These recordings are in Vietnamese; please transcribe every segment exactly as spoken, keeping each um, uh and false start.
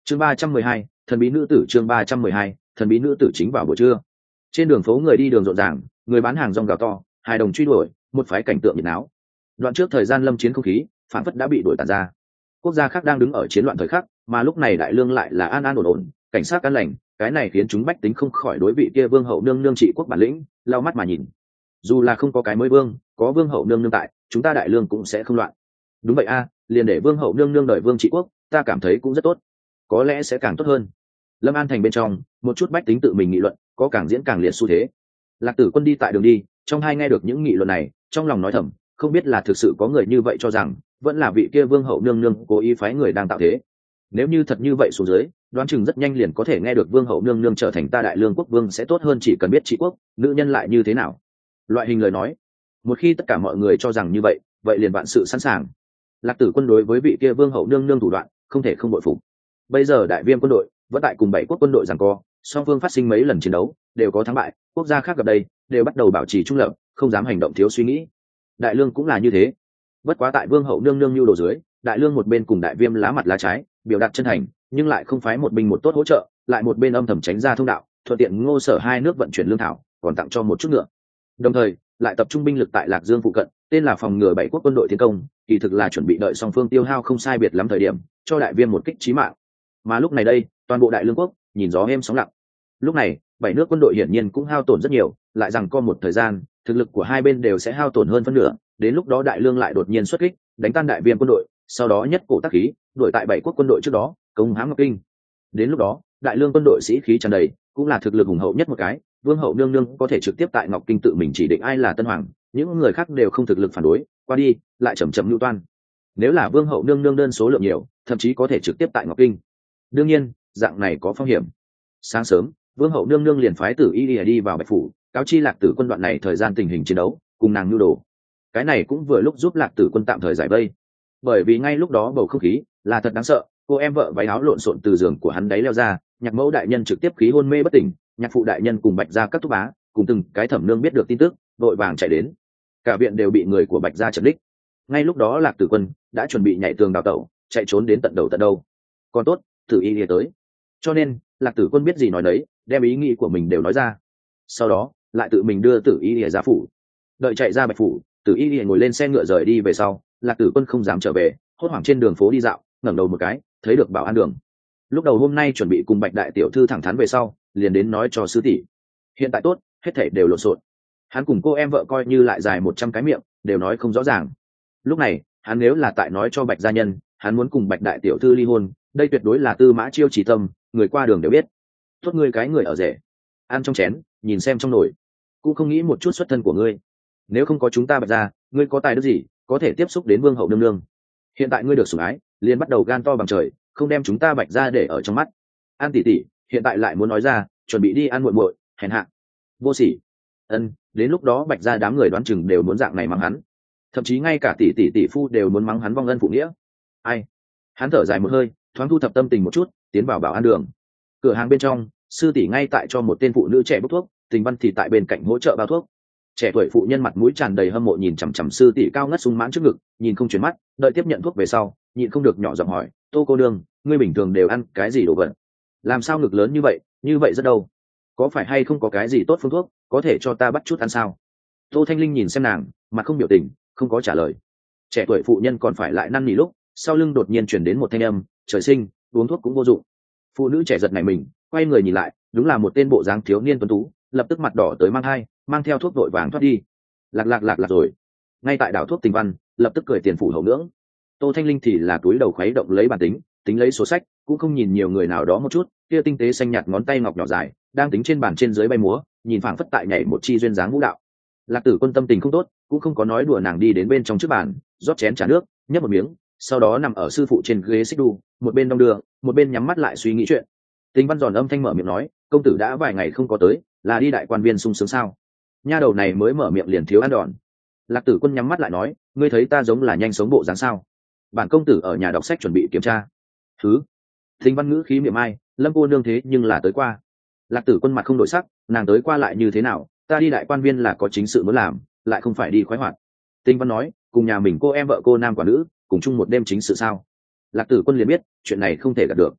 chương ba trăm mười hai thần bí nữ tử chương ba trăm mười hai thần bí nữ tử chính vào buổi trưa. Trên đường phố người đi đường rộn ràng, người bán hàng rong gào to, hài đồng truy đuổi, một phái cảnh tượng nhiệt náo. Đoạn trước thời gian lâm chiến không khí phản phất đã bị đuổi tàn ra. Quốc gia khác đang đứng ở chiến loạn thời khắc, mà lúc này đại lương lại là an an ổn ổn, cảnh sát an lành, cái này khiến chúng bách tính không khỏi đối vị kia vương hậu nương nương trị quốc bản lĩnh lau mắt mà nhìn. Dù là không có cái mới vương, có vương hậu nương nương tại, chúng ta đại lương cũng sẽ không loạn. Đúng vậy a, liền để vương hậu nương nương đợi vương trị quốc, ta cảm thấy cũng rất tốt, có lẽ sẽ càng tốt hơn. Lâm An thành bên trong, một chút bách tính tự mình nghị luận, có càng diễn càng liệt xu thế. Lạc Tử Quân đi tại đường đi, trong hai nghe được những nghị luận này, trong lòng nói thầm, không biết là thực sự có người như vậy cho rằng vẫn là vị kia vương hậu nương nương cố ý phái người đang tạo thế. Nếu như thật như vậy xuống dưới, đoán chừng rất nhanh liền có thể nghe được vương hậu nương nương trở thành ta đại lương quốc vương sẽ tốt hơn, chỉ cần biết trị quốc, nữ nhân lại như thế nào. Loại hình lời nói, một khi tất cả mọi người cho rằng như vậy, vậy liền vạn sự sẵn sàng. Lạc Tử Quân đối với vị kia vương hậu nương nương thủ đoạn, không thể không bội phục. Bây giờ đại viêm quân đội vẫn tại cùng bảy quốc quân đội giằng co, song phương phát sinh mấy lần chiến đấu đều có thắng bại, quốc gia khác gặp đây đều bắt đầu bảo trì trung lập, không dám hành động thiếu suy nghĩ. Đại lương cũng là như thế. Bất quá tại vương hậu nương nương lưu đồ dưới, đại lương một bên cùng đại viêm lá mặt lá trái, biểu đạt chân thành, nhưng lại không phái một binh một tốt hỗ trợ, lại một bên âm thầm tránh ra thông đạo, thuận tiện Ngô Sở hai nước vận chuyển lương thảo, còn tặng cho một chút ngựa. Đồng thời, lại tập trung binh lực tại Lạc Dương phụ cận, tên là phòng ngừa bảy quốc quân đội tiến công, kỳ thực là chuẩn bị đợi song phương tiêu hao không sai biệt lắm thời điểm, cho đại viêm một kích chí mạng. Mà lúc này đây, toàn bộ đại lương quốc nhìn gió êm sóng lặng. Lúc này, bảy nước quân đội hiển nhiên cũng hao tổn rất nhiều, lại rằng có một thời gian, thực lực của hai bên đều sẽ hao tổn hơn phân nửa, đến lúc đó đại lương lại đột nhiên xuất kích, đánh tan đại viêm quân đội, sau đó nhất cổ tác khí, đuổi tại bảy quốc quân đội trước đó, công hãm Ngọc Kinh. Đến lúc đó, đại lương quân đội sĩ khí tràn đầy, cũng là thực lực hùng hậu nhất một cái, vương hậu nương nương có thể trực tiếp tại Ngọc Kinh tự mình chỉ định ai là tân hoàng, những người khác đều không thực lực phản đối, qua đi, lại chậm chậm lưu toan. Nếu là vương hậu nương nương đơn số lượng nhiều, thậm chí có thể trực tiếp tại Ngọc Kinh. Đương nhiên, dạng này có phong hiểm. Sáng sớm, vương hậu nương nương liền phái Tử Y Lìa đi vào Bạch phủ, cáo chi Lạc Tử Quân đoạn này thời gian tình hình chiến đấu, cùng nàng nhu đồ. Cái này cũng vừa lúc giúp Lạc Tử Quân tạm thời giải vây. Bởi vì ngay lúc đó bầu không khí là thật đáng sợ, cô em vợ váy áo lộn xộn từ giường của hắn đáy leo ra, nhạc mẫu đại nhân trực tiếp khí hôn mê bất tỉnh, nhạc phụ đại nhân cùng Bạch gia các thúc bá, cùng từng cái thẩm nương biết được tin tức, vội vàng chạy đến. Cả viện đều bị người của Bạch gia chật đích. Ngay lúc đó Lạc Tử Quân đã chuẩn bị nhảy tường đào tẩu, chạy trốn đến tận đầu tận đâu. Còn tốt, Tử Y Lìa tới. Cho nên, Lạc Tử Quân biết gì nói đấy, đem ý nghĩ của mình đều nói ra. Sau đó, lại tự mình đưa Tử Y Lìa ra phủ. Đợi chạy ra Bạch phủ, Tử Y Lìa ngồi lên xe ngựa rời đi về sau, Lạc Tử Quân không dám trở về, hốt hoảng trên đường phố đi dạo, ngẩng đầu một cái, thấy được Bảo An Đường. Lúc đầu hôm nay chuẩn bị cùng Bạch đại tiểu thư thẳng thắn về sau, liền đến nói cho sư tỷ. Hiện tại tốt, hết thảy đều lộn xộn. Hắn cùng cô em vợ coi như lại dài một trăm cái miệng, đều nói không rõ ràng. Lúc này, hắn nếu là tại nói cho Bạch gia nhân, hắn muốn cùng Bạch đại tiểu thư ly hôn, đây tuyệt đối là Tư Mã Chiêu chỉ tâm, người qua đường đều biết. Tốt ngươi cái người ở rể, ăn trong chén, nhìn xem trong nồi, cũng không nghĩ một chút xuất thân của ngươi. Nếu không có chúng ta Bạch gia, ngươi có tài đức gì có thể tiếp xúc đến vương hậu nương nương? Hiện tại ngươi được sủng ái, liền bắt đầu gan to bằng trời, không đem chúng ta Bạch gia để ở trong mắt. An tỷ tỷ, hiện tại lại muốn nói ra, chuẩn bị đi ăn muội muội, hèn hạ, vô sỉ. Ân, đến lúc đó Bạch gia đám người đoán chừng đều muốn dạng này mắng hắn, thậm chí ngay cả tỷ tỷ tỷ phu đều muốn mắng hắn vong ân phụ nghĩa. Ai? Hắn thở dài một hơi, thoáng thu thập tâm tình một chút, tiến vào Bảo An Đường. Cửa hàng bên trong, sư tỷ ngay tại cho một tên phụ nữ trẻ bốc thuốc, Tình Văn thì tại bên cạnh hỗ trợ bao thuốc. Trẻ tuổi phụ nhân mặt mũi tràn đầy hâm mộ nhìn chằm chằm sư tỷ cao ngất sung mãn trước ngực, nhìn không chuyển mắt, đợi tiếp nhận thuốc về sau, nhịn không được nhỏ giọng hỏi, Tô cô nương, ngươi bình thường đều ăn cái gì đồ vật? Làm sao ngực lớn như vậy, như vậy rất đâu? Có phải hay không có cái gì tốt phương thuốc, có thể cho ta bắt chút ăn sao? Tô Thanh Linh nhìn xem nàng, mặt không biểu tình, không có trả lời. Trẻ tuổi phụ nhân còn phải lại năn nỉ lúc, sau lưng đột nhiên chuyển đến một thanh âm, trời sinh, uống thuốc cũng vô dụng. Phụ nữ trẻ giật này mình, quay người nhìn lại, đúng là một tên bộ dáng thiếu niên tuấn tú, lập tức mặt đỏ tới mang hai, mang theo thuốc vội vàng thoát đi. Lạc lạc lạc lạc rồi. Ngay tại đảo thuốc Tình Văn, lập tức cười tiền phủ hậu ngưỡng. Tô Thanh Linh thì là túi đầu khuấy động lấy bản tính, tính lấy số sách, cũng không nhìn nhiều người nào đó một chút, kia tinh tế xanh nhạt ngón tay ngọc nhỏ dài, đang tính trên bàn trên dưới bay múa, nhìn phảng phất tại nhảy một chi duyên dáng vũ đạo. Lạc Tử Quân tâm tình không tốt, cũng không có nói đùa nàng đi đến bên trong trước bàn, rót chén trà nước, nhấp một miếng, sau đó nằm ở sư phụ trên ghế xích đu, một bên đong đưa, một bên nhắm mắt lại suy nghĩ chuyện. Tình Văn giòn âm thanh mở miệng nói, công tử đã vài ngày không có tới, là đi đại quan viên sung sướng sao? Nha đầu này mới mở miệng liền thiếu ăn đòn. Lạc Tử Quân nhắm mắt lại nói, ngươi thấy ta giống là nhanh sống bộ dáng sao? Bản công tử ở nhà đọc sách chuẩn bị kiểm tra. Thứ. Tình Văn ngữ khí miệng ai, Lâm cô nương thế nhưng là tới qua. Lạc Tử Quân mặt không đổi sắc, nàng tới qua lại như thế nào, ta đi đại quan viên là có chính sự muốn làm, lại không phải đi khoái hoạt. Tình Văn nói, cùng nhà mình cô em vợ cô nam quả nữ, cùng chung một đêm chính sự sao? Lạc Tử Quân liền biết, chuyện này không thể gạt được.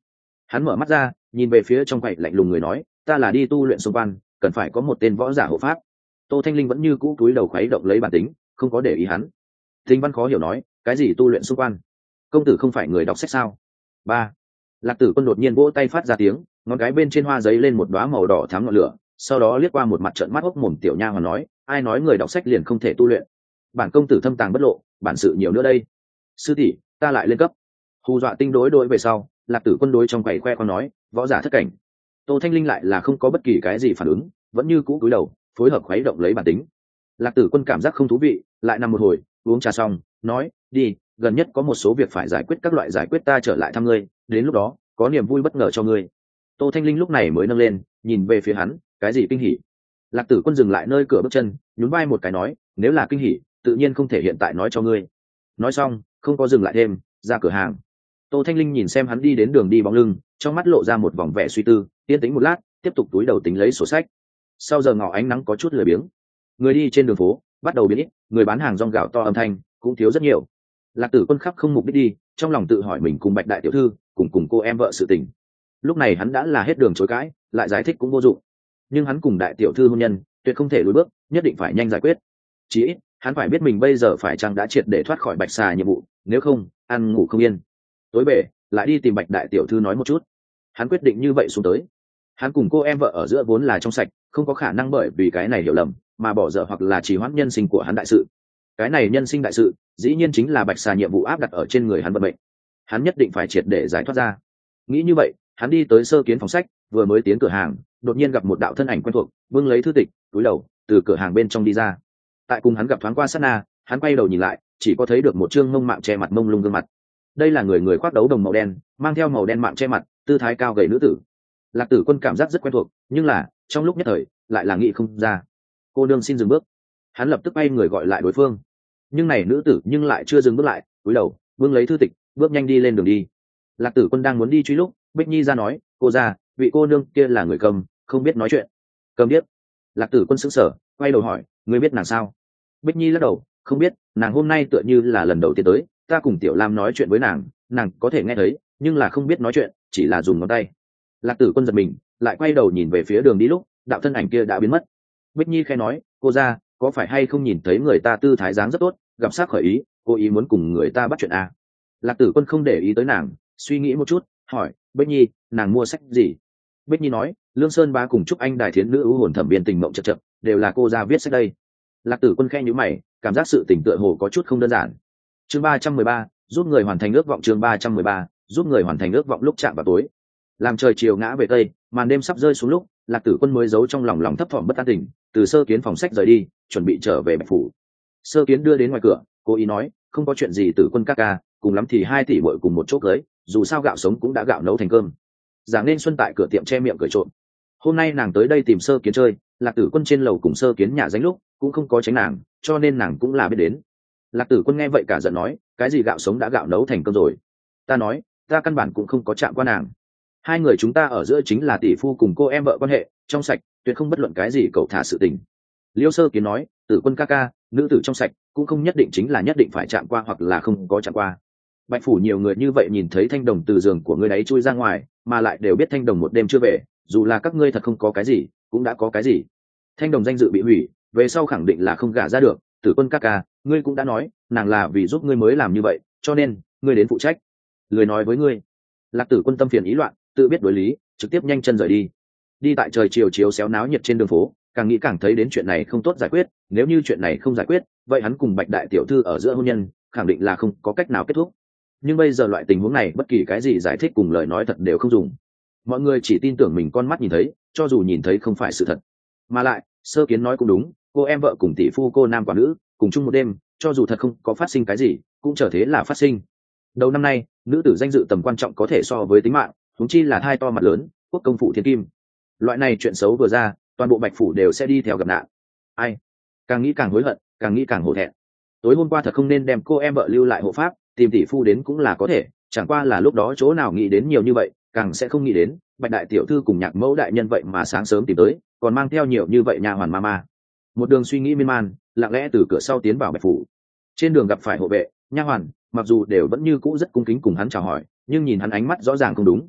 Hắn mở mắt ra nhìn về phía trong quầy lạnh lùng người nói, ta là đi tu luyện xung quanh, cần phải có một tên võ giả hộ pháp. Tô Thanh Linh vẫn như cũ cúi đầu khuấy động lấy bản tính, không có để ý hắn. Thinh Văn khó hiểu nói, cái gì tu luyện xung quanh? Công tử không phải người đọc sách sao? Ba. Lạc Tử Quân đột nhiên vỗ tay phát ra tiếng, ngón cái bên trên hoa giấy lên một đóa màu đỏ thắm ngọn lửa, sau đó liếc qua một mặt trợn mắt hốc mồm tiểu nha hoàn nói, ai nói người đọc sách liền không thể tu luyện? Bản công tử thâm tàng bất lộ, bản sự nhiều nữa đây. Sư tỷ, ta lại lên cấp. Hù dọa tinh đối đối về sau, Lạc Tử Quân đối trong quầy khoe khoang nói, võ giả thất cảnh. Tô Thanh Linh lại là không có bất kỳ cái gì phản ứng, vẫn như cũ cúi đầu phối hợp khuấy động lấy bản tính. Lạc Tử Quân cảm giác không thú vị, lại nằm một hồi, uống trà xong nói, đi, gần nhất có một số việc phải giải quyết, các loại giải quyết ta trở lại thăm ngươi, đến lúc đó có niềm vui bất ngờ cho ngươi. Tô Thanh Linh lúc này mới nâng lên nhìn về phía hắn, cái gì kinh hỉ? Lạc Tử Quân dừng lại nơi cửa bước chân, nhún vai một cái nói, nếu là kinh hỉ tự nhiên không thể hiện tại nói cho ngươi. Nói xong không có dừng lại thêm, ra cửa hàng. Tô Thanh Linh nhìn xem hắn đi đến đường đi bóng lưng, trong mắt lộ ra một vòng vẻ suy tư, yên tĩnh một lát tiếp tục túi đầu tính lấy sổ sách. Sau giờ ngọ ánh nắng có chút lười biếng, người đi trên đường phố bắt đầu biến ít, người bán hàng rong gạo to âm thanh cũng thiếu rất nhiều. Lạc Tử Quân khắp không mục đích đi, trong lòng tự hỏi mình cùng Bạch đại tiểu thư cùng cùng cô em vợ sự tình. Lúc này hắn đã là hết đường chối cãi, lại giải thích cũng vô dụng. Nhưng hắn cùng đại tiểu thư hôn nhân tuyệt không thể lùi bước, nhất định phải nhanh giải quyết. Chỉ ít hắn phải biết mình bây giờ phải chăng đã triệt để thoát khỏi Bạch xà nhiệm vụ, nếu không ăn ngủ không yên. Tối bể lại đi tìm Bạch đại tiểu thư nói một chút. Hắn quyết định như vậy xuống tới. Hắn cùng cô em vợ ở giữa vốn là trong sạch, không có khả năng bởi vì cái này hiểu lầm mà bỏ dở hoặc là trì hoãn nhân sinh của hắn đại sự. Cái này nhân sinh đại sự dĩ nhiên chính là Bạch xà nhiệm vụ áp đặt ở trên người hắn vận mệnh. Hắn nhất định phải triệt để giải thoát ra. Nghĩ như vậy, hắn đi tới sơ kiến phòng sách, vừa mới tiến cửa hàng đột nhiên gặp một đạo thân ảnh quen thuộc, bưng lấy thư tịch, túi đầu từ cửa hàng bên trong đi ra. Tại cùng hắn gặp thoáng qua sát na, hắn quay đầu nhìn lại, chỉ có thấy được một trương mông mạng che mặt mông lung gương mặt. Đây là người người khoác đấu đồng màu đen, mang theo màu đen mạng che mặt, tư thái cao gầy nữ tử. Lạc Tử Quân cảm giác rất quen thuộc, nhưng là trong lúc nhất thời lại là nghĩ không ra. Cô nương xin dừng bước. Hắn lập tức bay người gọi lại đối phương, nhưng này nữ tử nhưng lại chưa dừng bước lại, cúi đầu bưng lấy thư tịch, bước nhanh đi lên đường đi. Lạc Tử Quân đang muốn đi truy lúc, Bích Nhi ra nói, cô ra, vị cô nương kia là người cầm, không biết nói chuyện. Cầm biết. Lạc Tử Quân sững sờ, quay đầu hỏi, ngươi biết nàng sao? Bích Nhi lắc đầu, không biết, nàng hôm nay tựa như là lần đầu tiên tới, ta cùng Tiểu Lam nói chuyện với nàng, nàng có thể nghe thấy, nhưng là không biết nói chuyện, chỉ là dùng ngón tay. Lạc Tử Quân giật mình, lại quay đầu nhìn về phía đường đi lúc, đạo thân ảnh kia đã biến mất. Bích Nhi khẽ nói, cô ra, có phải hay không nhìn thấy người ta tư thái dáng rất tốt, gặp sát khởi ý, cô ý muốn cùng người ta bắt chuyện à? Lạc Tử Quân không để ý tới nàng, suy nghĩ một chút, hỏi, Bích Nhi, nàng mua sách gì? Bích Nhi nói, Lương Sơn Bá cùng Trúc Anh Đài Thiến Nữ ưu hồn thẩm biên tình mộng chật chật, đều là cô ra viết sách đây. Lạc Tử Quân khẽ nhíu mày, cảm giác sự tình tựa hồ có chút không đơn giản. Chương ba trăm mười ba, giúp người hoàn thành ước vọng. Chương ba trăm mười ba, giúp người hoàn thành ước vọng. Lúc chạm vào tối, làm trời chiều ngã về tây, màn đêm sắp rơi xuống lúc, Lạc Tử Quân mới giấu trong lòng lòng thấp thỏm bất an tình, từ sơ kiến phòng sách rời đi, chuẩn bị trở về Bạch phủ. Sơ kiến đưa đến ngoài cửa, cố ý nói, không có chuyện gì Tử Quân ca ca, cùng lắm thì hai tỷ muội cùng một chỗ cưới, dù sao gạo sống cũng đã gạo nấu thành cơm. Giảng nên Xuân tại cửa tiệm che miệng cười trộm. Hôm nay nàng tới đây tìm Sơ Kiến chơi, Lạc Tử Quân trên lầu cùng Sơ Kiến nhà danh lúc cũng không có tránh nàng, cho nên nàng cũng là biết đến. Lạc Tử Quân nghe vậy cả giận nói, cái gì gạo sống đã gạo nấu thành cơm rồi? Ta nói, ta căn bản cũng không có chạm qua nàng. Hai người chúng ta ở giữa chính là tỷ phu cùng cô em vợ quan hệ, trong sạch, tuyệt không bất luận cái gì cậu thả sự tình. Liêu Sơ Kiến nói, Tử Quân ca ca, nữ tử trong sạch cũng không nhất định chính là nhất định phải chạm qua hoặc là không có chạm qua. Bạch phủ nhiều người như vậy nhìn thấy Thanh Đồng từ giường của ngươi đấy chui ra ngoài, mà lại đều biết Thanh Đồng một đêm chưa về, dù là các ngươi thật không có cái gì, cũng đã có cái gì. Thanh Đồng danh dự bị hủy, về sau khẳng định là không gả ra được. Tử Quân ca ca, ngươi cũng đã nói, nàng là vì giúp ngươi mới làm như vậy, cho nên ngươi đến phụ trách. Lười nói với ngươi. Lạc Tử Quân tâm phiền ý loạn, tự biết đối lý, trực tiếp nhanh chân rời đi. Đi tại trời chiều chiếu xéo náo nhiệt trên đường phố, càng nghĩ càng thấy đến chuyện này không tốt giải quyết. Nếu như chuyện này không giải quyết, vậy hắn cùng Bạch đại tiểu thư ở giữa hôn nhân khẳng định là không có cách nào kết thúc. Nhưng bây giờ loại tình huống này, bất kỳ cái gì giải thích cùng lời nói thật đều không dùng. Mọi người chỉ tin tưởng mình con mắt nhìn thấy, cho dù nhìn thấy không phải sự thật. Mà lại, Sơ Kiến nói cũng đúng, cô em vợ cùng tỷ phu cô nam quả nữ cùng chung một đêm, cho dù thật không có phát sinh cái gì, cũng trở thế là phát sinh. Đầu năm nay, nữ tử danh dự tầm quan trọng có thể so với tính mạng, huống chi là thai to mặt lớn, quốc công phủ thiên kim. Loại này chuyện xấu vừa ra, toàn bộ Bạch phủ đều sẽ đi theo gặp nạn. Ai? Càng nghĩ càng hối hận, càng nghĩ càng hổ thẹn. Tối hôm qua thật không nên đem cô em vợ lưu lại hộ pháp, tìm tỷ phu đến cũng là có thể, chẳng qua là lúc đó chỗ nào nghĩ đến nhiều như vậy, càng sẽ không nghĩ đến Bạch đại tiểu thư cùng Nhạc mẫu đại nhân vậy mà sáng sớm tìm tới, còn mang theo nhiều như vậy nha hoàn mama. Một đường suy nghĩ miên man, lặng lẽ từ cửa sau tiến vào Bạch phủ. Trên đường gặp phải hộ vệ, nha hoàn, mặc dù đều vẫn như cũ rất cung kính cùng hắn chào hỏi, nhưng nhìn hắn ánh mắt rõ ràng không đúng.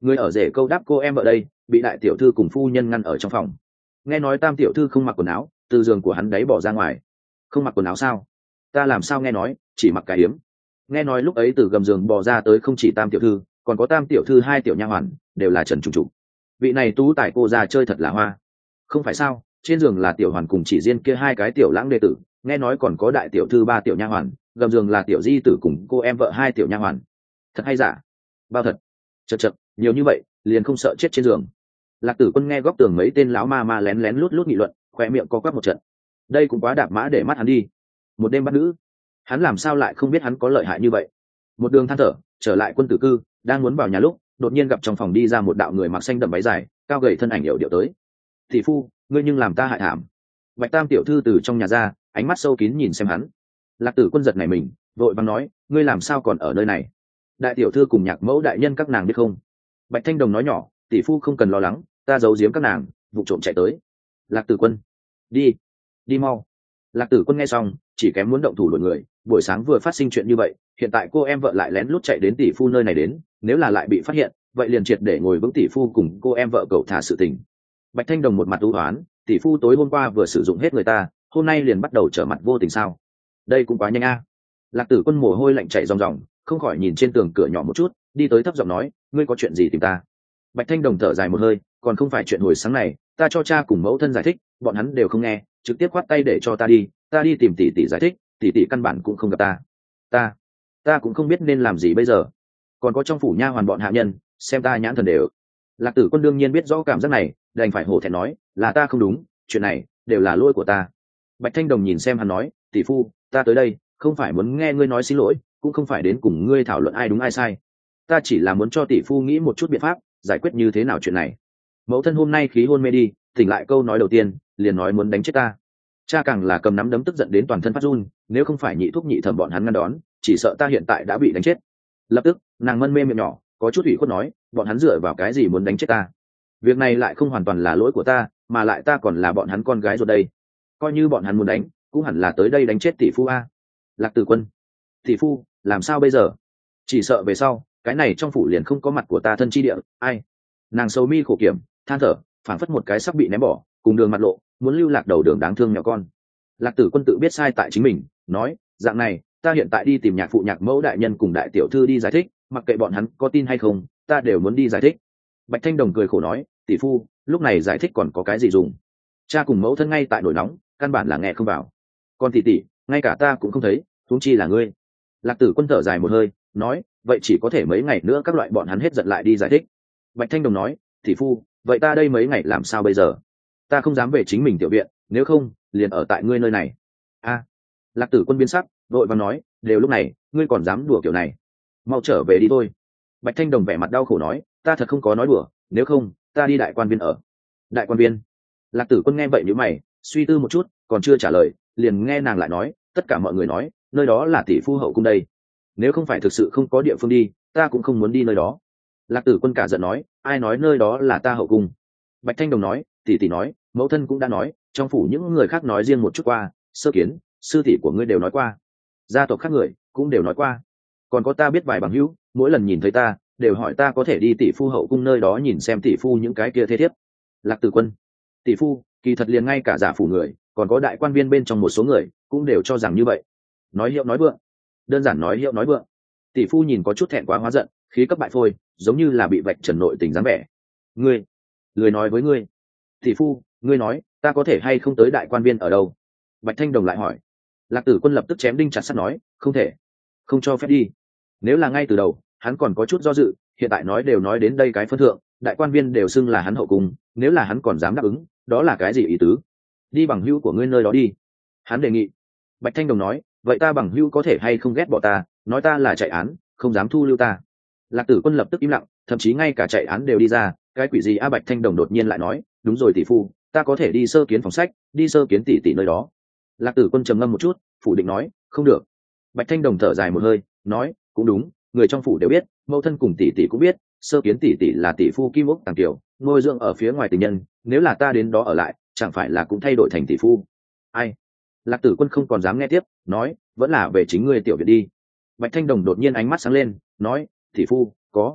người ở rể câu đáp cô em ở đây bị đại tiểu thư cùng phu nhân ngăn ở trong phòng. Nghe nói tam tiểu thư không mặc quần áo, từ giường của hắn đấy bỏ ra ngoài. Không mặc quần áo sao? Ta làm sao nghe nói chỉ mặc cái yếm. Nghe nói lúc ấy từ gầm giường bò ra tới không chỉ tam tiểu thư, còn có tam tiểu thư hai tiểu nha hoàn, đều là trần trùng trục. Vị này tú tài cô ra chơi thật là hoa. Không phải sao? Trên giường là tiểu hoàn cùng chỉ riêng kia hai cái tiểu lãng đệ tử, nghe nói còn có đại tiểu thư ba tiểu nha hoàn, gầm giường là tiểu di tử cùng cô em vợ hai tiểu nha hoàn. Thật hay giả? Bao thật? Chật chật, nhiều như vậy, liền không sợ chết trên giường. Lạc Tử Quân nghe góc tường mấy tên lão ma ma lén lén lút lút nghị luận, khoe miệng co quắp một trận. Đây cũng quá đạp mã để mắt hắn đi. Một đêm bắt nữ, hắn làm sao lại không biết hắn có lợi hại như vậy. Một đường than thở trở lại quân tử cư, đang muốn vào nhà lúc đột nhiên gặp trong phòng đi ra một đạo người mặc xanh đậm váy dài, cao gầy thân ảnh yểu điệu tới. Thị phu, ngươi nhưng làm ta hại thảm. Bạch Tam tiểu thư từ trong nhà ra, ánh mắt sâu kín nhìn xem hắn. Lạc Tử Quân giật nảy mình, vội vàng nói, ngươi làm sao còn ở nơi này? Đại tiểu thư cùng nhạc mẫu đại nhân các nàng biết không? Bạch Thanh Đồng nói nhỏ, tỷ phu không cần lo lắng, ta giấu giếm các nàng, vụ trộm chạy tới. Lạc Tử Quân, đi, đi mau. Lạc Tử Quân nghe xong, chỉ kém muốn động thủ đuổi người. Buổi sáng vừa phát sinh chuyện như vậy, hiện tại cô em vợ lại lén lút chạy đến tỷ phu nơi này đến, nếu là lại bị phát hiện, vậy liền triệt để ngồi vững tỷ phu cùng cô em vợ cậu thả sự tình. Bạch Thanh Đồng một mặt u hoán, tỷ phu tối hôm qua vừa sử dụng hết người ta, hôm nay liền bắt đầu trở mặt vô tình sao? Đây cũng quá nhanh a. Lạc Tử Quân mồ hôi lạnh chảy ròng ròng, không khỏi nhìn trên tường cửa nhỏ một chút, đi tới thấp giọng nói, ngươi có chuyện gì tìm ta? Bạch Thanh Đồng thở dài một hơi, còn không phải chuyện hồi sáng này, ta cho cha cùng mẫu thân giải thích, bọn hắn đều không nghe, trực tiếp khoát tay để cho ta đi, ta đi tìm tỷ tỷ giải thích, tỷ tỷ căn bản cũng không gặp ta. Ta, ta cũng không biết nên làm gì bây giờ. Còn có trong phủ nha hoàn bọn hạ nhân, xem ta nhãn thần đều. Lạc Tử Quân đương nhiên biết rõ cảm giác này, đành phải hổ thẹn nói, là ta không đúng, chuyện này đều là lỗi của ta. Bạch Thanh Đồng nhìn xem hắn nói, tỷ phu, ta tới đây, không phải muốn nghe ngươi nói xin lỗi, cũng không phải đến cùng ngươi thảo luận ai đúng ai sai. Ta chỉ là muốn cho tỷ phu nghĩ một chút biện pháp, giải quyết như thế nào chuyện này. Mẫu thân hôm nay khí hôn mê đi, tỉnh lại câu nói đầu tiên, liền nói muốn đánh chết ta. Cha càng là cầm nắm đấm tức giận đến toàn thân phát run, nếu không phải nhị thúc nhị thẩm bọn hắn ngăn đón, chỉ sợ ta hiện tại đã bị đánh chết. Lập tức, nàng mân mê miệng nhỏ, có chút ủy khuất nói, bọn hắn dựa vào cái gì muốn đánh chết ta? Việc này lại không hoàn toàn là lỗi của ta, mà lại ta còn là bọn hắn con gái rồi đây. Coi như bọn hắn muốn đánh, cũng hẳn là tới đây đánh chết tỷ phu a. Lạc Tử Quân, tỷ phu, làm sao bây giờ? Chỉ sợ về sau, cái này trong phủ liền không có mặt của ta thân chi địa, ai? Nàng sầu mi khổ kiểm, than thở, phảng phất một cái sắp bị ném bỏ, cùng đường mặt lộ, muốn lưu lạc đầu đường đáng thương nhỏ con. Lạc Tử Quân tự biết sai tại chính mình, nói, dạng này, ta hiện tại đi tìm nhạc phụ nhạc mẫu đại nhân cùng đại tiểu thư đi giải thích, mặc kệ bọn hắn có tin hay không, ta đều muốn đi giải thích. Bạch Thanh Đồng cười khổ nói, tỷ phu, lúc này giải thích còn có cái gì dùng? Cha cùng mẫu thân ngay tại nổi nóng, căn bản là nghe không vào. Còn tỷ tỷ, ngay cả ta cũng không thấy, huống chi là ngươi. Lạc Tử Quân thở dài một hơi, nói, vậy chỉ có thể mấy ngày nữa các loại bọn hắn hết giận lại đi giải thích. Bạch Thanh Đồng nói, tỷ phu, vậy ta đây mấy ngày làm sao bây giờ? Ta không dám về chính mình tiểu viện, nếu không, liền ở tại ngươi nơi này. A. Lạc Tử Quân biến sắc, vội vàng nói, đều lúc này, ngươi còn dám đùa kiểu này? Mau trở về đi thôi. Bạch Thanh Đồng vẻ mặt đau khổ nói, ta thật không có nói đùa, nếu không, ta đi đại quan viên ở. Đại quan viên? Lạc Tử Quân nghe vậy nhíu mày, suy tư một chút, còn chưa trả lời, liền nghe nàng lại nói, tất cả mọi người nói, nơi đó là tỷ phu hậu cung đây. Nếu không phải thực sự không có địa phương đi, ta cũng không muốn đi nơi đó. Lạc Tử Quân cả giận nói, ai nói nơi đó là ta hậu cung? Bạch Thanh Đồng nói, tỷ tỷ nói, mẫu thân cũng đã nói, trong phủ những người khác nói riêng một chút qua, Sơ Kiến, sư tỷ của ngươi đều nói qua, gia tộc khác người cũng đều nói qua, còn có ta biết vài bằng hữu, mỗi lần nhìn thấy ta đều hỏi ta có thể đi tỷ phu hậu cung nơi đó nhìn xem tỷ phu những cái kia thế thiếp. Lạc Tử Quân, tỷ phu, kỳ thật liền ngay cả giả phủ người, còn có đại quan viên bên trong một số người cũng đều cho rằng như vậy. Nói hiệu nói vượng, đơn giản nói hiệu nói vượng. Tỷ phu nhìn có chút thẹn quá hóa giận, khí cấp bại phôi, giống như là bị vạch trần nội tình dáng vẻ. Ngươi, lười nói với ngươi. Tỷ phu, ngươi nói, ta có thể hay không tới đại quan viên ở đâu? Bạch Thanh Đồng lại hỏi. Lạc Tử Quân lập tức chém đinh chặt sắt nói, không thể, không cho phép đi. Nếu là ngay từ đầu, hắn còn có chút do dự, hiện tại nói đều nói đến đây cái phân thượng, đại quan viên đều xưng là hắn hậu cung, nếu là hắn còn dám đáp ứng, đó là cái gì ý tứ? Đi bằng hữu của ngươi nơi đó đi. Hắn đề nghị. Bạch Thanh Đồng nói, vậy ta bằng hữu có thể hay không ghét bỏ ta, nói ta là chạy án, không dám thu lưu ta. Lạc Tử Quân lập tức im lặng, thậm chí ngay cả chạy án đều đi ra, cái quỷ gì a? Bạch Thanh Đồng đột nhiên lại nói, đúng rồi tỷ phu, ta có thể đi sơ kiến phòng sách, đi sơ kiến tỷ tỷ nơi đó. Lạc Tử Quân trầm ngâm một chút, phủ định nói, không được. Bạch Thanh Đồng thở dài một hơi, nói, cũng đúng, người trong phủ đều biết, mẫu thân cùng tỷ tỷ cũng biết, sơ kiến tỷ tỷ là tỷ phu kim ốc tàng tiểu, nuôi dưỡng ở phía ngoài tình nhân, nếu là ta đến đó ở lại, chẳng phải là cũng thay đổi thành tỷ phu? Ai? Lạc Tử Quân không còn dám nghe tiếp, nói, vẫn là về chính ngươi tiểu viện đi. Bạch Thanh Đồng đột nhiên ánh mắt sáng lên, nói, tỷ phu, có,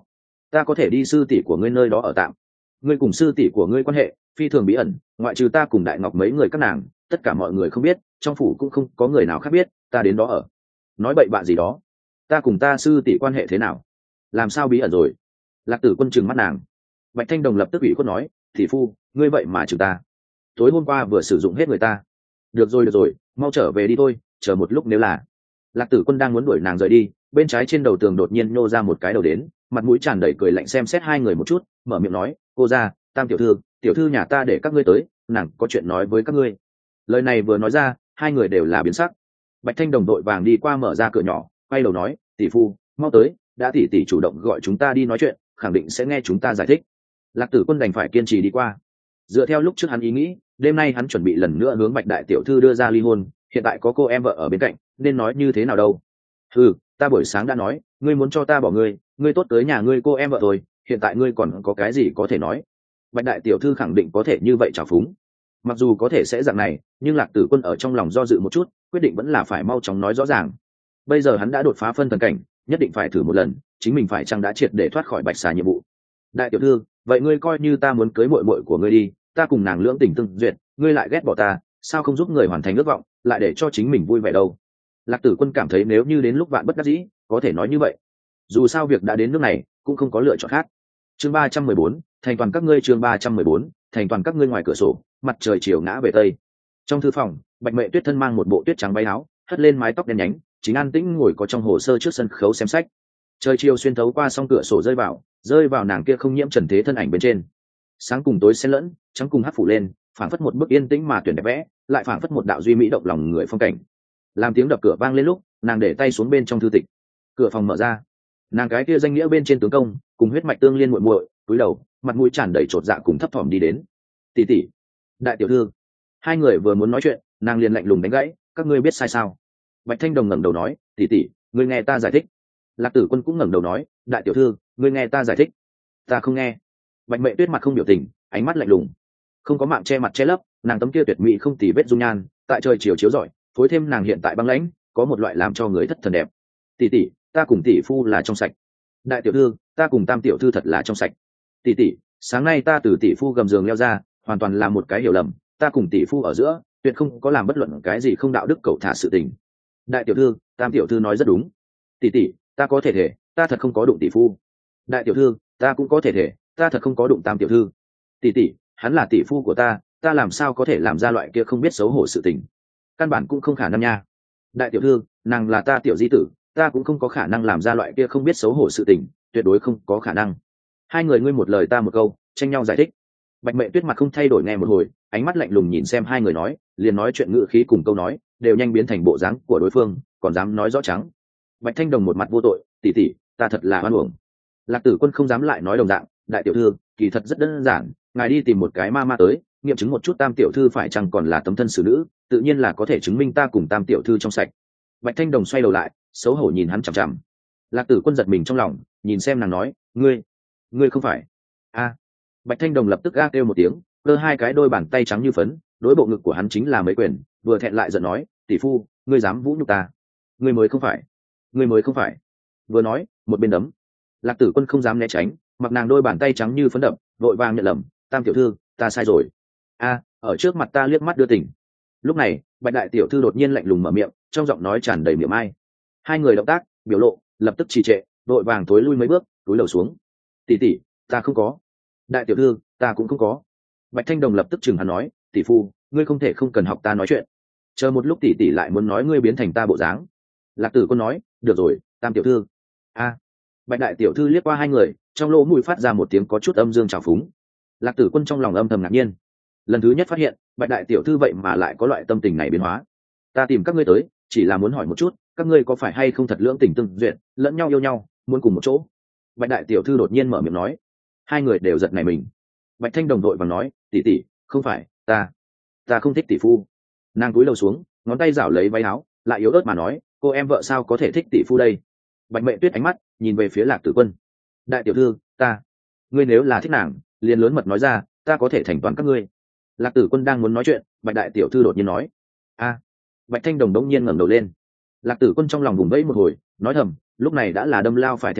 ta có thể đi sư tỷ của ngươi nơi đó ở tạm. Ngươi cùng sư tỷ của ngươi quan hệ phi thường bí ẩn, ngoại trừ ta cùng Đại Ngọc mấy người các nàng, tất cả mọi người không biết, trong phủ cũng không có người nào khác biết ta đến đó ở. Nói bậy bạ gì đó, ta cùng ta sư tỷ quan hệ thế nào, làm sao bí ẩn rồi? Lạc Tử Quân trừng mắt nàng. Bạch Thanh Đồng lập tức ủy khuất nói, tỷ phu, ngươi vậy mà trừ ta, tối hôm qua vừa sử dụng hết người ta. Được rồi được rồi, mau trở về đi thôi, chờ một lúc nếu là. Lạc Tử Quân đang muốn đuổi nàng rời đi, bên trái trên đầu tường đột nhiên nhô ra một cái đầu đến, mặt mũi tràn đầy cười lạnh xem xét hai người một chút, mở miệng nói, cô ra, Tam tiểu thư, tiểu thư nhà ta để các ngươi tới, nàng có chuyện nói với các ngươi. Lời này vừa nói ra, hai người đều là biến sắc. Bạch Thanh Đồng đội vàng đi qua mở ra cửa nhỏ, quay đầu nói, tỷ phu, mau tới, đã tỷ tỷ chủ động gọi chúng ta đi nói chuyện, khẳng định sẽ nghe chúng ta giải thích. Lạc Tử Quân đành phải kiên trì đi qua. Dựa theo lúc trước hắn ý nghĩ, đêm nay hắn chuẩn bị lần nữa hướng Bạch đại tiểu thư đưa ra ly hôn, hiện tại có cô em vợ ở bên cạnh, nên nói như thế nào đâu? Ừ, ta buổi sáng đã nói, ngươi muốn cho ta bỏ ngươi, ngươi tốt tới nhà ngươi cô em vợ rồi, hiện tại ngươi còn có cái gì có thể nói? Bạch đại tiểu thư khẳng định có thể như vậy trào phúng. Mặc dù có thể sẽ dạng này, nhưng Lạc Tử Quân ở trong lòng do dự một chút, quyết định vẫn là phải mau chóng nói rõ ràng. Bây giờ hắn đã đột phá phân thần cảnh, nhất định phải thử một lần, chính mình phải chăng đã triệt để thoát khỏi Bạch xà nhiệm vụ. Đại tiểu thư, vậy ngươi coi như ta muốn cưới muội muội của ngươi đi, ta cùng nàng lưỡng tình tương duyệt, ngươi lại ghét bỏ ta, sao không giúp người hoàn thành ước vọng, lại để cho chính mình vui vẻ đâu? Lạc Tử Quân cảm thấy nếu như đến lúc vạn bất đắc dĩ, có thể nói như vậy. Dù sao việc đã đến nước này, cũng không có lựa chọn khác. Chương ba trăm mười bốn, thành toàn các ngươi. Chương ba trăm mười bốn, thành toàn các ngươi. Ngoài cửa sổ, mặt trời chiều ngã về tây. Trong thư phòng, Bạch Mệ Tuyết thân mang một bộ tuyết trắng váy áo, hất lên mái tóc đen nhánh, chính an tĩnh ngồi có trong hồ sơ trước sân khấu xem sách. Trời chiều xuyên thấu qua song cửa sổ rơi vào, rơi vào nàng kia không nhiễm trần thế thân ảnh bên trên. Sáng cùng tối xen lẫn, trắng cùng hắc phủ lên, phảng phất một bức yên tĩnh mà tuyển đẹp vẽ, lại phảng phất một đạo duy mỹ động lòng người phong cảnh. Làm tiếng đập cửa vang lên lúc, nàng để tay xuống bên trong thư tịch. Cửa phòng mở ra, nàng cái kia danh nghĩa bên trên tướng công, cùng huyết mạch tương liên muội muội, cúi đầu, mặt mũi tràn đầy trột dạ cùng thấp thỏm đi đến. Tỷ tỷ, đại tiểu thư. Hai người vừa muốn nói chuyện, nàng liền lạnh lùng đánh gãy, các ngươi biết sai sao? Bạch Thanh Đồng ngẩng đầu nói, tỷ tỷ, ngươi nghe ta giải thích. Lạc Tử Quân cũng ngẩng đầu nói, đại tiểu thư, ngươi nghe ta giải thích. Ta không nghe. Bạch Mệ Tuyết mặt không biểu tình, ánh mắt lạnh lùng, không có mạng che mặt che lấp, nàng tấm kia tuyệt mỹ không tì vết dung nhan, tại trời chiều chiếu rọi, phối thêm nàng hiện tại băng lãnh, có một loại làm cho người thất thần đẹp. Tỷ tỷ, ta cùng tỷ phu là trong sạch. Đại tiểu thư, ta cùng Tam tiểu thư thật là trong sạch. Tỷ tỷ, sáng nay ta từ tỷ phu gầm giường leo ra, hoàn toàn là một cái hiểu lầm, ta cùng tỷ phu ở giữa, tuyệt không có làm bất luận cái gì không đạo đức cẩu thả sự tình. Đại tiểu thư, Tam tiểu thư nói rất đúng. Tỷ tỷ, ta có thể thể, ta thật không có đụng tỷ phu. Đại tiểu thư, ta cũng có thể thể, ta thật không có đụng Tam tiểu thư. Tỷ tỷ, hắn là tỷ phu của ta, ta làm sao có thể làm ra loại kia không biết xấu hổ sự tình, căn bản cũng không khả năng nha. Đại tiểu thư, nàng là ta tiểu di tử, ta cũng không có khả năng làm ra loại kia không biết xấu hổ sự tình, tuyệt đối không có khả năng. Hai người ngươi một lời ta một câu, tranh nhau giải thích. Bạch Mệ Tuyết mặt không thay đổi nghe một hồi, ánh mắt lạnh lùng nhìn xem hai người nói, liền nói chuyện ngữ khí cùng câu nói đều nhanh biến thành bộ dáng của đối phương, còn dám nói rõ trắng. Bạch Thanh Đồng một mặt vô tội, tỷ tỷ, ta thật là oan uổng. Lạc Tử Quân không dám lại nói đồng dạng, đại tiểu thư, kỳ thật rất đơn giản, ngài đi tìm một cái ma ma tới, nghiệm chứng một chút Tam tiểu thư phải chăng còn là tấm thân xử nữ, tự nhiên là có thể chứng minh ta cùng Tam tiểu thư trong sạch. Bạch Thanh Đồng xoay đầu lại, xấu hổ nhìn hắn chằm chằm. Lạc Tử Quân giật mình trong lòng, nhìn xem nàng nói, ngươi, ngươi không phải. A. Bạch Thanh Đồng lập tức ga kêu một tiếng, cơ hai cái đôi bàn tay trắng như phấn, đối bộ ngực của hắn chính là mấy quyền, vừa thẹn lại giận nói, tỷ phu, ngươi dám vũ nhục ta, ngươi mới không phải, ngươi mới không phải. Vừa nói, một bên đấm. Lạc Tử Quân không dám né tránh, mặc nàng đôi bàn tay trắng như phấn đập, vội vàng nhận lầm, Tam tiểu thư, ta sai rồi. A, ở trước mặt ta liếc mắt đưa tỉnh. Lúc này, Bạch đại tiểu thư đột nhiên lạnh lùng mở miệng, trong giọng nói tràn đầy miệng ai. Hai người động tác, biểu lộ lập tức trì trệ, vội vàng tối lui mấy bước, túi đầu xuống. Tỷ tỷ, ta không có. Đại tiểu thư, ta cũng không có. Bạch Thanh Đồng lập tức chừng hắn nói, tỷ phu, ngươi không thể không cần học ta nói chuyện. Chờ một lúc tỷ tỷ lại muốn nói ngươi biến thành ta bộ dáng. Lạc Tử Quân nói, được rồi, Tam tiểu thư. A. Bạch đại tiểu thư liếc qua hai người, trong lỗ mũi phát ra một tiếng có chút âm dương trào phúng. Lạc Tử Quân trong lòng âm thầm ngạc nhiên, lần thứ nhất phát hiện Bạch đại tiểu thư vậy mà lại có loại tâm tình này biến hóa. Ta tìm các ngươi tới, chỉ là muốn hỏi một chút, các ngươi có phải hay không thật lưỡng tình tương duyệt, lẫn nhau yêu nhau, muốn cùng một chỗ? Bạch đại tiểu thư đột nhiên mở miệng nói. Hai người đều giật nảy mình. Bạch Thanh Đồng đội và nói, tỷ tỷ, không phải, ta, ta không thích tỷ phu. Nàng cúi đầu xuống, ngón tay rảo lấy váy áo, lại yếu ớt mà nói, cô em vợ sao có thể thích tỷ phu đây? Bạch Mệ Tuyết ánh mắt nhìn về phía Lạc Tử Quân. Đại tiểu thư, ta, ngươi nếu là thích nàng, liền lớn mật nói ra, ta có thể thành toàn các ngươi. Lạc Tử Quân đang muốn nói chuyện, Bạch đại tiểu thư đột nhiên nói, a. Bạch Thanh Đồng đống nhiên ngẩng đầu lên. Lạc Tử Quân trong lòng vùng vẫy một hồi, nói thầm, lúc này đã là đâm lao phải theo lao,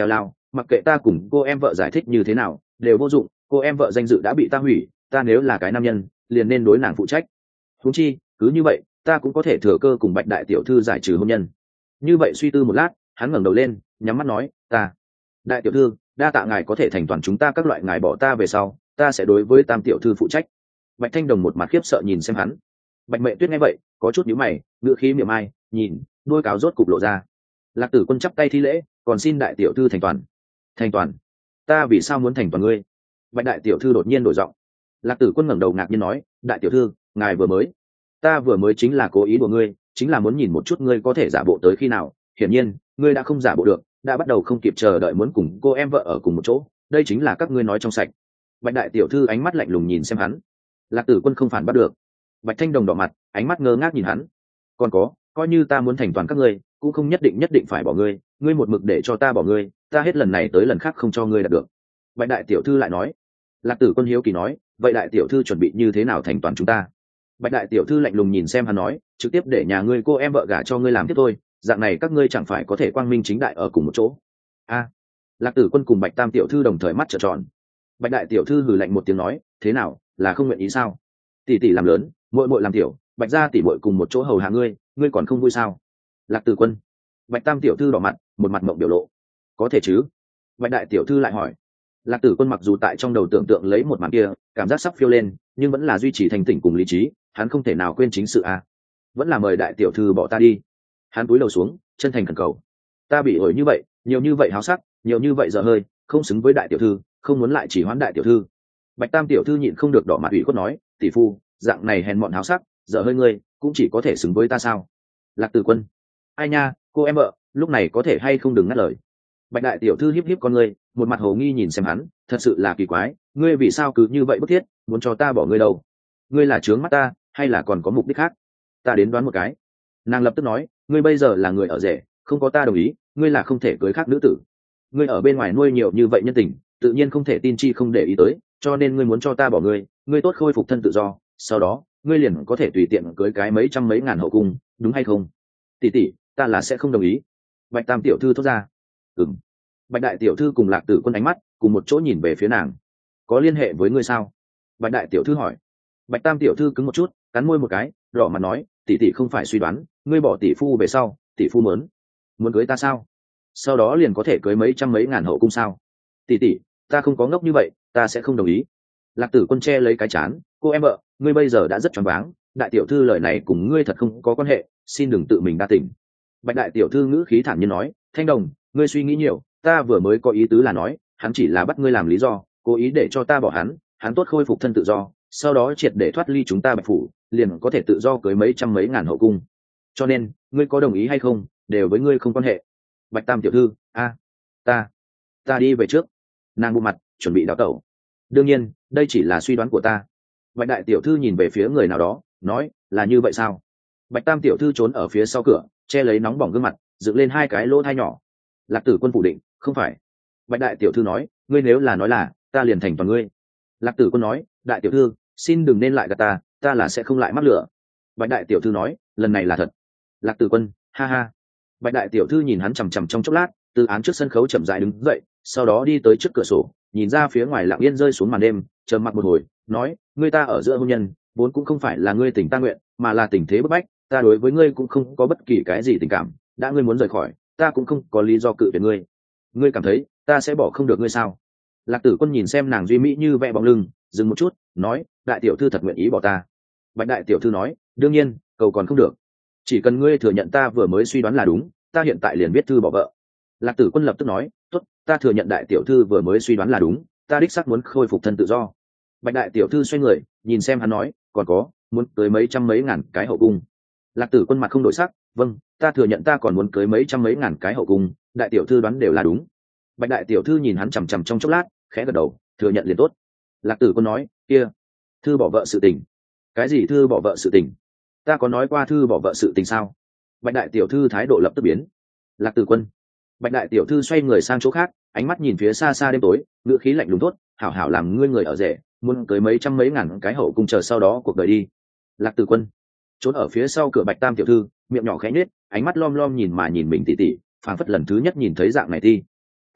mặc kệ ta cùng cô em vợ giải thích như thế nào đều vô dụng, cô em vợ danh dự đã bị ta hủy, ta nếu là cái nam nhân liền nên đối nàng phụ trách. Huống chi cứ như vậy ta cũng có thể thừa cơ cùng Bạch đại tiểu thư giải trừ hôn nhân. Như vậy suy tư một lát, hắn ngẩng đầu lên nhắm mắt nói, ta đại tiểu thư đa tạ ngài có thể thành toàn chúng ta các loại, ngài bỏ ta về sau ta sẽ đối với tam tiểu thư phụ trách. Bạch Thanh Đồng một mặt khiếp sợ nhìn xem hắn. Bạch Mệ Tuyết nghe vậy có chút nhíu mày, ngựa khí miệng ai nhìn đuôi cáo rốt cục lộ ra. Lạc Tử Quân chắp tay thi lễ, còn xin đại tiểu thư thành toàn. Thành toàn? Ta vì sao muốn thành toàn ngươi? Bạch đại tiểu thư đột nhiên đổi giọng. Lạc Tử Quân ngẩng đầu ngạc nhiên nói, đại tiểu thư ngài vừa mới ta vừa mới chính là cố ý đùa ngươi, chính là muốn nhìn một chút ngươi có thể giả bộ tới khi nào. Hiển nhiên ngươi đã không giả bộ được, đã bắt đầu không kịp chờ đợi muốn cùng cô em vợ ở cùng một chỗ, đây chính là các ngươi nói trong sạch. Bạch đại tiểu thư ánh mắt lạnh lùng nhìn xem hắn. Lạc Tử Quân không phản bắt được. Bạch Thanh Đồng đỏ mặt, ánh mắt ngơ ngác nhìn hắn. Còn có, coi như ta muốn thành toàn các ngươi cũng không nhất định nhất định phải bỏ ngươi, ngươi một mực để cho ta bỏ ngươi, ta hết lần này tới lần khác không cho ngươi đạt được. Bạch đại tiểu thư lại nói. Lạc Tử Quân hiếu kỳ nói, vậy đại tiểu thư chuẩn bị như thế nào thành toàn chúng ta? Bạch đại tiểu thư lạnh lùng nhìn xem hắn nói, trực tiếp để nhà ngươi cô em vợ gả cho ngươi làm tiếp thôi, dạng này các ngươi chẳng phải có thể quang minh chính đại ở cùng một chỗ. A. Lạc Tử Quân cùng Bạch tam tiểu thư đồng thời mắt trợn tròn. Bạch đại tiểu thư hừ lạnh một tiếng nói, thế nào, là không nguyện ý sao? Tỷ tỷ làm lớn, muội muội làm tiểu, Bạch gia tỷ muội cùng một chỗ hầu hạ ngươi, ngươi còn không vui sao? Lạc Tử Quân. Bạch tam tiểu thư đỏ mặt, một mặt mộng biểu lộ. Có thể chứ? Bạch đại tiểu thư lại hỏi. Lạc Tử Quân mặc dù tại trong đầu tưởng tượng lấy một màn kia, cảm giác sắp phiêu lên, nhưng vẫn là duy trì thành tỉnh cùng lý trí, hắn không thể nào quên chính sự a. Vẫn là mời đại tiểu thư bỏ ta đi. Hắn cúi đầu xuống, chân thành khẩn cầu. Ta bị ổi như vậy, nhiều như vậy háo sắc, nhiều như vậy dở hơi, không xứng với đại tiểu thư, không muốn lại chỉ hoãn đại tiểu thư. Bạch tam tiểu thư nhịn không được đỏ mặt ủy khuất nói, tỷ phu, dạng này hèn mọn háo sắc, dở hơi ngươi, cũng chỉ có thể xứng với ta sao? Lạc Tử Quân. Ai nha, cô em vợ, lúc này có thể hay không đừng ngắt lời. Bạch đại tiểu thư híp híp con ngươi, một mặt hồ nghi nhìn xem hắn, thật sự là kỳ quái, ngươi vì sao cứ như vậy bức thiết, muốn cho ta bỏ ngươi đâu? Ngươi là trướng mắt ta, hay là còn có mục đích khác? Ta đến đoán một cái. Nàng lập tức nói, ngươi bây giờ là người ở rể, không có ta đồng ý, ngươi là không thể cưới khác nữ tử. Ngươi ở bên ngoài nuôi nhiều như vậy nhân tình, tự nhiên không thể tin chi không để ý tới, cho nên ngươi muốn cho ta bỏ ngươi, ngươi tốt khôi phục thân tự do, sau đó ngươi liền có thể tùy tiện cưới cái mấy trăm mấy ngàn hậu cung, đúng hay không? Tỷ tỷ, ta là sẽ không đồng ý. Bạch tam tiểu thư thốt ra. Ừm. Bạch đại tiểu thư cùng Lạc Tử Quân ánh mắt cùng một chỗ nhìn về phía nàng. Có liên hệ với ngươi sao? Bạch đại tiểu thư hỏi. Bạch tam tiểu thư cứng một chút, cắn môi một cái, đỏ mặt nói, tỷ tỷ không phải suy đoán, ngươi bỏ tỷ phu về sau, tỷ phu muốn muốn cưới ta sao? Sau đó liền có thể cưới mấy trăm mấy ngàn hậu cung sao? Tỷ tỷ, ta không có ngốc như vậy, ta sẽ không đồng ý. Lạc Tử Quân che lấy cái chán, cô em vợ, ngươi bây giờ đã rất choáng váng, đại tiểu thư lời này cùng ngươi thật không có quan hệ, xin đừng tự mình đa tình. Bạch đại tiểu thư ngữ khí thản nhiên nói, Thanh Đồng, ngươi suy nghĩ nhiều, ta vừa mới có ý tứ là nói, hắn chỉ là bắt ngươi làm lý do, cố ý để cho ta bỏ hắn, hắn tốt khôi phục thân tự do, sau đó triệt để thoát ly chúng ta Bạch phủ, liền có thể tự do cưới mấy trăm mấy ngàn hậu cung. Cho nên, ngươi có đồng ý hay không, đều với ngươi không quan hệ. Bạch tam tiểu thư, a, ta, ta đi về trước. Nàng bộ mặt, chuẩn bị đào tẩu. Đương nhiên, đây chỉ là suy đoán của ta. Bạch đại tiểu thư nhìn về phía người nào đó, nói, là như vậy sao? Bạch tam tiểu thư trốn ở phía sau cửa, che lấy nóng bỏng gương mặt, dựng lên hai cái lỗ thai nhỏ. Lạc Tử Quân phủ định, không phải. Bạch đại tiểu thư nói, ngươi nếu là nói là, ta liền thành toàn ngươi. Lạc Tử Quân nói, đại tiểu thư, xin đừng nên lại gạt ta, ta là sẽ không lại mắc lửa. Bạch đại tiểu thư nói, lần này là thật. Lạc Tử Quân, ha ha. Bạch đại tiểu thư nhìn hắn chằm chằm trong chốc lát, từ án trước sân khấu chậm rãi đứng dậy, sau đó đi tới trước cửa sổ, nhìn ra phía ngoài lặng yên rơi xuống màn đêm, trầm mặc một hồi, nói, ngươi ta ở giữa hôn nhân, vốn cũng không phải là ngươi tình ta nguyện, mà là tình thế bức bách, ta đối với ngươi cũng không có bất kỳ cái gì tình cảm, đã ngươi muốn rời khỏi, ta cũng không có lý do cự tuyệt ngươi. Ngươi cảm thấy ta sẽ bỏ không được ngươi sao? Lạc Tử Quân nhìn xem nàng duy mỹ như vẽ bóng lưng, dừng một chút, nói, đại tiểu thư thật nguyện ý bỏ ta. Bạch đại tiểu thư nói, đương nhiên, cầu còn không được, chỉ cần ngươi thừa nhận ta vừa mới suy đoán là đúng, ta hiện tại liền viết thư bỏ vợ. Lạc Tử Quân lập tức nói, tốt, ta thừa nhận đại tiểu thư vừa mới suy đoán là đúng, ta đích xác muốn khôi phục thân tự do. Bạch đại tiểu thư xoay người, nhìn xem hắn nói, còn có, muốn cưới mấy trăm mấy ngàn cái hậu cung. Lạc Tử Quân mặt không đổi sắc, vâng, ta thừa nhận ta còn muốn cưới mấy trăm mấy ngàn cái hậu cung, đại tiểu thư đoán đều là đúng. Bạch đại tiểu thư nhìn hắn chằm chằm trong chốc lát, khẽ gật đầu, thừa nhận liền tốt. Lạc Tử Quân nói, kia, thư bỏ vợ sự tình. Cái gì thư bỏ vợ sự tình? Ta có nói qua thư bỏ vợ sự tình sao? Bạch đại tiểu thư thái độ lập tức biến. Lạc Tử Quân. Bạch đại tiểu thư xoay người sang chỗ khác, ánh mắt nhìn phía xa xa đêm tối, ngữ khí lạnh lùng tốt, hảo hảo làm ngươi người ở rể, muốn cưới mấy trăm mấy ngàn cái hậu cung chờ sau đó cuộc đời đi. Lạc Tử Quân trốn ở phía sau cửa Bạch tam tiểu thư, miệng nhỏ khẽ nhếch, ánh mắt lom lom nhìn mà nhìn mình tỉ tỉ, phảng phất lần thứ nhất nhìn thấy dạng này thi.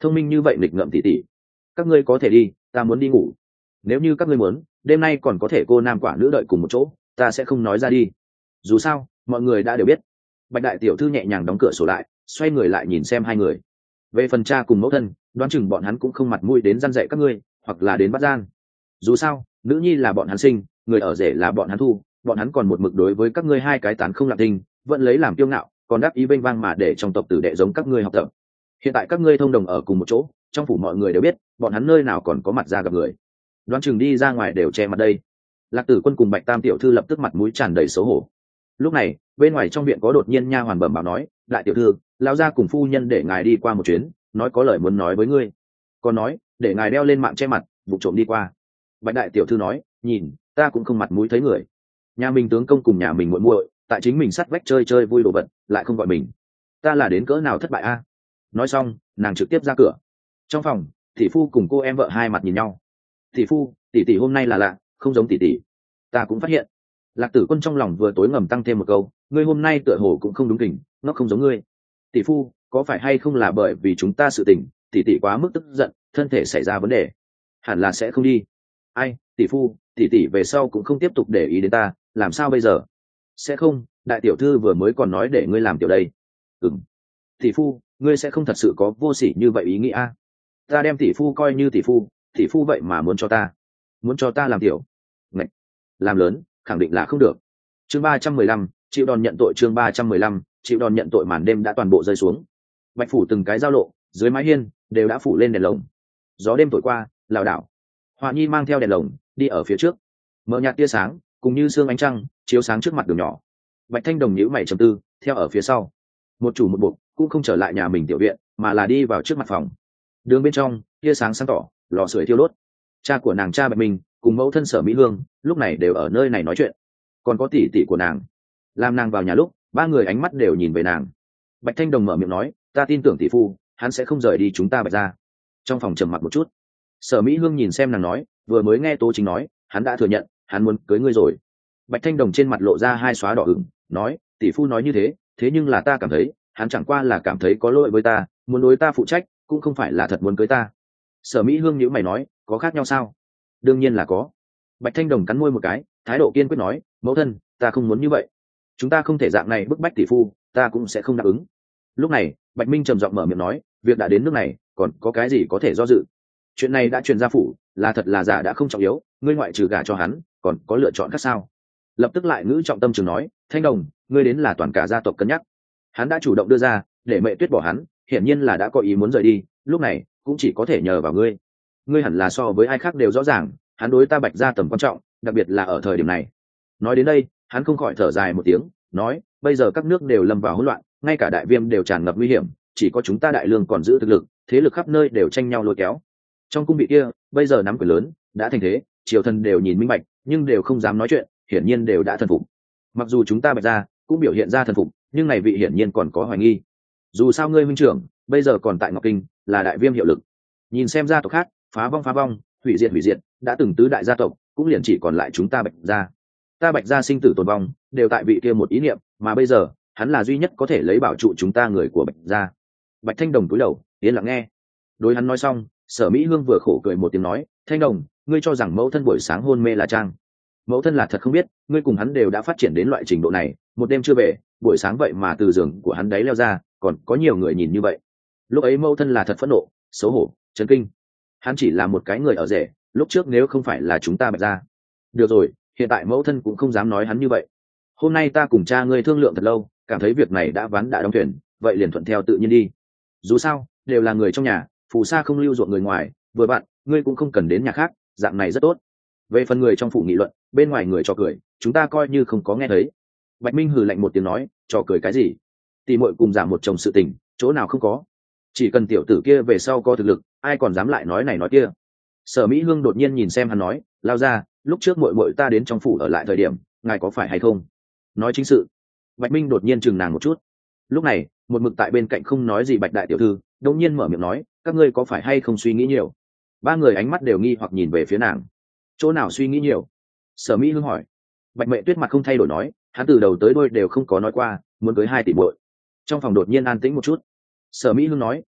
thông minh như vậy nghịch ngợm tỉ tỉ. Các ngươi có thể đi, ta muốn đi ngủ. Nếu như các ngươi muốn, đêm nay còn có thể cô nam quả nữ đợi cùng một chỗ, ta sẽ không nói ra đi. Dù sao mọi người đã đều biết. Bạch đại tiểu thư nhẹ nhàng đóng cửa sổ lại, xoay người lại nhìn xem hai người. Về phần cha cùng mẫu thân, đoán chừng bọn hắn cũng không mặt mũi đến răn dạy các ngươi, hoặc là đến bắt gian. Dù sao nữ nhi là bọn hắn sinh, người ở rể là bọn hắn thu, bọn hắn còn một mực đối với các ngươi hai cái tán không lặng tình, vẫn lấy làm kiêu ngạo, còn đáp ý bênh vang mà để trong tộc tử đệ giống các ngươi học tập. Hiện tại các ngươi thông đồng ở cùng một chỗ, trong phủ mọi người đều biết bọn hắn nơi nào còn có mặt ra gặp người. Đoán chừng đi ra ngoài đều che mặt đây. Lạc Tử Quân cùng Bạch Tam tiểu thư lập tức mặt mũi tràn đầy xấu hổ. Lúc này bên ngoài trong viện có đột nhiên nha hoàn bẩm báo nói, đại tiểu thư, lão gia cùng phu nhân để ngài đi qua một chuyến, nói có lời muốn nói với ngươi. Còn nói để ngài đeo lên mạng che mặt, vụ trộm đi qua. Bạch đại tiểu thư nói, nhìn ta cũng không mặt mũi thấy người, nhà mình tướng công cùng nhà mình muội muội tại chính mình sắt vách chơi chơi vui đồ vật, lại không gọi mình, ta là đến cỡ nào thất bại a. Nói xong nàng trực tiếp ra cửa. Trong phòng tỷ phu cùng cô em vợ hai mặt nhìn nhau. Tỷ phu, tỷ tỷ hôm nay là lạ, không giống tỷ tỷ. Ta cũng phát hiện. Lạc Tử Quân trong lòng vừa tối ngầm tăng thêm một câu, ngươi hôm nay tựa hồ cũng không đúng kỉnh, nó không giống ngươi. Tỷ phu, có phải hay không là bởi vì chúng ta sự tình, tỷ tỷ quá mức tức giận, thân thể xảy ra vấn đề? Hẳn là sẽ không đi. Ai, tỷ phu, tỷ tỷ về sau cũng không tiếp tục để ý đến ta, làm sao bây giờ? Sẽ không, đại tiểu thư vừa mới còn nói để ngươi làm tiểu đây. Ừm. Tỷ phu, ngươi sẽ không thật sự có vô sỉ như vậy ý nghĩ a? Ta đem tỷ phu coi như tỷ phu, tỷ phu vậy mà muốn cho ta, muốn cho ta làm tiểu. Ngạch, làm lớn, khẳng định là không được. Chương ba trăm mười lăm, chịu đòn nhận tội. Chương ba trăm mười lăm, chịu đòn nhận tội. Màn đêm đã toàn bộ rơi xuống. Bạch phủ từng cái giao lộ, dưới mái hiên đều đã phủ lên đèn lồng. Gió đêm thổi qua, lảo đảo. Họa Nhi mang theo đèn lồng đi ở phía trước, mở nhạt tia sáng cùng như sương ánh trăng chiếu sáng trước mặt đường nhỏ. Bạch Thanh Đồng nhíu mày trầm tư, theo ở phía sau. Một chủ một buộc cũng không trở lại nhà mình tiểu viện, mà là đi vào trước mặt phòng. Đường bên trong tia sáng sáng tỏ, lò sưởi thiêu đốt. Cha của nàng cha Bạch Minh cùng mẫu thân Sở Mỹ Hương lúc này đều ở nơi này nói chuyện, còn có tỷ tỷ của nàng. Làm nàng vào nhà lúc, ba người ánh mắt đều nhìn về nàng. Bạch Thanh Đồng mở miệng nói, ta tin tưởng tỷ phu, hắn sẽ không rời đi chúng ta Bạch gia. Trong phòng trầm mặc một chút, Sở Mỹ Hương nhìn xem nàng nói, vừa mới nghe Tố Chính nói, hắn đã thừa nhận, hắn muốn cưới ngươi rồi. Bạch Thanh Đồng trên mặt lộ ra hai xóa đỏ ửng, nói, tỷ phu nói như thế, thế nhưng là ta cảm thấy, hắn chẳng qua là cảm thấy có lỗi với ta, muốn đối ta phụ trách, cũng không phải là thật muốn cưới ta. Sở Mỹ Hương nhíu mày nói, có khác nhau sao? Đương nhiên là có. Bạch Thanh Đồng cắn môi một cái, thái độ kiên quyết nói, mẫu thân, ta không muốn như vậy. Chúng ta không thể dạng này bức bách tỷ phu, ta cũng sẽ không đáp ứng. Lúc này, Bạch Minh trầm giọng mở miệng nói, việc đã đến nước này, còn có cái gì có thể do dự? Chuyện này đã truyền ra phủ, là thật là giả đã không trọng yếu, ngươi ngoại trừ gả cho hắn, còn có lựa chọn khác sao? Lập tức lại ngữ trọng tâm trường nói, Thanh Đồng, ngươi đến là toàn cả gia tộc cân nhắc. Hắn đã chủ động đưa ra, để Mẹ Tuyết bỏ hắn, hiển nhiên là đã có ý muốn rời đi, lúc này cũng chỉ có thể nhờ vào ngươi. Ngươi hẳn là so với ai khác đều rõ ràng, hắn đối ta Bạch gia tầm quan trọng, đặc biệt là ở thời điểm này. Nói đến đây, hắn không khỏi thở dài một tiếng, nói, bây giờ các nước đều lâm vào hỗn loạn, ngay cả đại viêm đều tràn ngập nguy hiểm, chỉ có chúng ta đại lương còn giữ thực lực, thế lực khắp nơi đều tranh nhau lôi kéo. Trong cung vị kia, bây giờ nắm quyền lớn, đã thành thế, triều thần đều nhìn minh bạch, nhưng đều không dám nói chuyện, hiển nhiên đều đã thần phục. Mặc dù chúng ta Bạch gia cũng biểu hiện ra thần phục, nhưng này vị hiển nhiên còn có hoài nghi. Dù sao ngươi huynh trưởng bây giờ còn tại Ngọc Kinh, là đại viêm hiệu lực. Nhìn xem gia tộc khác, phá vong phá vong, hủy diệt hủy diệt, đã từng tứ đại gia tộc, cũng liền chỉ còn lại chúng ta Bạch gia. Ta Bạch gia sinh tử tồn vong, đều tại vị kia một ý niệm, mà bây giờ, hắn là duy nhất có thể lấy bảo trụ chúng ta người của Bạch gia. Bạch Thanh Đồng cúi đầu, yên lặng nghe. Đối hắn nói xong, Sở Mỹ Hương vừa khổ cười một tiếng nói, Thanh Đồng, ngươi cho rằng mẫu thân buổi sáng hôn mê là trang? Mẫu thân là thật không biết, ngươi cùng hắn đều đã phát triển đến loại trình độ này, một đêm chưa về, buổi sáng vậy mà từ giường của hắn đấy leo ra, còn có nhiều người nhìn như vậy. Lúc ấy mẫu thân là thật phẫn nộ, xấu hổ, chấn kinh. Hắn chỉ là một cái người ở rể, lúc trước nếu không phải là chúng ta Bạch gia. Được rồi, hiện tại mẫu thân cũng không dám nói hắn như vậy. Hôm nay ta cùng cha ngươi thương lượng thật lâu, cảm thấy việc này đã ván đã đóng thuyền, vậy liền thuận theo tự nhiên đi. Dù sao đều là người trong nhà, phù sa không lưu ruộng người ngoài, vừa bạn ngươi cũng không cần đến nhà khác, dạng này rất tốt. Về phần người trong phủ nghị luận, bên ngoài người cho cười, chúng ta coi như không có nghe thấy. Bạch Minh hừ lạnh một tiếng nói, cho cười cái gì? Tỷ muội cùng giảm một chồng sự tình, chỗ nào không có. Chỉ cần tiểu tử kia về sau có thực lực, ai còn dám lại nói này nói kia. Sở Mỹ Hương đột nhiên nhìn xem hắn nói, lao ra, lúc trước muội muội ta đến trong phủ ở lại thời điểm, ngài có phải hay không? Nói chính sự. Bạch Minh đột nhiên chừng nàng một chút. Lúc này, một mực tại bên cạnh không nói gì Bạch đại tiểu thư, đột nhiên mở miệng nói, các ngươi có phải hay không suy nghĩ nhiều? Ba người ánh mắt đều nghi hoặc nhìn về phía nàng. Chỗ nào suy nghĩ nhiều? Sở Mỹ Hương hỏi. Bạch Mẹ Tuyết mặt không thay đổi nói, hắn từ đầu tới đuôi đều không có nói qua muốn cưới hai tỷ muội. Trong phòng đột nhiên an tĩnh một chút. Sở Mỹ Hương nói,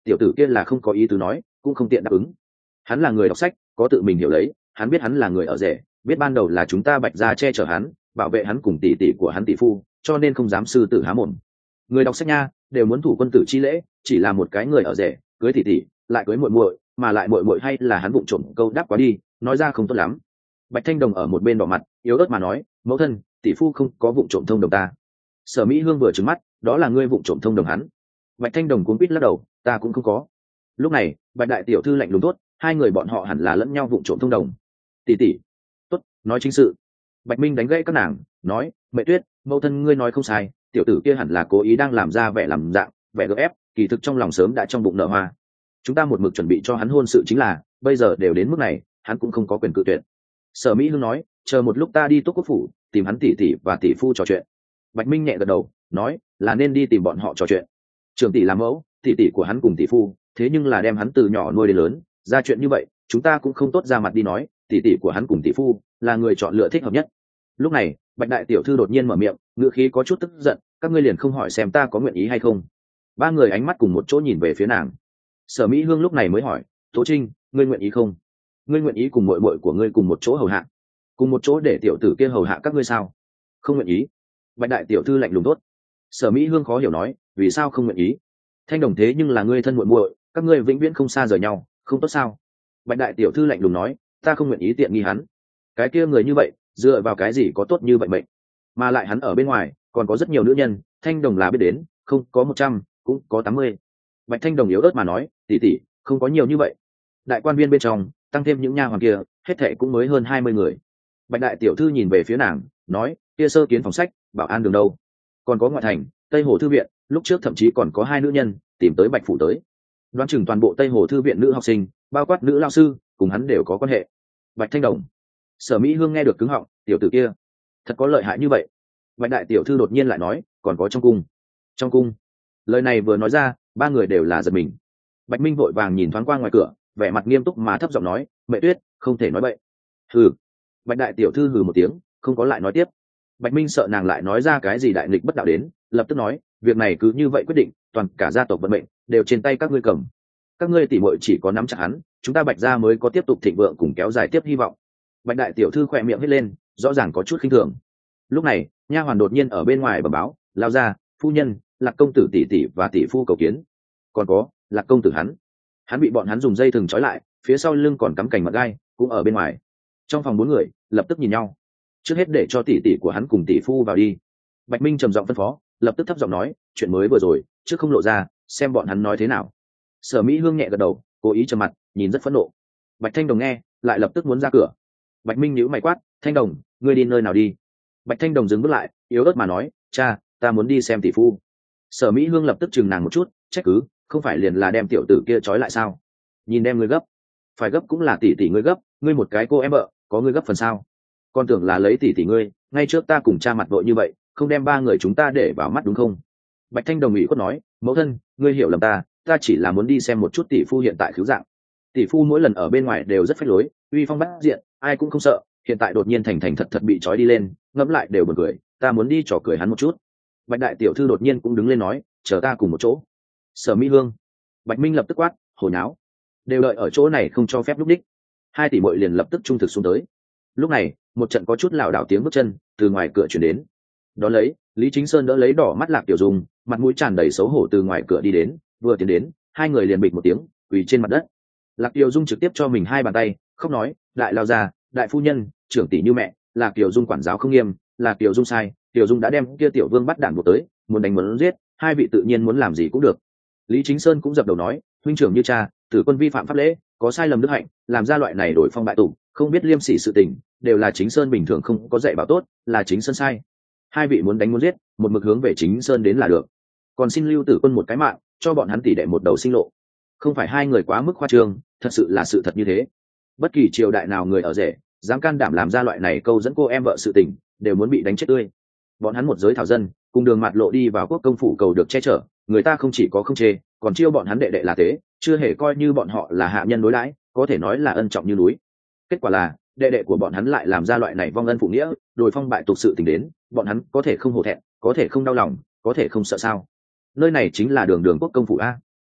tiểu tử kia là không có ý tứ nói, cũng không tiện đáp ứng. Hắn là người đọc sách, có tự mình hiểu lấy, hắn biết hắn là người ở rể, biết ban đầu là chúng ta Bạch gia che chở hắn, bảo vệ hắn cùng tỷ tỷ của hắn tỷ phu, cho nên không dám sư tử há mồm. Người đọc sách nha, đều muốn thủ quân tử chi lễ, chỉ là một cái người ở rể, cưới tỷ tỷ, lại cưới muội muội, mà lại muội muội hay là hắn vụng trộm câu đáp quá đi, nói ra không tốt lắm. Bạch Thanh Đồng ở một bên đỏ mặt, yếu ớt mà nói, mẫu thân, tỷ phu không có vụng trộm thông đồng ta. Sở Mỹ Hương vừa trừng mắt, đó là ngươi vụng trộm thông đồng hắn. Bạch Thanh Đồng cuống quýt lắc đầu, ta cũng không có. Lúc này, Bạch đại tiểu thư lạnh lùng thốt, hai người bọn họ hẳn là lẫn nhau vụng trộm thông đồng. Tỷ tỷ, tốt, nói chính sự. Bạch Minh đánh gãy các nàng, nói, Mẹ Tuyết, mẫu thân ngươi nói không sai, tiểu tử kia hẳn là cố ý đang làm ra vẻ làm dạng, vẻ gượng ép, kỳ thực trong lòng sớm đã trong bụng nở hoa. Chúng ta một mực chuẩn bị cho hắn hôn sự chính là, bây giờ đều đến mức này, hắn cũng không có quyền cự tuyệt. Sở Mỹ Hương nói, chờ một lúc ta đi Túc Quốc phủ, tìm hắn tỷ tỷ và tỷ phu trò chuyện. Bạch Minh nhẹ gật đầu, nói, là nên đi tìm bọn họ trò chuyện. Trưởng tỷ làm mẫu, tỷ tỷ của hắn cùng tỷ phu, thế nhưng là đem hắn từ nhỏ nuôi đến lớn, ra chuyện như vậy, chúng ta cũng không tốt ra mặt đi nói, tỷ tỷ của hắn cùng tỷ phu là người chọn lựa thích hợp nhất. Lúc này, Bạch đại tiểu thư đột nhiên mở miệng, ngữ khí có chút tức giận, các ngươi liền không hỏi xem ta có nguyện ý hay không? Ba người ánh mắt cùng một chỗ nhìn về phía nàng. Sở Mỹ Hương lúc này mới hỏi, Tố Trinh, ngươi nguyện ý không? Ngươi nguyện ý cùng muội muội của ngươi cùng một chỗ hầu hạ, cùng một chỗ để tiểu tử kia hầu hạ các ngươi sao? Không nguyện ý. Bạch đại tiểu thư lạnh lùng tốt. Sở Mỹ Hương khó hiểu nói, vì sao không nguyện ý? Thanh Đồng thế nhưng là ngươi thân muội muội, các ngươi vĩnh viễn không xa rời nhau, không tốt sao? Bạch đại tiểu thư lạnh lùng nói, ta không nguyện ý tiện nghi hắn. Cái kia người như vậy, dựa vào cái gì có tốt như vậy mệnh? Mà lại hắn ở bên ngoài còn có rất nhiều nữ nhân, Thanh Đồng là biết đến, không có một trăm cũng có tám mươi. Bạch Thanh Đồng yếu ớt mà nói, tỷ tỷ, không có nhiều như vậy. Đại quan viên bên trong, tăng thêm những nha hoàn kia, hết thệ cũng mới hơn hai mươi người. Bạch đại tiểu thư nhìn về phía nàng, nói, kia sơ kiến phòng sách, bảo an đường đâu? Còn có ngoại thành, Tây Hồ thư viện, lúc trước thậm chí còn có hai nữ nhân tìm tới Bạch phủ tới. Đoán chừng toàn bộ Tây Hồ thư viện nữ học sinh, bao quát nữ lao sư, cùng hắn đều có quan hệ. Bạch Thanh Đồng. Sở Mỹ Hương nghe được cứng họng, tiểu tử kia, thật có lợi hại như vậy. Bạch đại tiểu thư đột nhiên lại nói, còn có trong cung. Trong cung. Lời này vừa nói ra, ba người đều là giật mình. Bạch Minh vội vàng nhìn thoáng qua ngoài cửa, vẻ mặt nghiêm túc mà thấp giọng nói, Mẹ Tuyết, không thể nói bậy. Hừ. Bạch đại tiểu thư hừ một tiếng, không có lại nói tiếp. Bạch Minh sợ nàng lại nói ra cái gì đại nghịch bất đạo đến, lập tức nói, việc này cứ như vậy quyết định, toàn cả gia tộc vận mệnh đều trên tay các ngươi cầm. Các ngươi tỉ muội chỉ có nắm chặt hắn, chúng ta Bạch gia mới có tiếp tục thịnh vượng cùng kéo dài tiếp hy vọng. Bạch đại tiểu thư khỏe miệng hết lên, rõ ràng có chút khinh thường. Lúc này, nha hoàn đột nhiên ở bên ngoài bẩm báo, lao ra, phu nhân, Lạc công tử tỷ tỷ và tỷ phu cầu kiến. Còn có, Lạc công tử hắn, hắn bị bọn hắn dùng dây thừng trói lại, phía sau lưng còn cắm cành mật gai, cũng ở bên ngoài. Trong phòng bốn người lập tức nhìn nhau. Trước hết để cho tỷ tỷ của hắn cùng tỷ phu vào đi. Bạch Minh trầm giọng phân phó, lập tức thấp giọng nói, chuyện mới vừa rồi, trước không lộ ra, xem bọn hắn nói thế nào. Sở Mỹ Hương nhẹ gật đầu, cố ý trầm mặt, nhìn rất phẫn nộ. Bạch Thanh Đồng nghe, lại lập tức muốn ra cửa. Bạch Minh nhíu mày quát, Thanh Đồng, ngươi đi nơi nào đi? Bạch Thanh Đồng dừng bước lại, yếu ớt mà nói, cha, ta muốn đi xem tỷ phu. Sở Mỹ Hương lập tức chừng nàng một chút, trách cứ, không phải liền là đem tiểu tử kia trói lại sao? Nhìn đem ngươi gấp, phải gấp cũng là tỷ tỷ ngươi gấp, ngươi một cái cô em vợ, có ngươi gấp phần sao? Con tưởng là lấy tỷ tỷ ngươi, ngay trước ta cùng cha mặt vội như vậy, không đem ba người chúng ta để vào mắt đúng không? Bạch Thanh Đồng ủy khuất nói, mẫu thân, ngươi hiểu lầm ta, ta chỉ là muốn đi xem một chút tỷ phu hiện tại khiếu dạng. Tỷ phu mỗi lần ở bên ngoài đều rất phách lối, uy phong bát diện, ai cũng không sợ, hiện tại đột nhiên thành thành thật thật bị trói đi lên, ngẫm lại đều buồn cười, ta muốn đi trò cười hắn một chút. Bạch đại tiểu thư đột nhiên cũng đứng lên nói, chờ ta cùng một chỗ. Sở Mỹ Hương. Bạch Minh lập tức quát, hồ nháo, đều đợi ở chỗ này không cho phép lúc đích. Hai tỷ muội liền lập tức trung thực xuống tới. Lúc này, một trận có chút lảo đảo tiếng bước chân từ ngoài cửa chuyển đến. Đón lấy, Lý Chính Sơn đỡ lấy đỏ mắt Lạc Tiểu Dung, mặt mũi tràn đầy xấu hổ từ ngoài cửa đi đến, vừa tiến đến, hai người liền bịch một tiếng, quỳ trên mặt đất. Lạc Tiểu Dung trực tiếp cho mình hai bàn tay, không nói, đại lao ra, đại phu nhân, trưởng tỷ như mẹ, Lạc Tiểu Dung quản giáo không nghiêm, Lạc Tiểu Dung sai, Tiểu Dung đã đem kia tiểu vương bắt đản buộc tới, muốn đánh muốn giết, hai vị tự nhiên muốn làm gì cũng được. Lý Chính Sơn cũng dập đầu nói, huynh trưởng như cha, tử quân vi phạm pháp lễ, có sai lầm đức hạnh, làm ra loại này đổi phong bại tục, không biết liêm sỉ sự tình, đều là Chính Sơn bình thường không có dạy bảo tốt, là Chính Sơn sai. Hai vị muốn đánh muốn giết, một mực hướng về Chính Sơn đến là được. Còn xin lưu tử quân một cái mạng, cho bọn hắn tỷ đệ một đầu sinh lộ. Không phải hai người quá mức khoa trương, thật sự là sự thật như thế. Bất kỳ triều đại nào người ở rể, dám can đảm làm ra loại này câu dẫn cô em vợ sự tình, đều muốn bị đánh chết tươi. Bọn hắn một giới thảo dân, cùng đường mạt lộ đi vào quốc công phủ cầu được che chở, người ta không chỉ có không chê, còn chiêu bọn hắn đệ đệ là thế, chưa hề coi như bọn họ là hạ nhân đối đãi, có thể nói là ân trọng như núi. Kết quả là đệ đệ của bọn hắn lại làm ra loại này vong ân phụ nghĩa, đồi phong bại tục sự tình đến, bọn hắn có thể không hổ thẹn, có thể không đau lòng, có thể không sợ sao? Nơi này chính là đường đường quốc công phủ a.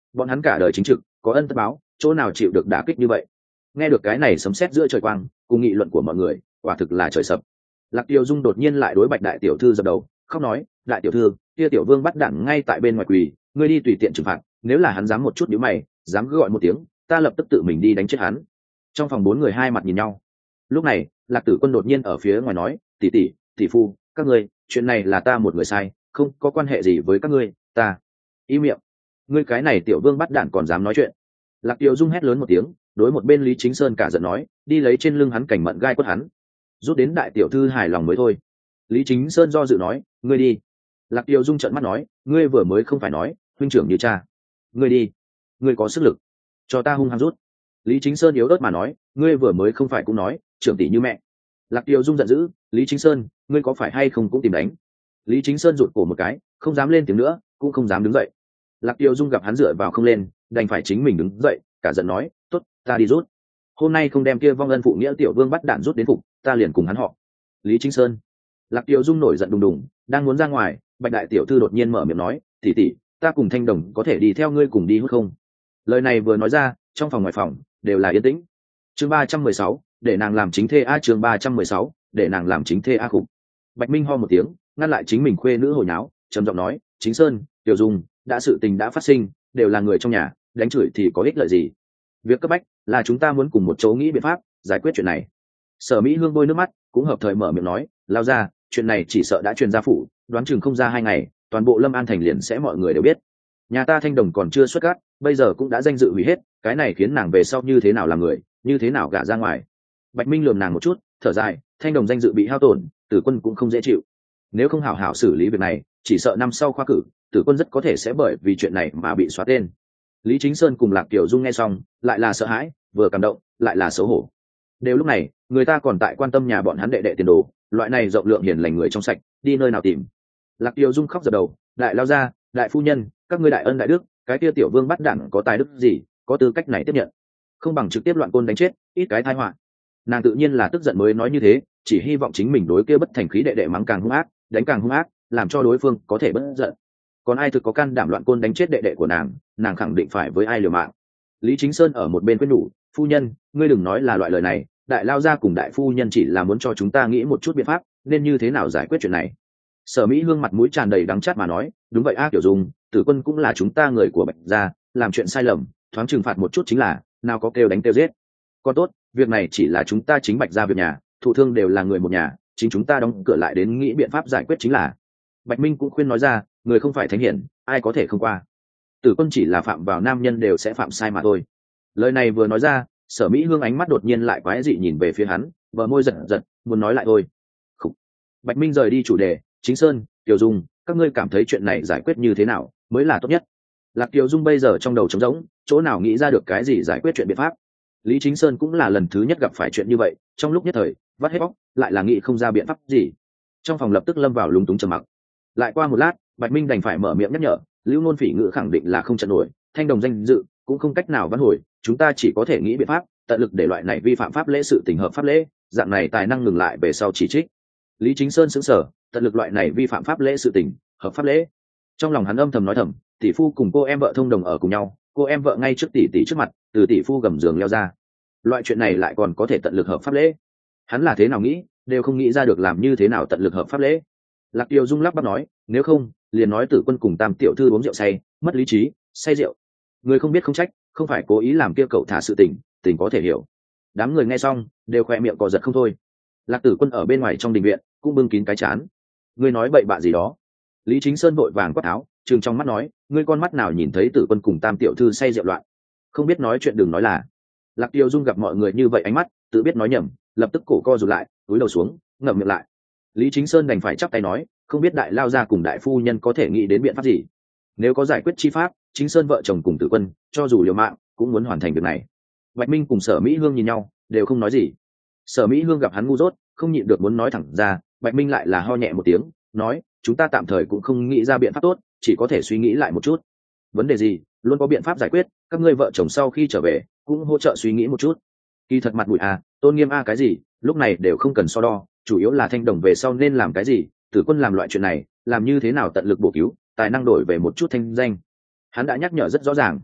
bọn hắn cả đời chính trực có ân tất báo, chỗ nào chịu được đả kích như vậy. Nghe được cái này sấm sét giữa trời quang cùng nghị luận của mọi người, quả thực là trời sập. Lạc Tiêu Dung đột nhiên lại đối Bạch đại tiểu thư dập đầu, khóc nói, đại tiểu thư, kia tiểu vương bắt đẳng ngay tại bên ngoài quỳ, ngươi đi tùy tiện trừng phạt, nếu là hắn dám một chút nhíu mày, dám cứ gọi một tiếng, ta lập tức tự mình đi đánh chết hắn. Trong phòng bốn người hai mặt nhìn nhau. Lúc này, Lạc Tử Quân đột nhiên ở phía ngoài nói, tỷ tỷ, tỷ phu, các ngươi, chuyện này là ta một người sai, không có quan hệ gì với các ngươi, ta. Im miệng. Ngươi cái này tiểu vương bắt đản còn dám nói chuyện. Lạc Tiêu Dung hét lớn một tiếng, đối một bên Lý Chính Sơn cả giận nói, đi lấy trên lưng hắn cảnh mận gai quất hắn, rút đến đại tiểu thư hài lòng mới thôi. Lý Chính Sơn do dự nói, ngươi đi. Lạc Tiêu Dung trợn mắt nói, ngươi vừa mới không phải nói huynh trưởng như cha, ngươi đi, ngươi có sức lực, cho ta hung hăng rút. Lý Chính Sơn yếu ớt mà nói, ngươi vừa mới không phải cũng nói trưởng tỷ như mẹ. Lạc Tiêu Dung giận dữ, Lý Chính Sơn, ngươi có phải hay không cũng tìm đánh. Lý Chính Sơn rụt cổ một cái, không dám lên tiếng nữa, cũng không dám đứng dậy. Lạc Tiêu Dung gặp hắn dựa vào không lên, đành phải chính mình đứng dậy, cả giận nói, tốt, ta đi rút. Hôm nay không đem kia vong ân phụ nghĩa tiểu vương bắt đạn rút đến phục, ta liền cùng hắn họ. Lý Chính Sơn. Lạc Tiêu Dung nổi giận đùng đùng, đang muốn ra ngoài, Bạch đại tiểu thư đột nhiên mở miệng nói, tỷ tỷ, ta cùng Thanh Đồng có thể đi theo ngươi cùng đi hút không? Lời này vừa nói ra, trong phòng ngoài phòng đều là yên tĩnh. Chương ba trăm mười sáu, để nàng làm chính thê a chương ba trăm mười sáu, để nàng làm chính thê a khục. Bạch Minh ho một tiếng, ngăn lại chính mình khuê nữ hồi nháo, trầm giọng nói, Chính Sơn, Tiểu Dung, đã sự tình đã phát sinh, đều là người trong nhà, đánh chửi thì có ích lợi gì? Việc cấp bách là chúng ta muốn cùng một chỗ nghĩ biện pháp giải quyết chuyện này. Sở Mỹ Hương bôi nước mắt, cũng hợp thời mở miệng nói, lao ra, chuyện này chỉ sợ đã truyền ra phủ, đoán chừng không ra hai ngày, toàn bộ Lâm An thành liền sẽ mọi người đều biết. Nhà ta Thanh Đồng còn chưa xuất cát, bây giờ cũng đã danh dự hủy hết, cái này khiến nàng về sau như thế nào làm người, như thế nào gả ra ngoài. Bạch Minh lườm nàng một chút, thở dài, Thanh Đồng danh dự bị hao tổn, Tử Quân cũng không dễ chịu. Nếu không hảo hảo xử lý việc này, chỉ sợ năm sau khoa cử, Tử Quân rất có thể sẽ bởi vì chuyện này mà bị xóa tên. Lý Chính Sơn cùng Lạc Tiểu Dung nghe xong, lại là sợ hãi, vừa cảm động, lại là xấu hổ. Đều lúc này, người ta còn tại quan tâm nhà bọn hắn đệ đệ tiền đồ, loại này rộng lượng hiền lành người trong sạch, đi nơi nào tìm? Lạc Tiểu Dung khóc giật đầu, đại lao ra, đại phu nhân, các ngươi đại ân đại đức, cái kia tiểu vương bắt đẳng có tài đức gì, có tư cách này tiếp nhận? Không bằng trực tiếp loạn côn đánh chết, ít cái tai họa. Nàng tự nhiên là tức giận mới nói như thế, chỉ hy vọng chính mình đối kia bất thành khí đệ đệ mắng càng hung ác, đánh càng hung ác, làm cho đối phương có thể bất giận. Còn ai thực có can đảm loạn côn đánh chết đệ đệ của nàng, nàng khẳng định phải với ai liều mạng. Lý Chính Sơn ở một bên quyết nhủ, phu nhân, ngươi đừng nói là loại lời này, đại lao ra cùng đại phu nhân chỉ là muốn cho chúng ta nghĩ một chút biện pháp, nên như thế nào giải quyết chuyện này. Sở Mỹ Hương mặt mũi tràn đầy đắng chát mà nói, đúng vậy a Tiểu Dung, Tử Quân cũng là chúng ta người của Bạch gia, làm chuyện sai lầm, thoáng trừng phạt một chút chính là, nào có kêu đánh kêu giết. Còn tốt, việc này chỉ là chúng ta chính Bạch gia việc nhà, thụ thương đều là người một nhà, chính chúng ta đóng cửa lại đến nghĩ biện pháp giải quyết chính là. Bạch Minh cũng khuyên nói ra, người không phải thánh hiển, ai có thể không qua. Tử Quân chỉ là phạm vào nam nhân đều sẽ phạm sai mà thôi. Lời này vừa nói ra, Sở Mỹ Hương ánh mắt đột nhiên lại quái dị nhìn về phía hắn, bờ môi giật giật, muốn nói lại thôi. Khủ. Bạch Minh rời đi chủ đề, Chính Sơn, Tiểu Dung, các ngươi cảm thấy chuyện này giải quyết như thế nào mới là tốt nhất? Lạc Tiểu Dung bây giờ trong đầu trống rỗng, chỗ nào nghĩ ra được cái gì giải quyết chuyện biện pháp? Lý Chính Sơn cũng là lần thứ nhất gặp phải chuyện như vậy, trong lúc nhất thời vắt hết bóc, lại là nghĩ không ra biện pháp gì. Trong phòng lập tức lâm vào lúng túng trầm mặc. Lại qua một lát, Bạch Minh đành phải mở miệng nhắc nhở, Lưu Nôn Phỉ Ngữ khẳng định là không trận nổi, Thanh Đồng danh dự cũng không cách nào vãn hồi, chúng ta chỉ có thể nghĩ biện pháp, tận lực để loại này vi phạm pháp lễ sự tình hợp pháp lễ, dạng này tài năng ngừng lại về sau chỉ trích. Lý Chính Sơn sững sờ, tận lực loại này vi phạm pháp lễ sự tình hợp pháp lễ. Trong lòng hắn âm thầm nói thầm, tỷ phu cùng cô em vợ thông đồng ở cùng nhau, cô em vợ ngay trước tỷ tỷ trước mặt, từ tỷ phu gầm giường leo ra. Loại chuyện này lại còn có thể tận lực hợp pháp lễ. Hắn là thế nào nghĩ, đều không nghĩ ra được làm như thế nào tận lực hợp pháp lễ. Lạc Tiêu Dung lắp bắp nói, nếu không, liền nói Tử Quân cùng Tam tiểu thư uống rượu say, mất lý trí, say rượu. Người không biết không trách, không phải cố ý làm kia cậu thả sự tình, tình có thể hiểu. Đám người nghe xong, đều khoe miệng cò giật không thôi. Lạc Tử Quân ở bên ngoài trong đình viện, cũng bưng kín cái chán. Ngươi nói bậy bạ gì đó? Lý Chính Sơn vội vàng quát tháo, trừng trong mắt nói, ngươi con mắt nào nhìn thấy Tử Quân cùng Tam tiểu thư say rượu loạn? Không biết nói chuyện đừng nói là. Lạc Tiêu Dung gặp mọi người như vậy ánh mắt, tự biết nói nhầm, lập tức cổ co rụt lại, cúi đầu xuống, ngậm miệng lại. Lý Chính Sơn đành phải chắp tay nói, không biết đại lao ra cùng đại phu nhân có thể nghĩ đến biện pháp gì. Nếu có giải quyết chi pháp, Chính Sơn vợ chồng cùng Tử Quân, cho dù liều mạng, cũng muốn hoàn thành việc này. Bạch Minh cùng Sở Mỹ Hương nhìn nhau, đều không nói gì. Sở Mỹ Hương gặp hắn ngu dốt, không nhịn được muốn nói thẳng ra, Bạch Minh lại là ho nhẹ một tiếng, nói, chúng ta tạm thời cũng không nghĩ ra biện pháp tốt, chỉ có thể suy nghĩ lại một chút. Vấn đề gì, luôn có biện pháp giải quyết, các ngươi vợ chồng sau khi trở về, cũng hỗ trợ suy nghĩ một chút. Kỳ thật mặt mũi a, tôn nghiêm a cái gì, lúc này đều không cần so đo, chủ yếu là Thanh Đồng về sau nên làm cái gì, Tử Quân làm loại chuyện này, làm như thế nào tận lực bổ cứu, tài năng đổi về một chút thanh danh. Hắn đã nhắc nhở rất rõ ràng.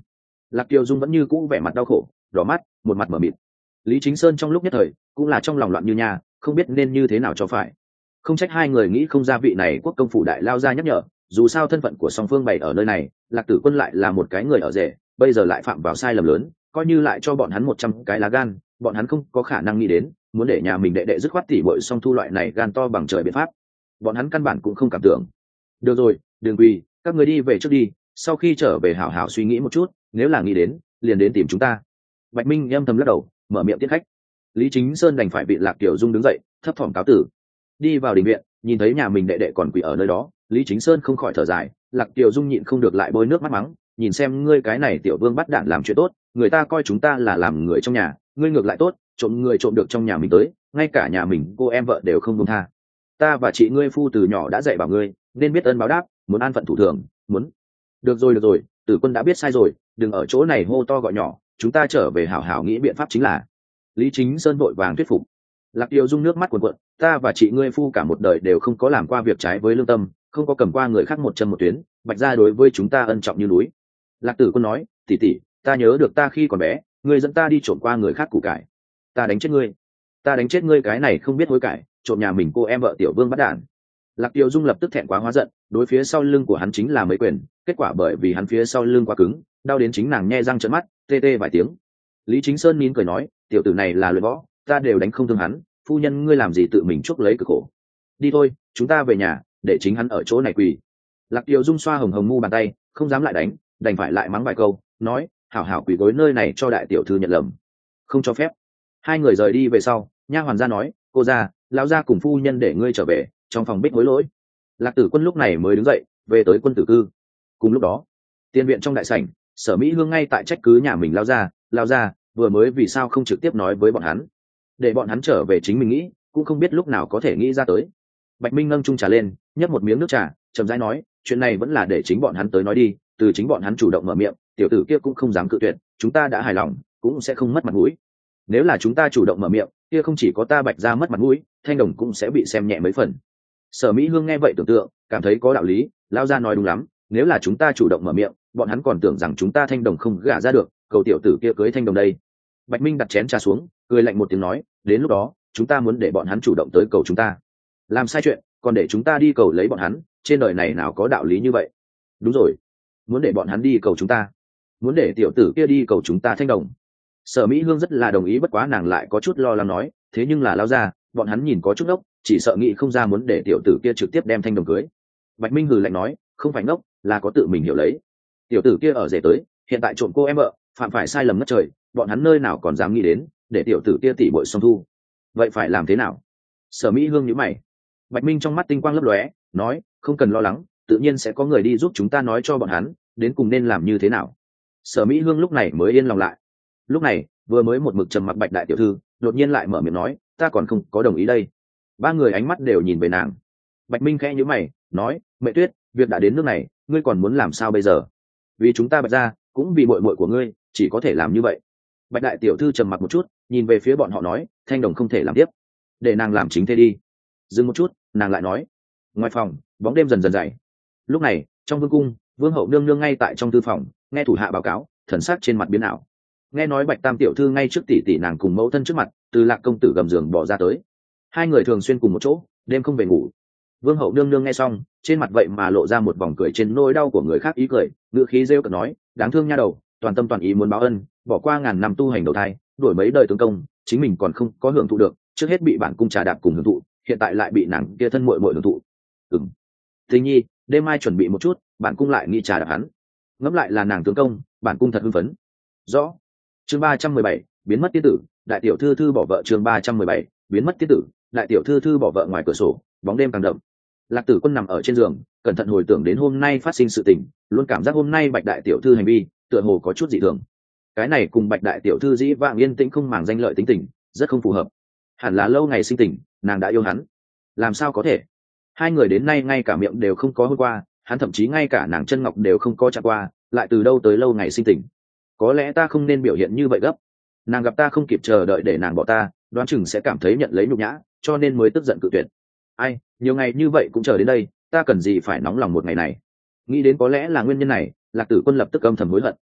Lạc Kiều Dung vẫn như cũ vẻ mặt đau khổ, đỏ mắt, một mặt mở mịt. Lý Chính Sơn trong lúc nhất thời cũng là trong lòng loạn như nhà, không biết nên như thế nào cho phải. Không trách hai người nghĩ không ra vị này quốc công phủ đại lao ra nhắc nhở, dù sao thân phận của song phương bày ở nơi này, Lạc Tử Quân lại là một cái người ở rể, bây giờ lại phạm vào sai lầm lớn, coi như lại cho bọn hắn một trăm cái lá gan, bọn hắn không có khả năng nghĩ đến muốn để nhà mình đệ đệ dứt khoát tỉ bội song thu loại này gan to bằng trời biện pháp. Bọn hắn căn bản cũng không cảm tưởng. Được rồi, đừng quỳ, các người đi về trước đi, sau khi trở về hảo hảo suy nghĩ một chút, nếu là nghĩ đến liền đến tìm chúng ta. Bạch Minh âm thầm lắc đầu, mở miệng tiết khách. Lý Chính Sơn đành phải bị Lạc Tiểu Dung đứng dậy, thấp thỏm cáo tử. Đi vào đình viện, nhìn thấy nhà mình đệ đệ còn quỳ ở nơi đó, Lý Chính Sơn không khỏi thở dài. Lạc Tiểu Dung nhịn không được lại bôi nước mắt mắng, nhìn xem ngươi cái này tiểu vương bắt đạn làm chuyện tốt, người ta coi chúng ta là làm người trong nhà, ngươi ngược lại tốt, trộm người trộm được trong nhà mình tới, ngay cả nhà mình cô em vợ đều không buông tha. Ta và chị ngươi phu từ nhỏ đã dạy bảo ngươi, nên biết ơn báo đáp, muốn an phận thủ thường, muốn. Được rồi được rồi, Tử Quân đã biết sai rồi, đừng ở chỗ này hô to gọi nhỏ, chúng ta trở về hảo hảo nghĩ biện pháp chính là. Lý Chính Sơn vội vàng thuyết phục. Lạc Tiêu Dung nước mắt cuồn cuộn, ta và chị ngươi phu cả một đời đều không có làm qua việc trái với lương tâm, không có cầm qua người khác một chân một tuyến, Bạch gia đối với chúng ta ân trọng như núi. Lạc Tử Quân nói, tỷ tỷ, ta nhớ được ta khi còn bé, ngươi dẫn ta đi trộm qua người khác củ cải, ta đánh chết ngươi, ta đánh chết ngươi cái này không biết hối cải, trộm nhà mình cô em vợ tiểu vương bắt đản. Lạc Tiêu Dung lập tức thẹn quá hóa giận, đối phía sau lưng của hắn chính là mấy quyền, kết quả bởi vì hắn phía sau lưng quá cứng, đau đến chính nàng nhe răng trợn mắt, tê tê vài tiếng. Lý Chính Sơn nín cười nói, tiểu tử này là luyện võ, ta đều đánh không thương hắn, phu nhân ngươi làm gì tự mình chuốc lấy cực khổ. Đi thôi, chúng ta về nhà, để chính hắn ở chỗ này quỳ. Lạc Tiêu Dung xoa hồng hồng mu bàn tay, không dám lại đánh, đành phải lại mắng vài câu, nói, hảo hảo quỳ gối nơi này cho đại tiểu thư nhận lầm, không cho phép. Hai người rời đi về sau, nha hoàn gia nói, cô gia, lão gia cùng phu nhân để ngươi trở về, trong phòng bích hối lỗi. Lạc Tử Quân lúc này mới đứng dậy, về tới quân tử cư. Cùng lúc đó, tiên viện trong đại sảnh, Sở Mỹ Hương ngay tại trách cứ nhà mình lao ra, lao ra, vừa mới vì sao không trực tiếp nói với bọn hắn, để bọn hắn trở về chính mình nghĩ, cũng không biết lúc nào có thể nghĩ ra tới. Bạch Minh nâng chung trà lên, nhấp một miếng nước trà, chậm rãi nói, chuyện này vẫn là để chính bọn hắn tới nói đi, từ chính bọn hắn chủ động mở miệng, tiểu tử kia cũng không dám cự tuyệt, chúng ta đã hài lòng, cũng sẽ không mất mặt mũi. Nếu là chúng ta chủ động mở miệng, kia không chỉ có ta Bạch gia mất mặt mũi, Thanh Đồng cũng sẽ bị xem nhẹ mấy phần. Sở Mỹ Hương nghe vậy tưởng tượng, cảm thấy có đạo lý, lao ra nói đúng lắm, nếu là chúng ta chủ động mở miệng, bọn hắn còn tưởng rằng chúng ta Thanh Đồng không gả ra được, cầu tiểu tử kia cưới Thanh Đồng đây. Bạch Minh đặt chén trà xuống, cười lạnh một tiếng nói, đến lúc đó, chúng ta muốn để bọn hắn chủ động tới cầu chúng ta. Làm sai chuyện, còn để chúng ta đi cầu lấy bọn hắn, trên đời này nào có đạo lý như vậy. Đúng rồi, muốn để bọn hắn đi cầu chúng ta, muốn để tiểu tử kia đi cầu chúng ta Thanh Đồng. Sở Mỹ Hương rất là đồng ý, bất quá nàng lại có chút lo lắng nói, thế nhưng là lao ra, bọn hắn nhìn có chút ngốc, chỉ sợ nghĩ không ra muốn để tiểu tử kia trực tiếp đem Thanh Đồng cưới. Bạch Minh hừ lạnh nói, không phải ngốc, là có tự mình hiểu lấy. Tiểu tử kia ở rể tới, hiện tại trộm cô em vợ, phạm phải sai lầm ngất trời, bọn hắn nơi nào còn dám nghĩ đến để tiểu tử kia tỷ bội song thu. Vậy phải làm thế nào? Sở Mỹ Hương nhíu mày. Bạch Minh trong mắt tinh quang lấp lóe, nói, không cần lo lắng, tự nhiên sẽ có người đi giúp chúng ta nói cho bọn hắn, đến cùng nên làm như thế nào. Sở Mỹ Hương lúc này mới yên lòng lại. Lúc này, vừa mới một mực trầm mặc Bạch đại tiểu thư, đột nhiên lại mở miệng nói, ta còn không có đồng ý đây. Ba người ánh mắt đều nhìn về nàng. Bạch Minh khẽ nhíu mày, nói, Mẹ Tuyết, việc đã đến nước này, ngươi còn muốn làm sao bây giờ? Vì chúng ta Bạch gia, cũng vì muội muội của ngươi, chỉ có thể làm như vậy. Bạch đại tiểu thư trầm mặc một chút, nhìn về phía bọn họ nói, Thanh Đồng không thể làm tiếp, để nàng làm chính thế đi. Dừng một chút, nàng lại nói, ngoài phòng, bóng đêm dần dần dày. Lúc này, trong vương cung, vương hậu nương nương ngay tại trong thư phòng, nghe thủ hạ báo cáo, thần sắc trên mặt biến ảo. Nghe nói Bạch tam tiểu thư ngay trước tỷ tỷ nàng cùng mẫu thân trước mặt, từ Lạc công tử gầm giường bỏ ra tới. Hai người thường xuyên cùng một chỗ, đêm không về ngủ. Vương hậu nương nương nghe xong, trên mặt vậy mà lộ ra một vòng cười trên nỗi đau của người khác ý cười, ngữ khí rêu cợt nói, đáng thương nha đầu, toàn tâm toàn ý muốn báo ân, bỏ qua ngàn năm tu hành đầu thai, đổi mấy đời tướng công, chính mình còn không có hưởng thụ được, trước hết bị bản cung trà đạp cùng hưởng thụ, hiện tại lại bị nàng kia thân muội muội hưởng thụ. Ừm. Tình nhi, đêm mai chuẩn bị một chút, bản cung lại nghĩ trà đạp hắn. Ngẫm lại là nàng tướng công, bản cung thật hưng phấn. Rõ. Chương ba trăm mười bảy, biến mất tiên tử, đại tiểu thư thư bỏ vợ. Chương ba trăm mười bảy, biến mất tiên tử, đại tiểu thư thư bỏ vợ. Ngoài cửa sổ, bóng đêm càng đậm. Lạc Tử Quân nằm ở trên giường, cẩn thận hồi tưởng đến hôm nay phát sinh sự tình, luôn cảm giác hôm nay Bạch đại tiểu thư hành vi tựa hồ có chút dị thường. Cái này cùng Bạch đại tiểu thư dĩ vãng yên tĩnh không màng danh lợi tính tình, rất không phù hợp. Hẳn là lâu ngày sinh tình, nàng đã yêu hắn. Làm sao có thể? Hai người đến nay ngay cả miệng đều không có hôn qua, hắn thậm chí ngay cả nàng chân ngọc đều không có chạm qua, lại từ đâu tới lâu ngày sinh tình? Có lẽ ta không nên biểu hiện như vậy gấp. Nàng gặp ta không kịp chờ đợi để nàng bỏ ta, đoán chừng sẽ cảm thấy nhận lấy nhục nhã, cho nên mới tức giận cự tuyệt. Ai, nhiều ngày như vậy cũng chờ đến đây, ta cần gì phải nóng lòng một ngày này? Nghĩ đến có lẽ là nguyên nhân này, Lạc Tử Quân lập tức âm thầm hối hận.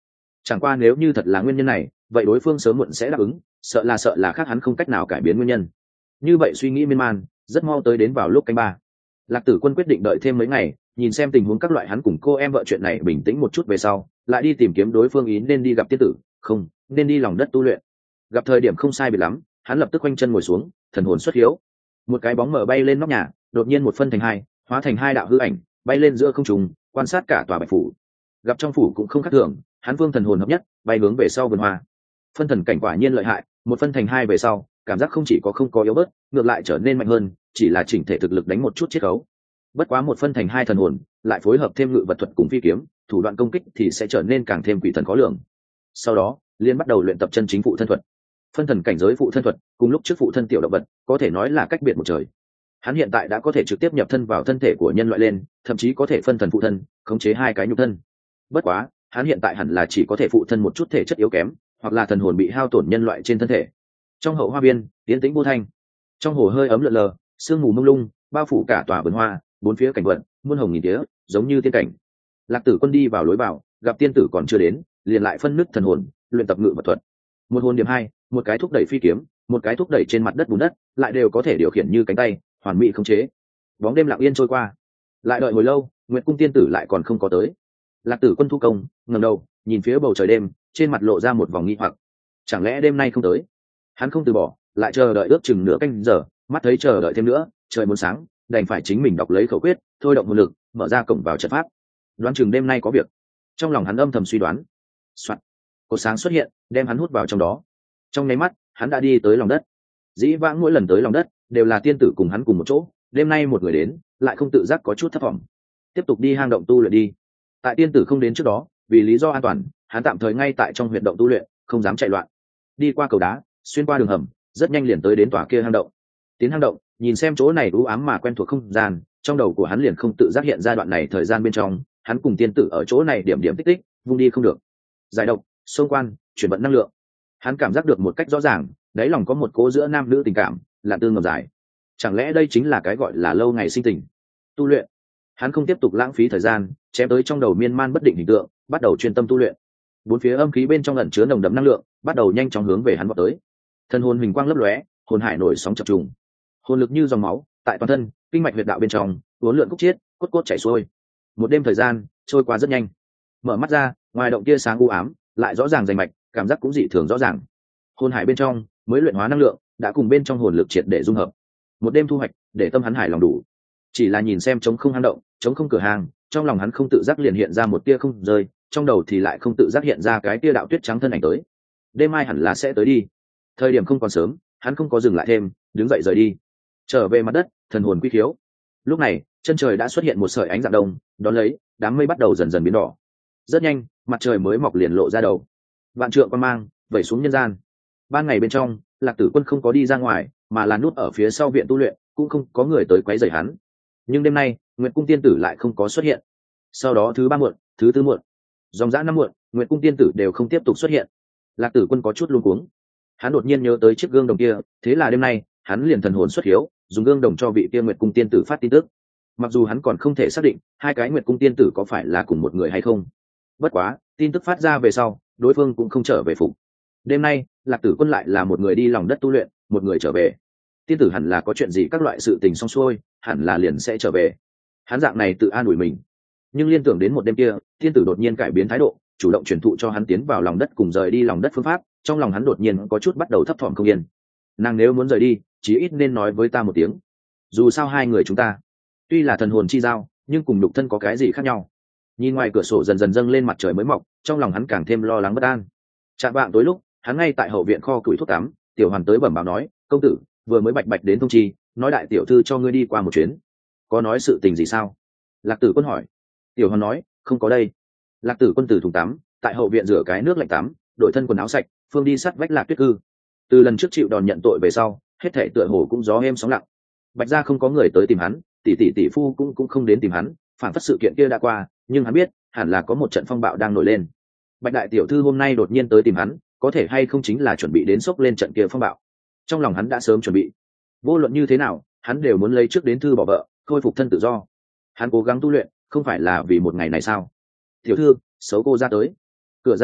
Chẳng qua nếu như thật là nguyên nhân này, vậy đối phương sớm muộn sẽ đáp ứng, sợ là sợ là khác hắn không cách nào cải biến nguyên nhân. Như vậy suy nghĩ miên man, rất mau tới đến vào lúc canh ba. Lạc Tử Quân quyết định đợi thêm mấy ngày, nhìn xem tình huống các loại hắn cùng cô em vợ chuyện này bình tĩnh một chút về sau, lại đi tìm kiếm đối phương ý nên đi gặp tiên tử, không, nên đi lòng đất tu luyện. Gặp thời điểm không sai biệt lắm, hắn lập tức quanh chân ngồi xuống, thần hồn xuất hiếu. Một cái bóng mở bay lên nóc nhà, đột nhiên một phân thành hai, hóa thành hai đạo hư ảnh, bay lên giữa không trung, quan sát cả tòa Bạch phủ. Gặp trong phủ cũng không khác thường, hắn vương thần hồn hợp nhất, bay hướng về sau vườn hoa. Phân thần cảnh quả nhiên lợi hại, một phân thành hai về sau, cảm giác không chỉ có không có yếu bớt, ngược lại trở nên mạnh hơn, chỉ là chỉnh thể thực lực đánh một chút chiết khấu. Bất quá một phân thành hai thần hồn, lại phối hợp thêm ngự vật thuật cùng phi kiếm, thủ đoạn công kích thì sẽ trở nên càng thêm quỷ thần khó lường. Sau đó, liên bắt đầu luyện tập chân chính phụ thân thuật. Phân thần cảnh giới phụ thân thuật, cùng lúc trước phụ thân tiểu động vật, có thể nói là cách biệt một trời. Hắn hiện tại đã có thể trực tiếp nhập thân vào thân thể của nhân loại lên, thậm chí có thể phân thần phụ thân, khống chế hai cái nhục thân. Bất quá, hắn hiện tại hẳn là chỉ có thể phụ thân một chút thể chất yếu kém, hoặc là thần hồn bị hao tổn nhân loại trên thân thể. Trong hậu hoa viên, tiến tĩnh vô thanh. Trong hồ hơi ấm lượn lờ, sương mù mông lung, bao phủ cả tòa vườn hoa, bốn phía cảnh vật, muôn hồng nghìn tía, giống như tiên cảnh. Lạc Tử Quân đi vào lối vào, gặp tiên tử còn chưa đến, liền lại phân nứt thần hồn, luyện tập ngự vật thuật. Một hồn điểm hai, một cái thúc đẩy phi kiếm, một cái thúc đẩy trên mặt đất bùn đất, lại đều có thể điều khiển như cánh tay, hoàn mỹ khống chế. Bóng đêm lặng yên trôi qua, lại đợi hồi lâu, Nguyệt cung tiên tử lại còn không có tới. Lạc Tử Quân thu công, ngẩng đầu, nhìn phía bầu trời đêm, trên mặt lộ ra một vòng nghi hoặc. Chẳng lẽ đêm nay không tới? Hắn không từ bỏ, lại chờ đợi ước chừng nửa canh giờ, mắt thấy chờ đợi thêm nữa, trời muốn sáng, đành phải chính mình đọc lấy khẩu quyết, thôi động hồn lực, mở ra cổng vào trận pháp. Đoán chừng đêm nay có việc. Trong lòng hắn âm thầm suy đoán. Soạt, cột sáng xuất hiện, đem hắn hút vào trong đó. Trong nháy mắt, hắn đã đi tới lòng đất. Dĩ vãng mỗi lần tới lòng đất, đều là tiên tử cùng hắn cùng một chỗ, đêm nay một người đến, lại không tự giác có chút thất vọng. Tiếp tục đi hang động tu luyện đi. Tại tiên tử không đến trước đó, vì lý do an toàn, hắn tạm thời ngay tại trong huyệt động tu luyện, không dám chạy loạn. Đi qua cầu đá, xuyên qua đường hầm, rất nhanh liền tới đến tòa kia hang động. Tiến hang động, nhìn xem chỗ này u ám mà quen thuộc không gian, trong đầu của hắn liền không tự giác hiện ra đoạn này thời gian bên trong, hắn cùng tiên tử ở chỗ này điểm điểm tích tích, vung đi không được. Giải độc, xông quan, chuyển vận năng lượng. Hắn cảm giác được một cách rõ ràng, đáy lòng có một cố giữa nam nữ tình cảm, lạ tương ngầm dài. Chẳng lẽ đây chính là cái gọi là lâu ngày sinh tình? Tu luyện. Hắn không tiếp tục lãng phí thời gian, chém tới trong đầu miên man bất định hình tượng, bắt đầu chuyên tâm tu luyện. Bốn phía âm khí bên trong ẩn chứa nồng đậm năng lượng, bắt đầu nhanh chóng hướng về hắn vọt tới. Thân hồn huỳnh quang lấp lóe, hồn hải nổi sóng chập trùng. Hồn lực như dòng máu, tại toàn thân, kinh mạch huyệt đạo bên trong, uốn lượn khúc chiết, cốt cốt chảy xuôi. Một đêm thời gian trôi qua rất nhanh. Mở mắt ra, ngoài động tia sáng u ám, lại rõ ràng rành mạch, cảm giác cũng dị thường rõ ràng. Hồn hải bên trong, mới luyện hóa năng lượng, đã cùng bên trong hồn lực triệt để dung hợp. Một đêm thu hoạch, để tâm hắn hài lòng đủ. Chỉ là nhìn xem trống không hang động, trống không cửa hàng, trong lòng hắn không tự giác liền hiện ra một tia không rơi, trong đầu thì lại không tự giác hiện ra cái tia đạo tuyết trắng thân ảnh tới. Đêm mai hẳn là sẽ tới đi. Thời điểm không còn sớm, hắn không có dừng lại thêm, đứng dậy rời đi. Trở về mặt đất, thần hồn quy khiếu. Lúc này, chân trời đã xuất hiện một sợi ánh dạng đông, đón lấy, đám mây bắt đầu dần dần biến đỏ. Rất nhanh, mặt trời mới mọc liền lộ ra đầu. Vạn trượng quan mang, vẩy xuống nhân gian. Ban ngày bên trong, Lạc Tử Quân không có đi ra ngoài, mà là nút ở phía sau viện tu luyện, cũng không có người tới quấy rầy hắn. Nhưng đêm nay, Nguyệt cung tiên tử lại không có xuất hiện. Sau đó thứ ba muộn, thứ tư muộn, dòng dã năm muộn, Nguyệt cung tiên tử đều không tiếp tục xuất hiện. Lạc Tử Quân có chút luống cuống. Hắn đột nhiên nhớ tới chiếc gương đồng kia, thế là đêm nay, hắn liền thần hồn xuất hiếu, dùng gương đồng cho vị kia Nguyệt cung tiên tử phát tin tức. Mặc dù hắn còn không thể xác định hai cái Nguyệt cung tiên tử có phải là cùng một người hay không. Bất quá, tin tức phát ra về sau, đối phương cũng không trở về phục. Đêm nay, Lạc Tử Quân lại là một người đi lòng đất tu luyện, một người trở về. Tiên tử hẳn là có chuyện gì các loại sự tình xong xuôi, hẳn là liền sẽ trở về. Hắn dạng này tự an ủi mình. Nhưng liên tưởng đến một đêm kia, tiên tử đột nhiên cải biến thái độ, chủ động truyền thụ cho hắn tiến vào lòng đất cùng rời đi lòng đất phương pháp, trong lòng hắn đột nhiên có chút bắt đầu thấp thỏm không yên. Nàng nếu muốn rời đi, chí ít nên nói với ta một tiếng. Dù sao hai người chúng ta, tuy là thần hồn chi giao, nhưng cùng nhục thân có cái gì khác nhau. Nhìn ngoài cửa sổ dần dần dâng lên mặt trời mới mọc, trong lòng hắn càng thêm lo lắng bất an. Chạng vạng tối lúc, hắn ngay tại hậu viện kho củi thuốc tắm, tiểu hoàn tới bẩm báo nói, công tử vừa mới bạch bạch đến thông chi, nói đại tiểu thư cho ngươi đi qua một chuyến. Có nói sự tình gì sao? Lạc Tử Quân hỏi. Tiểu hoàn nói, không có đây. Lạc Tử Quân từ thùng tắm, tại hậu viện rửa cái nước lạnh tắm, đổi thân quần áo sạch, phương đi sát vách Lạc Tuyết cư. Từ lần trước chịu đòn nhận tội về sau, hết thảy tựa hồ cũng gió êm sóng lặng. Bạch gia không có người tới tìm hắn, tỷ tỷ tỷ phu cũng cũng không đến tìm hắn, phản phất sự kiện kia đã qua, nhưng hắn biết, hẳn là có một trận phong bạo đang nổi lên. Bạch đại tiểu thư hôm nay đột nhiên tới tìm hắn, có thể hay không chính là chuẩn bị đến sốc lên trận kia phong bạo. Trong lòng hắn đã sớm chuẩn bị. Vô luận như thế nào, hắn đều muốn lấy trước đến thư bỏ vợ, khôi phục thân tự do. Hắn cố gắng tu luyện, không phải là vì một ngày này sao? Tiểu thư, xấu cô ra tới. Cửa gian phòng,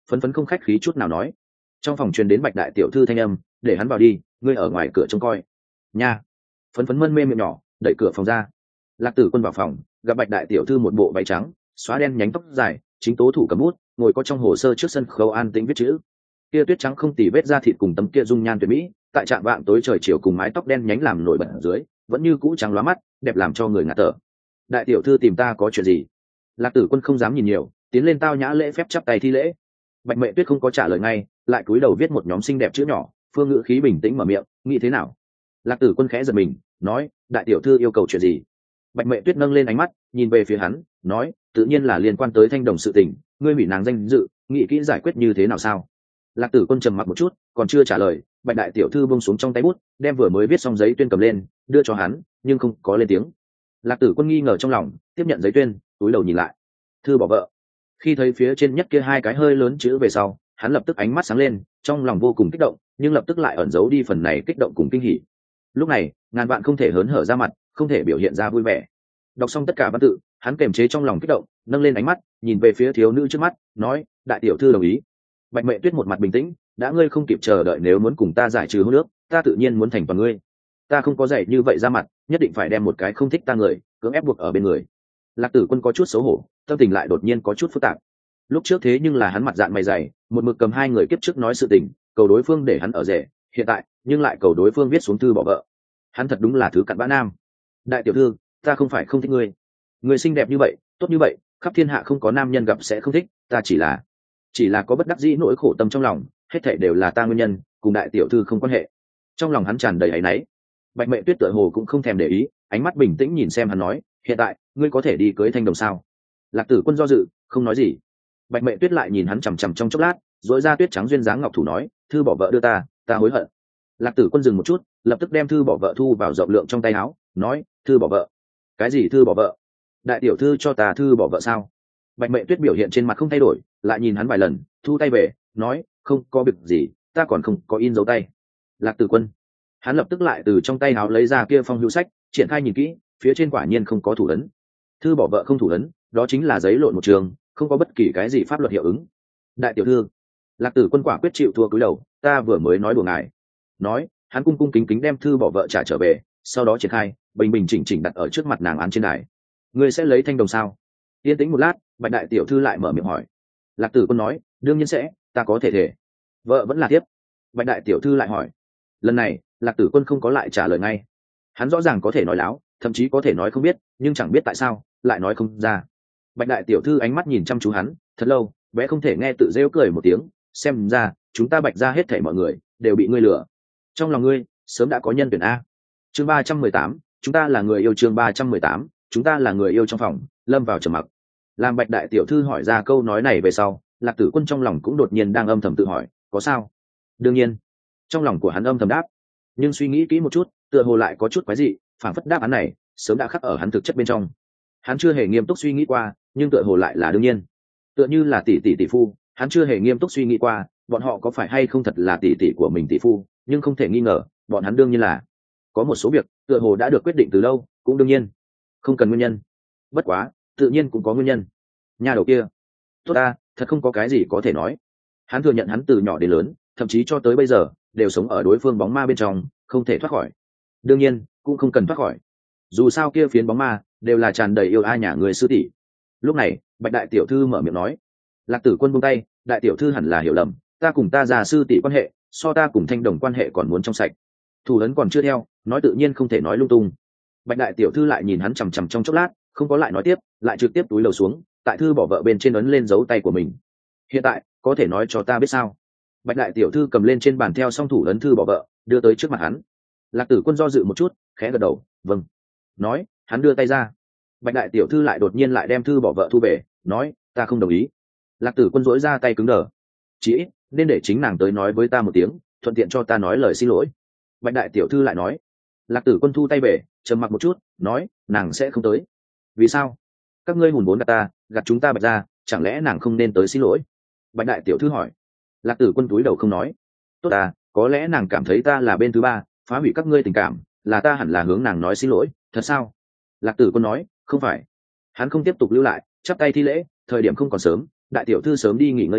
phấn phấn không khách khí chút nào nói. Trong phòng truyền đến Bạch đại tiểu thư thanh âm, để hắn vào đi, ngươi ở ngoài cửa trông coi nha. Phấn phấn mân mê miệng nhỏ, đẩy cửa phòng ra. Lạc Tử Quân vào phòng, gặp Bạch đại tiểu thư một bộ váy trắng, xóa đen nhánh tóc dài, chính tố thủ cầm bút, ngồi có trong hồ sơ trước sân khấu an tĩnh viết chữ. Kia tuyết trắng không tì vết da thịt cùng tấm kia dung nhan tuyệt mỹ, tại trạm vạng tối trời chiều cùng mái tóc đen nhánh làm nổi bật ở dưới, vẫn như cũ trắng lóa mắt, đẹp làm cho người ngạt thở. Đại tiểu thư tìm ta có chuyện gì? Lạc Tử Quân không dám nhìn nhiều, tiến lên tao nhã lễ phép chắp tay thi lễ. Bạch Mệ Tuyết không có trả lời ngay, lại cúi đầu viết một nhóm xinh đẹp chữ nhỏ, phương ngữ khí bình tĩnh mở miệng, nghĩ thế nào? Lạc Tử Quân khẽ giật mình, nói, đại tiểu thư yêu cầu chuyện gì? Bạch Mệ Tuyết nâng lên ánh mắt, nhìn về phía hắn, nói, tự nhiên là liên quan tới Thanh Đồng sự tình, ngươi hủy nàng danh dự, nghĩ kỹ giải quyết như thế nào sao? Lạc Tử Quân trầm mặc một chút, còn chưa trả lời, Bạch đại tiểu thư buông xuống trong tay bút, đem vừa mới viết xong giấy tuyên cầm lên, đưa cho hắn, nhưng không có lên tiếng. Lạc Tử Quân nghi ngờ trong lòng, tiếp nhận giấy tuyên, túi đầu nhìn lại. Thư bỏ vợ. Khi thấy phía trên nhất kia hai cái hơi lớn chữ về sau, hắn lập tức ánh mắt sáng lên, trong lòng vô cùng kích động, nhưng lập tức lại ẩn giấu đi phần này kích động cùng kinh hỉ. Lúc này, ngàn vạn không thể hớn hở ra mặt, không thể biểu hiện ra vui vẻ. Đọc xong tất cả văn tự, hắn kềm chế trong lòng kích động, nâng lên ánh mắt, nhìn về phía thiếu nữ trước mắt, nói, đại tiểu thư đồng ý. Bạch Mệ Tuyết một mặt bình tĩnh, đã ngươi không kịp chờ đợi, nếu muốn cùng ta giải trừ hôn ước, ta tự nhiên muốn thành toàn ngươi. Ta không có dạy như vậy ra mặt, nhất định phải đem một cái không thích ta người cưỡng ép buộc ở bên người. Lạc Tử Quân có chút xấu hổ, tâm tình lại đột nhiên có chút phức tạp. Lúc trước thế nhưng là hắn mặt dạn mày dày, một mực cầm hai người kiếp trước nói sự tình, cầu đối phương để hắn ở rể, hiện tại nhưng lại cầu đối phương viết xuống thư bỏ vợ. Hắn thật đúng là thứ cặn bã nam. Đại tiểu thư, ta không phải không thích ngươi, người xinh đẹp như vậy, tốt như vậy, khắp thiên hạ không có nam nhân gặp sẽ không thích, ta chỉ là chỉ là có bất đắc dĩ nỗi khổ tâm trong lòng, hết thảy đều là ta nguyên nhân, cùng đại tiểu thư không quan hệ. Trong lòng hắn tràn đầy áy náy. Bạch Mệ Tuyết tựa hồ cũng không thèm để ý, ánh mắt bình tĩnh nhìn xem hắn nói, hiện tại ngươi có thể đi cưới Thanh Đồng sao? Lạc Tử Quân do dự, không nói gì. Bạch Mệ Tuyết lại nhìn hắn chằm chằm trong chốc lát, rối ra tuyết trắng duyên dáng ngọc thủ nói, thư bỏ vợ đưa ta, ta hối hận. Lạc Tử Quân dừng một chút, lập tức đem thư bỏ vợ thu vào rộng lượng trong tay áo, nói, thư bỏ vợ? Cái gì thư bỏ vợ? Đại tiểu thư cho ta thư bỏ vợ sao? Bạch Mệ Tuyết biểu hiện trên mặt không thay đổi, lại nhìn hắn vài lần, thu tay về, nói, không có việc gì, ta còn không có in dấu tay. Lạc Tử Quân, hắn lập tức lại từ trong tay áo lấy ra kia phong hữu sách, triển khai nhìn kỹ, phía trên quả nhiên không có thủ ấn. Thư bỏ vợ không thủ ấn, đó chính là giấy lộn một trường, không có bất kỳ cái gì pháp luật hiệu ứng. Đại tiểu thư, Lạc Tử Quân quả quyết chịu thua cúi đầu, ta vừa mới nói đùa ngài. Nói, hắn cung cung kính kính đem thư bỏ vợ trả trở về, sau đó triển khai, bình bình chỉnh chỉnh đặt ở trước mặt nàng án trên đài. Ngươi sẽ lấy Thanh Đồng sao? Yên tĩnh một lát, Bạch đại tiểu thư lại mở miệng hỏi. Lạc Tử Quân nói, đương nhiên sẽ, ta có thể thể. Vợ vẫn là tiếp. Bạch đại tiểu thư lại hỏi. Lần này, Lạc Tử Quân không có lại trả lời ngay. Hắn rõ ràng có thể nói láo, thậm chí có thể nói không biết, nhưng chẳng biết tại sao lại nói không ra. Bạch đại tiểu thư ánh mắt nhìn chăm chú hắn thật lâu, bé không thể nghe tự rêu cười một tiếng, xem ra chúng ta Bạch ra hết thảy mọi người đều bị ngươi lừa. Trong lòng ngươi sớm đã có nhân tuyển a. Chương ba trăm mười tám, chúng ta là người yêu. Chương ba trăm mười tám, chúng ta là người yêu. Trong phòng lâm vào trầm mặc. Làm Bạch đại tiểu thư hỏi ra câu nói này về sau, Lạc Tử Quân trong lòng cũng đột nhiên đang âm thầm tự hỏi, có sao? Đương nhiên, trong lòng của hắn âm thầm đáp, nhưng suy nghĩ kỹ một chút, tựa hồ lại có chút quái dị, phản phất đáp án này sớm đã khắc ở hắn thực chất bên trong. Hắn chưa hề nghiêm túc suy nghĩ qua, nhưng tựa hồ lại là đương nhiên. Tựa như là tỷ tỷ tỷ phu, hắn chưa hề nghiêm túc suy nghĩ qua, bọn họ có phải hay không thật là tỷ tỷ của mình tỷ phu, nhưng không thể nghi ngờ, bọn hắn đương nhiên là. Có một số việc, tựa hồ đã được quyết định từ lâu, cũng đương nhiên, không cần nguyên nhân. Bất quá, tự nhiên cũng có nguyên nhân. Nhà đầu kia, tốt ta, thật không có cái gì có thể nói. Hắn thừa nhận hắn từ nhỏ đến lớn, thậm chí cho tới bây giờ đều sống ở đối phương bóng ma bên trong, không thể thoát khỏi. Đương nhiên, cũng không cần thoát khỏi. Dù sao kia phiến bóng ma đều là tràn đầy yêu ai nhà người sư tỷ. Lúc này, Bạch đại tiểu thư mở miệng nói. Lạc Tử Quân buông tay, đại tiểu thư hẳn là hiểu lầm, ta cùng ta già sư tỷ quan hệ, so ta cùng Thanh Đồng quan hệ còn muốn trong sạch. Thủ ấn còn chưa theo, nói tự nhiên không thể nói lung tung. Bạch đại tiểu thư lại nhìn hắn chằm chằm trong chốc lát, không có lại nói tiếp, lại trực tiếp túi lầu xuống, tại thư bỏ vợ bên trên ấn lên dấu tay của mình. Hiện tại, có thể nói cho ta biết sao? Bạch đại tiểu thư cầm lên trên bàn theo song thủ ấn thư bỏ vợ, đưa tới trước mặt hắn. Lạc Tử Quân do dự một chút, khẽ gật đầu, vâng. Nói, hắn đưa tay ra. Bạch đại tiểu thư lại đột nhiên lại đem thư bỏ vợ thu về, nói, ta không đồng ý. Lạc Tử Quân dỗi ra tay cứng đờ. Chỉ ít nên để chính nàng tới nói với ta một tiếng, thuận tiện cho ta nói lời xin lỗi. Bạch đại tiểu thư lại nói. Lạc Tử Quân thu tay về, trầm mặc một chút, nói, nàng sẽ không tới. Vì sao? Các ngươi hùn vốn gạt ta, gạt chúng ta Bạch ra, chẳng lẽ nàng không nên tới xin lỗi? Bạch đại tiểu thư hỏi. Lạc Tử Quân túi đầu không nói. Tốt à, có lẽ nàng cảm thấy ta là bên thứ ba, phá hủy các ngươi tình cảm, là ta hẳn là hướng nàng nói xin lỗi, thật sao? Lạc Tử Quân nói, không phải. Hắn không tiếp tục lưu lại, chắp tay thi lễ, thời điểm không còn sớm, đại tiểu thư sớm đi nghỉ ngơi đi,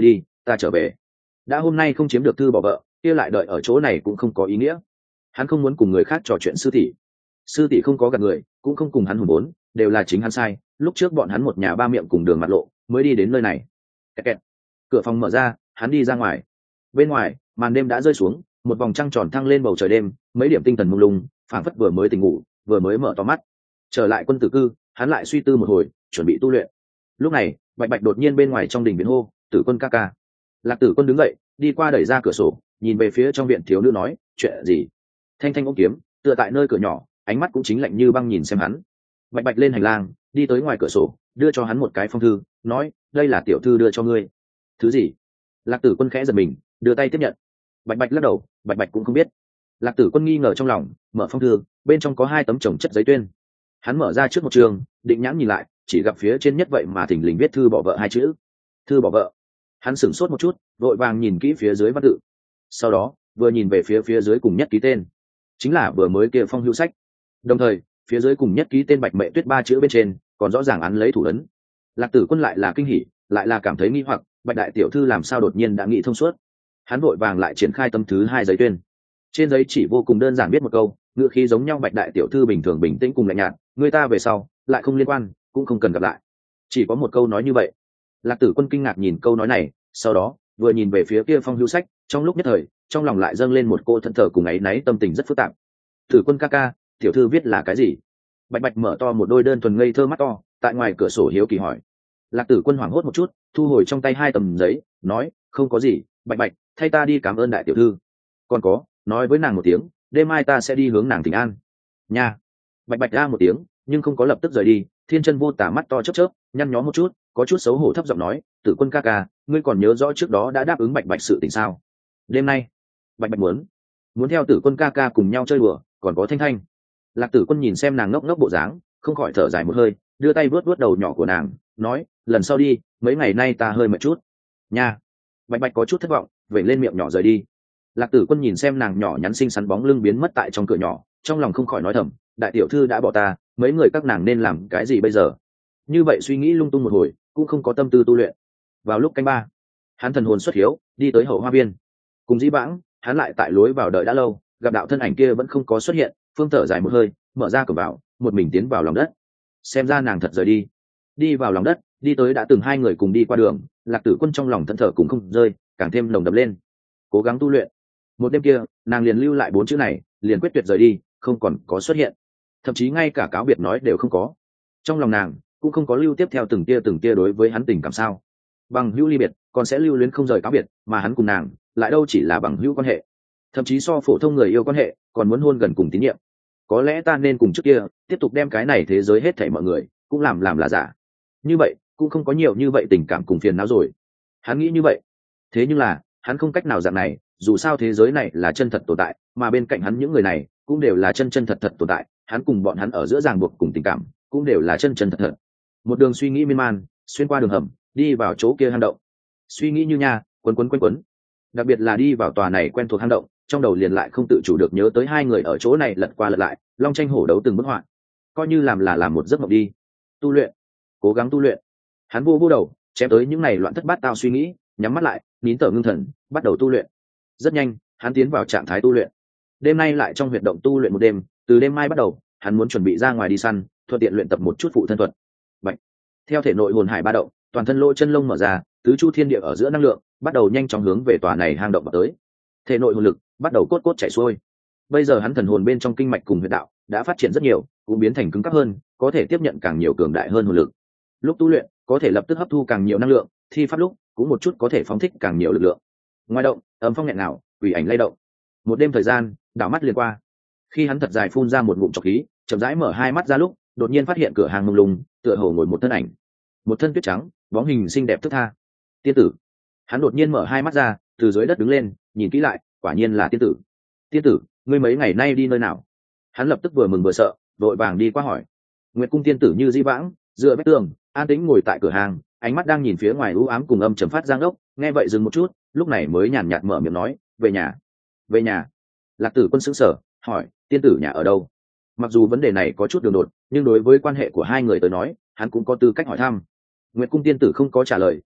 ta trở về. Đã hôm nay không chiếm được thư bỏ vợ, kia lại đợi ở chỗ này cũng không có ý nghĩa. Hắn không muốn cùng người khác trò chuyện sư tỷ. Sư tỷ không có gạt người, cũng không cùng hắn hùng bốn, đều là chính hắn sai. Lúc trước bọn hắn một nhà ba miệng cùng đường mặt lộ, mới đi đến nơi này. Kẹt kẹt. Cửa phòng mở ra, hắn đi ra ngoài. Bên ngoài, màn đêm đã rơi xuống, một vòng trăng tròn thăng lên bầu trời đêm, mấy điểm tinh thần mông lung, phảng phất vừa mới tỉnh ngủ, vừa mới mở to mắt. Trở lại quân tử cư, hắn lại suy tư một hồi, chuẩn bị tu luyện. Lúc này, Bạch Bạch đột nhiên bên ngoài trong đình viện hô, "Tử Quân ca ca." Lạc Tử Quân đứng dậy, đi qua đẩy ra cửa sổ, nhìn về phía trong viện thiếu nữ nói, "Chuyện gì?" Thanh Thanh ôm kiếm, tựa tại nơi cửa nhỏ, ánh mắt cũng chính lạnh như băng nhìn xem hắn. Bạch Bạch lên hành lang, đi tới ngoài cửa sổ, đưa cho hắn một cái phong thư, nói, "Đây là tiểu thư đưa cho ngươi." "Thứ gì?" Lạc Tử Quân khẽ giật mình, đưa tay tiếp nhận. Bạch Bạch lắc đầu, Bạch Bạch cũng không biết. Lạc Tử Quân nghi ngờ trong lòng, mở phong thư, bên trong có hai tấm chồng chất giấy tuyên. Hắn mở ra trước một trường, định nhãn nhìn lại, chỉ gặp phía trên nhất vậy mà thình lình viết thư bỏ vợ hai chữ. Thư bỏ vợ. Hắn sửng sốt một chút, vội vàng nhìn kỹ phía dưới văn tự. Sau đó, vừa nhìn về phía phía dưới cùng nhất ký tên, chính là vừa mới kia phong hưu sách. Đồng thời, phía dưới cùng nhất ký tên Bạch Mệ Tuyết ba chữ bên trên, còn rõ ràng án lấy thủ ấn. Lạc Tử Quân lại là kinh hỉ, lại là cảm thấy nghi hoặc, Bạch đại tiểu thư làm sao đột nhiên đã nghĩ thông suốt. Hắn vội vàng lại triển khai tấm thứ hai giấy tuyên. Trên giấy chỉ vô cùng đơn giản viết một câu, ngữ khí giống nhau Bạch đại tiểu thư bình thường bình tĩnh cùng lạnh nhạt, người ta về sau lại không liên quan, cũng không cần gặp lại. Chỉ có một câu nói như vậy. Lạc Tử Quân kinh ngạc nhìn câu nói này, sau đó vừa nhìn về phía kia phong hưu sách, trong lúc nhất thời trong lòng lại dâng lên một cô thẫn thờ cùng ấy náy, tâm tình rất phức tạp. Tử Quân ca ca, tiểu thư viết là cái gì? Bạch Bạch mở to một đôi đơn thuần ngây thơ mắt to, tại ngoài cửa sổ hiếu kỳ hỏi. Lạc Tử Quân hoảng hốt một chút, thu hồi trong tay hai tấm giấy, nói, không có gì, Bạch Bạch, thay ta đi cảm ơn đại tiểu thư. Còn có, nói với nàng một tiếng, đêm mai ta sẽ đi hướng nàng Thịnh An. Nha. Bạch Bạch ra một tiếng, nhưng không có lập tức rời đi. Thiên Chân Vô Tả mắt to chớp chớp, nhăn nhó một chút, có chút xấu hổ thấp giọng nói, Tử Quân ca ca, ngươi còn nhớ rõ trước đó đã đáp ứng Bạch Bạch sự tình sao? Đêm nay, Bạch Bạch muốn muốn theo Tử Quân ca ca cùng nhau chơi đùa, còn có Thanh Thanh. Lạc Tử Quân nhìn xem nàng ngốc ngốc bộ dáng, không khỏi thở dài một hơi, đưa tay vuốt vuốt đầu nhỏ của nàng, nói, lần sau đi, mấy ngày nay ta hơi mệt chút. Nha. Bạch Bạch có chút thất vọng, vểnh lên miệng nhỏ rời đi. Lạc Tử Quân nhìn xem nàng nhỏ nhắn xinh xắn bóng lưng biến mất tại trong cửa nhỏ, trong lòng không khỏi nói thầm, đại tiểu thư đã bỏ ta, mấy người các nàng nên làm cái gì bây giờ? Như vậy suy nghĩ lung tung một hồi, cũng không có tâm tư tu luyện. Vào lúc canh ba, hắn thần hồn xuất hiếu, đi tới hậu hoa viên. Cùng dĩ vãng, hắn lại tại lối vào đợi đã lâu, gặp đạo thân ảnh kia vẫn không có xuất hiện, phương thở dài một hơi, mở ra cửa vào, một mình tiến vào lòng đất. Xem ra nàng thật rời đi. Đi vào lòng đất, đi tới đã từng hai người cùng đi qua đường, Lạc Tử Quân trong lòng thẫn thờ cũng không rơi, càng thêm nồng đậm lên. Cố gắng tu luyện. Một đêm kia, nàng liền lưu lại bốn chữ này, liền quyết tuyệt rời đi, không còn có xuất hiện. Thậm chí ngay cả cáo biệt nói đều không có. Trong lòng nàng cũng không có lưu tiếp theo từng tia từng tia đối với hắn tình cảm sao. Bằng hữu ly biệt, còn sẽ lưu luyến không rời cáo biệt, mà hắn cùng nàng lại đâu chỉ là bằng hữu quan hệ, thậm chí so phổ thông người yêu quan hệ còn muốn hôn gần cùng tín nhiệm. Có lẽ ta nên cùng trước kia tiếp tục đem cái này thế giới hết thảy mọi người cũng làm làm là giả, như vậy cũng không có nhiều như vậy tình cảm cùng phiền não rồi. Hắn nghĩ như vậy. Thế nhưng là hắn không cách nào dạng này, dù sao thế giới này là chân thật tồn tại, mà bên cạnh hắn những người này cũng đều là chân chân thật thật tồn tại, hắn cùng bọn hắn ở giữa ràng buộc cùng tình cảm cũng đều là chân chân thật thật. Một đường suy nghĩ miên man, xuyên qua đường hầm, đi vào chỗ kia hang động. Suy nghĩ như nha, quấn quấn quấn quấn. Đặc biệt là đi vào tòa này quen thuộc hang động, trong đầu liền lại không tự chủ được nhớ tới hai người ở chỗ này lật qua lật lại, long tranh hổ đấu từng bức họa. Coi như làm là làm một giấc mộng đi. Tu luyện, cố gắng tu luyện. Hắn vô vô đầu, chém tới những này loạn thất bát tao suy nghĩ, nhắm mắt lại, nín thở ngưng thần, bắt đầu tu luyện. Rất nhanh, hắn tiến vào trạng thái tu luyện. Đêm nay lại trong huyệt động tu luyện một đêm, từ đêm mai bắt đầu, hắn muốn chuẩn bị ra ngoài đi săn, thuận tiện luyện tập một chút phụ thân thuật. Bạch. Theo thể nội hồn hải ba động, toàn thân lỗ chân lông mở ra, tứ chu thiên địa ở giữa năng lượng bắt đầu nhanh chóng hướng về tòa này hang động vào tới. Thể nội hồn lực bắt đầu cốt cốt chảy xuôi. Bây giờ hắn thần hồn bên trong kinh mạch cùng huyệt đạo đã phát triển rất nhiều, cũng biến thành cứng cáp hơn, có thể tiếp nhận càng nhiều cường đại hơn hồn lực. Lúc tu luyện, có thể lập tức hấp thu càng nhiều năng lượng, thi pháp lúc cũng một chút có thể phóng thích càng nhiều lực lượng. Ngoài động, ấm phong nghẹn nào, quỷ ảnh lay động. Một đêm thời gian, đảo mắt liền qua. Khi hắn thật dài phun ra một ngụm trọc khí, chậm rãi mở hai mắt ra lúc, đột nhiên phát hiện cửa hàng mông lung, tựa hồ ngồi một thân ảnh, một thân tuyết trắng, bóng hình xinh đẹp thức tha. Tiên tử. Hắn đột nhiên mở hai mắt ra, từ dưới đất đứng lên, nhìn kỹ lại, quả nhiên là tiên tử. Tiên tử, ngươi mấy ngày nay đi nơi nào? Hắn lập tức vừa mừng vừa sợ, vội vàng đi qua hỏi. Nguyệt cung tiên tử như di vãng, dựa vách tường, an tĩnh ngồi tại cửa hàng, ánh mắt đang nhìn phía ngoài u ám cùng âm trầm phát giang đốc, nghe vậy dừng một chút, lúc này mới nhàn nhạt mở miệng nói, về nhà. Về nhà. Lạc Tử Quân sững sờ, hỏi, tiên tử nhà ở đâu? Mặc dù vấn đề này có chút đường đột, nhưng đối với quan hệ của hai người tới nói, hắn cũng có tư cách hỏi thăm. Nguyệt cung tiên tử không có trả lời,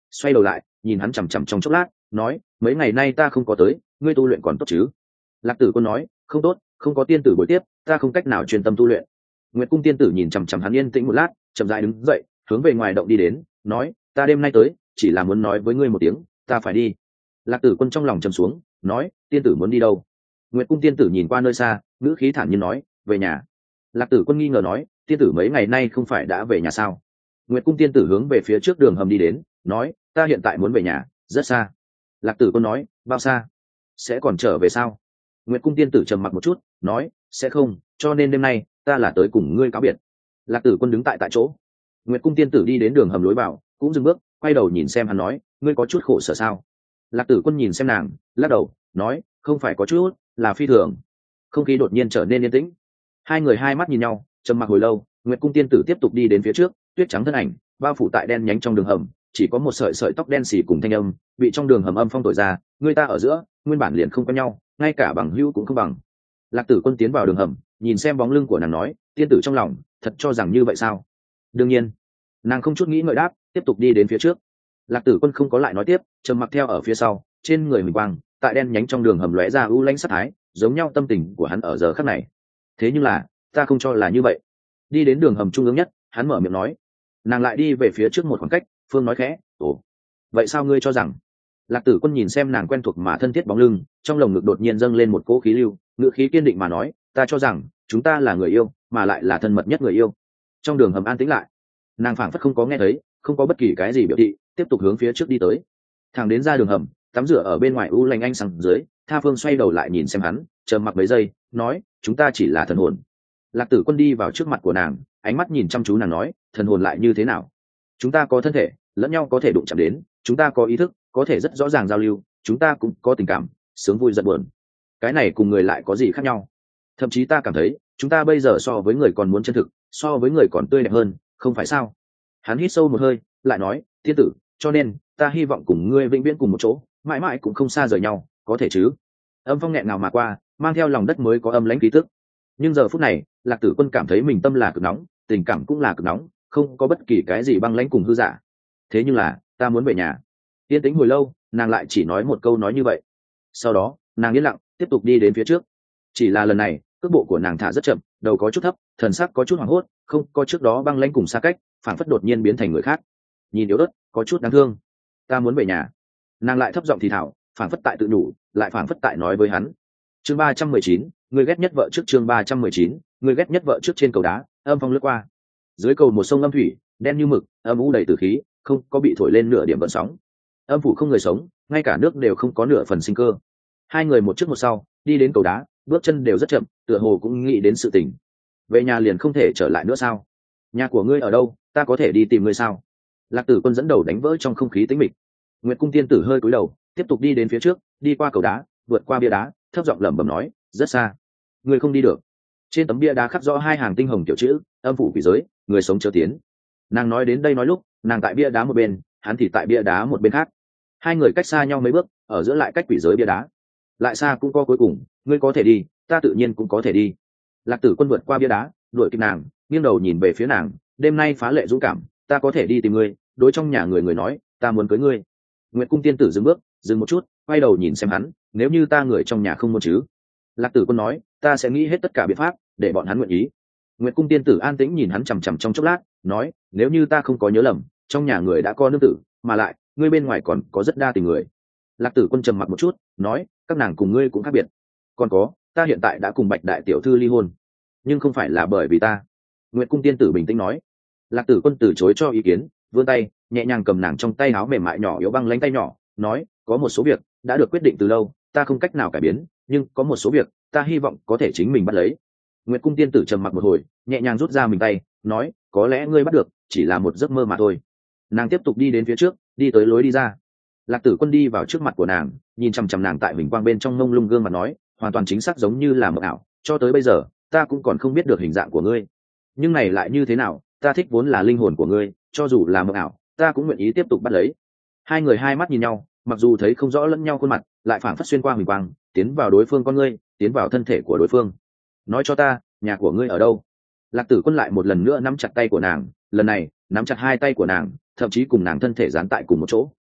xoay đầu lại nhìn hắn chằm chằm trong chốc lát nói mấy ngày nay ta không có tới ngươi tu luyện còn tốt chứ? Lạc Tử Quân nói không tốt, không có tiên tử buổi tiếp ta không cách nào chuyên tâm tu luyện. Nguyệt Cung tiên tử nhìn chằm chằm hắn yên tĩnh một lát, chậm rãi đứng dậy hướng về ngoài động đi đến, nói ta đêm nay tới chỉ là muốn nói với ngươi một tiếng, ta phải đi. Lạc Tử Quân trong lòng trầm xuống, nói tiên tử muốn đi đâu? Nguyệt Cung tiên tử nhìn qua nơi xa, ngữ khí thản nhiên nói về nhà. Lạc Tử Quân nghi ngờ nói tiên tử mấy ngày nay không phải đã về nhà sao? Nguyệt Cung tiên tử hướng về phía trước đường hầm đi đến, nói ta hiện tại muốn về nhà, rất xa. Lạc Tử Quân nói bao xa? Sẽ còn trở về sao? Nguyệt Cung tiên tử trầm mặc một chút, nói sẽ không, cho nên đêm nay ta là tới cùng ngươi cáo biệt. Lạc Tử Quân đứng tại tại chỗ. Nguyệt Cung tiên tử đi đến đường hầm lối vào, cũng dừng bước, quay đầu nhìn xem hắn nói ngươi có chút khổ sở sao? Lạc Tử Quân nhìn xem nàng, lắc đầu nói không phải có chút, là phi thường. Không khí đột nhiên trở nên yên tĩnh, hai người hai mắt nhìn nhau trầm mặc hồi lâu. Nguyệt Cung tiên tử tiếp tục đi đến phía trước, tuyết trắng thân ảnh bao phủ tại đen nhánh trong đường hầm, chỉ có một sợi sợi tóc đen xì cùng thanh âm bị trong đường hầm âm phong thổi ra, người ta ở giữa nguyên bản liền không có nhau, ngay cả bằng hữu cũng không bằng. Lạc Tử Quân tiến vào đường hầm, nhìn xem bóng lưng của nàng nói tiên tử trong lòng thật cho rằng như vậy sao? Đương nhiên. Nàng không chút nghĩ ngợi đáp, tiếp tục đi đến phía trước. Lạc Tử Quân không có lại nói tiếp, trầm mặc theo ở phía sau, trên người mình quang tại đen nhánh trong đường hầm lóe ra u lãnh sát thái, giống nhau tâm tình của hắn ở giờ khắc này. Thế nhưng là ta không cho là như vậy. Đi đến đường hầm trung ương nhất, hắn mở miệng nói. Nàng lại đi về phía trước một khoảng cách, Phương nói khẽ ồ vậy sao ngươi cho rằng? Lạc Tử Quân nhìn xem nàng quen thuộc mà thân thiết bóng lưng, trong lồng ngực đột nhiên dâng lên một cỗ khí lưu, ngữ khí kiên định mà nói ta cho rằng chúng ta là người yêu, mà lại là thân mật nhất người yêu. Trong đường hầm an tĩnh lại, nàng phảng phất không có nghe thấy, không có bất kỳ cái gì biểu thị, tiếp tục hướng phía trước đi tới. Thẳng đến ra đường hầm, tắm rửa ở bên ngoài u lanh ánh sáng dưới, Tha Phương xoay đầu lại nhìn xem hắn, trầm mặc mấy giây, nói chúng ta chỉ là thần hồn. Lạc Tử Quân đi vào trước mặt của nàng, ánh mắt nhìn chăm chú nàng nói thần hồn lại như thế nào? Chúng ta có thân thể, lẫn nhau có thể đụng chạm đến, chúng ta có ý thức, có thể rất rõ ràng giao lưu, chúng ta cũng có tình cảm, sướng vui giận buồn. Cái này cùng người lại có gì khác nhau? Thậm chí ta cảm thấy chúng ta bây giờ so với người còn muốn chân thực, so với người còn tươi đẹp hơn, không phải sao? Hắn hít sâu một hơi, lại nói thiên tử, cho nên ta hy vọng cùng ngươi vĩnh viễn cùng một chỗ, mãi mãi cũng không xa rời nhau, có thể chứ? Âm phong nghẹn nào mà qua, mang theo lòng đất mới có âm lãnh khí tức. Nhưng giờ phút này Lạc Tử Quân cảm thấy mình tâm là cực nóng, tình cảm cũng là cực nóng, không có bất kỳ cái gì băng lãnh cùng hư giả. Thế nhưng là ta muốn về nhà. Yên tĩnh hồi lâu, nàng lại chỉ nói một câu nói như vậy. Sau đó nàng yên lặng tiếp tục đi đến phía trước. Chỉ là lần này cước bộ của nàng thả rất chậm, đầu có chút thấp, thần sắc có chút hoảng hốt, không có trước đó băng lãnh cùng xa cách, phảng phất đột nhiên biến thành người khác, nhìn yếu ớt, có chút đáng thương. Ta muốn về nhà. Nàng lại thấp giọng thì thào, phảng phất tại tự nhủ, lại phảng phất tại nói với hắn. Chương ba trăm mười chín, người ghét nhất vợ trước. Chương ba trăm mười chín, người ghét nhất vợ trước. Trên cầu đá, âm phong lướt qua. Dưới cầu một sông âm thủy, đen như mực, âm u đầy tử khí, không có bị thổi lên nửa điểm gợn sóng. Âm phủ không người sống, ngay cả nước đều không có nửa phần sinh cơ. Hai người một trước một sau đi đến cầu đá, bước chân đều rất chậm, tựa hồ cũng nghĩ đến sự tình. Về nhà liền không thể trở lại nữa sao? Nhà của ngươi ở đâu, ta có thể đi tìm ngươi sao? Lạc Tử Quân dẫn đầu đánh vỡ trong không khí tĩnh mịch. Nguyệt Cung tiên tử hơi cúi đầu, tiếp tục đi đến phía trước, đi qua cầu đá, vượt qua bia đá, thấp giọng lẩm bẩm nói rất xa, ngươi không đi được. Trên tấm bia đá khắc rõ hai hàng tinh hồng tiểu chữ âm phủ quỷ giới, người sống chớ tiến. Nàng nói đến đây nói lúc, nàng tại bia đá một bên, hắn thì tại bia đá một bên khác. Hai người cách xa nhau mấy bước, ở giữa lại cách quỷ giới bia đá. Lại xa cũng có cuối cùng, ngươi có thể đi, ta tự nhiên cũng có thể đi. Lạc Tử Quân vượt qua bia đá, đuổi kịp nàng, nghiêng đầu nhìn về phía nàng, đêm nay phá lệ dũng cảm, ta có thể đi tìm ngươi, đối trong nhà người người nói ta muốn cưới ngươi. Nguyệt Cung tiên tử dừng bước, dừng một chút, quay đầu nhìn xem hắn, nếu như ta người trong nhà không muốn chứ? Lạc Tử Quân nói, ta sẽ nghĩ hết tất cả biện pháp để bọn hắn nguyện ý. Nguyệt Cung tiên tử an tĩnh nhìn hắn chằm chằm trong chốc lát, nói, nếu như ta không có nhớ lầm, trong nhà người đã có nương tử, mà lại ngươi bên ngoài còn có rất đa tình người. Lạc Tử Quân trầm mặc một chút, nói, các nàng cùng ngươi cũng khác biệt. Còn có, ta hiện tại đã cùng Bạch đại tiểu thư ly hôn, nhưng không phải là bởi vì ta. Nguyệt Cung tiên tử bình tĩnh nói. Lạc Tử Quân từ chối cho ý kiến, vươn tay nhẹ nhàng cầm nàng trong tay áo mềm mại nhỏ yếu băng lánh tay nhỏ, nói, có một số việc đã được quyết định từ lâu, ta không cách nào cải biến, nhưng có một số việc ta hy vọng có thể chính mình bắt lấy. Nguyệt Cung tiên tử trầm mặc một hồi, nhẹ nhàng rút ra mình tay, nói, có lẽ ngươi bắt được chỉ là một giấc mơ mà thôi. Nàng tiếp tục đi đến phía trước, đi tới lối đi ra. Lạc Tử Quân đi vào trước mặt của nàng, nhìn chằm chằm nàng tại mình quang bên trong mông lung gương mặt nói, hoàn toàn chính xác giống như là mộng ảo, cho tới bây giờ ta cũng còn không biết được hình dạng của ngươi, nhưng này lại như thế nào, ta thích vốn là linh hồn của ngươi, cho dù là mộng ảo ta cũng nguyện ý tiếp tục bắt lấy. Hai người hai mắt nhìn nhau, mặc dù thấy không rõ lẫn nhau khuôn mặt, lại phảng phất xuyên qua huỳnh quang, tiến vào đối phương con ngươi, tiến vào thân thể của đối phương. Nói cho ta, nhà của ngươi ở đâu? Lạc Tử Quân lại một lần nữa nắm chặt tay của nàng, lần này nắm chặt hai tay của nàng, thậm chí cùng nàng thân thể dán tại cùng một chỗ,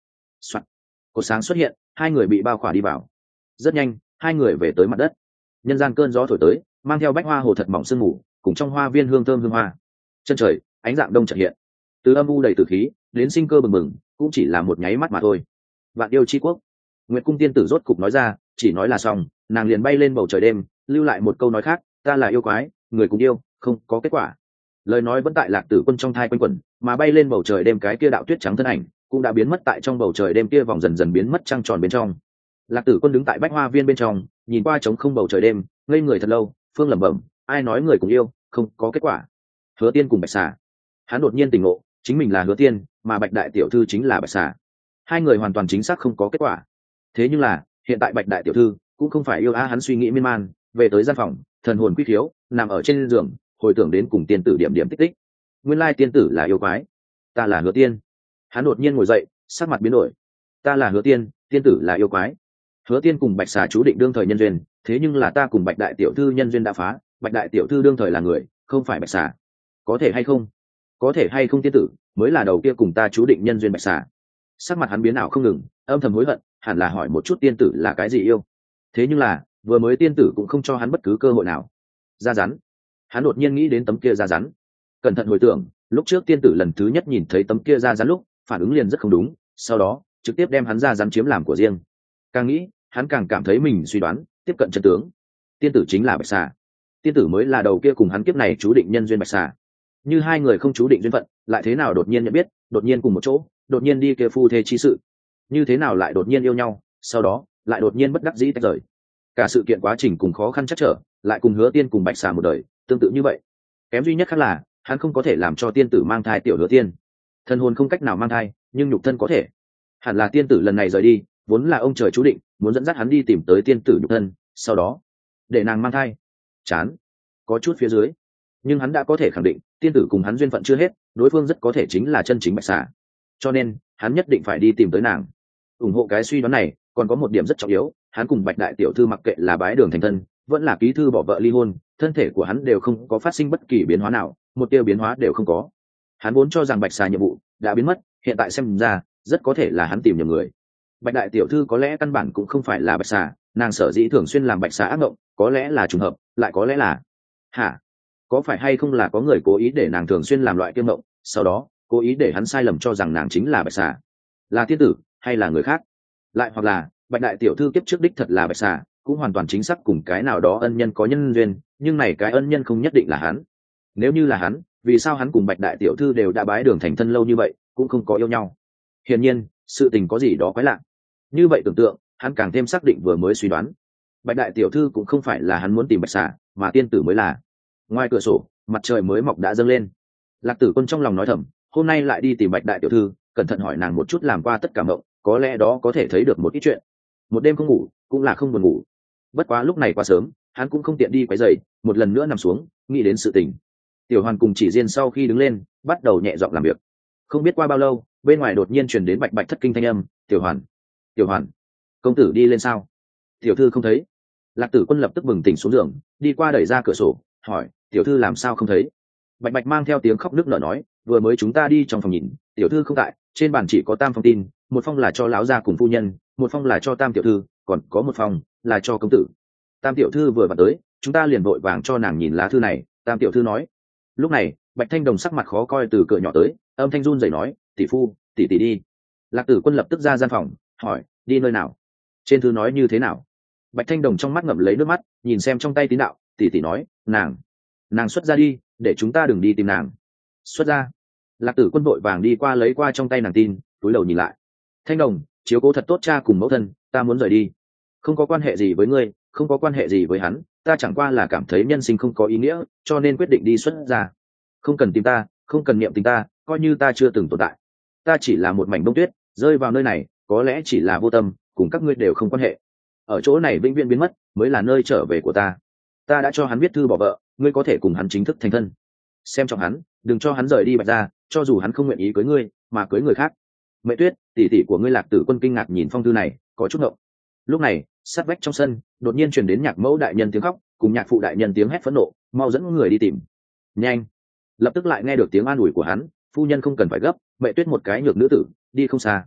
Soạn. Cột sáng xuất hiện, hai người bị bao khỏa đi vào. Rất nhanh, hai người về tới mặt đất. Nhân gian cơn gió thổi tới, mang theo bách hoa hồ thật mỏng sương mù, cùng trong hoa viên hương thơm hương hoa. Chân trời, ánh dạng đông chợt hiện. Từ âm u đầy tử khí, đến sinh cơ bừng bừng, cũng chỉ là một nháy mắt mà thôi. Vạn yêu chi quốc. Nguyệt cung tiên tử rốt cục nói ra, chỉ nói là xong, nàng liền bay lên bầu trời đêm, lưu lại một câu nói khác, ta là yêu quái, người cùng yêu, không có kết quả. Lời nói vẫn tại Lạc Tử Quân trong thai quanh quẩn, mà bay lên bầu trời đêm cái kia đạo tuyết trắng thân ảnh, cũng đã biến mất tại trong bầu trời đêm kia vòng dần dần biến mất trăng tròn bên trong. Lạc Tử Quân đứng tại bách hoa viên bên trong, nhìn qua trống không bầu trời đêm, ngây người thật lâu, phương lẩm bẩm, ai nói người cùng yêu, không có kết quả. Hứa Tiên cùng Bạch Xà. Hắn đột nhiên tỉnh ngộ, chính mình là Hứa Tiên, mà Bạch đại tiểu thư chính là Bạch Xà. Hai người hoàn toàn chính xác không có kết quả. Thế nhưng là, hiện tại Bạch đại tiểu thư cũng không phải yêu a, hắn suy nghĩ miên man, về tới gian phòng, thần hồn quy khiếu, nằm ở trên giường, hồi tưởng đến cùng tiên tử điểm điểm tích tích. Nguyên lai tiên tử là yêu quái, ta là Hứa Tiên. Hắn đột nhiên ngồi dậy, sắc mặt biến đổi. Ta là Hứa Tiên, tiên tử là yêu quái. Hứa Tiên cùng Bạch Xà chú định đương thời nhân duyên, thế nhưng là ta cùng Bạch đại tiểu thư nhân duyên đã phá, Bạch đại tiểu thư đương thời là người, không phải Bạch Xà. Có thể hay không? Có thể hay không tiên tử mới là đầu kia cùng ta chú định nhân duyên Bạch Xà. Sắc mặt hắn biến ảo không ngừng, âm thầm hối hận, hẳn là hỏi một chút tiên tử là cái gì yêu. Thế nhưng là, vừa mới tiên tử cũng không cho hắn bất cứ cơ hội nào. Da rắn. Hắn đột nhiên nghĩ đến tấm kia da rắn. Cẩn thận hồi tưởng, lúc trước tiên tử lần thứ nhất nhìn thấy tấm kia da rắn lúc, phản ứng liền rất không đúng, sau đó trực tiếp đem hắn da rắn chiếm làm của riêng. Càng nghĩ, hắn càng cảm thấy mình suy đoán tiếp cận chân tướng. Tiên tử chính là Bạch Xà. Tiên tử mới là đầu kia cùng hắn kiếp này chú định nhân duyên Bạch Xà. Như hai người không chú định duyên phận, lại thế nào đột nhiên nhận biết, đột nhiên cùng một chỗ, đột nhiên đi kia phu thê chi sự. Như thế nào lại đột nhiên yêu nhau, sau đó lại đột nhiên bất đắc dĩ tách rời. Cả sự kiện quá trình cùng khó khăn chắc trở, lại cùng Hứa Tiên cùng Bạch Xà một đời, tương tự như vậy. Kém duy nhất khác là, hắn không có thể làm cho tiên tử mang thai tiểu Hứa Tiên. Thân hồn không cách nào mang thai, nhưng nhục thân có thể. Hẳn là tiên tử lần này rời đi, vốn là ông trời chú định, muốn dẫn dắt hắn đi tìm tới tiên tử nhục thân, sau đó để nàng mang thai. Chán, có chút phía dưới, nhưng hắn đã có thể khẳng định, tiên tử cùng hắn duyên phận chưa hết, đối phương rất có thể chính là chân chính Bạch Xà. Cho nên, hắn nhất định phải đi tìm tới nàng. Ủng hộ cái suy đoán này, còn có một điểm rất trọng yếu, hắn cùng Bạch đại tiểu thư mặc kệ là bái đường thành thân, vẫn là ký thư bỏ vợ ly hôn, thân thể của hắn đều không có phát sinh bất kỳ biến hóa nào, một tia biến hóa đều không có. Hắn vốn cho rằng Bạch Xà nhiệm vụ đã biến mất, hiện tại xem ra, rất có thể là hắn tìm nhầm người. Bạch đại tiểu thư có lẽ căn bản cũng không phải là Bạch Xà, nàng sở dĩ thường xuyên làm Bạch Xà ác mộng, có lẽ là trùng hợp, lại có lẽ là hả? Có phải hay không là có người cố ý để nàng thường xuyên làm loại kiêm mộng, sau đó cố ý để hắn sai lầm cho rằng nàng chính là Bạch Xà, là tiên tử hay là người khác? Lại hoặc là Bạch đại tiểu thư kiếp trước đích thật là Bạch Xà, cũng hoàn toàn chính xác cùng cái nào đó ân nhân có nhân duyên, nhưng này cái ân nhân không nhất định là hắn. Nếu như là hắn, vì sao hắn cùng Bạch đại tiểu thư đều đã bái đường thành thân lâu như vậy, cũng không có yêu nhau? Hiển nhiên, sự tình có gì đó quái lạ. Như vậy tưởng tượng, hắn càng thêm xác định vừa mới suy đoán. Bạch đại tiểu thư cũng không phải là hắn muốn tìm Bạch Xà, mà tiên tử mới là. Ngoài cửa sổ, mặt trời mới mọc đã dâng lên. Lạc Tử Quân trong lòng nói thầm, hôm nay lại đi tìm Bạch đại tiểu thư, cẩn thận hỏi nàng một chút làm qua tất cả mộng, có lẽ đó có thể thấy được một ít chuyện. Một đêm không ngủ, cũng là không buồn ngủ. Bất quá lúc này quá sớm, hắn cũng không tiện đi quấy rầy, một lần nữa nằm xuống, nghĩ đến sự tình. Tiểu Hoàn cùng Chỉ Diên sau khi đứng lên, bắt đầu nhẹ giọng làm việc. Không biết qua bao lâu, bên ngoài đột nhiên truyền đến bạch bạch thất kinh thanh âm, "Tiểu Hoàn, Tiểu Hoàn, công tử đi lên sao?" Tiểu thư không thấy. Lạc Tử Quân lập tức bừng tỉnh xuống giường, đi qua đẩy ra cửa sổ, hỏi, "Tiểu thư làm sao không thấy?" Bạch bạch mang theo tiếng khóc nức nở nói, "Vừa mới chúng ta đi trong phòng nhìn, tiểu thư không tại, trên bàn chỉ có tam phong tin, một phong là cho lão gia cùng phu nhân, một phong là cho tam tiểu thư, còn có một phong là cho công tử. Tam tiểu thư vừa vào tới, chúng ta liền vội vàng cho nàng nhìn lá thư này." Tam tiểu thư nói. Lúc này, Bạch Thanh Đồng sắc mặt khó coi từ cửa nhỏ tới, âm thanh run rẩy nói, "Tỷ phu, tỷ tỷ đi." Lạc Tử Quân lập tức ra gian phòng, hỏi, "Đi nơi nào? Trên thư nói như thế nào?" Bạch Thanh Đồng trong mắt ngậm lấy nước mắt, nhìn xem trong tay tín đạo, tỷ tỷ nói, "Nàng, nàng xuất ra đi, để chúng ta đừng đi tìm nàng." Xuất ra. Lạc Tử Quân vội vàng đi qua lấy qua trong tay nàng tin, túi đầu nhìn lại. "Thanh Đồng, chiếu cố thật tốt cha cùng mẫu thân, ta muốn rời đi. Không có quan hệ gì với ngươi, không có quan hệ gì với hắn, ta chẳng qua là cảm thấy nhân sinh không có ý nghĩa, cho nên quyết định đi xuất ra. Không cần tìm ta, không cần niệm tình ta, coi như ta chưa từng tồn tại. Ta chỉ là một mảnh bông tuyết, rơi vào nơi này, có lẽ chỉ là vô tâm, cùng các ngươi đều không quan hệ. Ở chỗ này vĩnh viễn biến mất, mới là nơi trở về của ta. Ta đã cho hắn viết thư bỏ vợ, ngươi có thể cùng hắn chính thức thành thân. Xem trọng hắn, đừng cho hắn rời đi Bạch gia, cho dù hắn không nguyện ý cưới ngươi, mà cưới người khác." Mẹ Tuyết, tỷ tỷ của ngươi Lạc Tử Quân kinh ngạc nhìn phong thư này, có chút ngộng. Lúc này, sát vách trong sân, đột nhiên truyền đến nhạc mẫu đại nhân tiếng khóc, cùng nhạc phụ đại nhân tiếng hét phẫn nộ, "Mau dẫn người đi tìm." Nhanh! Lập tức lại nghe được tiếng an ủi của hắn, "Phu nhân không cần phải gấp, Mẹ Tuyết một cái nhược nữ tử, đi không xa."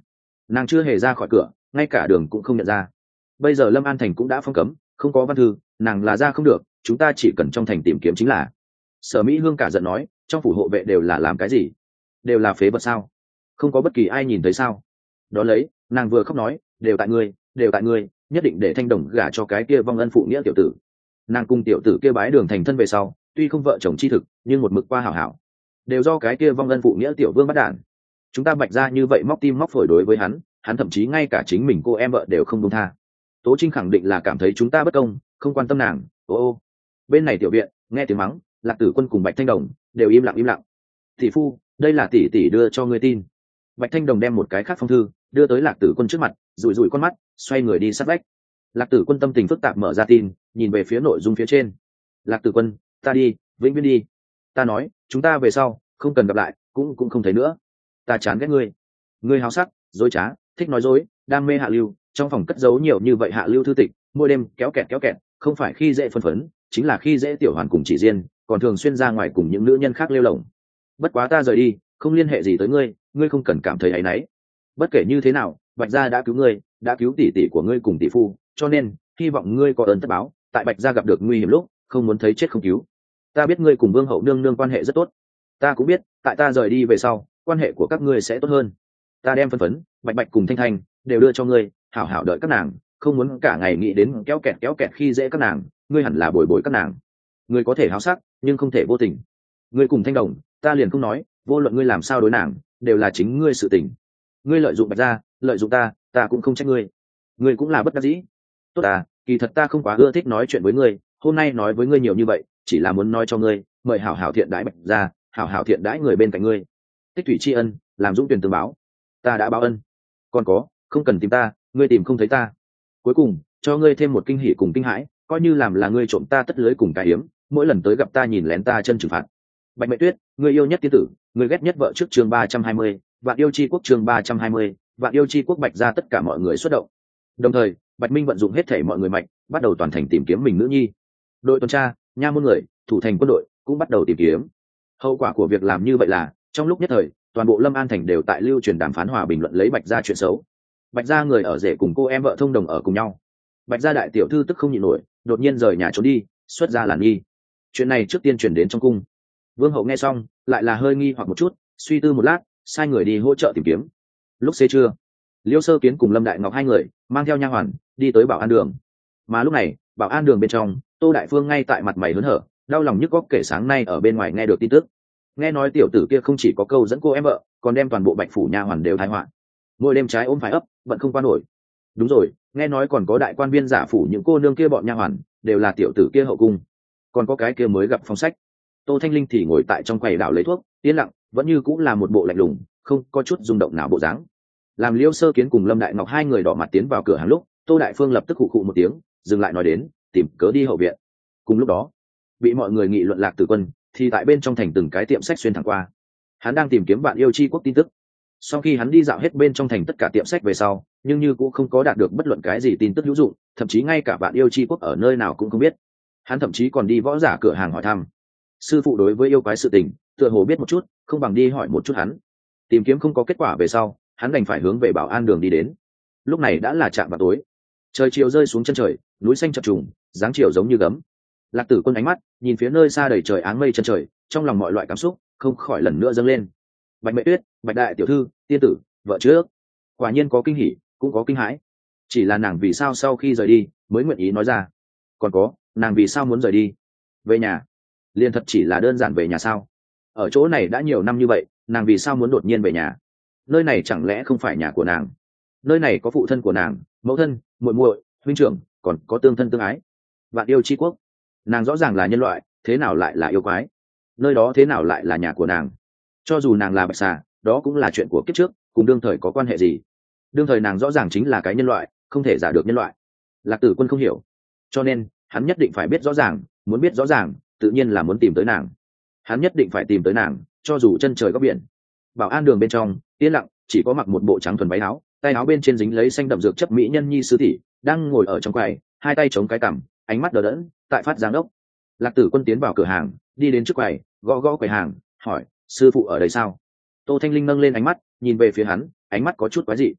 nàng chưa hề ra khỏi cửa, ngay cả đường cũng không nhận ra. Bây giờ Lâm An thành cũng đã phong cấm, không có văn thư, nàng là ra không được, chúng ta chỉ cần trong thành tìm kiếm chính là. Sở Mỹ Hương cả giận nói, trong phủ hộ vệ đều là làm cái gì? Đều là phế vật sao? Không có bất kỳ ai nhìn thấy sao? Đó lấy, nàng vừa khóc nói, đều tại ngươi, đều tại ngươi, nhất định để Thanh Đồng gả cho cái kia vong ân phụ nghĩa tiểu tử. Nàng cùng tiểu tử kia bái đường thành thân về sau, tuy không vợ chồng chi thực, nhưng một mực qua hảo hảo, đều do cái kia vong ân phụ nghĩa tiểu vương bắt đản. Chúng ta Bạch gia như vậy móc tim móc phổi đối với hắn, hắn thậm chí ngay cả chính mình cô em vợ đều không buông tha. Tố Trinh khẳng định là cảm thấy chúng ta bất công, không quan tâm nàng. Ô ô, bên này tiểu viện nghe tiếng mắng, Lạc Tử Quân cùng Bạch Thanh Đồng đều im lặng im lặng. Tỷ phu, đây là tỷ tỷ đưa cho ngươi tin. Bạch Thanh Đồng đem một cái khác phong thư đưa tới Lạc Tử Quân trước mặt, rủi rủi con mắt, xoay người đi sát vách. Lạc Tử Quân tâm tình phức tạp mở ra tin, nhìn về phía nội dung phía trên. Lạc Tử Quân, ta đi, vĩnh viễn đi. Ta nói, chúng ta về sau không cần gặp lại, cũng cũng không thấy nữa. Ta chán ghét ngươi. Ngươi háo sắc, dối trá, thích nói dối, đam mê hạ lưu, trong phòng cất giấu nhiều như vậy hạ lưu thư tịch, mỗi đêm kéo kẹt kéo kẹt, không phải khi dễ phân phấn, chính là khi dễ tiểu hoàn cùng chỉ riêng, còn thường xuyên ra ngoài cùng những nữ nhân khác lêu lỏng. Bất quá ta rời đi, không liên hệ gì tới ngươi, ngươi không cần cảm thấy áy náy. Bất kể như thế nào, Bạch gia đã cứu ngươi, đã cứu tỷ tỷ của ngươi cùng tỷ phu, cho nên hy vọng ngươi có ơn tất báo, tại Bạch gia gặp được nguy hiểm lúc, không muốn thấy chết không cứu. Ta biết ngươi cùng Vương hậu nương nương quan hệ rất tốt, ta cũng biết, tại ta rời đi về sau, quan hệ của các ngươi sẽ tốt hơn. Ta đem phân phấn, Bạch Bạch cùng Thanh Thanh đều đưa cho ngươi, hảo hảo đợi các nàng, không muốn cả ngày nghĩ đến kéo kẹt kéo kẹt khi dễ các nàng, ngươi hẳn là bồi bồi các nàng. Ngươi có thể háo sắc, nhưng không thể vô tình. Ngươi cùng Thanh Đồng, ta liền không nói, vô luận ngươi làm sao đối nàng, đều là chính ngươi sự tình. Ngươi lợi dụng Bạch gia, lợi dụng ta, ta cũng không trách ngươi. Ngươi cũng là bất đắc dĩ. Tốt à, kỳ thật ta không quá ưa thích nói chuyện với ngươi, hôm nay nói với ngươi nhiều như vậy, chỉ là muốn nói cho ngươi, mời hảo hảo thiện đãi Bạch gia, hảo hảo thiện đãi người bên cạnh ngươi. Tích thủy tri ân, làm dũng tuyển tương báo. Ta đã báo ân. Còn có, không cần tìm ta, ngươi tìm không thấy ta. Cuối cùng, cho ngươi thêm một kinh hỉ cùng kinh hãi, coi như làm là ngươi trộm ta tất lưới cùng cái hiếm, mỗi lần tới gặp ta nhìn lén ta chân trừng phạt. Bạch Mệ Tuyết, ngươi yêu nhất tiên tử, ngươi ghét nhất vợ trước chương ba trăm hai mươi, Vạn yêu chi quốc chương ba trăm hai mươi, Vạn yêu chi quốc. Bạch ra tất cả mọi người xuất động. Đồng thời, Bạch Minh vận dụng hết thể mọi người mạnh, bắt đầu toàn thành tìm kiếm mình nữ nhi. Đội tuần tra, nha môn người, thủ thành quân đội cũng bắt đầu tìm kiếm. Hậu quả của việc làm như vậy là, trong lúc nhất thời, toàn bộ Lâm An thành đều tại lưu truyền đàm phán hòa bình luận lấy Bạch gia chuyện xấu. Bạch gia người ở rể cùng cô em vợ thông đồng ở cùng nhau. Bạch gia đại tiểu thư tức không nhịn nổi, đột nhiên rời nhà trốn đi, xuất ra làn nghi. Chuyện này trước tiên chuyển đến trong cung. Vương hậu nghe xong, lại là hơi nghi hoặc một chút, suy tư một lát, sai người đi hỗ trợ tìm kiếm. Lúc xế trưa, Liêu Sơ Kiến cùng Lâm Đại Ngọc hai người mang theo nha hoàn đi tới Bảo An đường. Mà lúc này, Bảo An đường bên trong, Tô Đại Phương ngay tại mặt mày hớn hở, đau lòng nhức góc kể sáng nay ở bên ngoài nghe được tin tức. Nghe nói tiểu tử kia không chỉ có câu dẫn cô em vợ, còn đem toàn bộ Bạch phủ nha hoàn đều thái họa. Mỗi đêm trái ôm phải ấp, vẫn không qua nổi. Đúng rồi, nghe nói còn có đại quan viên giả phủ những cô nương kia bọn nha hoàn, đều là tiểu tử kia hậu cung. Còn có cái kia mới gặp phong sách. Tô Thanh Linh thì ngồi tại trong quầy đảo lấy thuốc, yên lặng, vẫn như cũng là một bộ lạnh lùng, không có chút rung động nào bộ dáng. Làm Liêu Sơ Kiến cùng Lâm Đại Ngọc hai người đỏ mặt tiến vào cửa hàng lúc, Tô Đại Phương lập tức khụ khụ một tiếng, dừng lại nói đến, tìm cớ đi hậu viện. Cùng lúc đó, bị mọi người nghị luận Lạc Tử Quân, thì tại bên trong thành từng cái tiệm sách xuyên thẳng qua. Hắn đang tìm kiếm Vạn yêu chi quốc tin tức. Sau khi hắn đi dạo hết bên trong thành tất cả tiệm sách về sau, nhưng như cũng không có đạt được bất luận cái gì tin tức hữu dụng, thậm chí ngay cả Vạn yêu chi quốc ở nơi nào cũng không biết. Hắn thậm chí còn đi võ giả cửa hàng hỏi thăm. Sư phụ đối với yêu quái sự tình, tựa hồ biết một chút, không bằng đi hỏi một chút hắn. Tìm kiếm không có kết quả về sau, hắn đành phải hướng về Bảo An đường đi đến. Lúc này đã là trạm vào tối, trời chiều rơi xuống chân trời, núi xanh chập trùng, dáng chiều giống như gấm. Lạc Tử Quân ánh mắt nhìn phía nơi xa đầy trời áng mây chân trời, trong lòng mọi loại cảm xúc không khỏi lần nữa dâng lên. Bạch Mệ Tuyết, Bạch đại tiểu thư, tiên tử, vợ trước, quả nhiên có kinh hỉ, cũng có kinh hãi. Chỉ là nàng vì sao sau khi rời đi mới nguyện ý nói ra? Còn có, nàng vì sao muốn rời đi? Về nhà? Liên thật chỉ là đơn giản về nhà sao? Ở chỗ này đã nhiều năm như vậy, nàng vì sao muốn đột nhiên về nhà? Nơi này chẳng lẽ không phải nhà của nàng? Nơi này có phụ thân của nàng, mẫu thân, muội muội, huynh trưởng, còn có tương thân tương ái. Vạn yêu chi quốc, nàng rõ ràng là nhân loại, thế nào lại là yêu quái? Nơi đó thế nào lại là nhà của nàng? Cho dù nàng là bạch xà, đó cũng là chuyện của kiếp trước, cùng đương thời có quan hệ gì? Đương thời nàng rõ ràng chính là cái nhân loại, không thể giả được nhân loại. Lạc Tử Quân không hiểu, cho nên hắn nhất định phải biết rõ ràng, muốn biết rõ ràng, tự nhiên là muốn tìm tới nàng. Hắn nhất định phải tìm tới nàng, cho dù chân trời góc biển. Bảo An đường bên trong yên lặng, chỉ có mặc một bộ trắng thuần váy áo, tay áo bên trên dính lấy xanh đậm dược chất mỹ nhân nhi sư tỷ, đang ngồi ở trong quầy, hai tay chống cái cằm, ánh mắt đờ đẫn, tại phát giáng đốc. Lạc Tử Quân tiến vào cửa hàng, đi đến trước quầy, gõ gõ quầy hàng, hỏi: sư phụ ở đây sao? Tô Thanh Linh nâng lên ánh mắt, nhìn về phía hắn, ánh mắt có chút quái dị.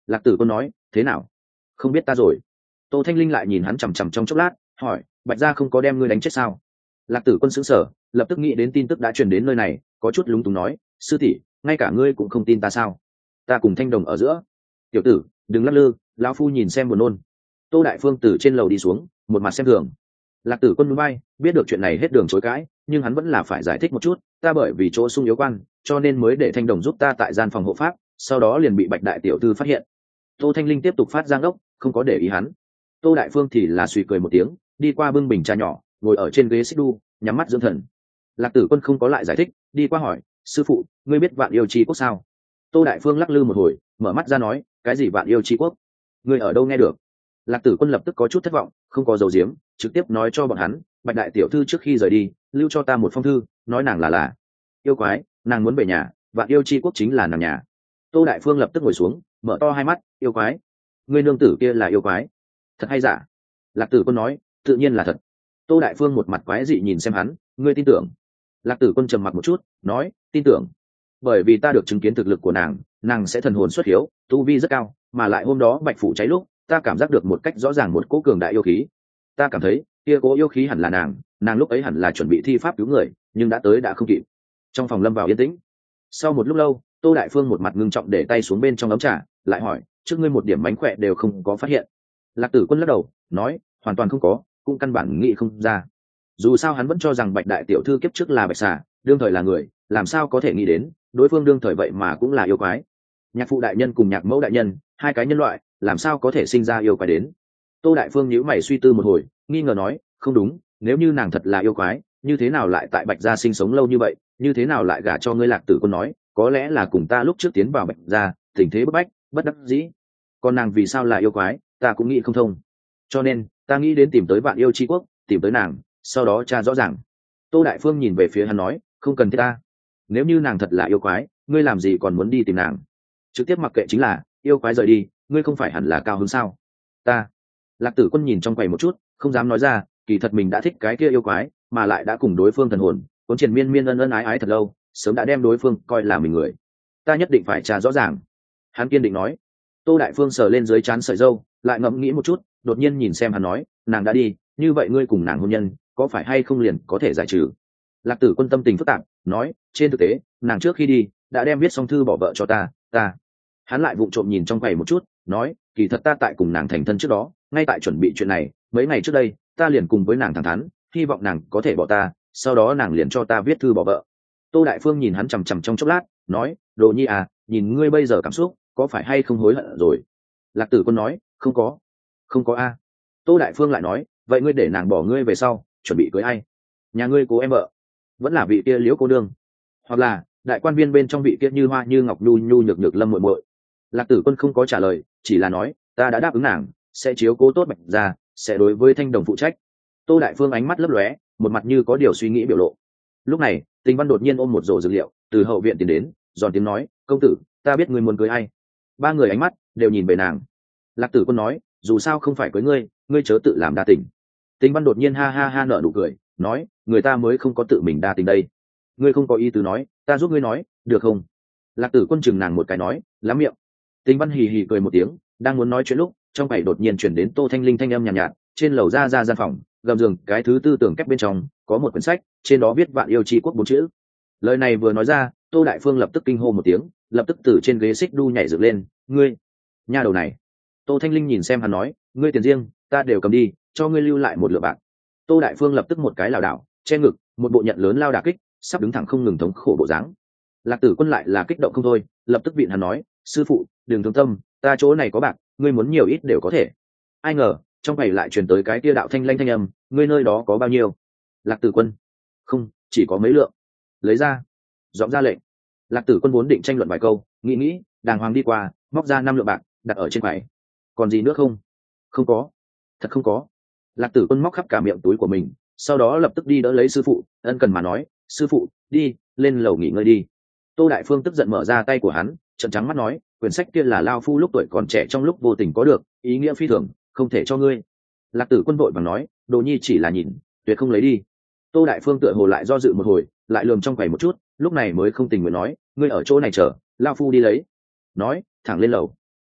Lạc Tử Quân nói, thế nào, không biết ta rồi? Tô Thanh Linh lại nhìn hắn chằm chằm trong chốc lát, hỏi, Bạch gia không có đem ngươi đánh chết sao? Lạc Tử Quân sững sờ, lập tức nghĩ đến tin tức đã truyền đến nơi này, có chút lúng túng nói, sư tỷ, ngay cả ngươi cũng không tin ta sao? Ta cùng Thanh Đồng ở giữa. Tiểu tử, đừng lắc lư, lão phu nhìn xem buồn nôn. Tô Đại Phương từ trên lầu đi xuống, một mặt xem thường. Lạc Tử Quân núi bay, biết được chuyện này hết đường chối cãi, nhưng hắn vẫn là phải giải thích một chút, ta bởi vì chỗ sung yếu quan, cho nên mới để Thanh Đồng giúp ta tại gian phòng hộ pháp, sau đó liền bị Bạch đại tiểu thư phát hiện. Tô Thanh Linh tiếp tục phát giang ốc, không có để ý hắn. Tô Đại Phương thì là suy cười một tiếng, đi qua bưng bình trà nhỏ, ngồi ở trên ghế xích đu, nhắm mắt dưỡng thần. Lạc Tử Quân không có lại giải thích, đi qua hỏi, sư phụ, ngươi biết Vạn Yêu Chi Quốc sao? Tô Đại Phương lắc lư một hồi, mở mắt ra nói, cái gì Vạn Yêu Chi Quốc? Ngươi ở đâu nghe được? Lạc Tử Quân lập tức có chút thất vọng, không có dấu diếm, trực tiếp nói cho bọn hắn, Bạch đại tiểu thư trước khi rời đi, lưu cho ta một phong thư, nói nàng là là yêu quái, nàng muốn về nhà, Vạn Yêu Chi Quốc chính là nàng nhà. Tô Đại Phương lập tức ngồi xuống, mở to hai mắt, yêu quái? Ngươi nương tử kia là yêu quái? Thật hay giả? Lạc Tử Quân nói, tự nhiên là thật. Tô Đại Phương một mặt quái dị nhìn xem hắn, ngươi tin tưởng? Lạc Tử Quân trầm mặc một chút, nói, tin tưởng. Bởi vì ta được chứng kiến thực lực của nàng, nàng sẽ thần hồn xuất hiếu, tu vi rất cao, mà lại hôm đó bạch phủ cháy lúc, ta cảm giác được một cách rõ ràng một cỗ cường đại yêu khí. Ta cảm thấy, kia cỗ yêu khí hẳn là nàng, nàng lúc ấy hẳn là chuẩn bị thi pháp cứu người, nhưng đã tới đã không kịp. Trong phòng lâm vào yên tĩnh. Sau một lúc lâu, Tô Đại Phương một mặt ngưng trọng để tay xuống bên trong ấm trà, lại hỏi, trước ngươi một điểm mánh khỏe đều không có phát hiện? Lạc Tử Quân lắc đầu, nói, hoàn toàn không có, cũng căn bản nghĩ không ra. Dù sao hắn vẫn cho rằng Bạch đại tiểu thư kiếp trước là bạch xà, đương thời là người, làm sao có thể nghĩ đến đối phương đương thời vậy mà cũng là yêu quái. Nhạc phụ đại nhân cùng nhạc mẫu đại nhân, hai cái nhân loại, làm sao có thể sinh ra yêu quái đến? Tô Đại Phương nhíu mày suy tư một hồi, nghi ngờ nói, không đúng, nếu như nàng thật là yêu quái, như thế nào lại tại Bạch gia sinh sống lâu như vậy, như thế nào lại gả cho ngươi? Lạc Tử Quân nói, có lẽ là cùng ta lúc trước tiến vào Bạch gia, tình thế bức bách, bất đắc dĩ. Còn nàng vì sao là yêu quái, ta cũng nghĩ không thông. Cho nên, ta nghĩ đến tìm tới Vạn Yêu Chi Quốc, tìm tới nàng, sau đó tra rõ ràng. Tô Đại Phương nhìn về phía hắn nói, không cần thiết ta. Nếu như nàng thật là yêu quái, ngươi làm gì còn muốn đi tìm nàng? Trực tiếp mặc kệ chính là, yêu quái rời đi, ngươi không phải hẳn là cao hứng sao? Ta. Lạc Tử Quân nhìn trong quầy một chút, không dám nói ra, kỳ thật mình đã thích cái kia yêu quái, mà lại đã cùng đối phương thần hồn, cuốn triền miên miên ân ân ái ái thật lâu, sớm đã đem đối phương coi là mình người. Ta nhất định phải tra rõ ràng. Hắn kiên định nói. Tô Đại Phương sờ lên dưới trán sợi râu, lại ngẫm nghĩ một chút, đột nhiên nhìn xem hắn nói, nàng đã đi, như vậy ngươi cùng nàng hôn nhân, có phải hay không liền có thể giải trừ? Lạc Tử Quân tâm tình phức tạp, nói, trên thực tế, nàng trước khi đi, đã đem viết xong thư bỏ vợ cho ta, ta. Hắn lại vụng trộm nhìn trong quầy một chút, nói, kỳ thật ta tại cùng nàng thành thân trước đó, ngay tại chuẩn bị chuyện này, mấy ngày trước đây, ta liền cùng với nàng thẳng thắn, hy vọng nàng có thể bỏ ta, sau đó nàng liền cho ta viết thư bỏ vợ. Tô Đại Phương nhìn hắn chằm chằm trong chốc lát, nói, Đồ Nhi à, nhìn ngươi bây giờ cảm xúc, có phải hay không hối hận rồi? Lạc Tử Quân nói, không có, không có a. Tô Đại Phương lại nói, vậy ngươi để nàng bỏ ngươi về sau, chuẩn bị cưới ai? Nhà ngươi cố em vợ, vẫn là vị kia Liễu cô đương, hoặc là đại quan viên bên trong vị kia Như Hoa Như Ngọc nhu nhu nhược nhược Lâm muội muội? Lạc Tử Quân không có trả lời, chỉ là nói, ta đã đáp ứng nàng, sẽ chiếu cố tốt Bạch gia, sẽ đối với Thanh Đồng phụ trách. Tô Đại Phương ánh mắt lấp lóe, một mặt như có điều suy nghĩ biểu lộ. Lúc này, Tình Văn đột nhiên ôm một rổ dược liệu từ hậu viện tiến đến, giòn tiếng nói, công tử, ta biết ngươi muốn cưới ai. Ba người ánh mắt đều nhìn về nàng. Lạc Tử Quân nói, dù sao không phải cưới ngươi, ngươi chớ tự làm đa tình. Tình Văn đột nhiên ha ha ha nở nụ cười, nói, người ta mới không có tự mình đa tình đây. Ngươi không có ý tứ nói, ta giúp ngươi nói, được không? Lạc Tử Quân chừng nàng một cái nói, lắm miệng. Tình Văn hì hì cười một tiếng, đang muốn nói chuyện lúc, trong bảy đột nhiên chuyển đến Tô Thanh Linh thanh âm nhàn nhạt, nhạt, trên lầu ra ra gian phòng, gầm giường cái thứ tư tường kép bên trong có một quyển sách, trên đó viết Vạn Yêu Chi Quốc bốn chữ. Lời này vừa nói ra, Tô Đại Phương lập tức kinh hô một tiếng, lập tức từ trên ghế xích đu nhảy dựng lên, ngươi, nha đầu này. Tô Thanh Linh nhìn xem hắn nói, ngươi tiền riêng, ta đều cầm đi, cho ngươi lưu lại một lượng bạc. Tô Đại Phương lập tức một cái lảo đảo, che ngực, một bộ nhận lớn lao đả kích, sắp đứng thẳng không ngừng thống khổ bộ dáng. Lạc Tử Quân lại là kích động không thôi, lập tức vịn hắn nói, sư phụ, đừng thương tâm, ta chỗ này có bạc, ngươi muốn nhiều ít đều có thể. Ai ngờ, trong bảy lại truyền tới cái tia đạo thanh lanh thanh âm, ngươi nơi đó có bao nhiêu? Lạc Tử Quân, không, chỉ có mấy lượng. Lấy ra, giọng ra lệnh. Lạc Tử Quân vốn định tranh luận vài câu, nghĩ nghĩ, đàng hoàng đi qua, móc ra năm lượng bạc, đặt ở trên bảy. Còn gì nữa không? Không có, thật không có. Lạc Tử Quân móc khắp cả miệng túi của mình, sau đó lập tức đi đỡ lấy sư phụ, ân cần mà nói, sư phụ, đi, lên lầu nghỉ ngơi đi. Tô Đại Phương tức giận mở ra tay của hắn, trợn trắng mắt nói, quyển sách kia là lao phu lúc tuổi còn trẻ trong lúc vô tình có được, ý nghĩa phi thường, không thể cho ngươi. Lạc Tử Quân vội bằng nói, Đồ Nhi chỉ là nhìn, tuyệt không lấy đi. Tô Đại Phương tựa hồ lại do dự một hồi, lại lườm trong quầy một chút, lúc này mới không tình nguyện nói, ngươi ở chỗ này chờ, lao phu đi lấy. Nói, thẳng lên lầu.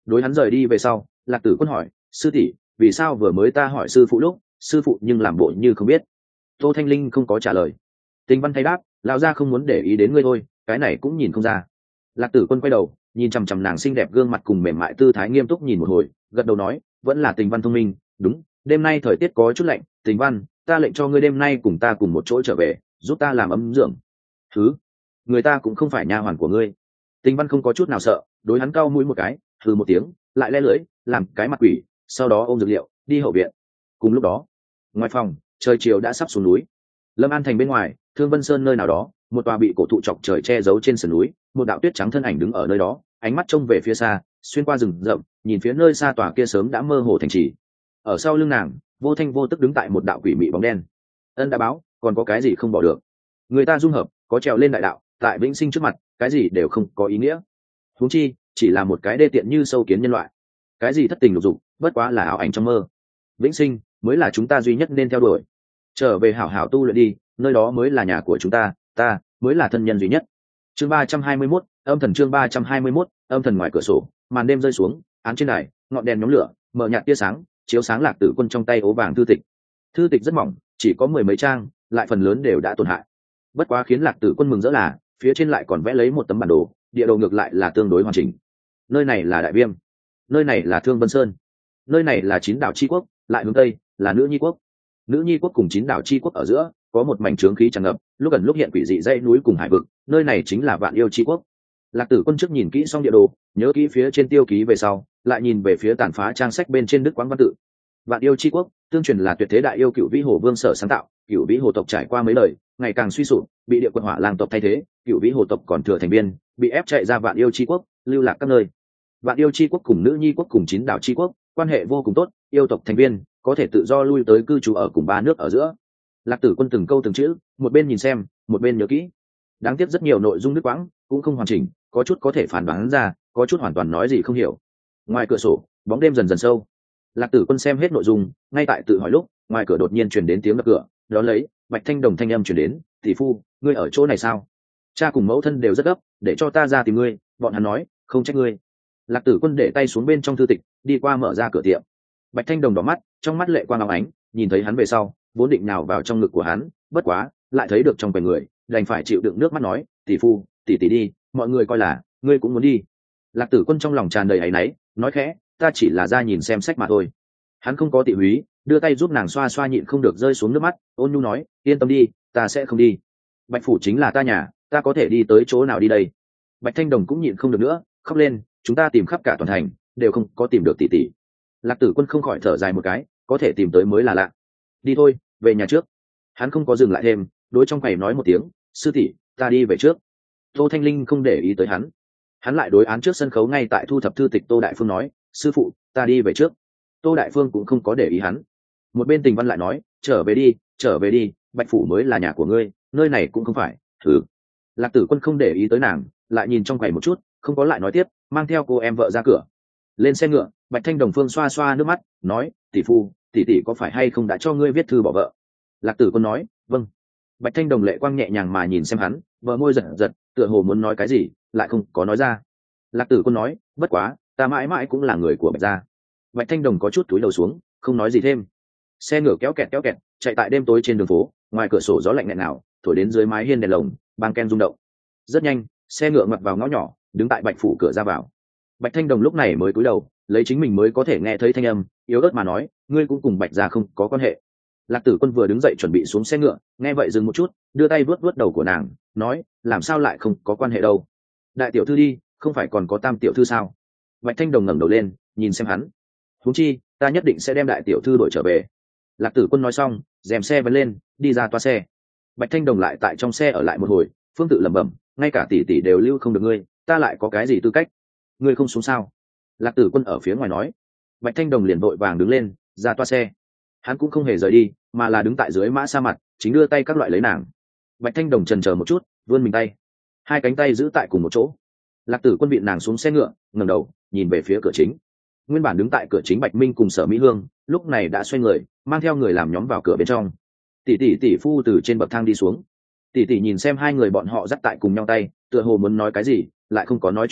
Đối hắn rời đi về sau, Lạc Tử Quân hỏi, sư tỷ, vì sao vừa mới ta hỏi sư phụ lúc, sư phụ nhưng làm bộ như không biết? Tô Thanh Linh không có trả lời. Tình Văn thay đáp, lão gia không muốn để ý đến ngươi thôi, cái này cũng nhìn không ra. Lạc Tử Quân quay đầu, nhìn chằm chằm nàng xinh đẹp gương mặt cùng mềm mại tư thái nghiêm túc nhìn một hồi, gật đầu nói, vẫn là Tình Văn thông minh, đúng, đêm nay thời tiết có chút lạnh, Tình Văn, ta lệnh cho ngươi đêm nay cùng ta cùng một chỗ trở về, giúp ta làm ấm dưỡng. Thứ, người ta cũng không phải nha hoàn của ngươi. Tình Văn không có chút nào sợ, đối hắn cau mũi một cái, hừ một tiếng, lại le lưỡi, làm cái mặt quỷ, sau đó ôm dược liệu, đi hậu viện. Cùng lúc đó, ngoài phòng, trời chiều đã sắp xuống núi. Lâm An thành bên ngoài, Thương Vân Sơn nơi nào đó, một tòa bị cổ thụ chọc trời che giấu trên sườn núi, một đạo tuyết trắng thân ảnh đứng ở nơi đó, ánh mắt trông về phía xa, xuyên qua rừng rậm, nhìn phía nơi xa tòa kia sớm đã mơ hồ thành trì. Ở sau lưng nàng, vô thanh vô tức đứng tại một đạo quỷ mị bóng đen. Ân đã báo, còn có cái gì không bỏ được? Người ta dung hợp, có trèo lên đại đạo, tại vĩnh sinh trước mặt, cái gì đều không có ý nghĩa. Huống chi, chỉ là một cái đê tiện như sâu kiến nhân loại. Cái gì thất tình lục dục, bất quá là ảo ảnh trong mơ. Vĩnh sinh mới là chúng ta duy nhất nên theo đuổi. Trở về hảo hảo tu luyện đi, nơi đó mới là nhà của chúng ta, ta mới là thân nhân duy nhất. Chương ba trăm hai mươi mốt, âm thần chương ba trăm hai mươi mốt, âm thần ngoài cửa sổ, màn đêm rơi xuống, án trên đài, ngọn đèn nhóm lửa, mở nhạt tia sáng, chiếu sáng Lạc Tử Quân trong tay ố vàng thư tịch. Thư tịch rất mỏng, chỉ có mười mấy trang, lại phần lớn đều đã tổn hại. Bất quá khiến Lạc Tử Quân mừng rỡ là, phía trên lại còn vẽ lấy một tấm bản đồ, địa đồ ngược lại là tương đối hoàn chỉnh. Nơi này là Đại Viêm, nơi này là Thương Vân Sơn, nơi này là Chín Đảo Chi Quốc, lại hướng tây là Nữ Nhi Quốc. Nữ Nhi Quốc cùng Chín Đảo Chi Quốc ở giữa có một mảnh trướng khí tràn ngập, lúc gần lúc hiện quỷ dị dãy núi cùng hải vực, nơi này chính là Vạn Yêu Chi Quốc. Lạc Tử Quân trước nhìn kỹ xong địa đồ, nhớ kỹ phía trên tiêu ký về sau, lại nhìn về phía tàn phá trang sách bên trên đức quang văn tự. Vạn Yêu Chi Quốc, tương truyền là tuyệt thế đại yêu Cửu Vĩ Hồ Vương sở sáng tạo, Cửu Vĩ Hồ tộc trải qua mấy đời, ngày càng suy sụp, bị địa quận Hỏa Lang tộc thay thế, Cửu Vĩ Hồ tộc còn thừa thành viên, bị ép chạy ra Vạn Yêu Chi Quốc, lưu lạc các nơi. Vạn Yêu Chi Quốc cùng Nữ Nhi Quốc cùng Chín Đảo Chi Quốc, quan hệ vô cùng tốt, yêu tộc thành viên có thể tự do lui tới cư trú ở cùng ba nước ở giữa. Lạc Tử Quân từng câu từng chữ, một bên nhìn xem, một bên nhớ kỹ. Đáng tiếc rất nhiều nội dung đứt quãng, cũng không hoàn chỉnh, có chút có thể phản đoán ra, có chút hoàn toàn nói gì không hiểu. Ngoài cửa sổ, bóng đêm dần dần sâu. Lạc Tử Quân xem hết nội dung, ngay tại tự hỏi lúc, ngoài cửa đột nhiên truyền đến tiếng đập cửa, đó lấy, Bạch Thanh Đồng thanh âm truyền đến, "Tỷ phu, ngươi ở chỗ này sao? Cha cùng mẫu thân đều rất gấp, để cho ta ra tìm ngươi, bọn hắn nói, không trách ngươi." Lạc Tử Quân để tay xuống bên trong thư tịch, đi qua mở ra cửa tiệm. Bạch Thanh Đồng đỏ mắt, trong mắt lệ quang óng ánh, nhìn thấy hắn về sau, vốn định nào vào trong ngực của hắn, bất quá, lại thấy được trong bề người, đành phải chịu đựng nước mắt nói, "Tỷ phu, tỷ tỷ đi, mọi người coi là ngươi cũng muốn đi." Lạc Tử Quân trong lòng tràn đầy áy náy, nói khẽ, "Ta chỉ là ra nhìn xem sách mà thôi." Hắn không có tị húy, đưa tay giúp nàng xoa xoa nhịn không được rơi xuống nước mắt, ôn nhu nói, "Yên tâm đi, ta sẽ không đi. Bạch phủ chính là ta nhà, ta có thể đi tới chỗ nào đi đây." Bạch Thanh Đồng cũng nhịn không được nữa, khóc lên, "Chúng ta tìm khắp cả toàn thành, đều không có tìm được tỷ tỷ." Lạc Tử Quân không khỏi thở dài một cái, có thể tìm tới mới là lạ. "Đi thôi, về nhà trước." Hắn không có dừng lại thêm, đối trong quầy nói một tiếng, "Sư tỷ, ta đi về trước." Tô Thanh Linh không để ý tới hắn. Hắn lại đối án trước sân khấu ngay tại thu thập thư tịch Tô Đại Phương nói, "Sư phụ, ta đi về trước." Tô Đại Phương cũng không có để ý hắn. Một bên Tình Văn lại nói, "Trở về đi, trở về đi, Bạch phủ mới là nhà của ngươi, nơi này cũng không phải." Thử. Lạc Tử Quân không để ý tới nàng, lại nhìn trong quầy một chút, không có lại nói tiếp, mang theo cô em vợ ra cửa. Lên xe ngựa, Bạch Thanh Đồng Phương xoa xoa nước mắt, nói, "Tỷ phu, tỷ tỷ có phải hay không đã cho ngươi viết thư bỏ vợ?" Lạc Tử Quân nói, "Vâng." Bạch Thanh Đồng lệ quang nhẹ nhàng mà nhìn xem hắn, vợ môi giật giật, tựa hồ muốn nói cái gì, lại không có nói ra. Lạc Tử Quân nói, "Bất quá, ta mãi mãi cũng là người của Bạch gia." Bạch Thanh Đồng có chút túi đầu xuống, không nói gì thêm. Xe ngựa kéo kẹt kéo kẹt, chạy tại đêm tối trên đường phố, ngoài cửa sổ gió lạnh nghẹn nào, thổi đến dưới mái hiên đèn lồng, bang ken rung động. Rất nhanh, xe ngựa ngoặt vào ngõ nhỏ, đứng tại Bạch phủ cửa ra vào. Bạch Thanh Đồng lúc này mới cúi đầu, lấy chính mình mới có thể nghe thấy thanh âm, yếu ớt mà nói, "Ngươi cũng cùng Bạch gia không có quan hệ." Lạc Tử Quân vừa đứng dậy chuẩn bị xuống xe ngựa, nghe vậy dừng một chút, đưa tay vuốt vuốt đầu của nàng, nói, "Làm sao lại không có quan hệ đâu? Đại tiểu thư đi, không phải còn có Tam tiểu thư sao?" Bạch Thanh Đồng ngẩng đầu lên, nhìn xem hắn. "Huống chi, ta nhất định sẽ đem đại tiểu thư đổi trở về." Lạc Tử Quân nói xong, rèm xe vén lên, đi ra toa xe. Bạch Thanh Đồng lại tại trong xe ở lại một hồi, phương tự lẩm bẩm, "Ngay cả tỷ tỷ đều lưu không được ngươi, ta lại có cái gì tư cách? Ngươi không xuống sao?" Lạc Tử Quân ở phía ngoài nói. Bạch Thanh Đồng liền vội vàng đứng lên, ra toa xe. Hắn cũng không hề rời đi, mà là đứng tại dưới mã sa mặt, chính đưa tay các loại lấy nàng. Bạch Thanh Đồng chần chờ một chút, vươn mình tay, hai cánh tay giữ tại cùng một chỗ. Lạc Tử Quân vịn nàng xuống xe ngựa, ngẩng đầu nhìn về phía cửa chính. Nguyên bản đứng tại cửa chính Bạch Minh cùng Sở Mỹ Hương, lúc này đã xoay người, mang theo người làm nhóm vào cửa bên trong. Tỷ tỷ tỷ phu từ trên bậc thang đi xuống. Tỷ tỷ nhìn xem hai người bọn họ dắt tại cùng nhau tay, tựa hồ muốn nói cái gì, lại không có nói chuyên miệng,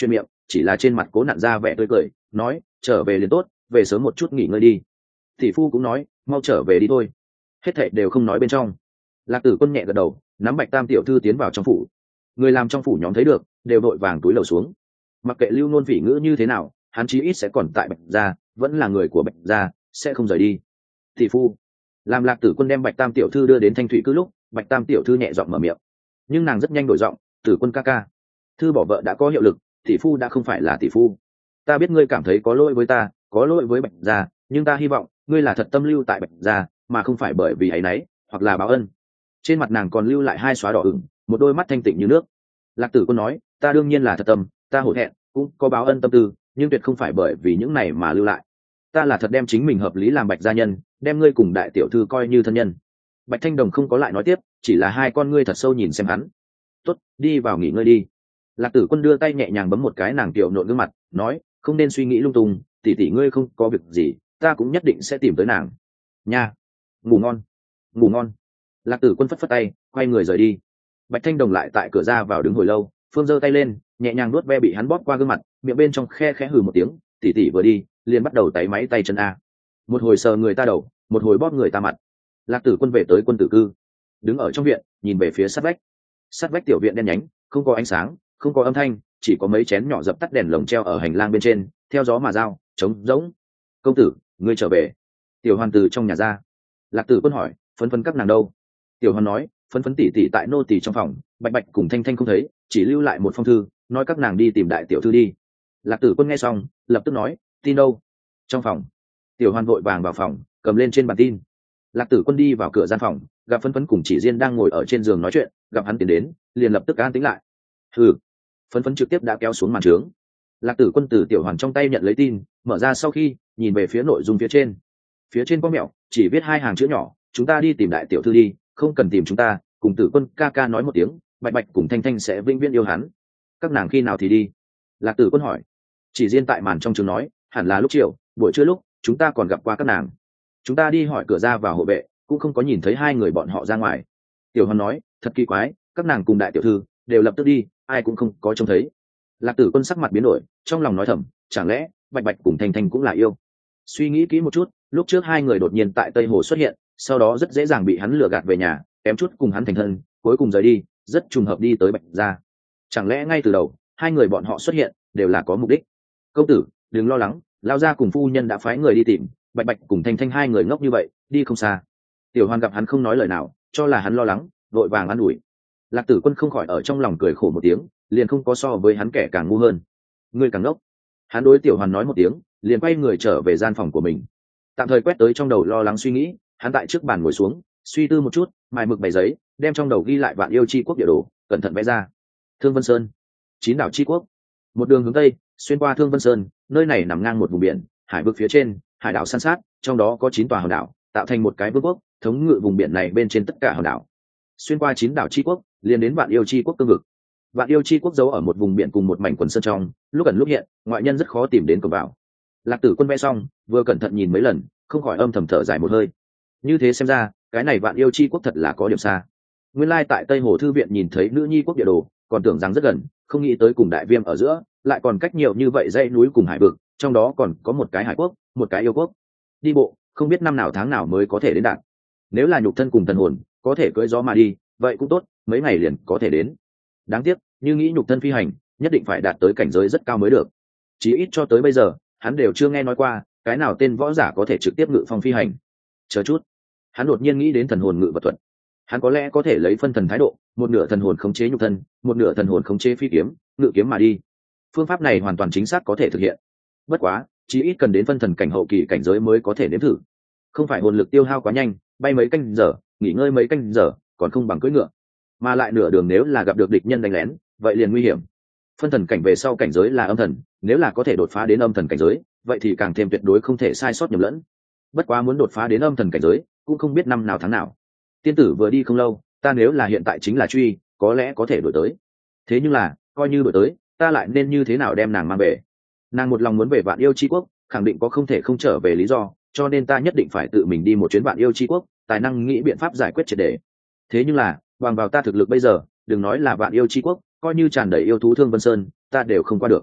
chỉ là trên mặt cố nặn ra vẻ tươi cười, nói trở về liền tốt, về sớm một chút nghỉ ngơi đi. Tỷ phu cũng nói mau trở về đi thôi. Hết thảy đều không nói bên trong. Lạc Tử Quân nhẹ gật đầu, nắm Bạch Tam tiểu thư tiến vào trong phủ. Người làm trong phủ nhóm thấy được, đều đội vàng túi lầu xuống. Mặc kệ lưu nôn phỉ ngữ như thế nào, hắn chí ít sẽ còn tại Bạch gia, vẫn là người của Bạch gia, sẽ không rời đi. Tỷ phu, làm Lạc Tử Quân đem Bạch Tam tiểu thư đưa đến Thanh Thủy cứ lúc, Bạch Tam tiểu thư nhẹ giọng mở miệng, nhưng nàng rất nhanh đổi giọng, Tử Quân ca ca, thư bỏ vợ đã có hiệu lực, tỷ phu đã không phải là tỷ phu. Ta biết ngươi cảm thấy có lỗi với ta, có lỗi với Bạch gia, nhưng ta hy vọng ngươi là thật tâm lưu tại Bạch gia, mà không phải bởi vì ấy nấy hoặc là báo ân. Trên mặt nàng còn lưu lại hai xóa đỏ ửng, một đôi mắt thanh tịnh như nước. Lạc Tử Quân nói, ta đương nhiên là thật tâm, ta hổ thẹn, cũng có báo ân tâm tư, nhưng tuyệt không phải bởi vì những này mà lưu lại. Ta là thật đem chính mình hợp lý làm Bạch gia nhân, đem ngươi cùng đại tiểu thư coi như thân nhân. Bạch Thanh Đồng không có lại nói tiếp, chỉ là hai con ngươi thật sâu nhìn xem hắn. Tốt, đi vào nghỉ ngơi đi. Lạc Tử Quân đưa tay nhẹ nhàng bấm một cái nàng tiểu nộn gương mặt, nói, không nên suy nghĩ lung tung, tỷ tỷ ngươi không có việc gì, ta cũng nhất định sẽ tìm tới nàng. Nha, ngủ ngon, ngủ ngon. Lạc Tử Quân phất phất tay, quay người rời đi. Bạch Thanh Đồng lại tại cửa ra vào đứng hồi lâu, phương giơ tay lên, nhẹ nhàng nuốt ve bị hắn bóp qua gương mặt, miệng bên trong khe khẽ hừ một tiếng, tỷ tỷ vừa đi, liền bắt đầu tay máy tay chân a. Một hồi sờ người ta đầu, một hồi bóp người ta mặt. Lạc Tử Quân về tới quân tử cư, đứng ở trong viện, nhìn về phía sát vách. Sát vách tiểu viện đen nhánh, không có ánh sáng, không có âm thanh, chỉ có mấy chén nhỏ dập tắt đèn lồng treo ở hành lang bên trên, theo gió mà dao, trống rỗng. Công tử, ngươi trở về. Tiểu Hoàn từ trong nhà ra. Lạc Tử Quân hỏi, phấn phấn các nàng đâu? Tiểu Hoàn nói, phấn phấn tỉ tỉ tại nô tỉ trong phòng, Bạch Bạch cùng Thanh Thanh không thấy, chỉ lưu lại một phong thư, nói các nàng đi tìm đại tiểu thư đi. Lạc Tử Quân nghe xong, lập tức nói, tin đâu? Trong phòng. Tiểu Hoàn vội vàng vào phòng, cầm lên trên bàn tin. Lạc Tử Quân đi vào cửa gian phòng, gặp phấn phấn cùng chỉ riêng đang ngồi ở trên giường nói chuyện, gặp hắn tiến đến, liền lập tức an tĩnh lại. Hừ. Phấn phấn trực tiếp đã kéo xuống màn trướng. Lạc Tử Quân từ Tiểu Hoàn trong tay nhận lấy tin, mở ra sau khi nhìn về phía nội dung phía trên. Phía trên có mẹo, chỉ viết hai hàng chữ nhỏ, chúng ta đi tìm đại tiểu thư đi, không cần tìm chúng ta, cùng Tử Quân ca ca nói một tiếng, Bạch Bạch cùng Thanh Thanh sẽ vĩnh viễn yêu hắn. Các nàng khi nào thì đi? Lạc Tử Quân hỏi. Chỉ riêng tại màn trong trường nói, hẳn là lúc chiều, buổi trưa lúc chúng ta còn gặp qua các nàng. Chúng ta đi hỏi cửa ra vào hộ vệ, cũng không có nhìn thấy hai người bọn họ ra ngoài. Tiểu Hoàn nói, thật kỳ quái, các nàng cùng đại tiểu thư đều lập tức đi, ai cũng không có trông thấy. Lạc Tử Quân sắc mặt biến đổi, trong lòng nói thầm, chẳng lẽ Bạch Bạch cùng Thanh Thanh cũng là yêu? Suy nghĩ kỹ một chút, lúc trước hai người đột nhiên tại Tây Hồ xuất hiện, sau đó rất dễ dàng bị hắn lừa gạt về nhà, kém chút cùng hắn thành thân, cuối cùng rời đi, rất trùng hợp đi tới Bạch gia. Chẳng lẽ ngay từ đầu, hai người bọn họ xuất hiện đều là có mục đích? Công tử, đừng lo lắng, lao gia cùng phu nhân đã phái người đi tìm, Bạch Bạch cùng Thanh Thanh hai người ngốc như vậy, đi không xa. Tiểu Hoàn gặp hắn không nói lời nào, cho là hắn lo lắng, vội vàng an ủi. Lạc Tử Quân không khỏi ở trong lòng cười khổ một tiếng, liền không có so với hắn kẻ càng ngu hơn. Ngươi càng ngốc. Hắn đối Tiểu Hoàn nói một tiếng, liền quay người trở về gian phòng của mình. Tạm thời quét tới trong đầu lo lắng suy nghĩ, hắn tại trước bàn ngồi xuống, suy tư một chút, mài mực bày giấy, đem trong đầu ghi lại Vạn Yêu Chi Quốc địa đồ, cẩn thận vẽ ra. Thương Vân Sơn, chín đảo chi quốc. Một đường hướng tây, xuyên qua Thương Vân Sơn, nơi này nằm ngang một vùng biển, hải vực phía trên, hải đảo san sát, trong đó có chín tòa hòn đảo, tạo thành một cái vương quốc, thống ngự vùng biển này bên trên tất cả hòn đảo. Xuyên qua chín đảo chi quốc, liền đến Vạn Yêu Chi Quốc cương vực. Vạn Yêu Chi Quốc giấu ở một vùng biển cùng một mảnh quần sơn trong, lúc ẩn lúc hiện, ngoại nhân rất khó tìm đến cổng vào. Lạc Tử Quân vẽ xong, vừa cẩn thận nhìn mấy lần, không khỏi âm thầm thở dài một hơi. Như thế xem ra, cái này Vạn Yêu Chi Quốc thật là có điểm xa. Nguyên lai tại Tây Hồ thư viện nhìn thấy nữ nhi quốc địa đồ, còn tưởng rằng rất gần, không nghĩ tới cùng Đại Viêm ở giữa, lại còn cách nhiều như vậy dãy núi cùng hải vực, trong đó còn có một cái hải quốc, một cái yêu quốc. Đi bộ, không biết năm nào tháng nào mới có thể đến đạt. Nếu là nhục thân cùng thần hồn, có thể cưỡi gió mà đi, vậy cũng tốt, mấy ngày liền có thể đến. Đáng tiếc, như nghĩ nhục thân phi hành, nhất định phải đạt tới cảnh giới rất cao mới được. Chí ít cho tới bây giờ, hắn đều chưa nghe nói qua, cái nào tên võ giả có thể trực tiếp ngự phong phi hành. Chờ chút, hắn đột nhiên nghĩ đến thần hồn ngự vật thuật. Hắn có lẽ có thể lấy phân thần thái độ, một nửa thần hồn khống chế nhục thân, một nửa thần hồn khống chế phi kiếm, ngự kiếm mà đi. Phương pháp này hoàn toàn chính xác có thể thực hiện. Bất quá, chí ít cần đến phân thần cảnh hậu kỳ cảnh giới mới có thể nếm thử. Không phải hồn lực tiêu hao quá nhanh, bay mấy canh giờ, nghỉ ngơi mấy canh giờ, còn không bằng cưỡi ngựa. Mà lại nửa đường nếu là gặp được địch nhân đánh lén, vậy liền nguy hiểm. Phân thần cảnh về sau cảnh giới là âm thần, nếu là có thể đột phá đến âm thần cảnh giới, vậy thì càng thêm tuyệt đối không thể sai sót nhầm lẫn. Bất quá muốn đột phá đến âm thần cảnh giới, cũng không biết năm nào tháng nào. Tiên tử vừa đi không lâu, ta nếu là hiện tại chính là truy, có lẽ có thể đuổi tới. Thế nhưng là, coi như đuổi tới, ta lại nên như thế nào đem nàng mang về? Nàng một lòng muốn về Vạn Yêu Chi Quốc, khẳng định có không thể không trở về lý do, cho nên ta nhất định phải tự mình đi một chuyến Vạn Yêu Chi Quốc, tài năng nghĩ biện pháp giải quyết triệt để. Thế nhưng là, bằng vào ta thực lực bây giờ, đừng nói là Vạn Yêu Chi Quốc, coi như tràn đầy yêu thú Thương Vân Sơn, ta đều không qua được.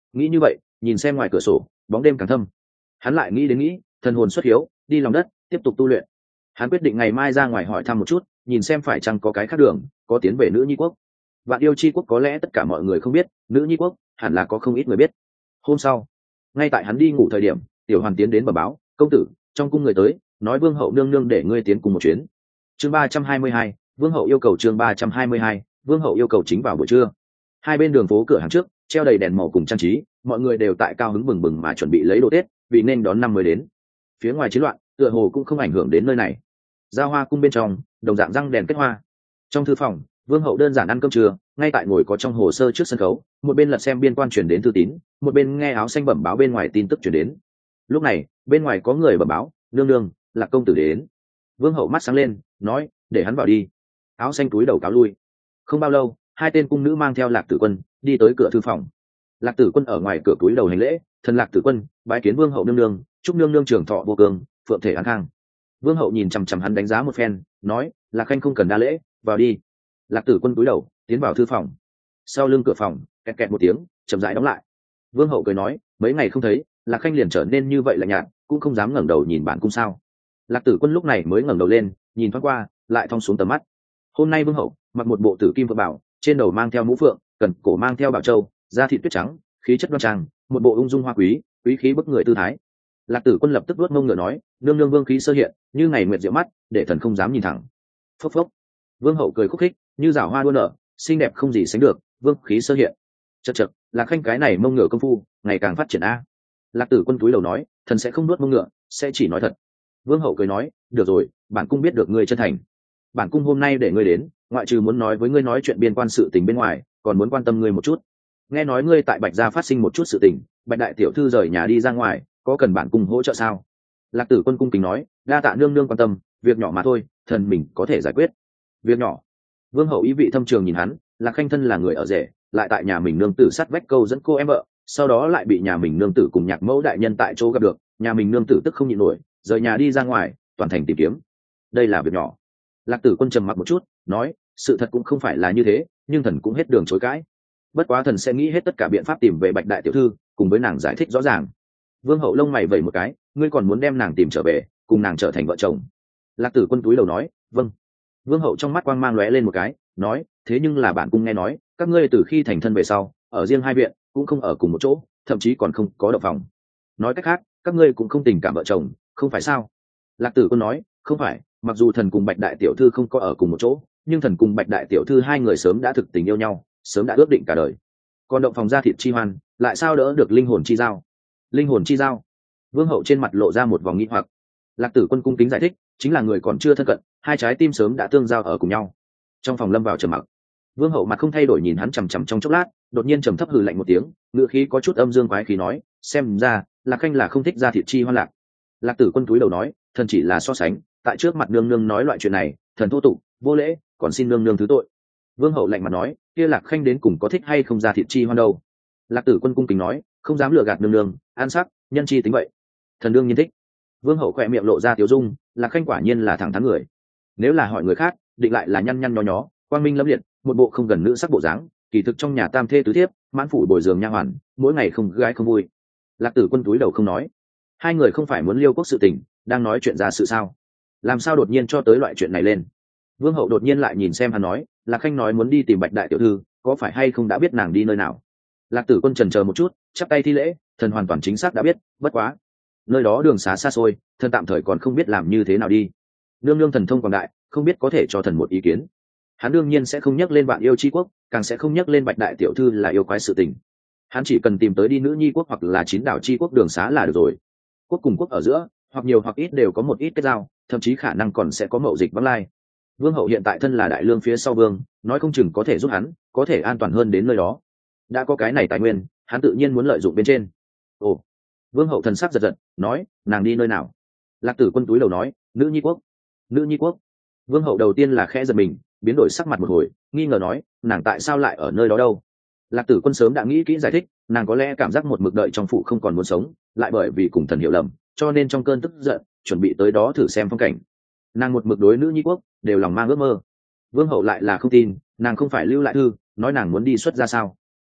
nghĩ như vậy, nhìn xem ngoài cửa sổ bóng đêm càng thâm, hắn lại nghĩ đến nghĩ thần hồn xuất hiếu đi lòng đất tiếp tục tu luyện. Hắn quyết định ngày mai ra ngoài hỏi thăm một chút, nhìn xem phải chăng có cái khác đường có tiến về nữ nhi quốc. Vạn yêu chi quốc có lẽ tất cả mọi người không biết, nữ nhi quốc hẳn là có không ít người biết. Hôm sau, ngay tại hắn đi ngủ thời điểm, tiểu hoàn tiến đến bẩm báo, công tử, trong cung người tới, nói vương hậu nương nương để ngươi tiến cùng một chuyến. Chương ba trăm hai mươi hai, vương hậu yêu cầu. Chương ba trăm hai mươi hai, vương hậu yêu cầu. Chính vào buổi trưa, hai bên đường phố cửa hàng trước treo đầy đèn màu cùng trang trí, mọi người đều tại cao hứng bừng bừng mà chuẩn bị lấy đồ tết, vì nên đón năm mới đến. Phía ngoài chiến loạn tựa hồ cũng không ảnh hưởng đến nơi này. Giao hoa cung bên trong đồng dạng răng đèn kết hoa. Trong thư phòng, vương hậu đơn giản ăn cơm trưa, ngay tại ngồi có trong hồ sơ trước sân khấu, một bên lật xem biên quan truyền đến thư tín, một bên nghe áo xanh bẩm báo bên ngoài tin tức truyền đến. Lúc này bên ngoài có người bẩm báo, nương nương, là công tử đến. Vương hậu mắt sáng lên, nói, để hắn vào đi. Áo xanh cúi đầu cáo lui. Không bao lâu, hai tên cung nữ mang theo Lạc Tử Quân đi tới cửa thư phòng. Lạc Tử Quân ở ngoài cửa cúi đầu hành lễ, thần Lạc Tử Quân bái kiến vương hậu nương nương, chúc nương nương trường thọ vô cường, phượng thể an khang. Vương hậu nhìn chằm chằm hắn đánh giá một phen, nói, Lạc khanh không cần đa lễ, vào đi. Lạc Tử Quân cúi đầu tiến vào thư phòng. Sau lưng cửa phòng kẹt kẹt một tiếng, chậm rãi đóng lại. Vương hậu cười nói, mấy ngày không thấy, Lạc khanh liền trở nên như vậy lạnh nhạt, cũng không dám ngẩng đầu nhìn bản cung sao. Lạc Tử Quân lúc này mới ngẩng đầu lên, nhìn thoáng qua, lại thong xuống tầm mắt. Hôm nay vương hậu mặc một bộ tử kim phượng bảo, trên đầu mang theo mũ phượng, cần cổ mang theo bảo châu, da thịt tuyết trắng, khí chất đoan trang, một bộ ung dung hoa quý, quý khí bức người tư thái. Lạc Tử Quân lập tức vuốt mông ngựa nói, nương nương vương khí sơ hiện, như ngày nguyệt diệu mắt, để thần không dám nhìn thẳng. Phốc phốc. Vương hậu cười khúc khích, như rảo hoa đua nở, xinh đẹp không gì sánh được, vương khí sơ hiện. Chậc chậc, Lạc khanh cái này mông ngựa công phu ngày càng phát triển a. Lạc Tử Quân cúi đầu nói, thần sẽ không nuốt mông ngựa, sẽ chỉ nói thật. Vương hậu cười nói, được rồi, bản cung biết được ngươi chân thành. Bản cung hôm nay để ngươi đến, ngoại trừ muốn nói với ngươi nói chuyện biên quan sự tình bên ngoài, còn muốn quan tâm ngươi một chút. Nghe nói ngươi tại Bạch gia phát sinh một chút sự tình, Bạch đại tiểu thư rời nhà đi ra ngoài, có cần bản cung hỗ trợ sao? Lạc Tử Quân cung kính nói, đa tạ nương nương quan tâm, việc nhỏ mà thôi, thần mình có thể giải quyết. Việc nhỏ? Vương hậu ý vị thâm trường nhìn hắn, Lạc khanh thân là người ở rể, lại tại nhà mình nương tử sát vách câu dẫn cô em vợ, sau đó lại bị nhà mình nương tử cùng nhạc mẫu đại nhân tại chỗ gặp được, nhà mình nương tử tức không nhịn nổi, rời nhà đi ra ngoài, toàn thành tìm kiếm. Đây là việc nhỏ. Lạc Tử Quân trầm mặc một chút, nói, sự thật cũng không phải là như thế, nhưng thần cũng hết đường chối cãi. Bất quá thần sẽ nghĩ hết tất cả biện pháp tìm về Bạch đại tiểu thư, cùng với nàng giải thích rõ ràng. Vương hậu lông mày vẩy một cái, ngươi còn muốn đem nàng tìm trở về, cùng nàng trở thành vợ chồng. Lạc Tử Quân túi đầu nói, vâng. Vương hậu trong mắt quang mang lóe lên một cái, nói, thế nhưng là bản cung nghe nói, các ngươi từ khi thành thân về sau, ở riêng hai viện, cũng không ở cùng một chỗ, thậm chí còn không có động phòng. Nói cách khác, các ngươi cũng không tình cảm vợ chồng, không phải sao? Lạc Tử Quân nói, không phải, mặc dù thần cùng Bạch đại tiểu thư không có ở cùng một chỗ, nhưng thần cùng Bạch đại tiểu thư hai người sớm đã thực tình yêu nhau, sớm đã ước định cả đời. Còn động phòng ra thịt chi hoan, lại sao đỡ được linh hồn chi giao? Linh hồn chi giao? Vương hậu trên mặt lộ ra một vòng nghi hoặc. Lạc Tử Quân cung kính giải thích, chính là người còn chưa thân cận, hai trái tim sớm đã tương giao ở cùng nhau. Trong phòng lâm vào trầm mặc. Vương hậu mặt không thay đổi nhìn hắn chằm chằm trong chốc lát, đột nhiên trầm thấp hừ lạnh một tiếng, ngựa khí có chút âm dương quái khí nói, xem ra Lạc khanh là không thích ra thịt chi hoan lạc. Lạc Tử Quân cúi đầu nói, thần chỉ là so sánh, tại trước mặt nương nương nói loại chuyện này, thần thô tục, vô lễ, còn xin nương nương thứ tội. Vương hậu lạnh mặt nói, kia Lạc khanh đến cùng có thích hay không ra thịt chi hoan đâu? Lạc Tử Quân cung kính nói, không dám lừa gạt nương nương, an sắc, nhân chi tính vậy. Thần đương nhiên thích. Vương hậu khỏe miệng lộ ra tiếu dung, Lạc khanh quả nhiên là thẳng thắn người. Nếu là hỏi người khác, định lại là nhăn nhăn nhó nhó, quang minh lẫm liệt, một bộ không gần nữ sắc bộ dáng, kỳ thực trong nhà tam thê tứ thiếp, mãn phủ bồi giường nha hoàn, mỗi ngày không gái không vui. Lạc Tử Quân túi đầu không nói. Hai người không phải muốn liêu quốc sự tình, đang nói chuyện ra sự sao? Làm sao đột nhiên cho tới loại chuyện này lên? Vương hậu đột nhiên lại nhìn xem hắn nói, Lạc khanh nói muốn đi tìm Bạch đại tiểu thư, có phải hay không đã biết nàng đi nơi nào? Lạc Tử Quân chần chờ một chút, chắp tay thi lễ, thần hoàn toàn chính xác đã biết, bất quá nơi đó đường xá xa xôi, thần tạm thời còn không biết làm như thế nào đi. Nương nương thần thông quảng đại, không biết có thể cho thần một ý kiến. Hắn đương nhiên sẽ không nhắc lên Vạn yêu chi quốc, càng sẽ không nhắc lên Bạch đại tiểu thư là yêu quái sự tình. Hắn chỉ cần tìm tới đi nữ nhi quốc hoặc là chín đảo chi quốc đường xá là được rồi. Quốc cùng quốc ở giữa, hoặc nhiều hoặc ít đều có một ít kết giao, thậm chí khả năng còn sẽ có mậu dịch vắng lai. Vương hậu hiện tại thân là đại lương phía sau vương, nói không chừng có thể giúp hắn, có thể an toàn hơn đến nơi đó. Đã có cái này tài nguyên, hắn tự nhiên muốn lợi dụng bên trên. Ồ. Vương hậu thần sắc giật giật, nói, nàng đi nơi nào? Lạc Tử Quân túi đầu nói, nữ nhi quốc. Nữ nhi quốc. Vương hậu đầu tiên là khẽ giật mình, biến đổi sắc mặt một hồi, nghi ngờ nói, nàng tại sao lại ở nơi đó đâu? Lạc Tử Quân sớm đã nghĩ kỹ giải thích, nàng có lẽ cảm giác một mực đợi trong phủ không còn muốn sống, lại bởi vì cùng thần hiểu lầm, cho nên trong cơn tức giận, chuẩn bị tới đó thử xem phong cảnh. Nàng một mực đối nữ nhi quốc đều lòng mang ước mơ. Vương hậu lại là không tin, nàng không phải lưu lại thư, nói nàng muốn đi xuất ra sao?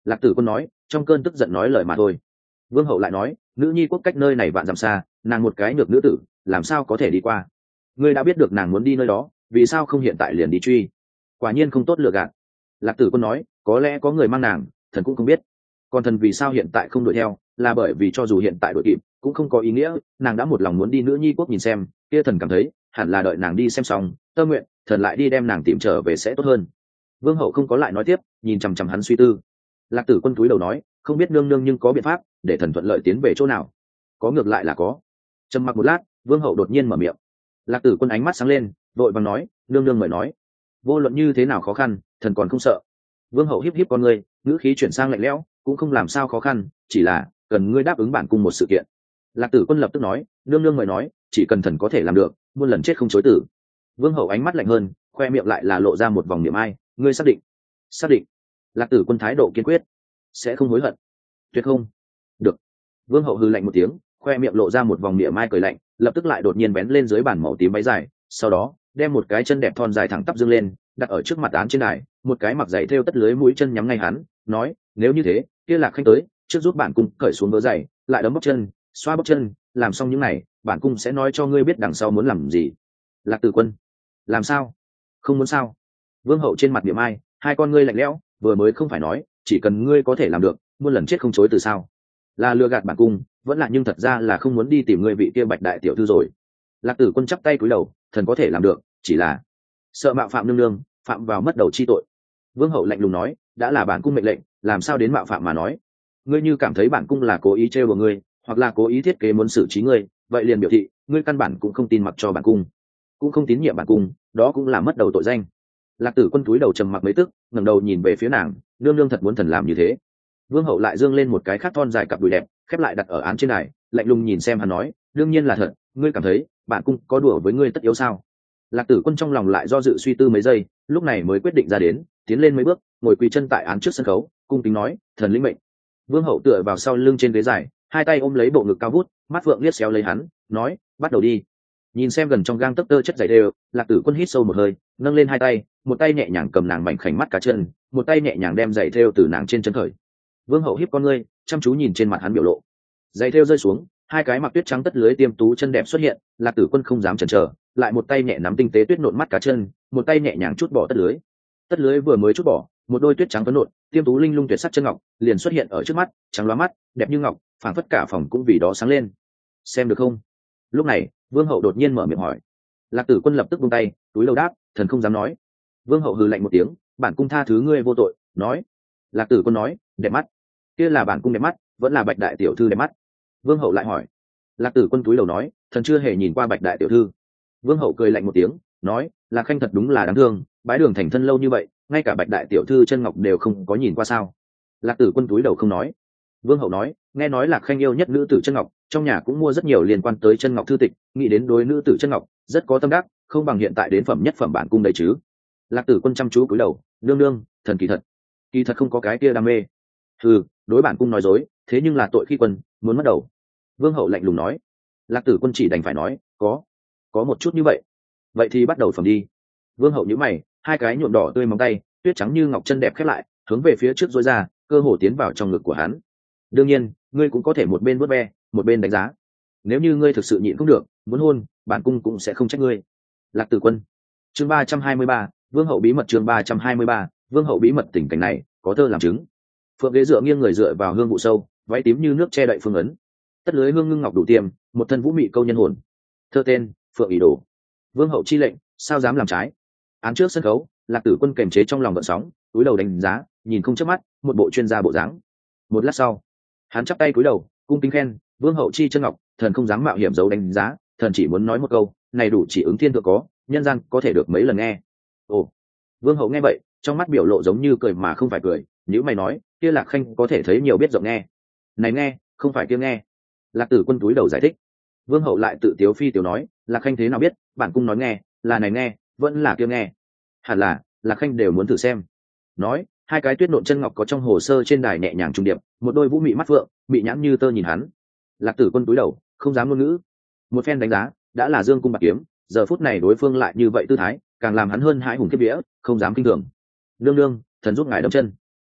Lạc Tử Quân nói, trong cơn tức giận nói lời mà thôi. Vương hậu lại nói, nữ nhi quốc cách nơi này vạn dặm xa, nàng một cái nhược nữ tử làm sao có thể đi qua. Ngươi đã biết được nàng muốn đi nơi đó, vì sao không hiện tại liền đi truy? Quả nhiên không tốt lựa gạt. Lạc Tử Quân nói, có lẽ có người mang nàng, thần cũng không biết. Còn thần vì sao hiện tại không đuổi theo, là bởi vì cho dù hiện tại đuổi kịp cũng không có ý nghĩa, nàng đã một lòng muốn đi nữ nhi quốc nhìn xem, kia thần cảm thấy hẳn là đợi nàng đi xem xong tâm nguyện, thần lại đi đem nàng tìm trở về sẽ tốt hơn. Vương hậu không có lại nói tiếp, nhìn chằm chằm hắn suy tư. Lạc Tử Quân cúi đầu nói, không biết nương nương nhưng có biện pháp để thần thuận lợi tiến về chỗ nào? Có, ngược lại là có. Trầm mặc một lát, Vương hậu đột nhiên mở miệng. Lạc Tử Quân ánh mắt sáng lên, vội vàng nói, nương nương mời nói. Vô luận như thế nào khó khăn, thần còn không sợ. Vương hậu híp híp con ngươi, ngữ khí chuyển sang lạnh lẽo, cũng không làm sao khó khăn, chỉ là cần ngươi đáp ứng bản cung một sự kiện. Lạc Tử Quân lập tức nói, nương nương mời nói, chỉ cần thần có thể làm được, muôn lần chết không chối tử. Vương hậu ánh mắt lạnh hơn, khoe miệng lại là lộ ra một vòng niệm ai. Ngươi xác định? Xác định. Lạc Tử Quân thái độ kiên quyết, sẽ không hối hận. Tuyệt không? Được. Vương hậu hừ lạnh một tiếng, khoe miệng lộ ra một vòng niệm ai cười lạnh, lập tức lại đột nhiên bén lên dưới bàn màu tím váy dài, sau đó đem một cái chân đẹp thon dài thẳng tắp dương lên, đặt ở trước mặt án trên đài, một cái mặc giày thêu tất lưới mũi chân nhắm ngay hắn, nói, nếu như thế, kia Lạc Khanh tới, trước giúp bản cung cởi xuống vớ giày, lại đấm bóc chân, xoa bóc chân, làm xong những này, bản cung sẽ nói cho ngươi biết đằng sau muốn làm gì. Lạc Tử Quân, làm sao? Không muốn sao? Vương hậu trên mặt niệm ai, hai con ngươi lạnh lẽo, vừa mới không phải nói, chỉ cần ngươi có thể làm được, muôn lần chết không chối từ sao? Là lừa gạt bản cung, vẫn là nhưng thật ra là không muốn đi tìm ngươi vị kia Bạch đại tiểu thư rồi. Lạc Tử Quân chắp tay cúi đầu, thần có thể làm được, chỉ là sợ mạo phạm nương nương, phạm vào mất đầu chi tội. Vương hậu lạnh lùng nói, đã là bản cung mệnh lệnh, làm sao đến mạo phạm mà nói? Ngươi như cảm thấy bản cung là cố ý trêu đùa ngươi, hoặc là cố ý thiết kế muốn xử trí ngươi, vậy liền biểu thị ngươi căn bản cũng không tin mặc cho bản cung, cũng không tín nhiệm bản cung, đó cũng là mất đầu tội danh. Lạc Tử Quân cúi đầu trầm mặc mấy tức, ngẩng đầu nhìn về phía nàng, nương nương thật muốn thần làm như thế? Vương hậu lại dương lên một cái khát thon dài cặp đùi đẹp, khép lại đặt ở án trên đài, lạnh lùng nhìn xem hắn nói, đương nhiên là thật, ngươi cảm thấy bản cung có đùa với ngươi tất yếu sao? Lạc Tử Quân trong lòng lại do dự suy tư mấy giây, lúc này mới quyết định ra đến, tiến lên mấy bước, ngồi quỳ chân tại án trước sân khấu, cung kính nói, thần lĩnh mệnh. Vương hậu tựa vào sau lưng trên ghế dài, hai tay ôm lấy bộ ngực cao vút, mắt phượng liếc xéo lấy hắn, nói, bắt đầu đi. Nhìn xem gần trong gang tấc tơ chất dày đều, Lạc Tử Quân hít sâu một hơi, nâng lên hai tay, một tay nhẹ nhàng cầm nàng mảnh khảnh mắt cá chân, một tay nhẹ nhàng đem giày thêu từ nàng trên chân khởi. Vương hậu híp con ngươi, chăm chú nhìn trên mặt hắn biểu lộ. Giày thêu rơi xuống, hai cái mặc tuyết trắng tất lưới tiêm tú chân đẹp xuất hiện, Lạc Tử Quân không dám chần chờ, lại một tay nhẹ nắm tinh tế tuyết nộn mắt cá chân, một tay nhẹ nhàng chút bỏ tất lưới. Tất lưới vừa mới chút bỏ, một đôi tuyết trắng tuấn nộn, tiêm tú linh lung tuyệt sắc chân ngọc liền xuất hiện ở trước mắt, trắng loá mắt, đẹp như ngọc, phảng phất cả phòng cũng vì đó sáng lên. Xem được không? Lúc này, Vương hậu đột nhiên mở miệng hỏi. Lạc Tử Quân lập tức buông tay, túi lầu đáp, thần không dám nói. Vương hậu hừ lạnh một tiếng, bản cung tha thứ ngươi vô tội, nói. Lạc Tử Quân nói, đẹp mắt. Kia là bản cung đẹp mắt, vẫn là Bạch đại tiểu thư đẹp mắt? Vương hậu lại hỏi. Lạc Tử Quân túi lầu nói, thần chưa hề nhìn qua Bạch đại tiểu thư. Vương hậu cười lạnh một tiếng, nói, Lạc Khanh thật đúng là đáng thương, bái đường thành thân lâu như vậy, ngay cả Bạch đại tiểu thư chân ngọc đều không có nhìn qua sao? Lạc Tử Quân túi đầu không nói. Vương hậu nói, nghe nói Lạc Khanh yêu nhất nữ tử chân ngọc, trong nhà cũng mua rất nhiều liên quan tới chân ngọc thư tịch, nghĩ đến đối nữ tử chân ngọc rất có tâm đắc, không bằng hiện tại đến phẩm nhất phẩm bản cung đấy chứ. Lạc Tử Quân chăm chú cúi đầu, nương nương, thần kỳ thật, kỳ thật không có cái kia đam mê. Ừ, đối bản cung nói dối, thế nhưng là tội khi quân, muốn mất đầu. Vương hậu lạnh lùng nói. Lạc Tử Quân chỉ đành phải nói, có, có một chút như vậy. Vậy thì bắt đầu phẩm đi. Vương hậu nhíu mày, hai cái nhuộm đỏ tươi móng tay, tuyết trắng như ngọc chân đẹp khép lại, hướng về phía trước dối ra, cơ hồ tiến vào trong ngực của hắn. Đương nhiên, ngươi cũng có thể một bên vuốt ve, một bên đánh giá. Nếu như ngươi thực sự nhịn không được, muốn hôn, bản cung cũng sẽ không trách ngươi. Lạc Tử Quân. Chương ba trăm hai mươi ba, Vương hậu bí mật. Chương ba trăm hai mươi ba, Vương hậu bí mật. Tình cảnh này có thơ làm chứng. Phượng ghế dựa nghiêng người dựa vào hương vụ sâu, váy tím như nước che đậy phương ấn. Tất lưới hương ngưng ngọc đủ tiêm, một thân vũ mị câu nhân hồn. Thơ tên, Phượng ỷ đồ. Vương hậu chi lệnh, sao dám làm trái? Án trước sân khấu, Lạc Tử Quân kềm chế trong lòng gợn sóng, cúi đầu đánh giá, nhìn không chớp mắt, một bộ chuyên gia bộ dáng. Một lát sau, hắn chắp tay cúi đầu, cung kính khen, Vương hậu chi chân ngọc, thần không dám mạo hiểm giấu đánh giá, thần chỉ muốn nói một câu, này đủ chỉ ứng thiên thượng có, nhân gian có thể được mấy lần nghe. Ồ. Vương hậu nghe vậy, trong mắt biểu lộ giống như cười mà không phải cười, nếu mày nói, kia Lạc Khanh có thể thấy nhiều biết rộng nghe. Này nghe, không phải kia nghe. Lạc Tử Quân túi đầu giải thích. Vương hậu lại tự tiếu phi tiểu nói, Lạc Khanh thế nào biết, bản cung nói nghe, là này nghe, vẫn là kia nghe. Hẳn là, Lạc Khanh đều muốn thử xem. Nói, hai cái tuyết nộn chân ngọc có trong hồ sơ trên đài nhẹ nhàng trùng điệp, một đôi vũ mị mắt phượng, bị nhãn như tơ nhìn hắn. Lạc Tử Quân túi đầu, không dám ngôn ngữ. Một phen đánh giá, đã là dương cung bạc kiếm, giờ phút này đối phương lại như vậy tư thái, càng làm hắn hơn hãi hùng kiếp vía, không dám kinh thường. Nương nương, thần giúp ngài đấm chân.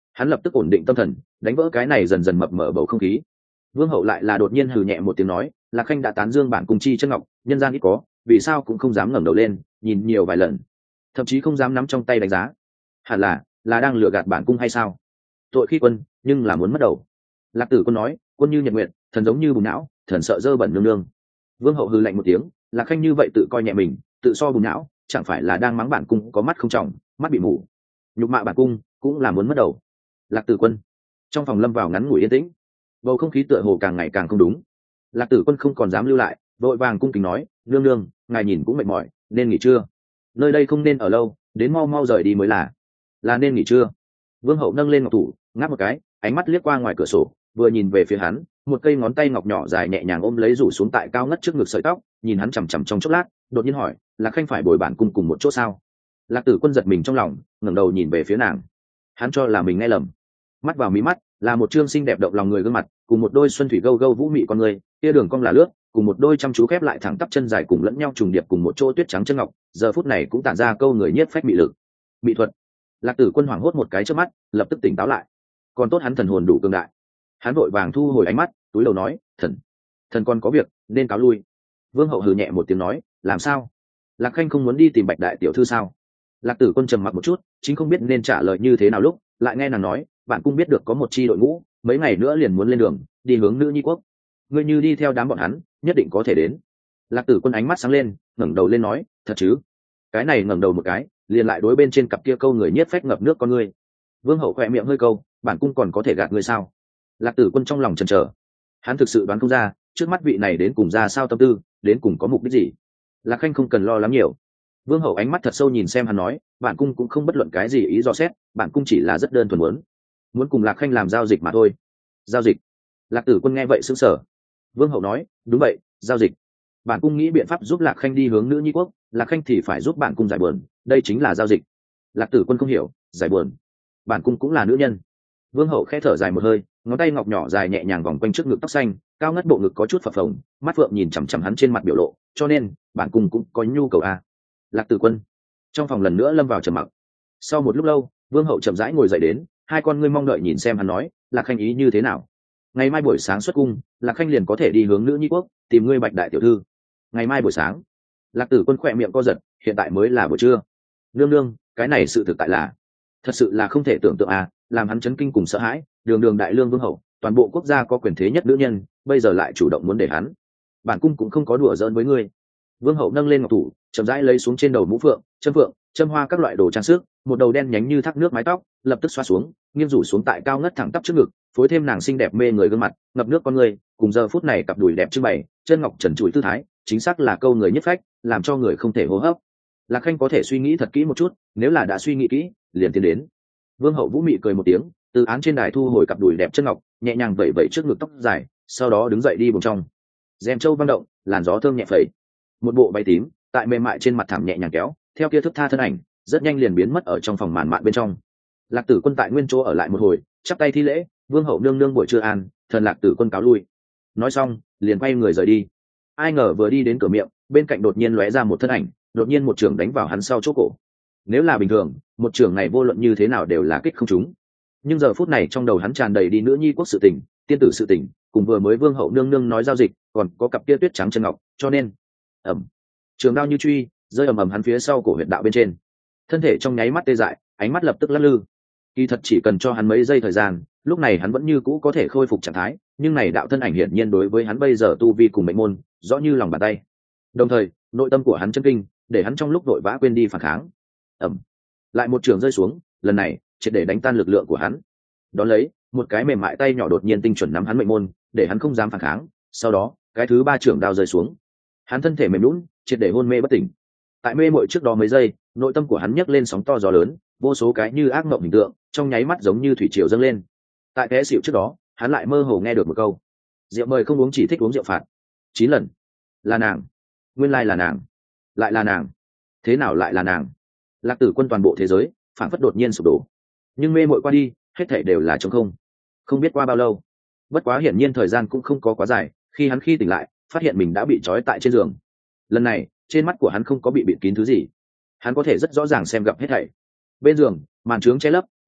hắn lập tức ổn định tâm thần, đánh vỡ cái này dần dần mập mờ bầu không khí. Vương Hậu lại là đột nhiên hừ nhẹ một tiếng nói, Lạc Khanh đã tán dương bản cung chi chân ngọc, nhân gian ít có, vì sao cũng không dám ngẩng đầu lên nhìn nhiều vài lần, thậm chí không dám nắm trong tay đánh giá. Hẳn là là đang lừa gạt bản cung hay sao? Tội khi quân, nhưng là muốn mất đầu. Lạc Tử Quân nói, quân như nhật nguyện, thần giống như bùn não, thần sợ dơ bẩn nương nương. Vương Hậu hừ lạnh một tiếng, Lạc Khanh như vậy tự coi nhẹ mình, tự so bùn não, chẳng phải là đang mắng bản cung có mắt không trọng, mắt bị mù. Nhục mạ bản cung cũng là muốn mất đầu. Lạc Tử Quân. Trong phòng lâm vào ngắn ngủi yên tĩnh, bầu không khí tựa hồ càng ngày càng không đúng. Lạc Tử Quân không còn dám lưu lại, vội vàng cung kính nói, nương nương, ngài nhìn cũng mệt mỏi, nên nghỉ trưa. Nơi đây không nên ở lâu, đến mau mau rời đi mới là. Là nên nghỉ trưa. Vương Hậu nâng lên ngọc thủ, ngáp một cái, ánh mắt liếc qua ngoài cửa sổ, vừa nhìn về phía hắn, một cây ngón tay ngọc nhỏ dài nhẹ nhàng ôm lấy rủ xuống tại cao ngất trước ngực sợi tóc, nhìn hắn chằm chằm trong chốc lát, đột nhiên hỏi, Lạc Khanh phải bồi bản cung cùng một chỗ sao? Lạc Tử Quân giật mình trong lòng, ngẩng đầu nhìn về phía nàng. Hắn cho là mình nghe lầm. Mắt vào mí mắt, là một trương xinh đẹp động lòng người gương mặt, cùng một đôi xuân thủy gâu gâu vũ mị con người, kia đường cong là lướt, cùng một đôi chăm chú khép lại thẳng tắp chân dài cùng lẫn nhau trùng điệp cùng một chỗ tuyết trắng chân ngọc, giờ phút này cũng tản ra câu người nhiếp phách mị lực. Mỹ thuật. Lạc Tử Quân hoảng hốt một cái trước mắt, lập tức tỉnh táo lại. Còn tốt hắn thần hồn đủ cường đại. Hắn vội vàng thu hồi ánh mắt, túi đầu nói, thần thần còn có việc nên cáo lui. Vương Hậu hừ nhẹ một tiếng nói, làm sao? Lạc Khanh không muốn đi tìm Bạch đại tiểu thư sao? Lạc Tử Quân trầm mặc một chút, chính không biết nên trả lời như thế nào lúc lại nghe nàng nói, bạn cũng biết được có một chi đội ngũ mấy ngày nữa liền muốn lên đường đi hướng Nữ Nhi quốc, ngươi như đi theo đám bọn hắn nhất định có thể đến. Lạc Tử Quân ánh mắt sáng lên, ngẩng đầu lên nói, thật chứ? Cái này ngẩng đầu một cái, liền lại đối bên trên cặp kia câu người nhiết phách ngập nước con ngươi. Vương Hậu khẽ miệng hơi câu, bản cung còn có thể gạt ngươi sao? Lạc Tử Quân trong lòng chần chờ, hắn thực sự đoán không ra trước mắt vị này đến cùng ra sao tâm tư, đến cùng có mục đích gì. Lạc Khanh không cần lo lắng nhiều. Vương Hậu ánh mắt thật sâu nhìn xem hắn nói, bản cung cũng không bất luận cái gì ý dò xét, bản cung chỉ là rất đơn thuần muốn muốn cùng Lạc Khanh làm giao dịch mà thôi. Giao dịch? Lạc Tử Quân nghe vậy sững sờ. Vương Hậu nói, đúng vậy, giao dịch. Bản cung nghĩ biện pháp giúp Lạc Khanh đi hướng Nữ Nhi quốc, Lạc Khanh thì phải giúp bản cung giải buồn, đây chính là giao dịch. Lạc Tử Quân không hiểu, giải buồn? Bản cung cũng là nữ nhân. Vương Hậu khẽ thở dài một hơi, ngón tay ngọc nhỏ dài nhẹ nhàng vòng quanh trước ngực tóc xanh, cao ngất bộ ngực có chút phập phồng, mắt phượng nhìn chằm chằm hắn trên mặt biểu lộ, cho nên bản cung cũng có nhu cầu à? Lạc Tử Quân. Trong phòng lần nữa lâm vào trầm mặc. Sau một lúc lâu, Vương Hậu chậm rãi ngồi dậy đến, hai con ngươi mong đợi nhìn xem hắn nói, Lạc Khanh ý như thế nào? Ngày mai buổi sáng xuất cung, Lạc Khanh liền có thể đi hướng Nữ Nhi quốc tìm ngươi Bạch đại tiểu thư. Ngày mai buổi sáng? Lạc Tử Quân khỏe miệng co giật, hiện tại mới là buổi trưa. Nương nương, cái này sự thực tại là thật sự là không thể tưởng tượng à, làm hắn chấn kinh cùng sợ hãi. Đường đường đại lương vương hậu, toàn bộ quốc gia có quyền thế nhất nữ nhân, bây giờ lại chủ động muốn để hắn. Bản cung cũng không có đùa giỡn với ngươi. Vương Hậu nâng lên ngọc thủ, chậm rãi lấy xuống trên đầu mũ phượng, châm phượng, châm hoa các loại đồ trang sức, một đầu đen nhánh như thác nước mái tóc lập tức xoa xuống, nghiêng rủ xuống tại cao ngất thẳng tắp trước ngực, phối thêm nàng xinh đẹp mê người gương mặt ngập nước con người, cùng giờ phút này cặp đùi đẹp trưng bày, chân ngọc trần trụi tư thái, chính xác là câu người nhất phách, làm cho người không thể hô hấp. Lạc Khanh có thể suy nghĩ thật kỹ một chút, nếu là đã suy nghĩ kỹ, liền tiến đến. Vương Hậu vũ mị cười một tiếng, từ án trên đài thu hồi cặp đùi đẹp chân ngọc, nhẹ nhàng vẩy vẩy trước ngực tóc dài, sau đó đứng dậy đi buồng trong. Rèm châu vang động, làn gió thơm nhẹ phẩy, một bộ váy tím tại mềm mại trên mặt thảm nhẹ nhàng kéo, theo kia thức tha thân ảnh rất nhanh liền biến mất ở trong phòng màn mạn bên trong. Lạc Tử Quân tại nguyên chỗ ở lại một hồi, chắp tay thi lễ, Vương Hậu nương nương buổi trưa an, thần Lạc Tử Quân cáo lui. Nói xong liền quay người rời đi. Ai ngờ vừa đi đến cửa miệng, bên cạnh đột nhiên lóe ra một thân ảnh, đột nhiên một trường đánh vào hắn sau chỗ cổ. Nếu là bình thường, một trường này vô luận như thế nào đều là kích không trúng, nhưng giờ phút này trong đầu hắn tràn đầy đi Nữ Nhi quốc sự tình, tiên tử sự tình, cùng vừa mới Vương Hậu nương nương nói giao dịch, còn có cặp kia tuyết trắng chân ngọc, cho nên ầm, trường đao như truy rơi ầm ầm hắn phía sau cổ huyệt đạo bên trên, thân thể trong nháy mắt tê dại, ánh mắt lập tức lắc lư. Kỳ thật chỉ cần cho hắn mấy giây thời gian, lúc này hắn vẫn như cũ có thể khôi phục trạng thái, nhưng này đạo thân ảnh hiển nhiên đối với hắn bây giờ tu vi cùng mệnh môn rõ như lòng bàn tay. Đồng thời nội tâm của hắn chân kinh, để hắn trong lúc vội vã quên đi phản kháng. ầm, lại một trường rơi xuống, lần này triệt để đánh tan lực lượng của hắn. Đón lấy một cái mềm mại tay nhỏ đột nhiên tinh chuẩn nắm hắn mệnh môn, để hắn không dám phản kháng. Sau đó cái thứ ba trường đao rơi xuống, hắn thân thể mềm lún, triệt để hôn mê bất tỉnh. Tại mê mội trước đó mấy giây, nội tâm của hắn nhấc lên sóng to gió lớn, vô số cái như ác mộng hình tượng trong nháy mắt giống như thủy triều dâng lên. Tại té xỉu trước đó, hắn lại mơ hồ nghe được một câu: rượu mời không uống, chỉ thích uống rượu phạt. Chín lần. Là nàng, nguyên lai là nàng, lại là nàng, thế nào lại là nàng? Lạc Tử Quân toàn bộ thế giới phản phất đột nhiên sụp đổ, nhưng mê mội qua đi, hết thảy đều là trống không. Không biết qua bao lâu, bất quá hiển nhiên thời gian cũng không có quá dài, khi hắn khi tỉnh lại, phát hiện mình đã bị trói tại trên giường. Lần này trên mắt của hắn không có bị bịt kín thứ gì, hắn có thể rất rõ ràng xem gặp hết thảy. Bên giường màn trướng che lấp,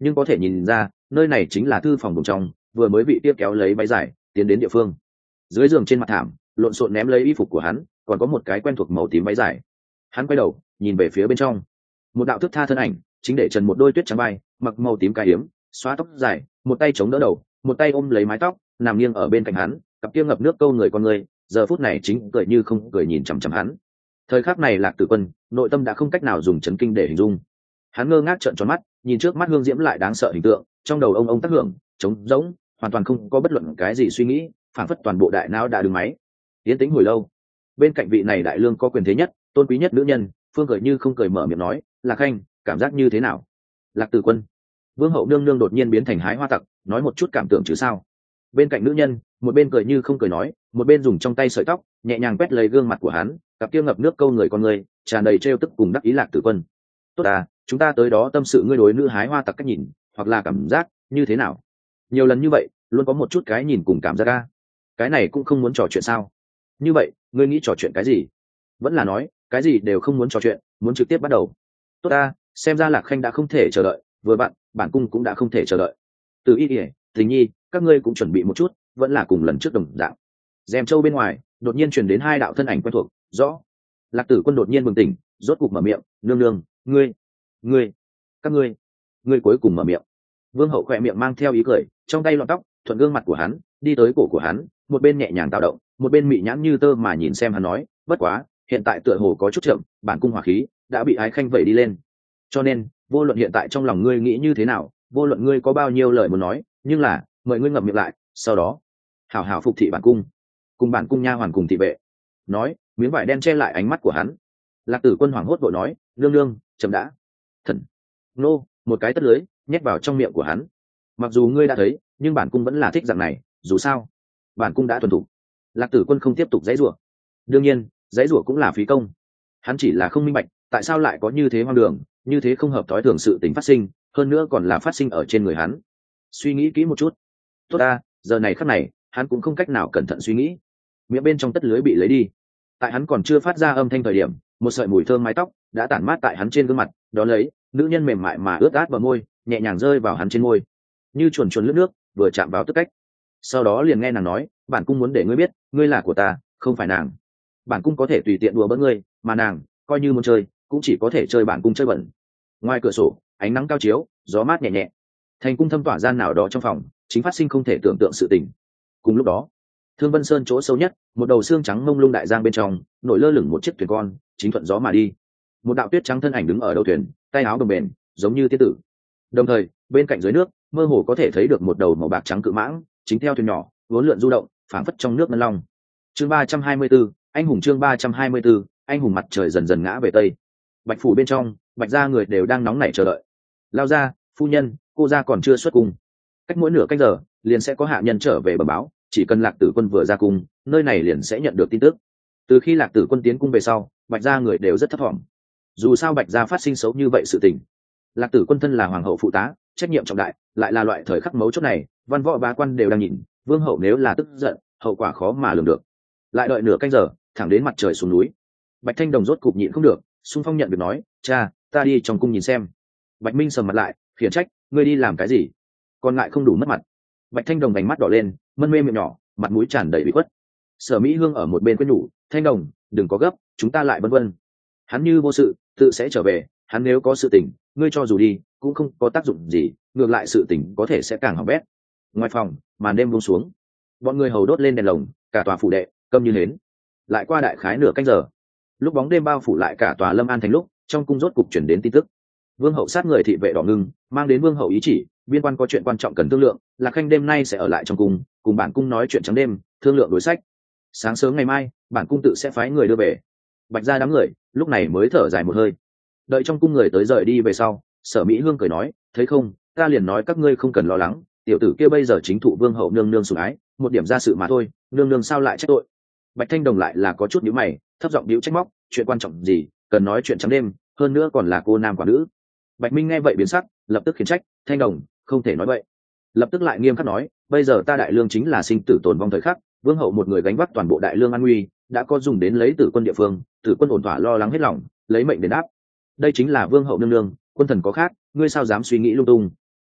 nhưng có thể nhìn ra nơi này chính là thư phòng vùng trong vừa mới bị tiếp kéo lấy váy dài tiến đến địa phương. Dưới giường trên mặt thảm lộn xộn ném lấy y phục của hắn, còn có một cái quen thuộc màu tím váy dài. Hắn quay đầu nhìn về phía bên trong, một đạo thức tha thân ảnh chính để trần một đôi tuyết trắng bay, mặc màu tím cài hiếm, xóa tóc dài, một tay chống đỡ đầu, một tay ôm lấy mái tóc, nằm nghiêng ở bên cạnh hắn, cặp kia ngập nước câu người con người, giờ phút này chính cười như không cười nhìn chằm chằm hắn. Thời khắc này Lạc Tử Quân nội tâm đã không cách nào dùng chấn kinh để hình dung. Hắn ngơ ngác trợn tròn mắt, nhìn trước mắt hương diễm lại đáng sợ hình tượng, trong đầu ông ông tác hưởng, trống rỗng, hoàn toàn không có bất luận cái gì suy nghĩ, phản phất toàn bộ đại não đã đứng máy. Tiến tĩnh hồi lâu, bên cạnh vị này đại lương có quyền thế nhất, tôn quý nhất nữ nhân, Phương cười như không cười mở miệng nói, Lạc Khanh, cảm giác như thế nào? Lạc Tử Quân. Vương hậu nương nương đột nhiên biến thành hái hoa tặc, nói một chút cảm tưởng chứ sao? Bên cạnh nữ nhân, một bên cười như không cười nói, một bên dùng trong tay sợi tóc nhẹ nhàng quét lấy gương mặt của hắn, cặp kia ngập nước câu người con người, tràn đầy trêu tức cùng đắc ý. Lạc Tử Quân. Tốt à, chúng ta tới đó tâm sự ngươi đối nữ hái hoa tặc cách nhìn, hoặc là cảm giác như thế nào? Nhiều lần như vậy, luôn có một chút cái nhìn cùng cảm giác a. Cái này cũng không muốn trò chuyện sao? Như vậy, ngươi nghĩ trò chuyện cái gì? Vẫn là nói, cái gì đều không muốn trò chuyện, muốn trực tiếp bắt đầu. Tốt à, xem ra Lạc Khanh đã không thể chờ đợi, vừa bạn, bản cung cũng đã không thể chờ đợi. Từ Y ỉa Tình Nhi, các ngươi cũng chuẩn bị một chút, vẫn là cùng lần trước đồng dạng. Dèm châu bên ngoài đột nhiên truyền đến hai đạo thân ảnh quen thuộc, rõ. Lạc Tử Quân đột nhiên bừng tỉnh, rốt cục mở miệng, nương nương, ngươi, ngươi, các ngươi, ngươi cuối cùng mở miệng. Vương hậu khỏe miệng mang theo ý cười, trong tay lọn tóc thuận gương mặt của hắn đi tới cổ của hắn, một bên nhẹ nhàng tạo động, một bên mị nhãn như tơ mà nhìn xem hắn nói, bất quá hiện tại tựa hồ có chút chậm, bản cung hỏa khí đã bị Ái Khanh vẩy đi lên, cho nên vô luận hiện tại trong lòng ngươi nghĩ như thế nào, vô luận ngươi có bao nhiêu lời muốn nói, nhưng là mời ngươi ngậm miệng lại, sau đó hảo hảo phục thị bản cung, cùng bản cung nha hoàn cùng thị vệ. Nói, miếng vải đen che lại ánh mắt của hắn. Lạc Tử Quân hoảng hốt vội nói, nương nương, chậm đã. Thần nô, một cái tất lưới nhét vào trong miệng của hắn. Mặc dù ngươi đã thấy, nhưng bản cung vẫn là thích dạng này, dù sao bản cung đã thuần thục. Lạc Tử Quân không tiếp tục dãy rủa. Đương nhiên dãy rủa cũng là phí công. Hắn chỉ là không minh bạch tại sao lại có như thế hoang đường, như thế không hợp thói thường sự tình phát sinh, hơn nữa còn là phát sinh ở trên người hắn. Suy nghĩ kỹ một chút. Tốt ta, giờ này khắc này hắn cũng không cách nào cẩn thận suy nghĩ. Miệng bên trong tất lưới bị lấy đi. Tại hắn còn chưa phát ra âm thanh thời điểm, một sợi mùi thơm mái tóc đã tản mát tại hắn trên gương mặt, đó lấy nữ nhân mềm mại mà ướt át bờ môi nhẹ nhàng rơi vào hắn trên môi, như chuồn chuồn lướt nước vừa chạm vào tức cách. Sau đó liền nghe nàng nói, bản cung muốn để ngươi biết, ngươi là của ta, không phải nàng. Bản cung có thể tùy tiện đùa bỡn ngươi, mà nàng coi như muốn chơi cũng chỉ có thể chơi bản cung chơi bẩn. Ngoài cửa sổ ánh nắng cao chiếu, gió mát nhẹ nhẹ, thành cung thâm tỏa gian nào đó trong phòng chính phát sinh không thể tưởng tượng sự tình. Cùng lúc đó, Thương Vân Sơn chỗ sâu nhất, một đầu xương trắng mông lung đại giang bên trong nổi lơ lửng một chiếc thuyền con, chính thuận gió mà đi. Một đạo tuyết trắng thân ảnh đứng ở đầu thuyền, tay áo đồng bền giống như tiên tử. Đồng thời bên cạnh dưới nước mơ hồ có thể thấy được một đầu màu bạc trắng cự mãng chính theo thuyền nhỏ uốn lượn du động, phảng phất trong nước ngân long. Chương ba trăm hai mươi 34, anh hùng. Chương ba trăm hai mươi 34, anh hùng. Mặt trời dần dần ngã về tây. Bạch phủ bên trong, Bạch gia người đều đang nóng nảy chờ đợi. Lao ra, phu nhân, cô gia còn chưa xuất cung. Cách mỗi nửa canh giờ liền sẽ có hạ nhân trở về bẩm báo, chỉ cần Lạc Tử Quân vừa ra cung, nơi này liền sẽ nhận được tin tức. Từ khi Lạc Tử Quân tiến cung về sau, Bạch gia người đều rất thấp thỏm. Dù sao Bạch gia phát sinh xấu như vậy sự tình, Lạc Tử Quân thân là hoàng hậu phụ tá, trách nhiệm trọng đại, lại là loại thời khắc mấu chốt này, văn võ bá quan đều đang nhìn, vương hậu nếu là tức giận, hậu quả khó mà lường được. Lại đợi nửa canh giờ, thẳng đến mặt trời xuống núi, Bạch Thanh Đồng rốt cục nhịn không được, xung phong nhận việc nói, cha, ta đi trong cung nhìn xem. Bạch Minh sầm mặt lại, khiển trách, ngươi đi làm cái gì? Còn lại không đủ mất mặt. Bạch Thanh Đồng vành mắt đỏ lên, mân mê miệng nhỏ, mặt mũi tràn đầy bị khuất. Sở Mỹ Hương ở một bên quên nhủ, Thanh Đồng, đừng có gấp, chúng ta lại vân vân. Hắn như vô sự, tự sẽ trở về, hắn nếu có sự tình, ngươi cho dù đi, cũng không có tác dụng gì, ngược lại sự tình có thể sẽ càng hỏng bét. Ngoài phòng, màn đêm buông xuống, bọn người hầu đốt lên đèn lồng, cả tòa phủ đệ câm như hến. Lại qua đại khái nửa canh giờ, lúc bóng đêm bao phủ lại cả tòa Lâm An thành lúc, trong cung rốt cục chuyển đến tin tức. Vương hậu sát người thị vệ đỏ ngưng, mang đến vương hậu ý chỉ, biên quan có chuyện quan trọng cần thương lượng, Lạc Khanh đêm nay sẽ ở lại trong cung, cùng bản cung nói chuyện trắng đêm, thương lượng đối sách. Sáng sớm ngày mai, bản cung tự sẽ phái người đưa về. Bạch gia đám người lúc này mới thở dài một hơi. Đợi trong cung người tới rời đi về sau, Sở Mỹ Hương cười nói, thấy không, ta liền nói các ngươi không cần lo lắng, tiểu tử kia bây giờ chính thụ vương hậu nương nương sủng ái, một điểm ra sự mà thôi, nương nương sao lại trách tội. Bạch Thanh Đồng lại là có chút nhíu mày, thấp giọng điếu trách móc, chuyện quan trọng gì, cần nói chuyện trắng đêm, hơn nữa còn là cô nam quả nữ. Bạch Minh nghe vậy biến sắc, lập tức khiển trách, Thanh Đồng, không thể nói vậy. Lập tức lại nghiêm khắc nói, bây giờ ta đại lương chính là sinh tử tồn vong thời khắc, vương hậu một người gánh vác toàn bộ đại lương an nguy, đã có dùng đến lấy tử quân địa phương, tử quân ổn thỏa lo lắng hết lòng, lấy mệnh đến đáp. Đây chính là vương hậu nương nương, quân thần có khác, ngươi sao dám suy nghĩ lung tung.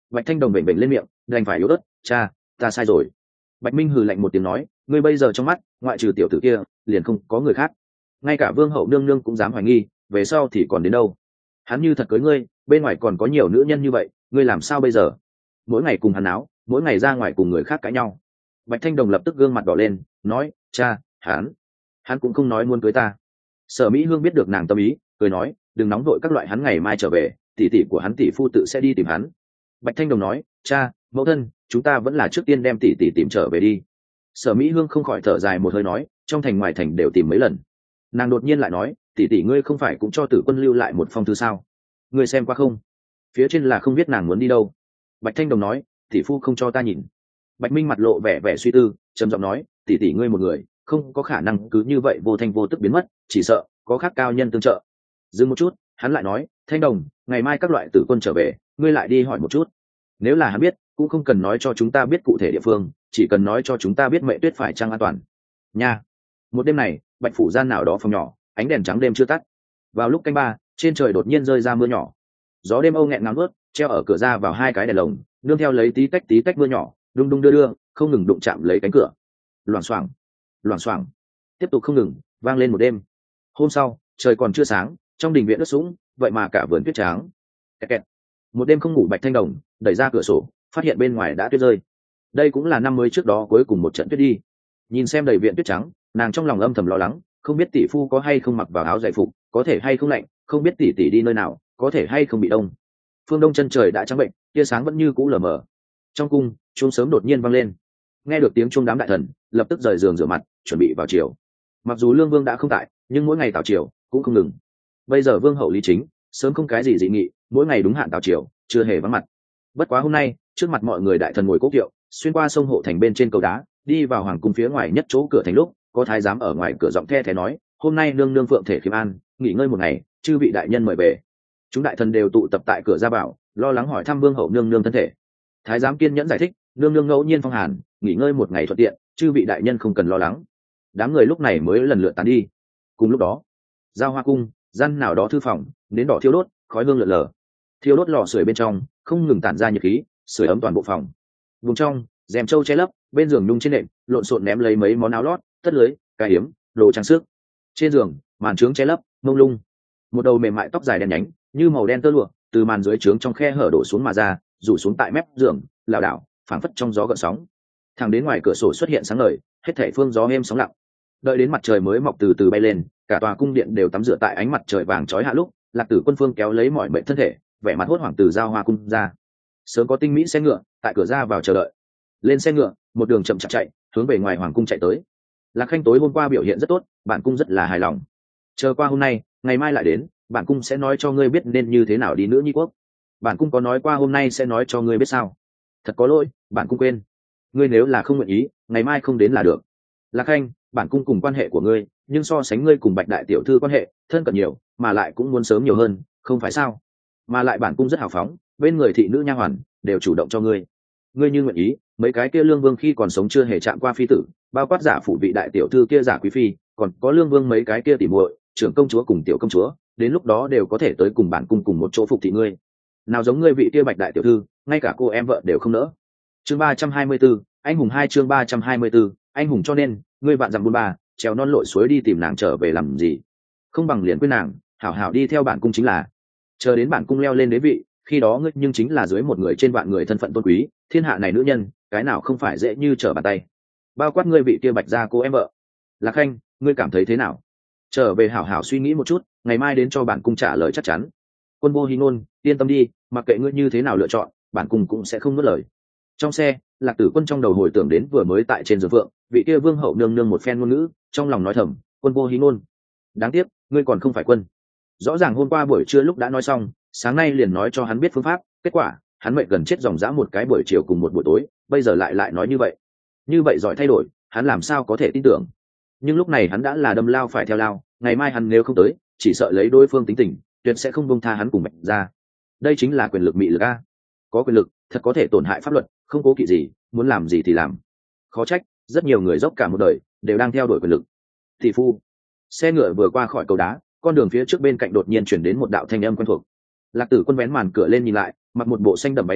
Bạch Thanh Đồng bệnh bệnh lên miệng, đành phải yếu ớt, cha, ta sai rồi. Bạch Minh hừ lạnh một tiếng nói, ngươi bây giờ trong mắt, ngoại trừ tiểu tử kia, liền không có người khác. Ngay cả Vương hậu nương nương cũng dám hoài nghi, về sau thì còn đến đâu? Hắn như thật cưới ngươi, bên ngoài còn có nhiều nữ nhân như vậy, ngươi làm sao bây giờ? Mỗi ngày cùng hắn áo, mỗi ngày ra ngoài cùng người khác cãi nhau. Bạch Thanh Đồng lập tức gương mặt đỏ lên, nói, cha, hắn, hắn cũng không nói muốn cưới ta. Sở Mỹ Hương biết được nàng tâm ý, cười nói, đừng nóng vội các loại, hắn ngày mai trở về, tỷ tỷ của hắn tỷ phu tự sẽ đi tìm hắn. Bạch Thanh Đồng nói, cha, mẫu thân, chúng ta vẫn là trước tiên đem tỷ tỷ tìm trở về đi. Sở Mỹ Hương không khỏi thở dài một hơi nói, trong thành ngoài thành đều tìm mấy lần. Nàng đột nhiên lại nói, tỷ tỷ ngươi không phải cũng cho Tử Quân lưu lại một phong thư sao? Ngươi xem qua không? Phía trên là không biết nàng muốn đi đâu. Bạch Thanh Đồng nói, tỷ phu không cho ta nhìn. Bạch Minh mặt lộ vẻ vẻ suy tư, trầm giọng nói, tỷ tỷ ngươi một người, không có khả năng cứ như vậy vô thanh vô tức biến mất, chỉ sợ có khác cao nhân tương trợ. Dừng một chút, hắn lại nói, Thanh Đồng, ngày mai các loại tử quân trở về, ngươi lại đi hỏi một chút. Nếu là hắn biết, cũng không cần nói cho chúng ta biết cụ thể địa phương, chỉ cần nói cho chúng ta biết Mệ Tuyết phải chăng an toàn. Nha. Một đêm này, Bạch phủ gian nào đó phòng nhỏ, ánh đèn trắng đêm chưa tắt. Vào lúc canh ba, trên trời đột nhiên rơi ra mưa nhỏ. Gió đêm âu nghẹn ngào nuốt, treo ở cửa ra vào hai cái đèn lồng, nương theo lấy tí tách tí tách mưa nhỏ, đung đung đưa đưa, không ngừng đụng chạm lấy cánh cửa. Loảng xoảng, loảng xoảng, tiếp tục không ngừng, vang lên một đêm. Hôm sau, trời còn chưa sáng, trong đình viện ướt sũng, vậy mà cả vườn tuyết trắng. Kẹt kẹt. Một đêm không ngủ Bạch Thanh Đồng đẩy ra cửa sổ, phát hiện bên ngoài đã tuyết rơi. Đây cũng là năm mới trước đó cuối cùng một trận tuyết đi. Nhìn xem đầy viện tuyết trắng, nàng trong lòng âm thầm lo lắng, không biết tỷ phu có hay không mặc vào áo giải phục, có thể hay không lạnh, không biết tỷ tỷ đi nơi nào, có thể hay không bị đông. Phương Đông chân trời đã trắng bệnh, tia sáng vẫn như cũ lờ mờ. Trong cung, chuông sớm đột nhiên vang lên. Nghe được tiếng chuông, đám đại thần lập tức rời giường rửa mặt, chuẩn bị vào triều. Mặc dù Lương Vương đã không tại, nhưng mỗi ngày tảo triều cũng không ngừng. Bây giờ Vương hậu Lý Chính sớm không cái gì dị nghị, mỗi ngày đúng hạn tảo triều, chưa hề vắng mặt. Bất quá hôm nay, trước mặt mọi người đại thần ngồi cố kiệu, xuyên qua sông hộ thành bên trên cầu đá, đi vào hoàng cung phía ngoài nhất chỗ cửa thành lúc, có thái giám ở ngoài cửa giọng the thé nói, hôm nay nương nương phượng thể khiêm an, nghỉ ngơi một ngày, chư vị đại nhân mời về. Chúng đại thần đều tụ tập tại cửa ra vào, lo lắng hỏi thăm Vương hậu nương nương thân thể. Thái giám kiên nhẫn giải thích, nương nương ngẫu nhiên phong hàn, nghỉ ngơi một ngày thuận tiện, chư vị đại nhân không cần lo lắng. Đám người lúc này mới lần lượt tán đi. Cùng lúc đó, giao hoa cung, gian nào đó thư phòng, nến đỏ thiêu đốt, khói hương lượn lờ. Thiêu đốt lò sưởi bên trong, không ngừng tản ra nhiệt khí, sưởi ấm toàn bộ phòng. Vùng trong, rèm trâu che lấp, bên giường nhung trên nệm, lộn xộn ném lấy mấy món áo lót, tất lưới, cài hiếm, đồ trang sức. Trên giường, màn trướng che lấp, mông lung. Một đầu mềm mại tóc dài đen nhánh, như màu đen tơ lụa, từ màn dưới trướng trong khe hở đổ xuống mà ra, rủ xuống tại mép giường, lảo đảo, phảng phất trong gió gợn sóng. Thẳng đến ngoài cửa sổ xuất hiện sáng ngời, hết thảy phương gió êm sóng lặng. Đợi đến mặt trời mới mọc từ từ bay lên, cả tòa cung điện đều tắm rửa tại ánh mặt trời vàng chói hạ lúc, Lạc Tử Quân Phương kéo lấy mọi mệnh thân thể, vẻ mặt hốt hoảng từ giao hoa cung ra. Sớm có tinh mỹ xe ngựa tại cửa ra vào chờ đợi. Lên xe ngựa, một đường chậm chạp chạy, hướng về ngoài hoàng cung chạy tới. Lạc Khanh tối hôm qua biểu hiện rất tốt, bản cung rất là hài lòng. Chờ qua hôm nay, ngày mai lại đến, bản cung sẽ nói cho ngươi biết nên như thế nào đi nữa nhi quốc. Bản cung có nói qua hôm nay sẽ nói cho ngươi biết sao? Thật có lỗi, bản cung quên. Ngươi nếu là không nguyện ý, ngày mai không đến là được. Lạc Khanh, bản cung cùng quan hệ của ngươi, nhưng so sánh ngươi cùng Bạch đại tiểu thư quan hệ thân cận nhiều, mà lại cũng muốn sớm nhiều hơn, không phải sao? Mà lại bản cung rất hào phóng, bên người thị nữ nha hoàn đều chủ động cho ngươi. Ngươi như nguyện ý, mấy cái kia Lương Vương khi còn sống chưa hề chạm qua phi tử, bao quát giả phủ vị đại tiểu thư kia giả quý phi, còn có Lương Vương mấy cái kia tỉ muội, trưởng công chúa cùng tiểu công chúa, đến lúc đó đều có thể tới cùng bản cung cùng một chỗ phục thị ngươi. Nào giống ngươi vị kia Bạch đại tiểu thư, ngay cả cô em vợ đều không nỡ. Chương ba trăm hai mươi 34, anh hùng hai chương ba trăm hai mươi 34, anh hùng cho nên, ngươi vạn dặm buôn ba, trèo non lội suối đi tìm nàng trở về làm gì? Không bằng liền quên nàng, hảo hảo đi theo bản cung chính là. Chờ đến bản cung leo lên đế vị, khi đó ngươi nhưng chính là dưới một người trên vạn người thân phận tôn quý, thiên hạ này nữ nhân, cái nào không phải dễ như trở bàn tay. Bao quát ngươi vị kia Bạch gia cô em vợ. Lạc Khanh, ngươi cảm thấy thế nào? Trở về hảo hảo suy nghĩ một chút, ngày mai đến cho bản cung trả lời chắc chắn. Quân vô hi ngôn, yên tâm đi, mặc kệ ngươi như thế nào lựa chọn, bản cung cũng sẽ không nuốt lời. Trong xe, Lạc Tử Quân trong đầu hồi tưởng đến vừa mới tại trên giường phượng, vị kia vương hậu nương nương một phen ngôn ngữ, trong lòng nói thầm, quân vô hi ngôn. Đáng tiếc, ngươi còn không phải quân. Rõ ràng hôm qua buổi trưa lúc đã nói xong, sáng nay liền nói cho hắn biết phương pháp, kết quả hắn mệt gần chết dòng dã một cái buổi chiều cùng một buổi tối, bây giờ lại lại nói như vậy. Như vậy giỏi thay đổi, hắn làm sao có thể tin tưởng? Nhưng lúc này hắn đã là đâm lao phải theo lao, ngày mai hắn nếu không tới, chỉ sợ lấy đối phương tính tình, tuyệt sẽ không buông tha hắn cùng Bạch ra. Đây chính là quyền lực mị lực a. Có quyền lực, thật có thể tổn hại pháp luật, không cố kỵ gì, muốn làm gì thì làm. Khó trách, rất nhiều người dốc cả một đời đều đang theo đuổi quyền lực. Thị phu. Xe ngựa vừa qua khỏi cầu đá, con đường phía trước bên cạnh đột nhiên chuyển đến một đạo thanh âm quen thuộc. Lạc Tử Quân vén màn cửa lên nhìn lại, mặc một bộ xanh đậm váy áo,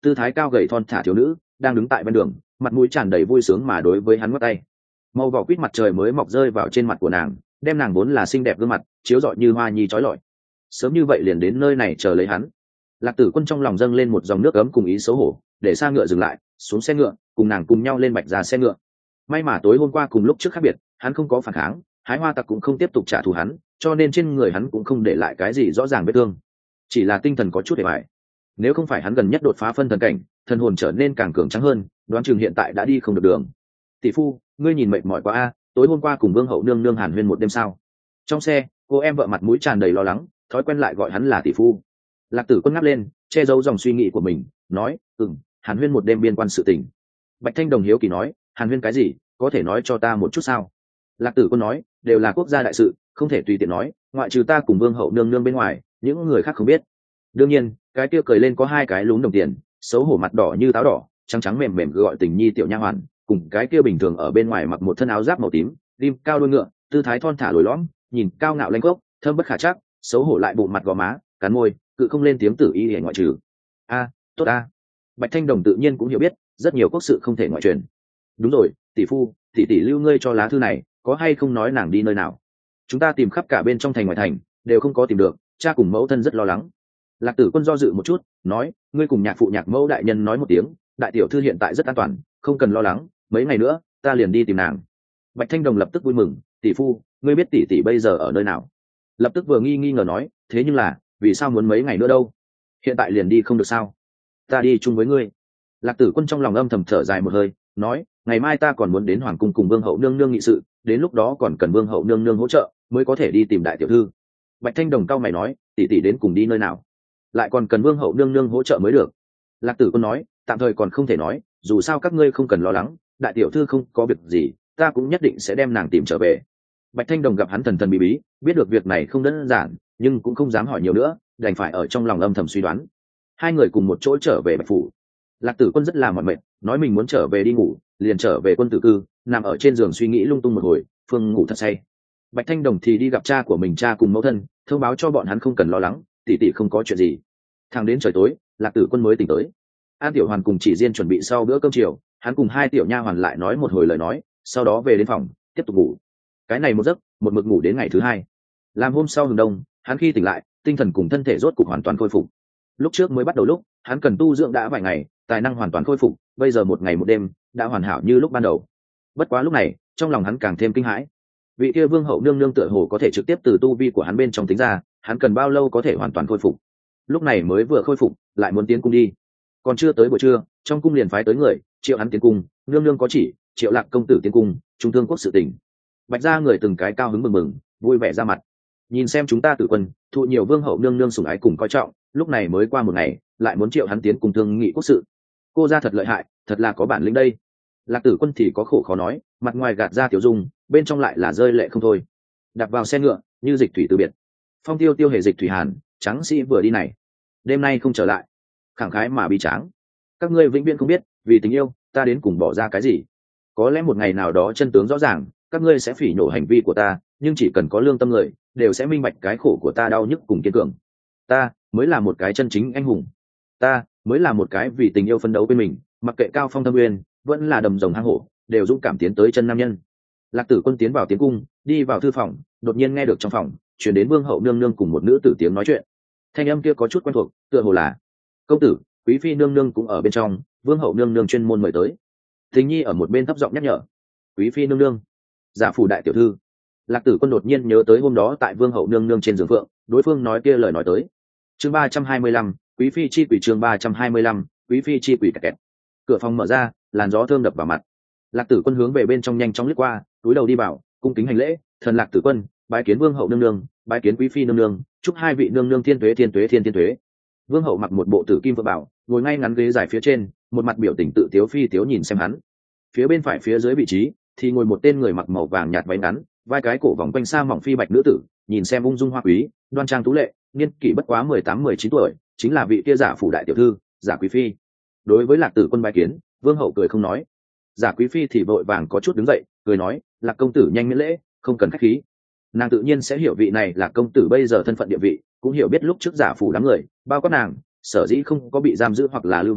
tư thái cao gầy thon thả thiếu nữ đang đứng tại bên đường, mặt mũi tràn đầy vui sướng mà đối với hắn ngoắc tay. Màu vỏ quýt mặt trời mới mọc rơi vào trên mặt của nàng, đem nàng vốn là xinh đẹp gương mặt chiếu rọi như hoa nhi trói lọi. Sớm như vậy liền đến nơi này chờ lấy hắn. Lạc Tử Quân trong lòng dâng lên một dòng nước ấm cùng ý xấu hổ, để xa ngựa dừng lại, xuống xe ngựa, cùng nàng cùng nhau lên Bạch ra xe ngựa. May mà tối hôm qua cùng lúc trước khác biệt, hắn không có phản kháng, hái hoa tặc cũng không tiếp tục trả thù hắn, cho nên trên người hắn cũng không để lại cái gì rõ ràng vết thương, chỉ là tinh thần có chút để bại. Nếu không phải hắn gần nhất đột phá phân thần cảnh, thần hồn trở nên càng cường tráng hơn, đoán chừng hiện tại đã đi không được đường. Tỷ phu, ngươi nhìn mệt mỏi quá a, tối hôm qua cùng Vương hậu nương nương hàn huyên một đêm sao? Trong xe, cô em vợ mặt mũi tràn đầy lo lắng, thói quen lại gọi hắn là tỷ phu. Lạc Tử Quân ngáp lên, che giấu dòng suy nghĩ của mình, nói, ừm, hàn huyên một đêm biên quan sự tình. Bạch Thanh Đồng hiếu kỳ nói, hàn huyên cái gì, có thể nói cho ta một chút sao? Lạc Tử Quân nói, đều là quốc gia đại sự, không thể tùy tiện nói, ngoại trừ ta cùng Vương hậu nương nương bên ngoài, những người khác không biết. Đương nhiên, cái kia cười lên có hai cái lún đồng tiền, xấu hổ mặt đỏ như táo đỏ, trắng trắng mềm mềm gọi tình nhi tiểu nha hoàn, cùng cái kia bình thường ở bên ngoài mặc một thân áo giáp màu tím, rim cao đuôi ngựa, tư thái thon thả lồi lõm, nhìn cao ngạo lanh gốc, thơm bất khả trắc, xấu hổ lại bụng mặt gò má, cắn môi, cự không lên tiếng tử y để ngoại trừ. A, tốt a. Bạch Thanh Đồng tự nhiên cũng hiểu biết, rất nhiều quốc sự không thể ngoại truyền. Đúng rồi, tỷ phu, tỷ tỷ lưu ngươi cho lá thư này, có hay không nói nàng đi nơi nào? Chúng ta tìm khắp cả bên trong thành ngoài thành, đều không có tìm được, cha cùng mẫu thân rất lo lắng. Lạc Tử Quân do dự một chút, nói, ngươi cùng nhạc phụ nhạc mẫu đại nhân nói một tiếng, đại tiểu thư hiện tại rất an toàn, không cần lo lắng, mấy ngày nữa ta liền đi tìm nàng. Bạch Thanh Đồng lập tức vui mừng, tỷ phu, ngươi biết tỷ tỷ bây giờ ở nơi nào? Lập tức vừa nghi nghi ngờ nói, thế nhưng là, vì sao muốn mấy ngày nữa đâu? Hiện tại liền đi không được sao? Ta đi chung với ngươi. Lạc Tử Quân trong lòng âm thầm thở dài một hơi, nói, ngày mai ta còn muốn đến hoàng cung cùng Vương hậu nương nương nghị sự, đến lúc đó còn cần Vương hậu nương nương hỗ trợ, mới có thể đi tìm đại tiểu thư. Bạch Thanh Đồng cau mày nói, tỷ tỷ đến cùng đi nơi nào? Lại còn cần Vương hậu nương nương hỗ trợ mới được. Lạc Tử Quân nói, tạm thời còn không thể nói, dù sao các ngươi không cần lo lắng, đại tiểu thư không có việc gì, ta cũng nhất định sẽ đem nàng tìm trở về. Bạch Thanh Đồng gặp hắn thần thần bí bí, biết được việc này không đơn giản, nhưng cũng không dám hỏi nhiều nữa, đành phải ở trong lòng âm thầm suy đoán. Hai người cùng một chỗ trở về Bạch phủ. Lạc Tử Quân rất là mỏi mệt, nói mình muốn trở về đi ngủ, liền trở về quân tử cư, nằm ở trên giường suy nghĩ lung tung một hồi, phương ngủ thật say. Bạch Thanh Đồng thì đi gặp cha của mình, cha cùng mẫu thân, thông báo cho bọn hắn không cần lo lắng, tỷ tỷ không có chuyện gì. Thẳng đến trời tối, Lạc Tử Quân mới tỉnh tới. An Tiểu Hoàn cùng Chỉ Diên chuẩn bị sau bữa cơm chiều, hắn cùng hai tiểu nha hoàn lại nói một hồi lời nói, sau đó về đến phòng tiếp tục ngủ. Cái này một giấc, một mực ngủ đến ngày thứ hai. Làm hôm sau hừng đông, hắn khi tỉnh lại, tinh thần cùng thân thể rốt cục hoàn toàn khôi phục. Lúc trước mới bắt đầu lúc, hắn cần tu dưỡng đã vài ngày, tài năng hoàn toàn khôi phục, bây giờ một ngày một đêm, đã hoàn hảo như lúc ban đầu. Bất quá lúc này, trong lòng hắn càng thêm kinh hãi. Vị kia Vương hậu nương nương tựa hồ có thể trực tiếp từ tu vi của hắn bên trong tính ra, hắn cần bao lâu có thể hoàn toàn khôi phục? Lúc này mới vừa khôi phục, lại muốn tiến cung đi. Còn chưa tới buổi trưa, trong cung liền phái tới người, triệu hắn tiến cung, nương nương có chỉ, triệu Lạc công tử tiến cung, trung thương quốc sự tình. Bạch gia người từng cái cao hứng mừng mừng, vui vẻ ra mặt. Nhìn xem chúng ta Tử Quân, thụ nhiều Vương hậu nương nương sủng ái cùng coi trọng, lúc này mới qua một ngày, lại muốn triệu hắn tiến cùng thương nghị quốc sự. Cô gia thật lợi hại, thật là có bản lĩnh đây. Lạc Tử Quân thì có khổ khó nói, mặt ngoài gạt ra tiểu dung, bên trong lại là rơi lệ không thôi. Đạp vào xe ngựa, như dịch thủy từ biệt. Phong tiêu tiêu hề dịch thủy hàn, trắng sĩ vừa đi này, đêm nay không trở lại, khẳng khái mà bi tráng. Các ngươi vĩnh viễn không biết, vì tình yêu, ta đến cùng bỏ ra cái gì. Có lẽ một ngày nào đó chân tướng rõ ràng, các ngươi sẽ phỉ nhổ hành vi của ta, nhưng chỉ cần có lương tâm người, đều sẽ minh bạch cái khổ của ta đau nhức cùng kiên cường. Ta mới là một cái chân chính anh hùng. Ta mới là một cái vì tình yêu phân đấu bên mình, mặc kệ cao phong thâm uyên, vẫn là đầm rồng hang hổ, đều dũng cảm tiến tới chân nam nhân. Lạc Tử Quân tiến vào tiến cung, đi vào thư phòng, đột nhiên nghe được trong phòng chuyển đến Vương hậu nương nương cùng một nữ tử tiếng nói chuyện. Thanh âm kia có chút quen thuộc, tựa hồ là công tử, quý phi nương nương cũng ở bên trong, Vương hậu nương nương chuyên môn mời tới. Thính Nhi ở một bên thấp giọng nhắc nhở, quý phi nương nương, giả phủ đại tiểu thư. Lạc Tử Quân đột nhiên nhớ tới hôm đó tại Vương hậu nương nương trên giường phượng, đối phương nói kia lời nói tới. Chương ba trăm hai mươi lăm, quý phi chi quỷ. Chương ba trăm hai mươi lăm, quý phi chi quỷ. Kẹt kẹt. Cửa phòng mở ra, làn gió thơm đập vào mặt. Lạc Tử Quân hướng về bên trong nhanh chóng lướt qua, cúi đầu đi vào, cung kính hành lễ, thần Lạc Tử Quân, bái kiến Vương hậu nương nương, bái kiến quý phi nương nương, chúc hai vị nương nương thiên tuế thiên tuế thiên thiên tuế. Vương hậu mặc một bộ tử kim vợ bảo, ngồi ngay ngắn ghế dài phía trên, một mặt biểu tình tự tiếu phi tiếu nhìn xem hắn. Phía bên phải phía dưới vị trí thì ngồi một tên người mặc màu vàng nhạt váy ngắn, vai cái cổ vòng quanh sa mỏng phi bạch nữ tử, nhìn xem ung dung hoa quý, đoan trang tú lệ, niên kỷ bất quá mười tám mười chín tuổi, chính là vị kia giả phủ đại tiểu thư, giả quý phi. Đối với Lạc Tử Quân bái kiến, Vương hậu cười không nói. Giả quý phi thì vội vàng có chút đứng dậy, cười nói, Lạc công tử nhanh miễn lễ, không cần khách khí. Nàng tự nhiên sẽ hiểu vị này là công tử bây giờ thân phận địa vị, cũng hiểu biết lúc trước giả phủ đám người bao quát nàng sở dĩ không có bị giam giữ hoặc là lưu vong,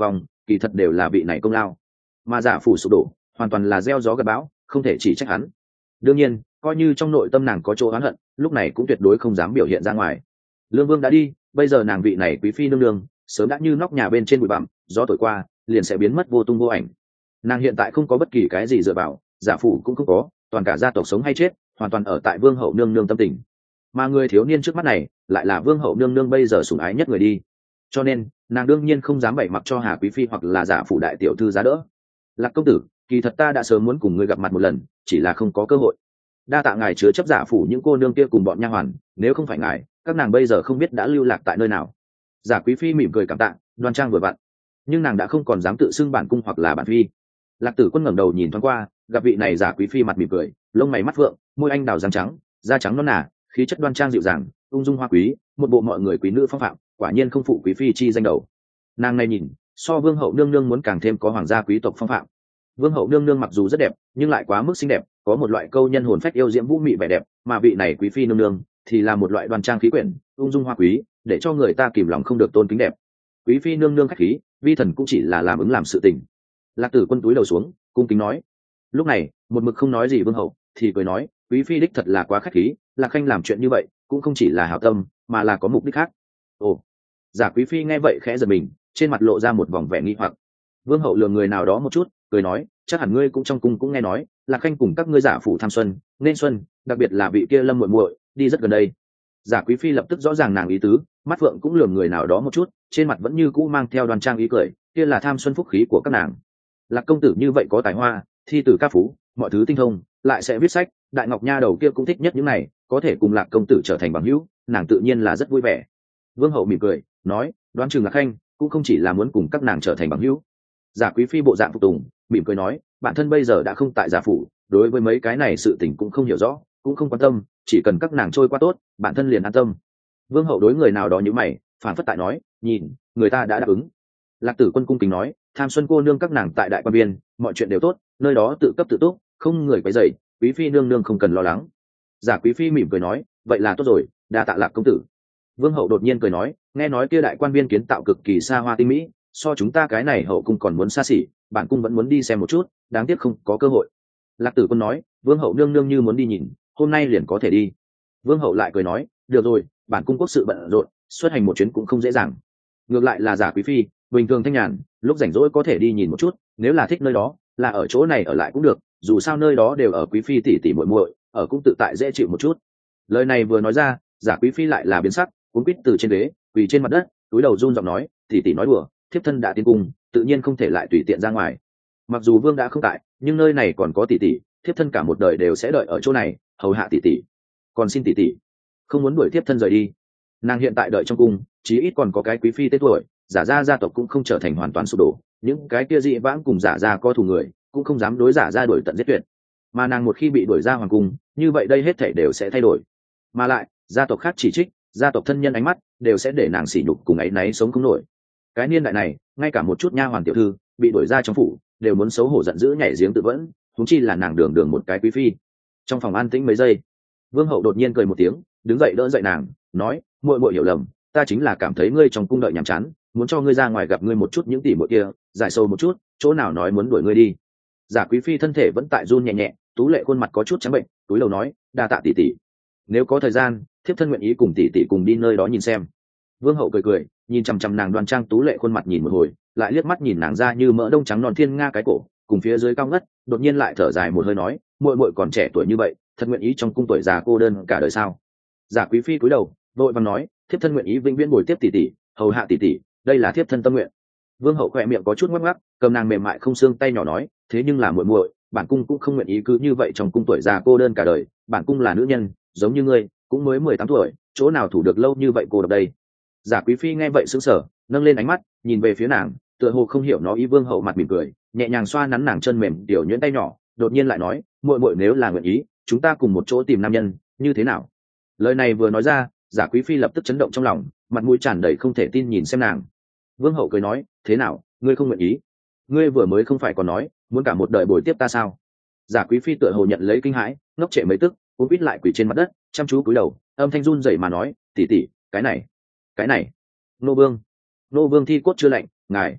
kỳ thật đều là vị này công lao, mà giả phủ sụp đổ hoàn toàn là gieo gió gặt bão, không thể chỉ trách hắn. Đương nhiên coi như trong nội tâm nàng có chỗ oán hận, lúc này cũng tuyệt đối không dám biểu hiện ra ngoài. Lương Vương đã đi, bây giờ nàng vị này quý phi nương nương sớm đã như nóc nhà bên trên bụi bặm, gió thổi qua liền sẽ biến mất vô tung vô ảnh. Nàng hiện tại không có bất kỳ cái gì dựa vào, giả phủ cũng không có, toàn cả gia tộc sống hay chết hoàn toàn ở tại vương hậu nương nương tâm tình, mà người thiếu niên trước mắt này lại là vương hậu nương nương bây giờ sủng ái nhất người đi, cho nên nàng đương nhiên không dám bày mặc cho Hà quý phi hoặc là giả phủ đại tiểu thư giá đỡ. Lạc công tử, kỳ thật ta đã sớm muốn cùng ngươi gặp mặt một lần, chỉ là không có cơ hội. Đa tạ ngài chứa chấp giả phủ những cô nương kia cùng bọn nha hoàn, nếu không phải ngài, các nàng bây giờ không biết đã lưu lạc tại nơi nào. Giả quý phi mỉm cười cảm tạ, đoan trang vừa vặn, nhưng nàng đã không còn dám tự xưng bản cung hoặc là bản phi. Lạc tử quân ngẩng đầu nhìn thoáng qua, gặp vị này giả quý phi mặt mỉm cười, lông mày mắt phượng, môi anh đào răng trắng, da trắng non nà, khí chất đoan trang dịu dàng, ung dung hoa quý, một bộ mọi người quý nữ phong phạm, quả nhiên không phụ quý phi chi danh đầu. Nàng này nhìn so vương hậu nương nương muốn càng thêm có hoàng gia quý tộc phong phạm. Vương hậu nương nương mặc dù rất đẹp nhưng lại quá mức xinh đẹp, có một loại câu nhân hồn phách yêu diễm vũ mị vẻ đẹp, mà vị này quý phi nương nương thì là một loại đoan trang khí quyển, ung dung hoa quý, để cho người ta kìm lòng không được tôn kính đẹp. Quý phi nương nương khách khí, vi thần cũng chỉ là làm ứng làm sự tình. Lạc tử quân túi đầu xuống cung kính nói. Lúc này một mực không nói gì vương hậu thì cười nói, quý phi đích thật là quá khách khí, Lạc khanh làm chuyện như vậy cũng không chỉ là hảo tâm mà là có mục đích khác. Ồ. Giả quý phi nghe vậy khẽ giật mình, trên mặt lộ ra một vòng vẻ nghi hoặc. Vương hậu lườm người nào đó một chút cười nói, chắc hẳn ngươi cũng trong cung cũng nghe nói Lạc khanh cùng các ngươi giả phủ tham xuân nên xuân, đặc biệt là vị kia lâm muội muội đi rất gần đây. Giả quý phi lập tức rõ ràng nàng ý tứ, mắt phượng cũng lườm người nào đó một chút, trên mặt vẫn như cũ mang theo đoan trang ý cười, kia là tham xuân phúc khí của các nàng. Lạc công tử như vậy có tài hoa, thi tử ca phú, mọi thứ tinh thông, lại sẽ viết sách, đại ngọc nha đầu kia cũng thích nhất những này, có thể cùng Lạc công tử trở thành bằng hữu, nàng tự nhiên là rất vui vẻ. Vương hậu mỉm cười nói, đoán chừng Lạc khanh cũng không chỉ là muốn cùng các nàng trở thành bằng hữu. Giả quý phi bộ dạng phục tùng mỉm cười nói, bản thân bây giờ đã không tại giả phủ, đối với mấy cái này sự tình cũng không hiểu rõ, cũng không quan tâm, chỉ cần các nàng trôi qua tốt bản thân liền an tâm. Vương hậu đối người nào đó như mày, phản phất tại nói, nhìn người ta đã đáp ứng. Lạc tử quân cung kính nói, tham xuân cô nương các nàng tại đại quan biên, mọi chuyện đều tốt, nơi đó tự cấp tự túc, không người quấy rầy, quý phi nương nương không cần lo lắng. Giả quý phi mỉm cười nói, vậy là tốt rồi, đa tạ Lạc công tử. Vương hậu đột nhiên cười nói, nghe nói kia đại quan biên kiến tạo cực kỳ xa hoa tinh mỹ, so chúng ta cái này hậu cung còn muốn xa xỉ, bản cung vẫn muốn đi xem một chút, đáng tiếc không có cơ hội. Lạc tử quân nói, vương hậu nương nương như muốn đi nhìn, hôm nay liền có thể đi. Vương hậu lại cười nói, được rồi, bản cung quốc sự bận rộn, xuất hành một chuyến cũng không dễ dàng. Ngược lại là giả quý phi bình thường thanh nhàn, lúc rảnh rỗi có thể đi nhìn một chút, nếu là thích nơi đó là ở chỗ này ở lại cũng được, dù sao nơi đó đều ở quý phi tỷ tỷ muội muội, ở cũng tự tại dễ chịu một chút. Lời này vừa nói ra, giả quý phi lại là biến sắc, cuốn quýt từ trên ghế quỳ trên mặt đất, túi đầu run giọng nói, tỷ tỷ nói đùa, thiếp thân đã tiến cung, tự nhiên không thể lại tùy tiện ra ngoài. Mặc dù vương đã không tại, nhưng nơi này còn có tỷ tỷ, thiếp thân cả một đời đều sẽ đợi ở chỗ này hầu hạ tỷ tỷ, còn xin tỷ tỷ không muốn đuổi thiếp thân rời đi. Nàng hiện tại đợi trong cung, chí ít còn có cái quý phi tên tuổi, giả ra gia tộc cũng không trở thành hoàn toàn sụp đổ, những cái kia dị vãng cùng giả ra có thù người cũng không dám đối giả ra đuổi tận giết tuyệt, mà nàng một khi bị đuổi ra hoàng cung, như vậy đây hết thảy đều sẽ thay đổi, mà lại gia tộc khác chỉ trích, gia tộc thân nhân ánh mắt đều sẽ để nàng sỉ nhục cùng ấy náy sống không nổi. Cái niên đại này ngay cả một chút nha hoàn tiểu thư bị đuổi ra trong phủ đều muốn xấu hổ giận dữ nhảy giếng tự vẫn, huống chi là nàng đường đường một cái quý phi. Trong phòng an tĩnh mấy giây, vương hậu đột nhiên cười một tiếng, đứng dậy đỡ dậy nàng, nói, muội muội hiểu lầm, ta chính là cảm thấy ngươi trong cung đợi nhàm chán, muốn cho ngươi ra ngoài gặp ngươi một chút những tỷ muội kia, giải sâu một chút, chỗ nào nói muốn đuổi ngươi đi. Giả quý phi thân thể vẫn tại run nhẹ nhẹ, tú lệ khuôn mặt có chút trắng bệnh, túi lầu nói, đa tạ tỷ tỷ, nếu có thời gian thiếp thân nguyện ý cùng tỷ tỷ cùng đi nơi đó nhìn xem. Vương hậu cười cười, nhìn chằm chằm nàng đoan trang tú lệ khuôn mặt nhìn một hồi, lại liếc mắt nhìn nàng ra như mỡ đông trắng non thiên nga cái cổ cùng phía dưới cao ngất, đột nhiên lại thở dài một hơi nói, muội muội còn trẻ tuổi như vậy, thật nguyện ý trong cung tuổi già cô đơn cả đời sao? Giả quý phi cúi đầu vội vàng nói, thiếp thân nguyện ý vĩnh viễn bồi tiếp tỷ tỷ, hầu hạ tỷ tỷ, đây là thiếp thân tâm nguyện. Vương hậu khỏe miệng có chút ngoắc ngoắc, cầm nàng mềm mại không xương tay nhỏ nói, thế nhưng là muội muội, bản cung cũng không nguyện ý cứ như vậy trong cung tuổi già cô đơn cả đời, bản cung là nữ nhân, giống như ngươi, cũng mới mười tám tuổi, chỗ nào thủ được lâu như vậy cô độc đây. Giả quý phi nghe vậy sững sờ, nâng lên ánh mắt nhìn về phía nàng, tựa hồ không hiểu nó ý. Vương hậu mặt mỉm cười, nhẹ nhàng xoa nắn nàng chân mềm tiểu nhuyễn tay nhỏ, đột nhiên lại nói, muội muội nếu là nguyện ý, chúng ta cùng một chỗ tìm nam nhân, như thế nào? Lời này vừa nói ra, giả quý phi lập tức chấn động trong lòng, mặt mũi tràn đầy không thể tin nhìn xem nàng. Vương hậu cười nói, thế nào, ngươi không nguyện ý? Ngươi vừa mới không phải còn nói muốn cả một đời bồi tiếp ta sao? Giả quý phi tựa hồ nhận lấy kinh hãi, ngốc trệ mấy tức, cũng biết lại quỳ trên mặt đất, chăm chú cúi đầu, âm thanh run rẩy mà nói, tỷ tỷ, cái này cái này nô vương nô vương thi cốt chưa lạnh, ngài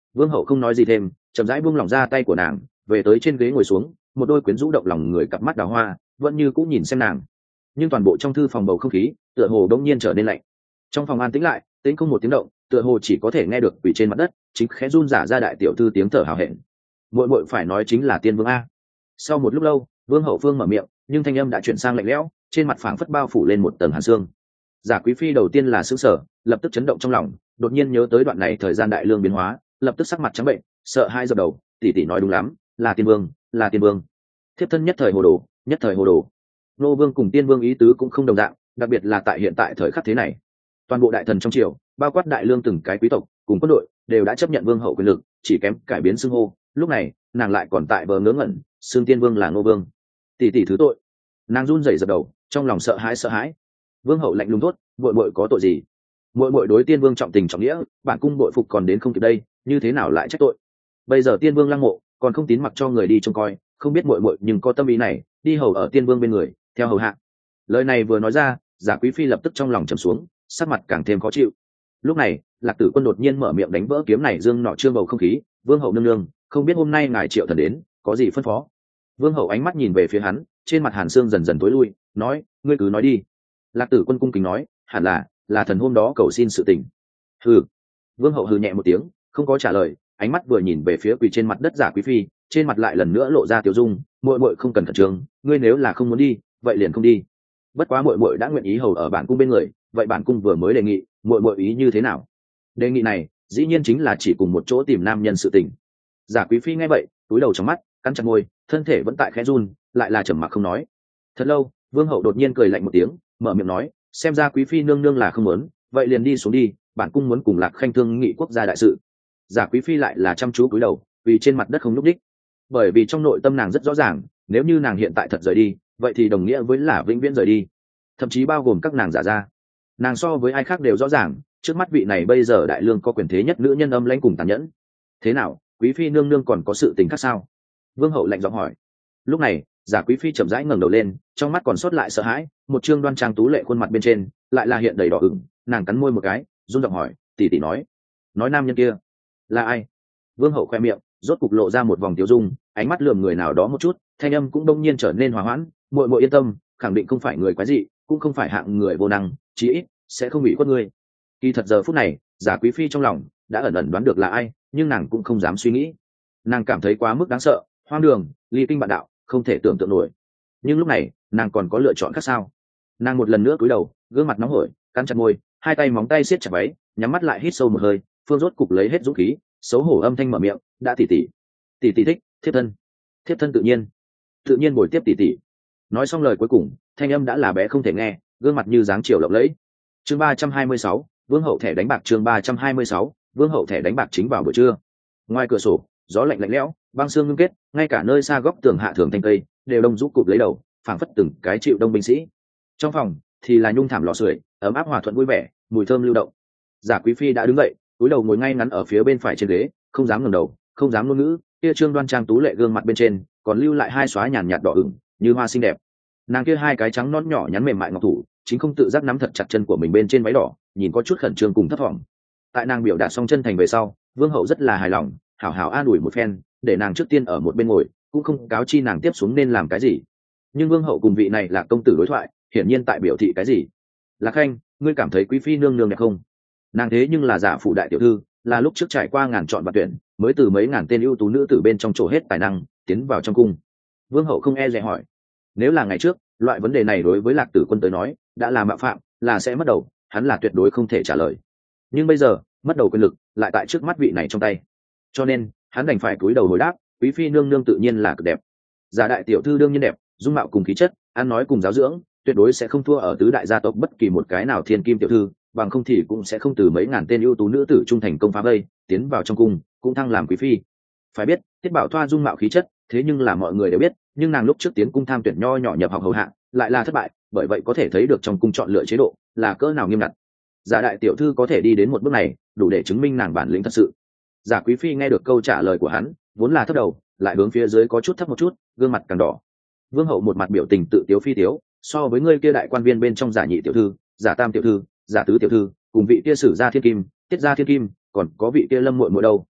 Vương hậu không nói gì thêm, chậm rãi buông lỏng ra tay của nàng, về tới trên ghế ngồi xuống, một đôi quyến rũ động lòng người cặp mắt đào hoa vẫn như cũng nhìn xem nàng. Nhưng toàn bộ trong thư phòng bầu không khí tựa hồ đông nhiên trở nên lạnh. Trong phòng an tĩnh lại, tĩnh không một tiếng động, tựa hồ chỉ có thể nghe được quỷ trên mặt đất chính khẽ run rả ra đại tiểu thư tiếng thở hào hẹn. Muội muội phải nói chính là tiên vương a. Sau một lúc lâu, Vương hậu phương mở miệng, nhưng thanh âm đã chuyển sang lạnh lẽo, trên mặt phảng phất bao phủ lên một tầng hàn xương. Giả quý phi đầu tiên là sững sờ, lập tức chấn động trong lòng, đột nhiên nhớ tới đoạn này thời gian đại lương biến hóa, lập tức sắc mặt trắng bệnh, sợ hai dập đầu, tỷ tỷ nói đúng lắm, là tiên vương, là tiên vương. Thiếp thân nhất thời hồ đồ, nhất thời hồ đồ. Nô vương cùng tiên vương ý tứ cũng không đồng dạng, đặc biệt là tại hiện tại thời khắc thế này. Toàn bộ đại thần trong triều, bao quát đại lương từng cái quý tộc cùng quân đội đều đã chấp nhận vương hậu quyền lực, chỉ kém cải biến xưng hô. Lúc này nàng lại còn tại bờ ngớ ngẩn, xưng tiên vương là Ngô vương. Tỷ tỷ thứ tội. Nàng run rẩy dập đầu, trong lòng sợ hãi sợ hãi. Vương hậu lạnh lùng thốt, muội muội có tội gì? Muội muội đối tiên vương trọng tình trọng nghĩa, bản cung bội phục còn đến không kịp đây, như thế nào lại trách tội? Bây giờ tiên vương lăng mộ, còn không tín mặc cho người đi trông coi, không biết muội muội nhưng có tâm ý này, đi hầu ở tiên vương bên người, theo hầu hạ. Lời này vừa nói ra, Giả quý phi lập tức trong lòng trầm xuống, sắc mặt càng thêm khó chịu. Lúc này, Lạc Tử Quân đột nhiên mở miệng đánh vỡ kiếm này dương nọ trương bầu không khí, "Vương hậu nương nương, không biết hôm nay ngài triệu thần đến, có gì phân phó?" Vương hậu ánh mắt nhìn về phía hắn, trên mặt hàn xương dần dần tối lui, nói, "Ngươi cứ nói đi." Lạc Tử Quân cung kính nói, "Hẳn là, là thần hôm đó cầu xin sự tình." Hừ. Vương hậu hừ nhẹ một tiếng, không có trả lời, ánh mắt vừa nhìn về phía quỳ trên mặt đất Giả quý phi, trên mặt lại lần nữa lộ ra tiêu dung, "Muội muội không cần khẩn trương, ngươi nếu là không muốn đi, vậy liền không đi. Bất quá muội muội đã nguyện ý hầu ở bản cung bên người, vậy bản cung vừa mới đề nghị, muội muội ý như thế nào?" Đề nghị này, dĩ nhiên chính là chỉ cùng một chỗ tìm nam nhân sự tình. Giả quý phi nghe vậy, túi đầu trong mắt, cắn chặt môi, thân thể vẫn tại khẽ run, lại là trầm mặc không nói. Thật lâu, Vương hậu đột nhiên cười lạnh một tiếng, mở miệng nói, "Xem ra quý phi nương nương là không muốn, vậy liền đi xuống đi, bản cung muốn cùng Lạc Khanh thương nghị quốc gia đại sự." Giả quý phi lại là chăm chú cúi đầu, vì trên mặt đất không nhúc nhích. Bởi vì trong nội tâm nàng rất rõ ràng, nếu như nàng hiện tại thật rời đi, vậy thì đồng nghĩa với là vĩnh viễn rời đi, thậm chí bao gồm các nàng giả ra. Nàng so với ai khác đều rõ ràng, trước mắt vị này bây giờ đại lương có quyền thế nhất nữ nhân âm lãnh cùng tàn nhẫn. "Thế nào, quý phi nương nương còn có sự tình khác sao?" Vương hậu lạnh giọng hỏi. Lúc này, Giả quý phi chậm rãi ngẩng đầu lên, trong mắt còn sót lại sợ hãi, một trương đoan trang tú lệ khuôn mặt bên trên lại là hiện đầy đỏ ửng, nàng cắn môi một cái, run giọng hỏi, "Tỷ tỷ nói, nói nam nhân kia là ai?" Vương hậu khoe miệng, rốt cục lộ ra một vòng tiêu dung, ánh mắt lườm người nào đó một chút, thanh âm cũng đông nhiên trở nên hòa hoãn, "Muội muội yên tâm, khẳng định không phải người quái dị, cũng không phải hạng người vô năng, chí ít sẽ không bị khuất ngươi." Kỳ thật giờ phút này, Giả quý phi trong lòng đã ẩn ẩn đoán được là ai, nhưng nàng cũng không dám suy nghĩ. Nàng cảm thấy quá mức đáng sợ, hoang đường, ly kinh bạn đạo, không thể tưởng tượng nổi. Nhưng lúc này, nàng còn có lựa chọn khác sao? Nàng một lần nữa cúi đầu, gương mặt nóng hổi, cắn chặt môi, hai tay móng tay siết chặt váy, nhắm mắt lại hít sâu một hơi, phương rốt cục lấy hết dũng khí, xấu hổ âm thanh mở miệng, "Đã tỷ tỷ, tỷ tỷ thích, thiếp thân, thiếp thân tự nhiên, tự nhiên bồi tiếp tỷ tỷ." Nói xong lời cuối cùng, thanh âm đã là bé không thể nghe, gương mặt như dáng chiều lộng lẫy. Chương ba trăm hai mươi sáu, Vương hậu thẻ đánh bạc. Chương ba trăm hai mươi sáu, Vương hậu thẻ đánh bạc. Chính vào buổi trưa, ngoài cửa sổ, gió lạnh lạnh lẽo, băng sương ngưng kết, ngay cả nơi xa góc tường hạ thường thanh cây đều đông rũ cụp lấy đầu, phảng phất từng cái chịu đông binh sĩ. Trong phòng thì là nhung thảm lò sưởi, ấm áp hòa thuận vui vẻ, mùi thơm lưu động. Giả quý phi đã đứng dậy, cúi đầu ngồi ngay ngắn ở phía bên phải trên ghế, không dám ngẩng đầu, không dám ngôn ngữ, kia trương đoan trang tú lệ gương mặt bên trên còn lưu lại hai xóa nhàn nhạt đỏ ửng, như hoa xinh đẹp. Nàng kia hai cái trắng nõn nhỏ nhắn mềm mại ngọc thủ, chính không tự giác nắm thật chặt chân của mình bên trên váy đỏ, nhìn có chút khẩn trương cùng thấp thỏm. Tại nàng biểu đạt xong chân thành về sau, Vương hậu rất là hài lòng, hảo hảo an ủi một phen, để nàng trước tiên ở một bên ngồi, cũng không cáo chi nàng tiếp xuống nên làm cái gì. Nhưng Vương hậu cùng vị này là công tử đối thoại, hiển nhiên tại biểu thị cái gì. "Lạc Khanh, ngươi cảm thấy quý phi nương nương đẹp không?" Nàng thế nhưng là Giả phủ đại tiểu thư, là lúc trước trải qua ngàn chọn và tuyển, mới từ mấy ngàn tên ưu tú nữ tử bên trong chỗ hết tài năng, tiến vào trong cung. Vương hậu không e dè hỏi. Nếu là ngày trước, loại vấn đề này đối với Lạc Tử Quân tới nói, đã là mạo phạm, là sẽ mất đầu, hắn là tuyệt đối không thể trả lời. Nhưng bây giờ, mất đầu quyền lực lại tại trước mắt vị này trong tay, cho nên hắn đành phải cúi đầu hồi đáp, "Quý phi nương nương tự nhiên là cực đẹp. Giả đại tiểu thư đương nhiên đẹp, dung mạo cùng khí chất, ăn nói cùng giáo dưỡng, tuyệt đối sẽ không thua ở tứ đại gia tộc bất kỳ một cái nào thiên kim tiểu thư, bằng không thì cũng sẽ không từ mấy ngàn tên ưu tú nữ tử trung thành công phá vây, tiến vào trong cung, cũng thăng làm quý phi." Phải biết, Tiết Bảo Thoa dung mạo khí chất, thế nhưng là mọi người đều biết, nhưng nàng lúc trước tiến cung tham tuyển nho nhỏ nhập học hầu hạ, lại là thất bại, bởi vậy có thể thấy được trong cung chọn lựa chế độ là cỡ nào nghiêm ngặt. Giả đại tiểu thư có thể đi đến một bước này, đủ để chứng minh nàng bản lĩnh thật sự. Giả quý phi nghe được câu trả lời của hắn, vốn là thấp đầu, lại hướng phía dưới có chút thấp một chút, gương mặt càng đỏ. Vương hậu một mặt biểu tình tự tiếu phi tiếu, "So với ngươi kia đại quan viên bên trong Giả nhị tiểu thư, Giả tam tiểu thư, Giả tứ tiểu thư, cùng vị kia Sử gia thiên kim, Tiết gia thiên kim, còn có vị kia Lâm muội muội đâu.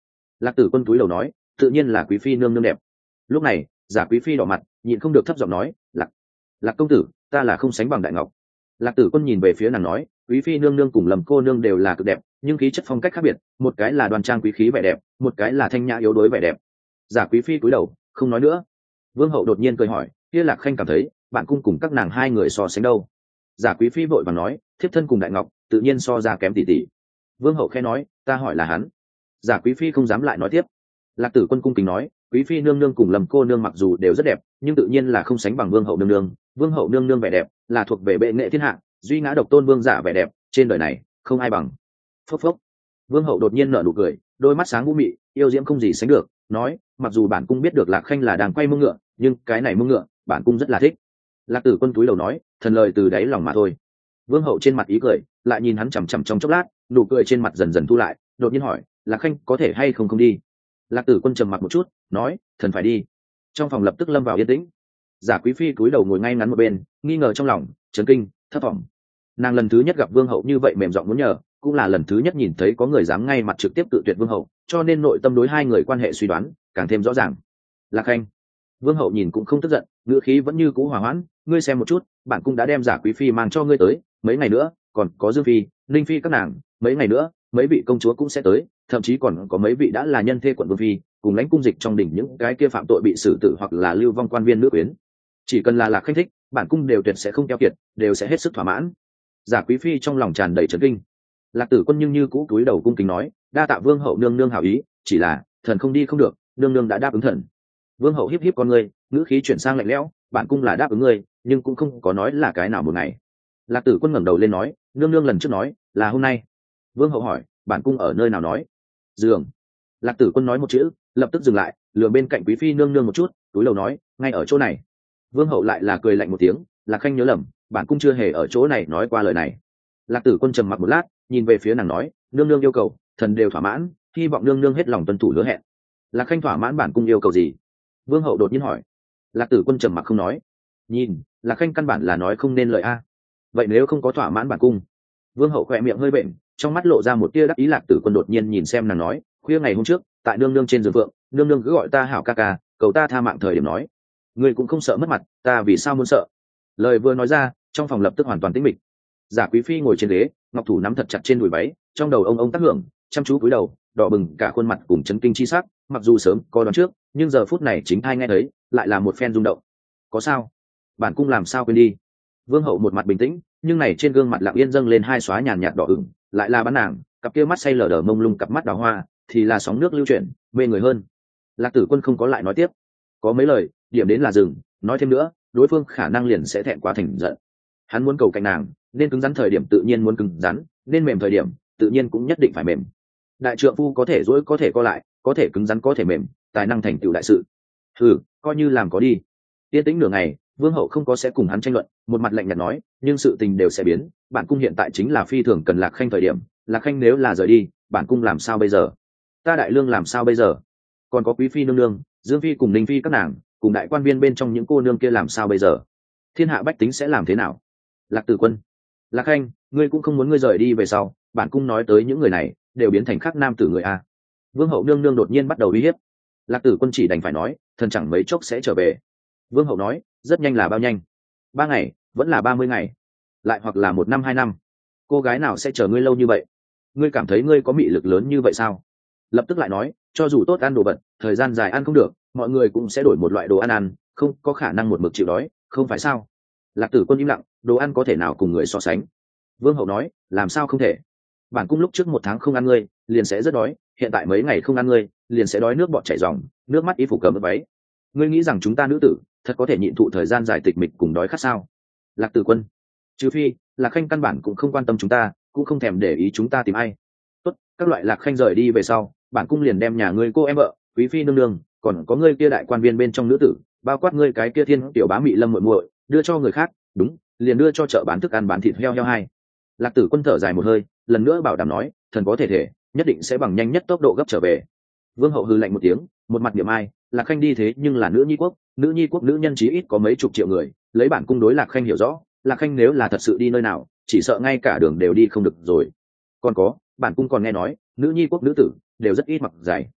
Lạc Tử Quân cúi đầu nói, tự nhiên là quý phi nương nương đẹp. Lúc này giả quý phi đỏ mặt, nhịn không được thấp giọng nói, lạc lạc công tử, ta là không sánh bằng Đại Ngọc. Lạc Tử Quân nhìn về phía nàng nói, quý phi nương nương cùng Lầm cô nương đều là cực đẹp, nhưng khí chất phong cách khác biệt, một cái là đoan trang quý khí vẻ đẹp, một cái là thanh nhã yếu đuối vẻ đẹp. Giả quý phi cúi đầu không nói nữa. Vương hậu đột nhiên cười hỏi, kia Lạc Khanh cảm thấy bạn cung cùng các nàng hai người so sánh đâu? Giả quý phi vội vàng nói, thiếp thân cùng Đại Ngọc tự nhiên so ra kém tỷ tỷ. Vương hậu khẽ nói, ta hỏi là hắn. Giả quý phi không dám lại nói tiếp. Lạc Tử Quân cung kính nói, quý phi nương nương cùng Lầm cô nương mặc dù đều rất đẹp, nhưng tự nhiên là không sánh bằng vương hậu nương nương. Vương hậu nương nương vẻ đẹp là thuộc về bệ nghệ thiên hạ, duy ngã độc tôn vương giả vẻ đẹp trên đời này không ai bằng. Phốc phốc. Vương hậu đột nhiên nở nụ cười, đôi mắt sáng vũ mị, yêu diễm không gì sánh được, nói, mặc dù bản cung biết được Lạc Khanh là đang quay mông ngựa, nhưng cái này mông ngựa bản cung rất là thích. Lạc Tử Quân túi đầu nói, thần lời từ đáy lòng mà thôi. Vương hậu trên mặt ý cười, lại nhìn hắn chằm chằm trong chốc lát, nụ cười trên mặt dần dần thu lại, đột nhiên hỏi, Lạc Khanh có thể hay không không đi? Lạc Tử Quân trầm mặt một chút, nói, thần phải đi. Trong phòng lập tức lâm vào yên tĩnh. Giả quý phi cúi đầu ngồi ngay ngắn một bên, nghi ngờ trong lòng, chấn kinh, thất vọng. Nàng lần thứ nhất gặp vương hậu như vậy mềm giọng muốn nhờ, cũng là lần thứ nhất nhìn thấy có người dám ngay mặt trực tiếp tự tuyệt vương hậu, cho nên nội tâm đối hai người quan hệ suy đoán càng thêm rõ ràng. Lạc Khanh. Vương hậu nhìn cũng không tức giận, ngữ khí vẫn như cũ hòa hoãn, ngươi xem một chút, bản cung đã đem giả quý phi mang cho ngươi tới, mấy ngày nữa còn có Dương phi, Ninh phi các nàng, mấy ngày nữa mấy vị công chúa cũng sẽ tới, thậm chí còn có mấy vị đã là nhân thê quận vương phi, cùng lãnh cung dịch trong đỉnh những cái kia phạm tội bị xử tử hoặc là lưu vong quan viên nữ quyến. Chỉ cần là Lạc Khanh thích, bản cung đều tuyệt sẽ không keo kiệt, đều sẽ hết sức thỏa mãn. Giả quý phi trong lòng tràn đầy chấn kinh. Lạc Tử Quân nhưng như cũ cúi đầu cung kính nói, đa tạ vương hậu nương nương hảo ý, chỉ là thần không đi không được, nương nương đã đáp ứng thần. Vương hậu híp híp con ngươi, ngữ khí chuyển sang lạnh lẽo, bản cung là đáp ứng ngươi, nhưng cũng không có nói là cái nào một ngày. Lạc Tử Quân ngẩng đầu lên nói, nương nương lần trước nói là hôm nay. Vương hậu hỏi, bản cung ở nơi nào nói? Giường. Lạc Tử Quân nói một chữ, lập tức dừng lại, lườm bên cạnh quý phi nương nương một chút, túi đầu nói, ngay ở chỗ này. Vương hậu lại là cười lạnh một tiếng, Lạc Khanh nhớ lầm, bản cung chưa hề ở chỗ này nói qua lời này. Lạc Tử Quân trầm mặc một lát, nhìn về phía nàng nói, nương nương yêu cầu thần đều thỏa mãn, hy vọng nương nương hết lòng tuân thủ hứa hẹn. Lạc Khanh thỏa mãn bản cung yêu cầu gì? Vương hậu đột nhiên hỏi. Lạc Tử Quân trầm mặc không nói. Nhìn, Lạc Khanh căn bản là nói không nên lời a. Vậy nếu không có thỏa mãn bản cung? Vương hậu khỏe miệng hơi bệnh, trong mắt lộ ra một tia đắc ý. Lạc Tử Quân đột nhiên nhìn xem nàng nói, khuya ngày hôm trước tại nương nương trên giường phượng, nương nương cứ gọi ta hảo ca ca, cầu ta tha mạng thời điểm nói, ngươi cũng không sợ mất mặt, ta vì sao muốn sợ? Lời vừa nói ra, trong phòng lập tức hoàn toàn tĩnh mịch. Giả quý phi ngồi trên ghế, ngọc thủ nắm thật chặt trên đùi váy, trong đầu ông ông tác hưởng, chăm chú cúi đầu, đỏ bừng cả khuôn mặt cùng chấn kinh chi sắc, mặc dù sớm có đoán trước, nhưng giờ phút này chính thai nghe thấy, lại là một phen rung động. Có sao? Bản cung làm sao quên đi? Vương hậu một mặt bình tĩnh, nhưng này trên gương mặt lặng yên dâng lên hai xóa nhàn nhạt đỏ ửng, lại là bán nàng, cặp kia mắt say lờ đờ mông lung cặp mắt đào hoa, thì là sóng nước lưu chuyển, mê người hơn. Lạc Tử Quân không có lại nói tiếp, có mấy lời, điểm đến là dừng, nói thêm nữa, đối phương khả năng liền sẽ thẹn quá thành giận. Hắn muốn cầu cạnh nàng, nên cứng rắn thời điểm tự nhiên muốn cứng rắn, nên mềm thời điểm tự nhiên cũng nhất định phải mềm. Đại trượng phu có thể dỗi có thể co lại, có thể cứng rắn có thể mềm, tài năng thành tựu đại sự. Thử, coi như làm có đi. Yên tĩnh nửa ngày, Vương hậu không có sẽ cùng hắn tranh luận, một mặt lạnh nhạt nói, nhưng sự tình đều sẽ biến, bản cung hiện tại chính là phi thường cần Lạc Khanh thời điểm, Lạc Khanh nếu là rời đi, bản cung làm sao bây giờ? Ta đại lương làm sao bây giờ? Còn có quý phi nương nương, Dương phi cùng Ninh phi các nàng, cùng đại quan viên bên trong những cô nương kia làm sao bây giờ? Thiên hạ bách tính sẽ làm thế nào? Lạc Tử Quân, Lạc Khanh, ngươi cũng không muốn ngươi rời đi về sau, bản cung nói tới những người này đều biến thành khắc nam tử người a. Vương hậu nương nương đột nhiên bắt đầu uy hiếp. Lạc Tử Quân chỉ đành phải nói, thần chẳng mấy chốc sẽ trở về. Vương hậu nói, rất nhanh là bao nhanh? Ba ngày, vẫn là ba mươi ngày, lại hoặc là một năm hai năm? Cô gái nào sẽ chờ ngươi lâu như vậy? Ngươi cảm thấy ngươi có mị lực lớn như vậy sao? Lập tức lại nói, cho dù tốt ăn đồ vật, thời gian dài ăn không được, mọi người cũng sẽ đổi một loại đồ ăn ăn, không có khả năng một mực chịu đói, không phải sao? Lạc Tử Quân im lặng, đồ ăn có thể nào cùng người so sánh? Vương hậu nói, làm sao không thể? Bản cung lúc trước một tháng không ăn ngươi, liền sẽ rất đói, hiện tại mấy ngày không ăn ngươi, liền sẽ đói nước bọt chảy ròng, nước mắt ý phủ cầm váy. Ngươi nghĩ rằng chúng ta nữ tử thật có thể nhịn thụ thời gian dài tịch mịch cùng đói khát sao? Lạc Tử Quân, trừ phi Lạc Khanh căn bản cũng không quan tâm chúng ta, cũng không thèm để ý chúng ta tìm ai. Tốt, các loại Lạc Khanh rời đi về sau, bản cung liền đem nhà ngươi cô em vợ, quý phi nương nương, còn có ngươi kia đại quan viên bên trong nữ tử, bao quát ngươi cái kia thiên tiểu bá mị lâm muội muội, đưa cho người khác, đúng, liền đưa cho chợ bán thức ăn bán thịt heo heo hai. Lạc Tử Quân thở dài một hơi, lần nữa bảo đảm nói, thần có thể thể, nhất định sẽ bằng nhanh nhất tốc độ gấp trở về. Vương hậu hừ lạnh một tiếng, một mặt niệm ai, Lạc Khanh đi thế nhưng là nữ nhi quốc, nữ nhi quốc nữ nhân chí ít có mấy chục triệu người, lấy bản cung đối Lạc Khanh hiểu rõ, Lạc Khanh nếu là thật sự đi nơi nào, chỉ sợ ngay cả đường đều đi không được rồi. Còn có, bản cung còn nghe nói, nữ nhi quốc nữ tử đều rất ít mặc dài.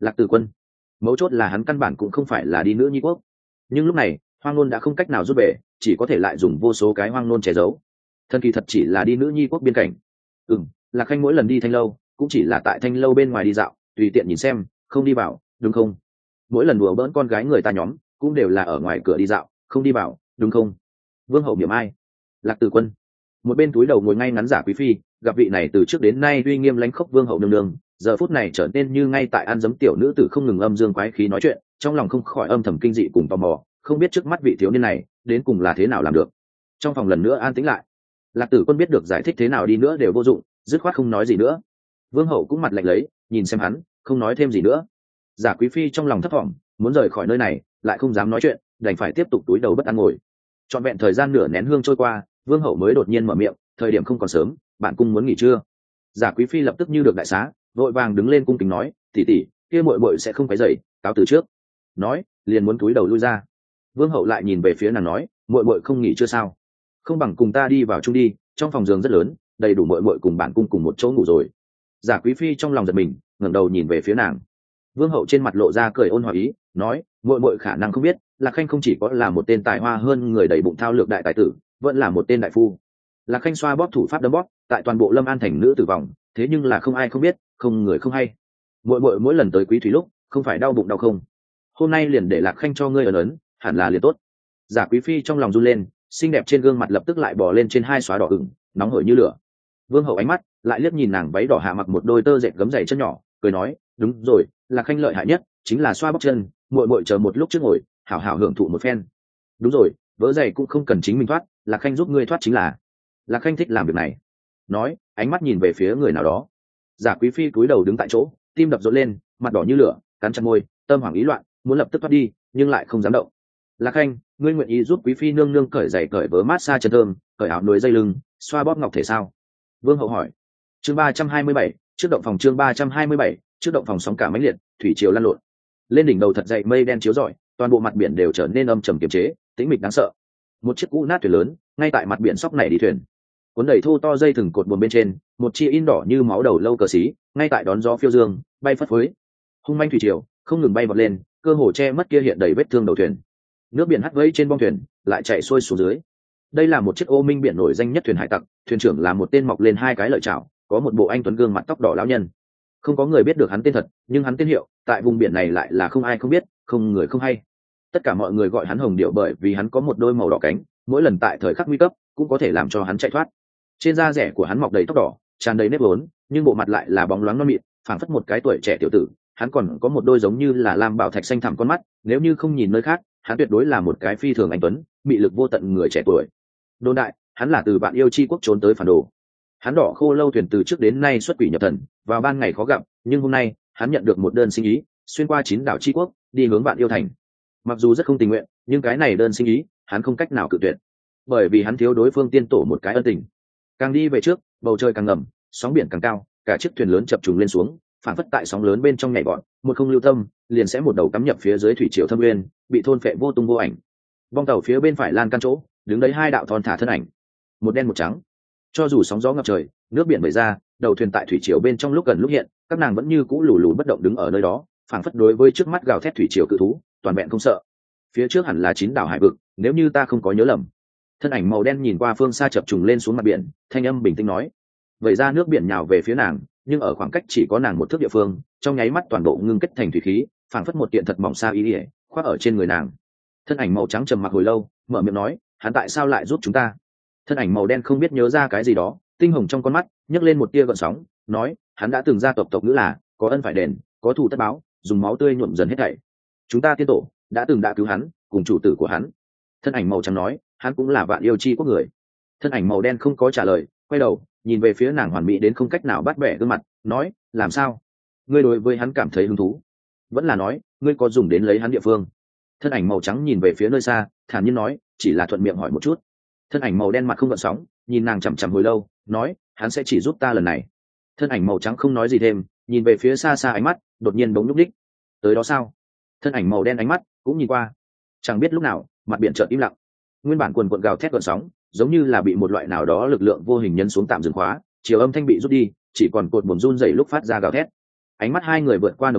Lạc Tử Quân. Mấu chốt là hắn căn bản cũng không phải là đi nữ nhi quốc, nhưng lúc này hoang nôn đã không cách nào rút về, chỉ có thể lại dùng vô số cái hoang nôn che giấu. Thân kỳ thật chỉ là đi nữ nhi quốc biên cảnh. Ừ, Lạc Khanh mỗi lần đi Thanh lâu cũng chỉ là tại Thanh lâu bên ngoài đi dạo, tùy tiện nhìn xem, không đi vào, đúng không? Mỗi lần đùa bỡn con gái người ta nhóm cũng đều là ở ngoài cửa đi dạo, không đi vào, đúng không? Vương hậu miệng ai? Lạc Tử Quân. Một bên túi đầu ngồi ngay ngắn Giả Quý Phi gặp vị này từ trước đến nay uy nghiêm lãnh khốc vương hậu nương nương, giờ phút này trở nên như ngay tại ăn dấm tiểu nữ tử không ngừng âm dương quái khí nói chuyện, trong lòng không khỏi âm thầm kinh dị cùng tò mò, không biết trước mắt vị thiếu niên này đến cùng là thế nào làm được. Trong phòng lần nữa an tĩnh lại. Lạc Tử Quân biết được giải thích thế nào đi nữa đều vô dụng, dứt khoát không nói gì nữa. Vương hậu cũng mặt lạnh lấy nhìn xem hắn, không nói thêm gì nữa. Giả Quý Phi trong lòng thấp thỏm, muốn rời khỏi nơi này lại không dám nói chuyện, đành phải tiếp tục túi đầu bất an ngồi. Trọn vẹn thời gian nửa nén hương trôi qua, Vương hậu mới đột nhiên mở miệng, thời điểm không còn sớm, bạn cung muốn nghỉ trưa? Giả Quý Phi lập tức như được đại xá, vội vàng đứng lên cung kính nói, tỷ tỷ, kia muội muội sẽ không phải dậy, cáo từ trước. Nói liền muốn túi đầu lui ra. Vương hậu lại nhìn về phía nàng nói, muội muội không nghỉ chưa sao? Không bằng cùng ta đi vào chung đi, trong phòng giường rất lớn, đầy đủ muội muội cùng bản cung cùng một chỗ ngủ rồi. Giả Quý Phi trong lòng giật mình, ngẩng đầu nhìn về phía nàng. Vương hậu trên mặt lộ ra cười ôn hòa ý, nói, muội muội khả năng không biết, Lạc Khanh không chỉ có là một tên tài hoa hơn người đầy bụng thao lược đại tài tử, vẫn là một tên đại phu. Lạc Khanh xoa bóp thủ pháp đấm bóp, tại toàn bộ Lâm An thành nữ tử vong, thế nhưng là không ai không biết, không người không hay. Muội muội mỗi lần tới Quý Thủy lúc, không phải đau bụng đau không? Hôm nay liền để Lạc Khanh cho ngươi ấn ấn, hẳn là liền tốt. Giả Quý Phi trong lòng run lên, xinh đẹp trên gương mặt lập tức lại bò lên trên hai xóa đỏ ửng, nóng hổi như lửa. Vương hậu ánh mắt lại liếc nhìn nàng váy đỏ hạ mặc một đôi tơ dệt gấm dày chân nhỏ, cười nói, đúng rồi, Lạc Khanh lợi hại nhất chính là xoa bóp chân, muội muội chờ một lúc trước ngồi, hảo hảo hưởng thụ một phen. Đúng rồi, vỡ giày cũng không cần chính mình thoát, Lạc Khanh giúp ngươi thoát chính là. Lạc Khanh thích làm việc này. Nói, ánh mắt nhìn về phía người nào đó. Giả Quý Phi cúi đầu đứng tại chỗ, tim đập rộn lên, mặt đỏ như lửa, cắn chặt môi, tâm hoảng ý loạn, muốn lập tức thoát đi, nhưng lại không dám động. Lạc Khanh, ngươi nguyện ý giúp Quý Phi nương nương cởi giày cởi vớ mát xa chân thơm, cởi áo núi dây lưng, xoa bóp ngọc thể sao? Vương hậu hỏi. Chương ba trăm hai mươi bảy, trước động phòng chương ba trăm hai mươi bảy, trước động phòng sóng cả mãnh liệt, thủy triều lan lộn. Lên đỉnh đầu thật dậy mây đen chiếu rọi, toàn bộ mặt biển đều trở nên âm trầm kiềm chế, tĩnh mịch đáng sợ. Một chiếc cũ nát thuyền lớn ngay tại mặt biển sóc này đi thuyền, cuốn đẩy thô to dây thừng cột buồm bên trên, một chi in đỏ như máu đầu lâu cờ xí ngay tại đón gió phiêu dương bay phất phới. Hung manh thủy triều không ngừng bay vọt lên, cơ hồ che mất kia hiện đầy vết thương đầu thuyền. Nước biển hắt vẫy trên bong thuyền lại chạy xuôi xuống dưới. Đây là một chiếc ô minh biển nổi danh nhất thuyền hải tặc, thuyền trưởng là một tên mọc lên hai cái lợi chảo, có một bộ anh tuấn gương mặt tóc đỏ lão nhân. Không có người biết được hắn tên thật, nhưng hắn tên hiệu tại vùng biển này lại là không ai không biết, không người không hay. Tất cả mọi người gọi hắn Hồng Điệu bởi vì hắn có một đôi màu đỏ cánh, mỗi lần tại thời khắc nguy cấp cũng có thể làm cho hắn chạy thoát. Trên da rẻ của hắn mọc đầy tóc đỏ, tràn đầy nếp vốn, nhưng bộ mặt lại là bóng loáng non mịn, phảng phất một cái tuổi trẻ tiểu tử. Hắn còn có một đôi giống như là lam bảo thạch xanh thẳm con mắt, nếu như không nhìn nơi khác, hắn tuyệt đối là một cái phi thường anh tuấn, mị lực vô tận người trẻ tuổi. Đồn đại, hắn là từ Vạn Yêu Chi quốc trốn tới phản đồ. Hắn đỏ khô lâu thuyền từ trước đến nay xuất quỷ nhập thần, vào ban ngày khó gặp, nhưng hôm nay hắn nhận được một đơn xin ý, xuyên qua chín đảo Chi quốc, đi hướng Vạn Yêu thành. Mặc dù rất không tình nguyện, nhưng cái này đơn xin ý, hắn không cách nào cự tuyệt, bởi vì hắn thiếu đối phương tiên tổ một cái ân tình. Càng đi về trước, bầu trời càng ngầm, sóng biển càng cao, cả chiếc thuyền lớn chập trùng lên xuống, phản phất tại sóng lớn bên trong nhảy bọn, một không lưu tâm, liền sẽ một đầu cắm nhập phía dưới thủy triều thâm nguyên, bị thôn phệ vô tung vô ảnh. Bong tàu phía bên phải lan can chỗ, đứng đấy hai đạo thon thả thân ảnh, một đen một trắng. Cho dù sóng gió ngập trời, nước biển bể ra, đầu thuyền tại thủy triều bên trong lúc gần lúc hiện, các nàng vẫn như cũ lù lù bất động đứng ở nơi đó, phảng phất đối với trước mắt gào thét thủy triều cự thú, toàn vẹn không sợ. Phía trước hẳn là chín đảo hải vực, nếu như ta không có nhớ lầm. Thân ảnh màu đen nhìn qua phương xa chập trùng lên xuống mặt biển, thanh âm bình tĩnh nói. Vậy ra nước biển nhào về phía nàng, nhưng ở khoảng cách chỉ có nàng một thước địa phương, trong nháy mắt toàn bộ ngưng kết thành thủy khí, phảng phất một kiện thật mỏng xa ý ỉa khoác ở trên người nàng. Thân ảnh màu trắng trầm mặc hồi lâu, mở miệng nói, hắn tại sao lại giúp chúng ta? Thân ảnh màu đen không biết nhớ ra cái gì đó, tinh hồng trong con mắt nhấc lên một tia gợn sóng, nói, hắn đã từng ra tộc tộc ngữ là có ân phải đền, có thù tất báo, dùng máu tươi nhuộm dần hết thảy. Chúng ta tiên tổ đã từng đã cứu hắn, cùng chủ tử của hắn. Thân ảnh màu trắng nói, hắn cũng là Vạn Yêu Chi quốc người. Thân ảnh màu đen không có trả lời, quay đầu nhìn về phía nàng hoàn mỹ đến không cách nào bắt bẻ gương mặt, nói, làm sao? Ngươi đối với hắn cảm thấy hứng thú? Vẫn là nói, ngươi có dùng đến lấy hắn địa phương? Thân ảnh màu trắng nhìn về phía nơi xa, thản nhiên nói, chỉ là thuận miệng hỏi một chút. Thân ảnh màu đen mặt không gợn sóng, nhìn nàng chằm chằm hồi lâu, nói, hắn sẽ chỉ giúp ta lần này. Thân ảnh màu trắng không nói gì thêm, nhìn về phía xa xa, ánh mắt đột nhiên bỗng nhúc đích. Tới đó sao? Thân ảnh màu đen ánh mắt cũng nhìn qua, chẳng biết lúc nào mặt biển chợt im lặng. Nguyên bản quần quần gào thét gợn sóng, giống như là bị một loại nào đó lực lượng vô hình nhấn xuống tạm dừng khóa, chiều âm thanh bị rút đi, chỉ còn cột buồm run rẩy lúc phát ra gào thét. Ánh mắt hai người vượt qua nồng vụ,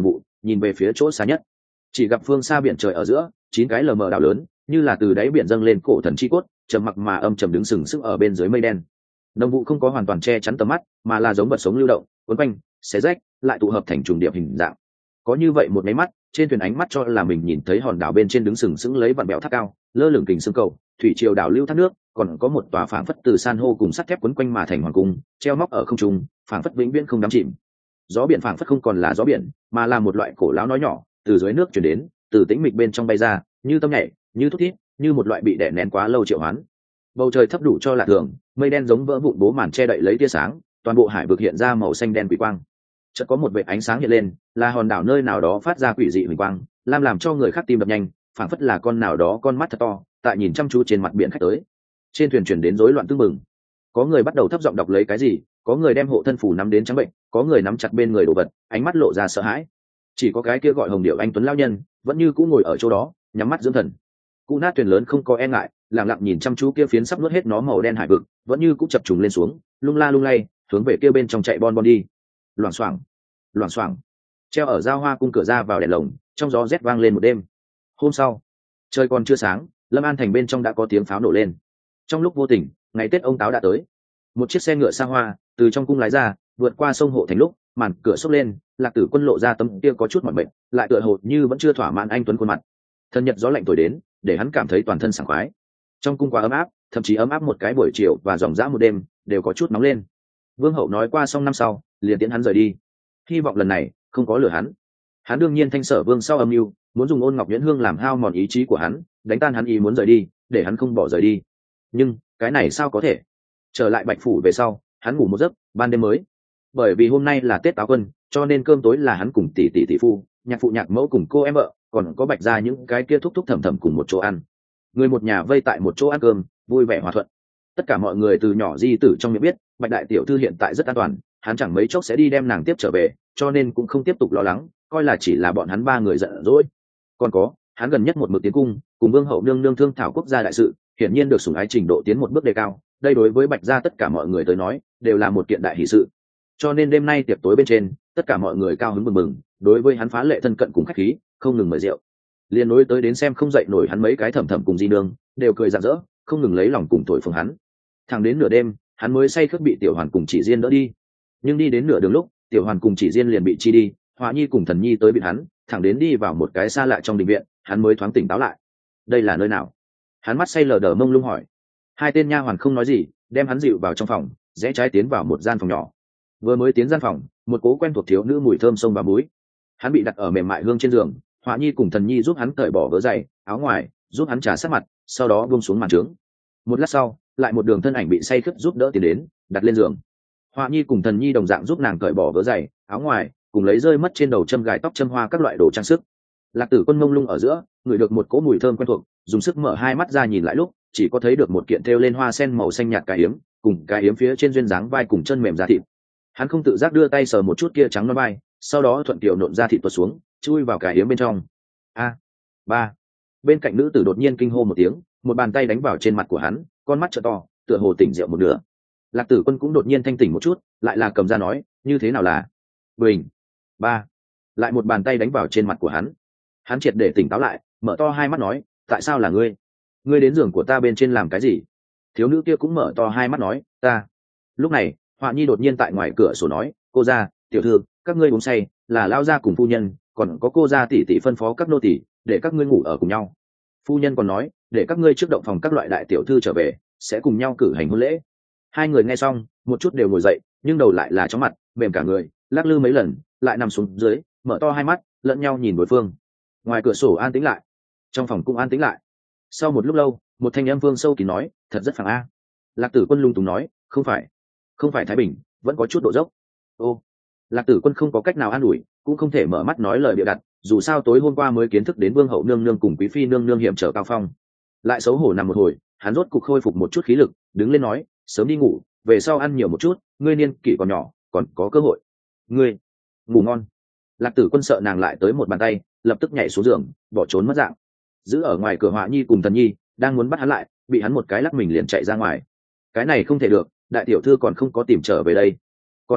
nhìn về phía chỗ xa nhất, chỉ gặp phương xa biển trời ở giữa chín cái lờ mờ đảo lớn như là từ đáy biển dâng lên cổ thần chi cốt, trầm mặc mà âm trầm đứng sừng sững ở bên dưới mây đen. Nồng vụ không có hoàn toàn che chắn tầm mắt, mà là giống vật sống lưu động, cuốn quanh, xé rách, lại tụ hợp thành trùng điệp hình dạng. Có như vậy một máy mắt, trên thuyền ánh mắt cho là mình nhìn thấy hòn đảo bên trên đứng sừng sững lấy vạn bèo tháp cao, lơ lửng kình xương cầu, thủy triều đảo lưu thác nước, còn có một tòa phảng phất từ san hô cùng sắt thép quấn quanh mà thành hoàng cung, treo móc ở không trung, phảng phất vĩnh viễn không đắm chìm. Gió biển phảng phất không còn là gió biển, mà là một loại cổ lão nói nhỏ, từ dưới nước truyền đến, từ tĩnh mịch bên trong bay ra, như tâm nhảy, như thút thít, như một loại bị đè nén quá lâu triệu hoán. Bầu trời thấp đủ cho là thường, mây đen giống vỡ vụn bố màn che đậy lấy tia sáng, toàn bộ hải vực hiện ra màu xanh đen quỷ quang. Chợt có một vệt ánh sáng hiện lên, là hòn đảo nơi nào đó phát ra quỷ dị huỳnh quang, lam làm cho người khác tim đập nhanh, phảng phất là con nào đó con mắt thật to, tại nhìn chăm chú trên mặt biển khách tới. Trên thuyền truyền đến rối loạn tương mừng, có người bắt đầu thấp giọng đọc lấy cái gì, có người đem hộ thân phủ nắm đến trắng bệnh, có người nắm chặt bên người đồ vật, ánh mắt lộ ra sợ hãi. Chỉ có cái kia gọi Hồng Điệu anh tuấn lão nhân, vẫn như cũ ngồi ở chỗ đó, nhắm mắt dưỡng thần. Cụ nát thuyền lớn không có e ngại, lặng lặng nhìn chăm chú kia phiến sắp nuốt hết nó màu đen hải vực, vẫn như cũ chập trùng lên xuống, lung la lung lay, hướng về kia bên trong chạy bon bon đi. Loảng xoảng, loảng xoảng, treo ở giao hoa cung cửa ra vào đèn lồng, trong gió rét vang lên một đêm. Hôm sau, trời còn chưa sáng, Lâm An thành bên trong đã có tiếng pháo nổ lên. Trong lúc vô tình, ngày Tết ông táo đã tới. Một chiếc xe ngựa xa hoa từ trong cung lái ra, vượt qua sông hộ thành lúc, màn cửa xốc lên, Lạc Tử Quân lộ ra tấm kia có chút mỏi mệt, lại tựa hồ như vẫn chưa thỏa mãn anh tuấn khuôn mặt. Thân nhật gió lạnh thổi đến, để hắn cảm thấy toàn thân sảng khoái. Trong cung quá ấm áp, thậm chí ấm áp một cái buổi chiều và dòng dã một đêm đều có chút nóng lên. Vương hậu nói qua xong năm sau, liền tiễn hắn rời đi. Hy vọng lần này không có lừa hắn. Hắn đương nhiên thanh sở vương sau âm mưu, muốn dùng ôn ngọc nhuyễn hương làm hao mòn ý chí của hắn, đánh tan hắn ý muốn rời đi, để hắn không bỏ rời đi. Nhưng cái này sao có thể? Trở lại Bạch phủ về sau, hắn ngủ một giấc, ban đêm mới. Bởi vì hôm nay là Tết Táo Quân, cho nên cơm tối là hắn cùng tỷ tỷ tỷ phu, nhạc phụ nhạc mẫu cùng cô em vợ, còn có Bạch gia những cái kia thúc thúc thầm thầm cùng một chỗ ăn. Người một nhà vây tại một chỗ ăn cơm, vui vẻ hòa thuận. Tất cả mọi người từ nhỏ di tử trong miệng biết, Bạch đại tiểu thư hiện tại rất an toàn, hắn chẳng mấy chốc sẽ đi đem nàng tiếp trở về, cho nên cũng không tiếp tục lo lắng, coi là chỉ là bọn hắn ba người giận dỗi. Còn có, hắn gần nhất một mực tiến cung, cùng vương hậu nương nương thương thảo quốc gia đại sự, hiển nhiên được sủng ái trình độ tiến một bước đề cao. Đây đối với Bạch gia tất cả mọi người tới nói, đều là một kiện đại hỷ sự. Cho nên đêm nay tiệc tối bên trên, tất cả mọi người cao hứng mừng mừng, đối với hắn phá lệ thân cận cùng khách khí, không ngừng mời rượu. Liên đối tới đến xem không dậy nổi hắn mấy cái thầm thầm cùng di nương, đều cười rạng rỡ, không ngừng lấy lòng cùng thổi phồng hắn. Thẳng đến nửa đêm, hắn mới say khướt bị Tiểu Hoàn cùng Chỉ Diên đỡ đi. Nhưng đi đến nửa đường lúc, Tiểu Hoàn cùng Chỉ Diên liền bị chi đi, Họa Nhi cùng Thần Nhi tới bị hắn, thẳng đến đi vào một cái xa lạ trong đình viện, hắn mới thoáng tỉnh táo lại. Đây là nơi nào? Hắn mắt say lờ đờ mông lung hỏi. Hai tên nha hoàn không nói gì, đem hắn dịu vào trong phòng, rẽ trái tiến vào một gian phòng nhỏ. Vừa mới tiến gian phòng, một cố quen thuộc thiếu nữ mùi thơm sông vào mũi. Hắn bị đặt ở mềm mại hương trên giường, Họa Nhi cùng Thần Nhi giúp hắn cởi bỏ vớ giày, áo ngoài, giúp hắn trà sát mặt, sau đó buông xuống màn trướng. Một lát sau, lại một đường thân ảnh bị say khướt giúp đỡ tiến đến, đặt lên giường. Họa Nhi cùng Thần Nhi đồng dạng giúp nàng cởi bỏ vớ giày, áo ngoài, cùng lấy rơi mất trên đầu châm gài tóc châm hoa các loại đồ trang sức. Lạc Tử Quân mông lung ở giữa, ngửi được một cỗ mùi thơm quen thuộc, dùng sức mở hai mắt ra nhìn lại lúc, chỉ có thấy được một kiện thêu lên hoa sen màu xanh nhạt cái yếm, cùng cái yếm phía trên duyên dáng vai cùng chân mềm da thịt. Hắn không tự giác đưa tay sờ một chút kia trắng non vai, sau đó thuận tiệu nộn da thịt tuột xuống, chui vào cái yếm bên trong. A, ba. Bên cạnh nữ tử đột nhiên kinh hô một tiếng, một bàn tay đánh vào trên mặt của hắn, con mắt trợ to, tựa hồ tỉnh rượu một nửa. Lạc Tử Quân cũng đột nhiên thanh tỉnh một chút, lại là cầm ra nói, như thế nào là? Bình. Ba. Lại một bàn tay đánh vào trên mặt của hắn. Hắn triệt để tỉnh táo lại, mở to hai mắt nói, tại sao là ngươi? Ngươi đến giường của ta bên trên làm cái gì? Thiếu nữ kia cũng mở to hai mắt nói, ta. Lúc này, Họa Nhi đột nhiên tại ngoài cửa sổ nói, cô gia, tiểu thư, các ngươi uống say, là lao gia cùng phu nhân, còn có cô gia tỷ tỷ phân phó các nô tỷ, để các ngươi ngủ ở cùng nhau. Phu nhân còn nói, để các ngươi trước động phòng các loại đại tiểu thư trở về, sẽ cùng nhau cử hành hôn lễ. Hai người nghe xong, một chút đều ngồi dậy, nhưng đầu lại là chóng mặt, mềm cả người, lắc lư mấy lần, lại nằm xuống dưới, mở to hai mắt, lẫn nhau nhìn đối phương. Ngoài cửa sổ an tĩnh lại, trong phòng cũng an tĩnh lại. Sau một lúc lâu, một thanh âm vương sâu kín nói, thật rất phẳng a. Lạc Tử Quân lung túng nói, không phải, không phải Thái Bình, vẫn có chút độ dốc. Ô, Lạc Tử Quân không có cách nào an ủi, cũng không thể mở mắt nói lời bịa đặt, dù sao tối hôm qua mới kiến thức đến vương hậu nương nương cùng quý phi nương nương hiểm trở cao phong. Lại xấu hổ nằm một hồi, hắn rốt cục khôi phục một chút khí lực, đứng lên nói, sớm đi ngủ, về sau ăn nhiều một chút, ngươi niên kỷ còn nhỏ, còn có cơ hội. Ngươi ngủ ngon. Lạc Tử Quân sợ nàng lại tới một bàn tay, lập tức nhảy xuống giường, bỏ trốn mất dạng. Giữ ở ngoài cửa Họa Nhi cùng Thần Nhi đang muốn bắt hắn lại, bị hắn một cái lắc mình liền chạy ra ngoài. Cái này không thể được, đại tiểu thư còn không có tìm trở về đây. Còn có,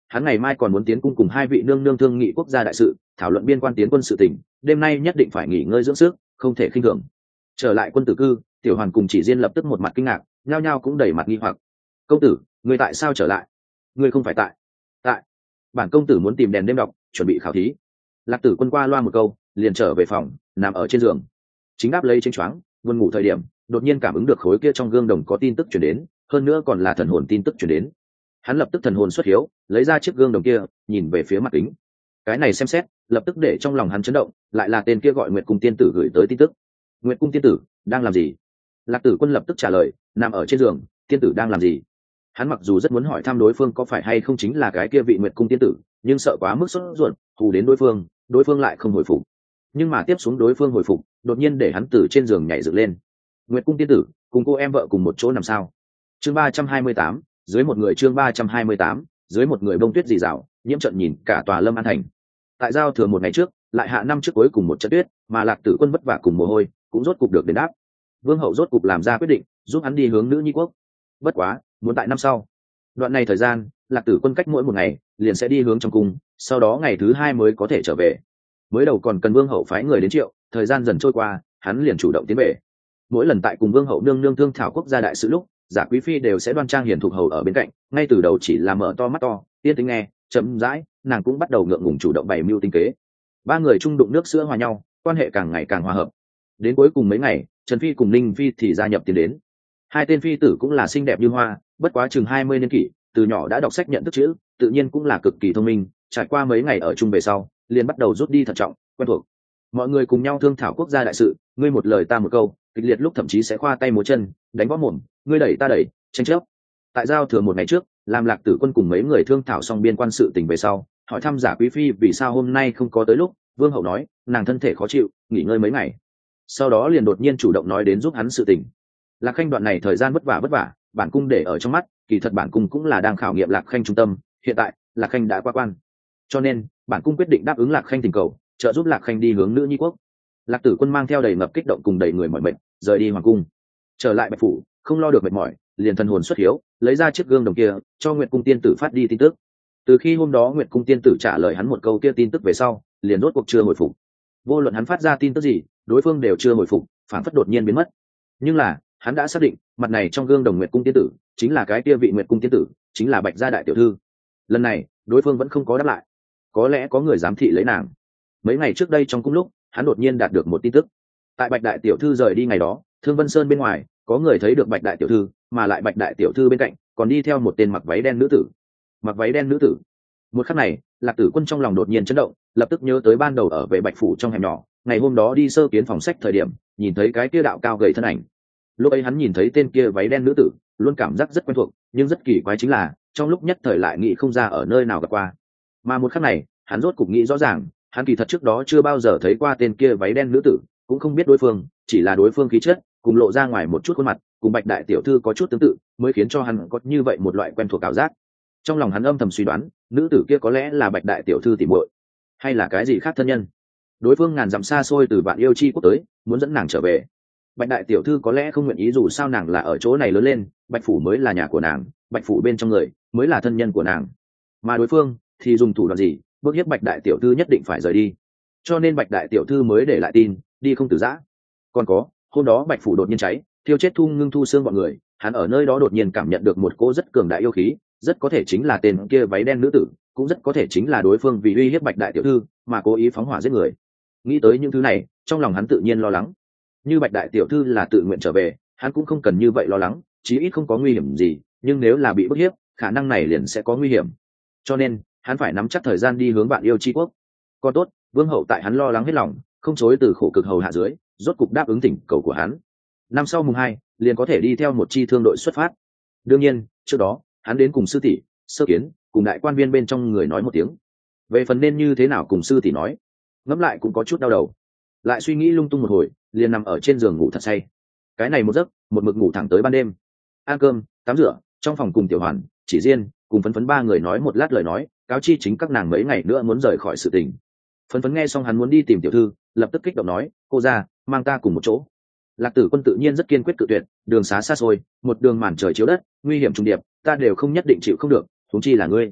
hắn ngày mai còn muốn tiến cung cùng hai vị nương nương thương nghị quốc gia đại sự, thảo luận biên quan tiến quân sự tỉnh, đêm nay nhất định phải nghỉ ngơi dưỡng sức, không thể khinh thường. Trở lại quân tử cư, Tiểu Hoàn cùng Chỉ Diên lập tức một mặt kinh ngạc, nhao nhao cũng đầy mặt nghi hoặc. Công tử, người tại sao trở lại? Người không phải tại? Tại. Bản công tử muốn tìm đèn đêm đọc, chuẩn bị khảo thí. Lạc Tử Quân qua loa một câu, liền trở về phòng, nằm ở trên giường. Chính đáp lấy chênh choáng, buồn ngủ thời điểm, đột nhiên cảm ứng được khối kia trong gương đồng có tin tức truyền đến, hơn nữa còn là thần hồn tin tức truyền đến. Hắn lập tức thần hồn xuất hiếu, lấy ra chiếc gương đồng kia, nhìn về phía mặt kính. Cái này xem xét, lập tức để trong lòng hắn chấn động, lại là tên kia gọi Nguyệt Cung tiên tử gửi tới tin tức. Nguyệt Cung tiên tử đang làm gì? Lạc Tử Quân lập tức trả lời, nằm ở trên giường, tiên tử đang làm gì? Hắn mặc dù rất muốn hỏi thăm đối phương có phải hay không chính là cái kia vị Nguyệt Cung tiên tử, nhưng sợ quá mức sốt ruột, hù đến đối phương, đối phương lại không hồi phục. Nhưng mà tiếp xuống đối phương hồi phục, đột nhiên để hắn từ trên giường nhảy dựng lên. Nguyệt Cung tiên tử, cùng cô em vợ cùng một chỗ nằm sao? Chương ba trăm hai mươi tám, dưới một người chương ba trăm hai mươi tám, dưới một người bông tuyết dì rào, nhiễm trận nhìn cả tòa Lâm An thành. Tại giao thừa một ngày trước, lại hạ năm trước cuối cùng một trận tuyết, mà Lạc Tử Quân vất vả cùng mồ hôi, cũng rốt cục được đền đáp. Vương hậu rốt cục làm ra quyết định, giúp hắn đi hướng Nữ Nhi quốc. Bất quá, muốn tại năm sau. Đoạn này thời gian, Lạc Tử Quân cách mỗi một ngày, liền sẽ đi hướng trong cung, sau đó ngày thứ hai mới có thể trở về. Mới đầu còn cần Vương hậu phái người đến triệu, thời gian dần trôi qua, hắn liền chủ động tiến về. Mỗi lần tại cùng Vương hậu nương nương thương thảo quốc gia đại sự lúc, Giả Quý phi đều sẽ đoan trang hiền thục hầu ở bên cạnh, ngay từ đầu chỉ là mở to mắt to, yên tĩnh nghe, chậm rãi, nàng cũng bắt đầu ngượng ngùng chủ động bày mưu tinh kế. Ba người chung đụng nước sữa hòa nhau, quan hệ càng ngày càng hòa hợp. Đến cuối cùng mấy ngày, Trần Phi cùng Ninh Phi thì gia nhập tiến đến. Hai tên phi tử cũng là xinh đẹp như hoa, bất quá chừng hai mươi niên kỷ, từ nhỏ đã đọc sách nhận thức chữ, tự nhiên cũng là cực kỳ thông minh. Trải qua mấy ngày ở chung về sau, liền bắt đầu rút đi thận trọng, quen thuộc. Mọi người cùng nhau thương thảo quốc gia đại sự, ngươi một lời ta một câu, kịch liệt lúc thậm chí sẽ khoa tay múa chân, đánh võ mồm, ngươi đẩy ta đẩy, tranh chấp. Tại giao thừa một ngày trước, làm Lạc Tử Quân cùng mấy người thương thảo xong biên quan sự tình về sau, hỏi thăm Giả Quý phi vì sao hôm nay không có tới lúc, Vương hậu nói, nàng thân thể khó chịu, nghỉ ngơi mấy ngày. Sau đó liền đột nhiên chủ động nói đến giúp hắn sự tình. Lạc Khanh đoạn này thời gian vất vả vất vả, bản cung để ở trong mắt, kỳ thật bản cung cũng là đang khảo nghiệm Lạc Khanh trung tâm, hiện tại, Lạc Khanh đã qua quan. Cho nên, bản cung quyết định đáp ứng Lạc Khanh tình cầu, trợ giúp Lạc Khanh đi hướng Nữ Nhi quốc. Lạc Tử Quân mang theo đầy ngập kích động cùng đầy người mỏi mệt, rời đi hoàng cung. Trở lại Bạch phủ, không lo được mệt mỏi, liền thần hồn xuất hiếu, lấy ra chiếc gương đồng kia, cho Nguyệt Cung tiên tử phát đi tin tức. Từ khi hôm đó Nguyệt Cung tiên tử trả lời hắn một câu kia tin tức về sau, liền rốt cuộc chưa hồi phục. Vô luận hắn phát ra tin tức gì, đối phương đều chưa hồi phục, phản phất đột nhiên biến mất. Nhưng là, hắn đã xác định, mặt này trong gương đồng Nguyệt Cung tiên tử, chính là cái kia vị Nguyệt Cung tiên tử, chính là Bạch gia đại tiểu thư. Lần này, đối phương vẫn không có đáp lại. Có lẽ có người giám thị lấy nàng. Mấy ngày trước đây trong cung lúc, hắn đột nhiên đạt được một tin tức. Tại Bạch đại tiểu thư rời đi ngày đó, Thương Vân Sơn bên ngoài, có người thấy được Bạch đại tiểu thư, mà lại Bạch đại tiểu thư bên cạnh còn đi theo một tên mặc váy đen nữ tử. Mặc váy đen nữ tử. Một khắc này, Lạc Tử Quân trong lòng đột nhiên chấn động, lập tức nhớ tới ban đầu ở về Bạch phủ trong hẻm nhỏ, ngày hôm đó đi sơ kiến phòng sách thời điểm, nhìn thấy cái kia đạo cao gầy thân ảnh. Lúc ấy hắn nhìn thấy tên kia váy đen nữ tử, luôn cảm giác rất quen thuộc, nhưng rất kỳ quái chính là, trong lúc nhất thời lại nghĩ không ra ở nơi nào gặp qua. Mà một khắc này, hắn rốt cục nghĩ rõ ràng, hắn kỳ thật trước đó chưa bao giờ thấy qua tên kia váy đen nữ tử, cũng không biết đối phương, chỉ là đối phương khí chất cùng lộ ra ngoài một chút khuôn mặt, cùng Bạch đại tiểu thư có chút tương tự, mới khiến cho hắn có như vậy một loại quen thuộc cảm giác. Trong lòng hắn âm thầm suy đoán, nữ tử kia có lẽ là Bạch đại tiểu thư tỉ muội, hay là cái gì khác thân nhân. Đối phương ngàn dặm xa xôi từ Vạn Yêu Chi quốc tới, muốn dẫn nàng trở về. Bạch đại tiểu thư có lẽ không nguyện ý, dù sao nàng là ở chỗ này lớn lên, Bạch phủ mới là nhà của nàng, Bạch phủ bên trong người mới là thân nhân của nàng. Mà đối phương thì dùng thủ đoạn gì, bức hiếp Bạch đại tiểu thư nhất định phải rời đi. Cho nên Bạch đại tiểu thư mới để lại tin, đi không từ giã. Còn có, hôm đó Bạch phủ đột nhiên cháy, thiêu chết Thu Ngưng Thu Xương bọn người, hắn ở nơi đó đột nhiên cảm nhận được một cô rất cường đại yêu khí, rất có thể chính là tên kia váy đen nữ tử, cũng rất có thể chính là đối phương vì uy hiếp Bạch đại tiểu thư mà cố ý phóng hỏa giết người. Nghĩ tới những thứ này, trong lòng hắn tự nhiên lo lắng. Như Bạch đại tiểu thư là tự nguyện trở về, hắn cũng không cần như vậy lo lắng, chí ít không có nguy hiểm gì, nhưng nếu là bị bức hiếp, khả năng này liền sẽ có nguy hiểm. Cho nên, hắn phải nắm chắc thời gian đi hướng Vạn Yêu Chi quốc. Còn tốt, Vương hậu tại hắn lo lắng hết lòng, không chối từ khổ cực hầu hạ dưới, rốt cục đáp ứng thỉnh cầu của hắn. Năm sau mùng hai, liền có thể đi theo một chi thương đội xuất phát. Đương nhiên, trước đó, hắn đến cùng sư tỷ, sơ kiến, cùng đại quan viên bên trong người nói một tiếng. Về phần nên như thế nào cùng sư tỷ nói, ngẫm lại cũng có chút đau đầu. Lại suy nghĩ lung tung một hồi, liền nằm ở trên giường ngủ thật say. Cái này một giấc, một mực ngủ thẳng tới ban đêm. Ăn cơm, tắm rửa, trong phòng cùng Tiểu Hoàn, Chỉ Diên, cùng Phấn Phấn ba người nói một lát lời nói, cáo chi chính các nàng mấy ngày nữa muốn rời khỏi sự tình. Phấn Phấn nghe xong hắn muốn đi tìm tiểu thư, lập tức kích động nói, cô ra, mang ta cùng một chỗ. Lạc Tử Quân tự nhiên rất kiên quyết cự tuyệt, đường xá xa xôi, một đường màn trời chiếu đất, nguy hiểm trùng điệp, ta đều không nhất định chịu không được, huống chi là ngươi.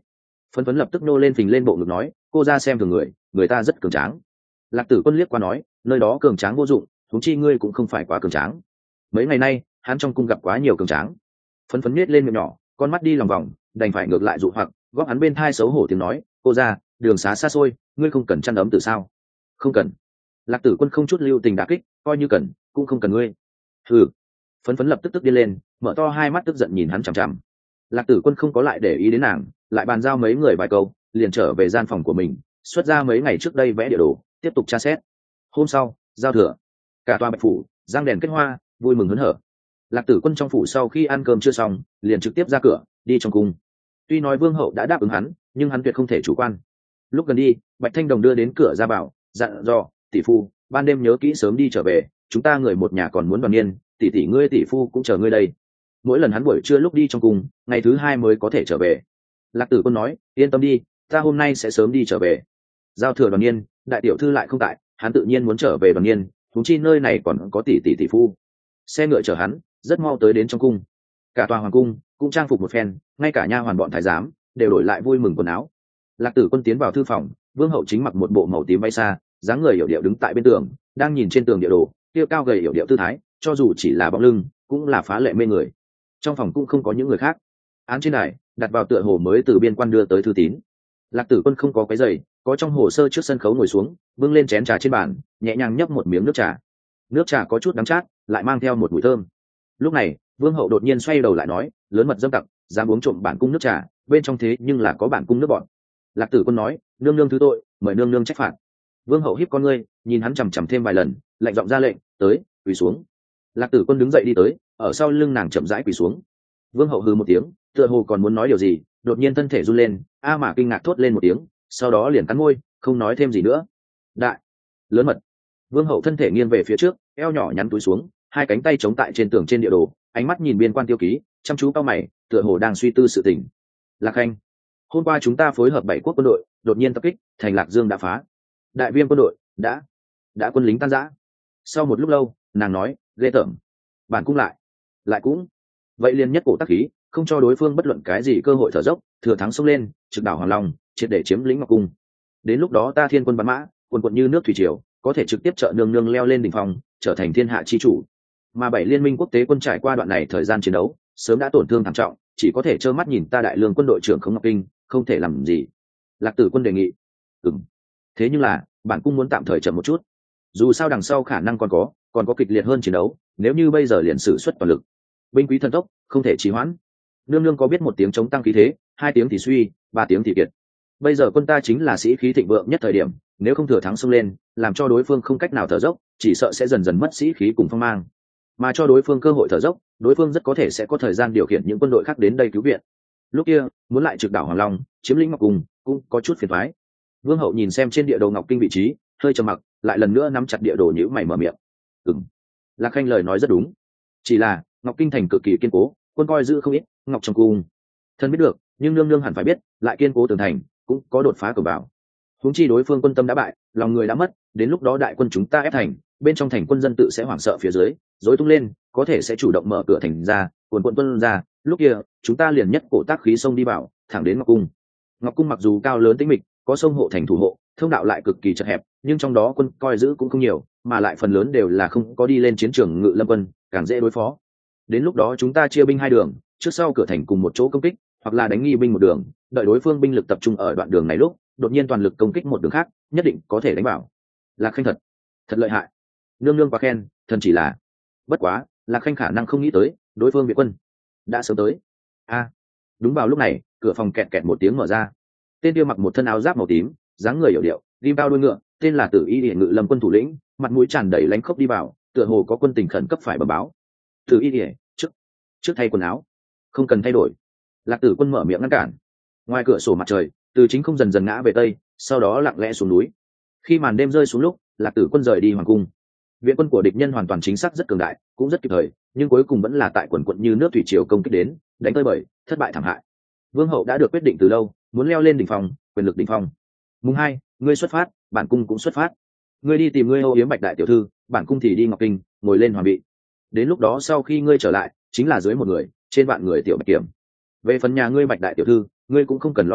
Phấn phấn lập tức nô lên phình lên bộ ngực nói, cô ra xem thường người, người ta rất cường tráng. Lạc Tử Quân liếc qua nói, nơi đó cường tráng vô dụng, huống chi ngươi cũng không phải quá cường tráng. Mấy ngày nay hắn trong cung gặp quá nhiều cường tráng. Phấn phấn nhếch lên miệng nhỏ, con mắt đi lòng vòng, đành phải ngược lại dụ hoặc góp hắn bên thai xấu hổ tiếng nói, cô ra đường xá xa xôi, ngươi không cần chăn ấm từ sao? Không cần. Lạc Tử Quân không chút lưu tình đả kích, coi như cần cũng không cần ngươi. Hừ. Phấn phấn lập tức tức điên lên, mở to hai mắt tức giận nhìn hắn chằm chằm. Lạc Tử Quân không có lại để ý đến nàng, lại bàn giao mấy người vài câu, liền trở về gian phòng của mình, xuất ra mấy ngày trước đây vẽ địa đồ, tiếp tục tra xét. Hôm sau giao thừa, cả tòa Bạch phủ giang đèn kết hoa, vui mừng hớn hở. Lạc Tử Quân trong phủ sau khi ăn cơm chưa xong, liền trực tiếp ra cửa đi trong cung. Tuy nói vương hậu đã đáp ứng hắn, nhưng hắn tuyệt không thể chủ quan. Lúc gần đi, Bạch Thanh Đồng đưa đến cửa ra bảo, dặn dò, tỷ phu ban đêm nhớ kỹ sớm đi trở về, chúng ta người một nhà còn muốn đoàn niên, tỷ tỷ ngươi tỷ phu cũng chờ ngươi đây. Mỗi lần hắn buổi trưa lúc đi trong cung, ngày thứ hai mới có thể trở về. Lạc Tử Quân nói, yên tâm đi, ta hôm nay sẽ sớm đi trở về. Giao thừa đoàn niên, đại tiểu thư lại không tại, hắn tự nhiên muốn trở về đoàn niên, thúng chi nơi này còn có tỷ tỷ tỷ phu. Xe ngựa chở hắn rất mau tới đến trong cung. Cả tòa hoàng cung cũng trang phục một phen, ngay cả nha hoàn bọn thái giám đều đổi lại vui mừng quần áo. Lạc Tử Quân tiến vào thư phòng, vương hậu chính mặc một bộ màu tím bay xa, dáng người hiểu điệu đứng tại bên tường, đang nhìn trên tường địa đồ, kia cao gầy hiểu điệu tư thái, cho dù chỉ là bóng lưng cũng là phá lệ mê người. Trong phòng cũng không có những người khác. Án trên đài đặt vào tựa hồ mới từ biên quan đưa tới thư tín. Lạc Tử Quân không có cái giày, có trong hồ sơ trước sân khấu ngồi xuống, bưng lên chén trà trên bàn, nhẹ nhàng nhấp một miếng nước trà. Nước trà có chút đắng chát, lại mang theo một mùi thơm. Lúc này vương hậu đột nhiên xoay đầu lại nói, lớn mật dâm tặc, dám uống trộm bản cung nước trà, bên trong thế nhưng là có bản cung nước bọn. Lạc Tử Quân nói, nương nương thứ tội, mời nương nương trách phạt. Vương hậu hiếp con ngươi, nhìn hắn chằm chằm thêm vài lần, lạnh giọng ra lệnh, tới, quỳ xuống. Lạc Tử Quân đứng dậy đi tới, ở sau lưng nàng chậm rãi quỳ xuống. Vương hậu hừ một tiếng, tựa hồ còn muốn nói điều gì, đột nhiên thân thể run lên, a mà kinh ngạc thốt lên một tiếng, sau đó liền cắn môi, không nói thêm gì nữa. Đại, lớn mật. Vương hậu thân thể nghiêng về phía trước, eo nhỏ nhắn túi xuống, hai cánh tay chống tại trên tường trên địa đồ, ánh mắt nhìn biên quan tiêu ký, chăm chú cao mày, tựa hồ đang suy tư sự tình. Lạc Khanh, hôm qua chúng ta phối hợp bảy quốc quân đội, đột nhiên tập kích, thành Lạc Dương đã phá. Đại Viêm quân đội đã đã quân lính tan rã. Sau một lúc lâu, nàng nói, ghê tởm. Bản cung lại, lại cũng vậy liền nhất cổ tác khí, không cho đối phương bất luận cái gì cơ hội thở dốc, thừa thắng xông lên, trực đảo Hoàng Long, triệt để chiếm lĩnh Ngọc Cung. Đến lúc đó ta thiên quân bắn mã, quân quận như nước thủy triều, có thể trực tiếp trợ nương nương leo lên đỉnh phong, trở thành thiên hạ chi chủ. Mà bảy liên minh quốc tế quân trải qua đoạn này thời gian chiến đấu, sớm đã tổn thương thảm trọng, chỉ có thể trơ mắt nhìn ta đại lương quân đội trưởng Khống Ngọc Kinh, không thể làm gì. Lạc Tử Quân đề nghị. Ừm. Thế nhưng là, bản cung muốn tạm thời chậm một chút. Dù sao đằng sau khả năng còn có, còn có kịch liệt hơn chiến đấu, nếu như bây giờ liền sử xuất toàn lực, binh quý thần tốc, không thể trì hoãn. Nương nương có biết một tiếng chống tăng khí thế, hai tiếng thì suy, ba tiếng thì kiệt. Bây giờ quân ta chính là sĩ khí thịnh vượng nhất thời điểm, nếu không thừa thắng xông lên, làm cho đối phương không cách nào thở dốc, chỉ sợ sẽ dần dần mất sĩ khí cùng phong mang. Mà cho đối phương cơ hội thở dốc, đối phương rất có thể sẽ có thời gian điều khiển những quân đội khác đến đây cứu viện. Lúc kia, muốn lại trực đảo Hoàng Long, chiếm lĩnh Ngọc Cung, cũng có chút phiền toái. Vương hậu nhìn xem trên địa đồ Ngọc Kinh vị trí, hơi trầm mặc, lại lần nữa nắm chặt địa đồ nhíu mày mở miệng. Ừm. Lạc Khanh lời nói rất đúng. Chỉ là, Ngọc Kinh thành cực kỳ kiên cố, quân coi giữ không ít, Ngọc trong cung. Thân biết được, nhưng nương nương hẳn phải biết, lại kiên cố tường thành, cũng có đột phá cửa vào. Huống chi đối phương quân tâm đã bại, lòng người đã mất, đến lúc đó đại quân chúng ta ép thành, bên trong thành quân dân tự sẽ hoảng sợ phía dưới, rối tung lên, có thể sẽ chủ động mở cửa thành ra, cuồn cuộn tuân ra, lúc kia, chúng ta liền nhất cổ tác khí xông đi vào, thẳng đến Ngọc Cung. Ngọc Cung mặc dù cao lớn tĩnh mịch, có sông hộ thành thủ hộ, thông đạo lại cực kỳ chật hẹp, nhưng trong đó quân coi giữ cũng không nhiều, mà lại phần lớn đều là không có đi lên chiến trường ngự lâm quân, càng dễ đối phó. Đến lúc đó chúng ta chia binh hai đường, trước sau cửa thành cùng một chỗ công kích, hoặc là đánh nghi binh một đường, đợi đối phương binh lực tập trung ở đoạn đường này lúc, đột nhiên toàn lực công kích một đường khác, nhất định có thể đánh bảo. Lạc Khanh thật, thật lợi hại. Nương nương quá khen, thần chỉ là, bất quá, Lạc Khanh khả năng không nghĩ tới, đối phương viện quân đã sớm tới. A, đúng vào lúc này, cửa phòng kẹt kẹt một tiếng mở ra. Tên kia mặc một thân áo giáp màu tím, dáng người hiểu điệu, ghim bao đuôi ngựa, tên là Tử Y Điển Ngự Lâm quân thủ lĩnh, mặt mũi tràn đầy lánh khốc đi vào, tựa hồ có quân tình khẩn cấp phải bẩm báo. Tử Y Điển, trước, trước thay quần áo, không cần thay đổi. Lạc Tử Quân mở miệng ngăn cản. Ngoài cửa sổ mặt trời, từ chính không dần dần ngã về tây, sau đó lặng lẽ xuống núi. Khi màn đêm rơi xuống lúc, Lạc Tử Quân rời đi hoàng cung. Viện quân của địch nhân hoàn toàn chính xác rất cường đại, cũng rất kịp thời, nhưng cuối cùng vẫn là tại quần quận như nước thủy triều công kích đến, đánh tới bời, thất bại thảm hại. Vương hậu đã được quyết định từ lâu, muốn leo lên đỉnh phong, quyền lực đỉnh phong. Mùng hai, ngươi xuất phát, bản cung cũng xuất phát. Ngươi đi tìm ngươi Âu Yếm Bạch đại tiểu thư, bản cung thì đi Ngọc Kinh, ngồi lên hoàng vị. Đến lúc đó sau khi ngươi trở lại, chính là dưới một người, trên vạn người tiểu Bạch Kiểm. Về phần nhà ngươi Bạch đại tiểu thư, ngươi cũng không cần lo lắng,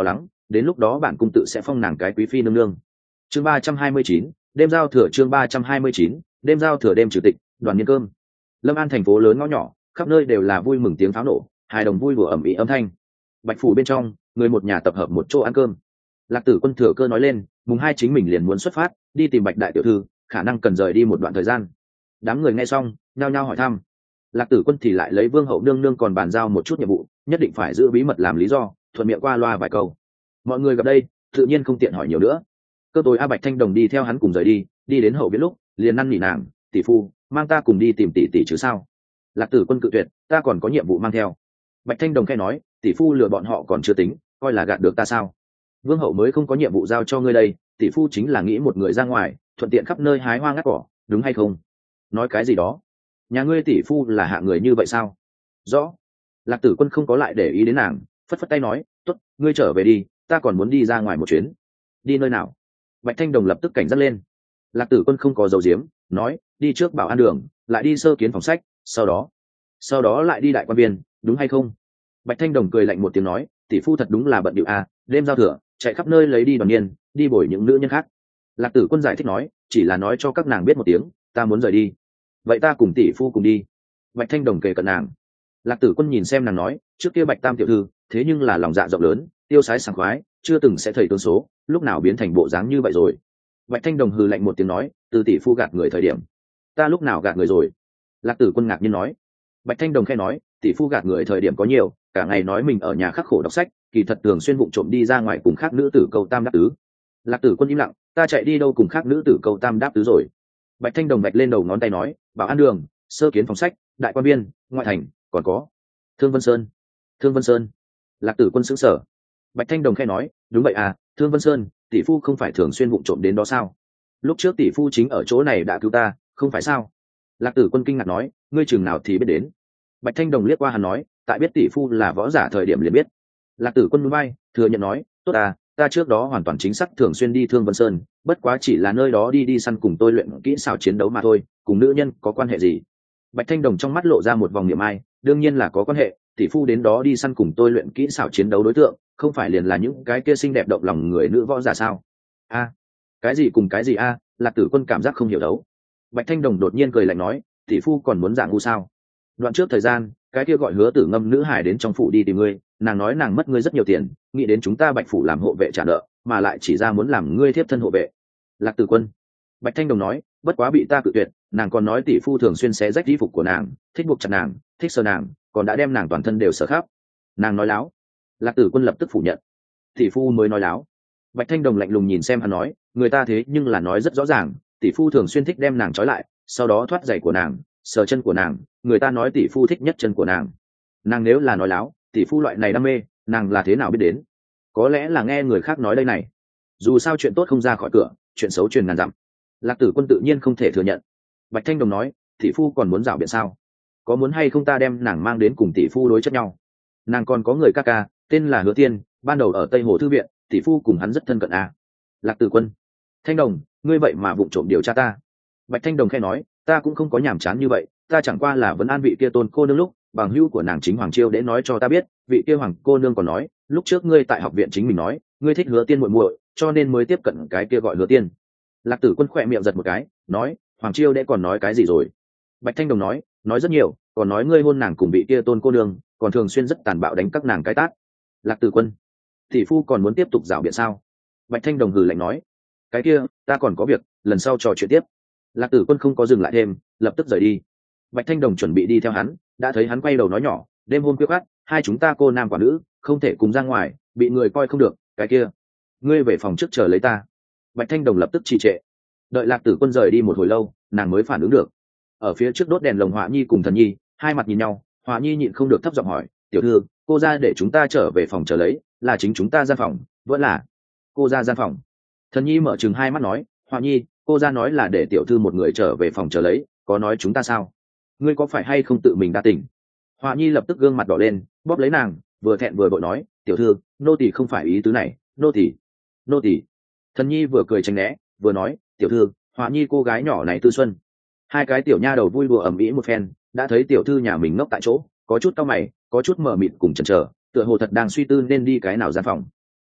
đến lúc đó bản cung tự sẽ phong nàng cái quý phi nương nương. Chương ba trăm hai mươi chín, đêm giao thừa. Chương ba trăm hai mươi chín, đêm giao thừa. Đêm chủ tịch đoàn nhân cơm. Lâm An thành phố lớn ngõ nhỏ, khắp nơi đều là vui mừng tiếng pháo nổ, hài đồng vui đùa ầm ĩ âm thanh. Bạch phủ bên trong, người một nhà tập hợp một chỗ ăn cơm. Lạc Tử Quân thừa cơ nói lên, mùng hai chính mình liền muốn xuất phát đi tìm Bạch đại tiểu thư, khả năng cần rời đi một đoạn thời gian. Đám người nghe xong nhao nhao hỏi thăm. Lạc Tử Quân thì lại lấy Vương hậu nương nương còn bàn giao một chút nhiệm vụ, nhất định phải giữ bí mật làm lý do, thuận miệng qua loa vài câu. Mọi người gặp đây tự nhiên không tiện hỏi nhiều nữa. Cơ tối A Bạch Thanh Đồng đi theo hắn cùng rời đi, đi đến hậu viện lúc liền năn nỉ nàng, tỷ phu mang ta cùng đi tìm tỷ tỷ chứ sao. Lạc Tử Quân cự tuyệt, ta còn có nhiệm vụ mang theo. Bạch Thanh Đồng khẽ nói, tỷ phu lừa bọn họ còn chưa tính, coi là gạt được ta sao. Vương hậu mới không có nhiệm vụ giao cho ngươi đây, tỷ phu chính là nghĩ một người ra ngoài thuận tiện khắp nơi hái hoa ngắt cỏ, đúng hay không? Nói cái gì đó, nhà ngươi tỷ phu là hạ người như vậy sao? Rõ. Lạc Tử Quân không có lại để ý đến nàng, phất phất tay nói, tốt, ngươi trở về đi, ta còn muốn đi ra ngoài một chuyến. Đi nơi nào? Bạch Thanh Đồng lập tức cảnh giác lên. Lạc Tử Quân không có dấu diếm, nói, đi trước Bảo An đường, lại đi sơ kiến phòng sách, sau đó sau đó lại đi đại quan viên, đúng hay không? Bạch Thanh Đồng cười lạnh một tiếng nói, tỷ phu thật đúng là bận điệu à, đêm giao thừa chạy khắp nơi lấy đi đoàn niên, đi bồi những nữ nhân khác. Lạc Tử Quân giải thích nói, chỉ là nói cho các nàng biết một tiếng, ta muốn rời đi. Vậy ta cùng tỷ phu cùng đi. Bạch Thanh Đồng kề cận nàng. Lạc Tử Quân nhìn xem nàng nói, trước kia Bạch tam tiểu thư thế nhưng là lòng dạ rộng lớn, tiêu sái sảng khoái, chưa từng sẽ thầy tướng số, lúc nào biến thành bộ dáng như vậy rồi. Bạch Thanh Đồng hừ lạnh một tiếng nói, từ tỷ phu gạt người thời điểm, ta lúc nào gạt người rồi? Lạc Tử Quân ngạc nhiên nói. Bạch Thanh Đồng khẽ nói, tỷ phu gạt người thời điểm có nhiều, cả ngày nói mình ở nhà khắc khổ đọc sách, kỳ thật thường xuyên vụng trộm đi ra ngoài cùng khác nữ tử câu tam đáp tứ. Lạc Tử Quân im lặng, ta chạy đi đâu cùng khác nữ tử câu tam đáp tứ rồi? Bạch Thanh Đồng bạch lên đầu ngón tay nói, Bảo An đường, sơ kiến phòng sách, đại quan viên, ngoại thành, còn có Thương Vân Sơn. Thương Vân Sơn. Lạc Tử Quân sững sờ. Bạch Thanh Đồng khẽ nói, đúng vậy à, Thương Vân Sơn, tỷ phu không phải thường xuyên vụng trộm đến đó sao? Lúc trước tỷ phu chính ở chỗ này đã cứu ta, không phải sao? Lạc Tử Quân kinh ngạc nói, ngươi chừng nào thì biết đến? Bạch Thanh Đồng liếc qua hắn nói, tại biết tỷ phu là võ giả thời điểm liền biết. Lạc Tử Quân núi bay thừa nhận nói, tốt à, ta trước đó hoàn toàn chính xác thường xuyên đi Thương Vân Sơn, bất quá chỉ là nơi đó đi đi săn cùng tôi luyện kỹ xảo chiến đấu mà thôi, cùng nữ nhân có quan hệ gì? Bạch Thanh Đồng trong mắt lộ ra một vòng niệm ai, đương nhiên là có quan hệ, tỷ phu đến đó đi săn cùng tôi luyện kỹ xảo chiến đấu đối tượng, không phải liền là những cái kia xinh đẹp động lòng người nữ võ giả sao? A, cái gì cùng cái gì a? Lạc Tử Quân cảm giác không hiểu đấu. Bạch Thanh Đồng đột nhiên cười lạnh nói, tỷ phu còn muốn dạng ngu sao? Đoạn trước thời gian, cái kia gọi Hứa Tử Ngâm nữ hải đến trong phủ đi tìm ngươi, nàng nói nàng mất ngươi rất nhiều tiền, nghĩ đến chúng ta Bạch phủ làm hộ vệ trả nợ, mà lại chỉ ra muốn làm ngươi thiếp thân hộ vệ. Lạc Tử Quân. Bạch Thanh Đồng nói, bất quá bị ta cự tuyệt, nàng còn nói tỷ phu thường xuyên xé rách y phục của nàng, thích buộc chặt nàng, thích sờ nàng, còn đã đem nàng toàn thân đều sờ khắp. Nàng nói láo. Lạc Tử Quân lập tức phủ nhận. Tỷ phu mới nói láo. Bạch Thanh Đồng lạnh lùng nhìn xem hắn nói, người ta thế nhưng là nói rất rõ ràng, tỷ phu thường xuyên thích đem nàng trói lại, sau đó thoát giày của nàng, sờ chân của nàng, người ta nói tỷ phu thích nhất chân của nàng. Nàng nếu là nói láo, tỷ phu loại này đam mê, nàng là thế nào biết đến? Có lẽ là nghe người khác nói đây này. Dù sao chuyện tốt không ra khỏi cửa, chuyện xấu truyền ngàn dặm. Lạc Tử Quân tự nhiên không thể thừa nhận. Bạch Thanh Đồng nói, tỷ phu còn muốn rảo biện sao? Có muốn hay không ta đem nàng mang đến cùng tỷ phu đối chất nhau? Nàng còn có người ca ca, tên là Hứa Tiên, ban đầu ở Tây Hồ thư viện, tỷ phu cùng hắn rất thân cận à. Lạc Tử Quân. Thanh Đồng, ngươi vậy mà vụng trộm điều tra ta. Bạch Thanh Đồng khẽ nói, ta cũng không có nhàm chán như vậy, ta chẳng qua là vấn an vị kia tôn cô nương lúc, bằng hữu của nàng chính Hoàng Chiêu để nói cho ta biết, vị kia Hoàng cô nương còn nói, lúc trước ngươi tại học viện chính mình nói, ngươi thích Hứa Tiên muội muội, cho nên mới tiếp cận cái kia gọi Hứa Tiên. Lạc Tử Quân khỏe miệng giật một cái, nói, Hoàng Chiêu để còn nói cái gì rồi? Bạch Thanh Đồng nói, nói rất nhiều, còn nói ngươi hôn nàng cùng vị kia tôn cô nương, còn thường xuyên rất tàn bạo đánh các nàng cái tát. Lạc Tử Quân. Tỷ phu còn muốn tiếp tục rảo biện sao? Bạch Thanh Đồng hừ lạnh nói, cái kia, ta còn có việc, lần sau trò chuyện tiếp. Lạc Tử Quân không có dừng lại thêm, lập tức rời đi. Bạch Thanh Đồng chuẩn bị đi theo hắn, đã thấy hắn quay đầu nói nhỏ, đêm hôm khuya khoắt, hai chúng ta cô nam quả nữ, không thể cùng ra ngoài, bị người coi không được, cái kia, ngươi về phòng trước chờ lấy ta. Bạch Thanh Đồng lập tức trì trệ. Đợi Lạc Tử Quân rời đi một hồi lâu, nàng mới phản ứng được. Ở phía trước đốt đèn lồng Họa Nhi cùng Thần Nhi, hai mặt nhìn nhau, Họa Nhi nhịn không được thấp giọng hỏi, tiểu thư, cô ra để chúng ta trở về phòng chờ lấy, là chính chúng ta gian phòng, vẫn là cô ra gian phòng? Thần Nhi mở chừng hai mắt nói, Họa Nhi, cô ra nói là để tiểu thư một người trở về phòng chờ lấy, có nói chúng ta sao? Ngươi có phải hay không tự mình đa tình? Họa Nhi lập tức gương mặt đỏ lên, bóp lấy nàng, vừa thẹn vừa bội nói, tiểu thư, nô tỳ không phải ý tứ này, nô tỳ, nô tỳ. Thần Nhi vừa cười tránh né, vừa nói, tiểu thư, Họa Nhi cô gái nhỏ này tư xuân. Hai cái tiểu nha đầu vui đùa ầm ĩ một phen, đã thấy tiểu thư nhà mình ngốc tại chỗ, có chút cau mày, có chút mở mịt cùng chần chờ, tựa hồ thật đang suy tư nên đi cái nào gian phòng.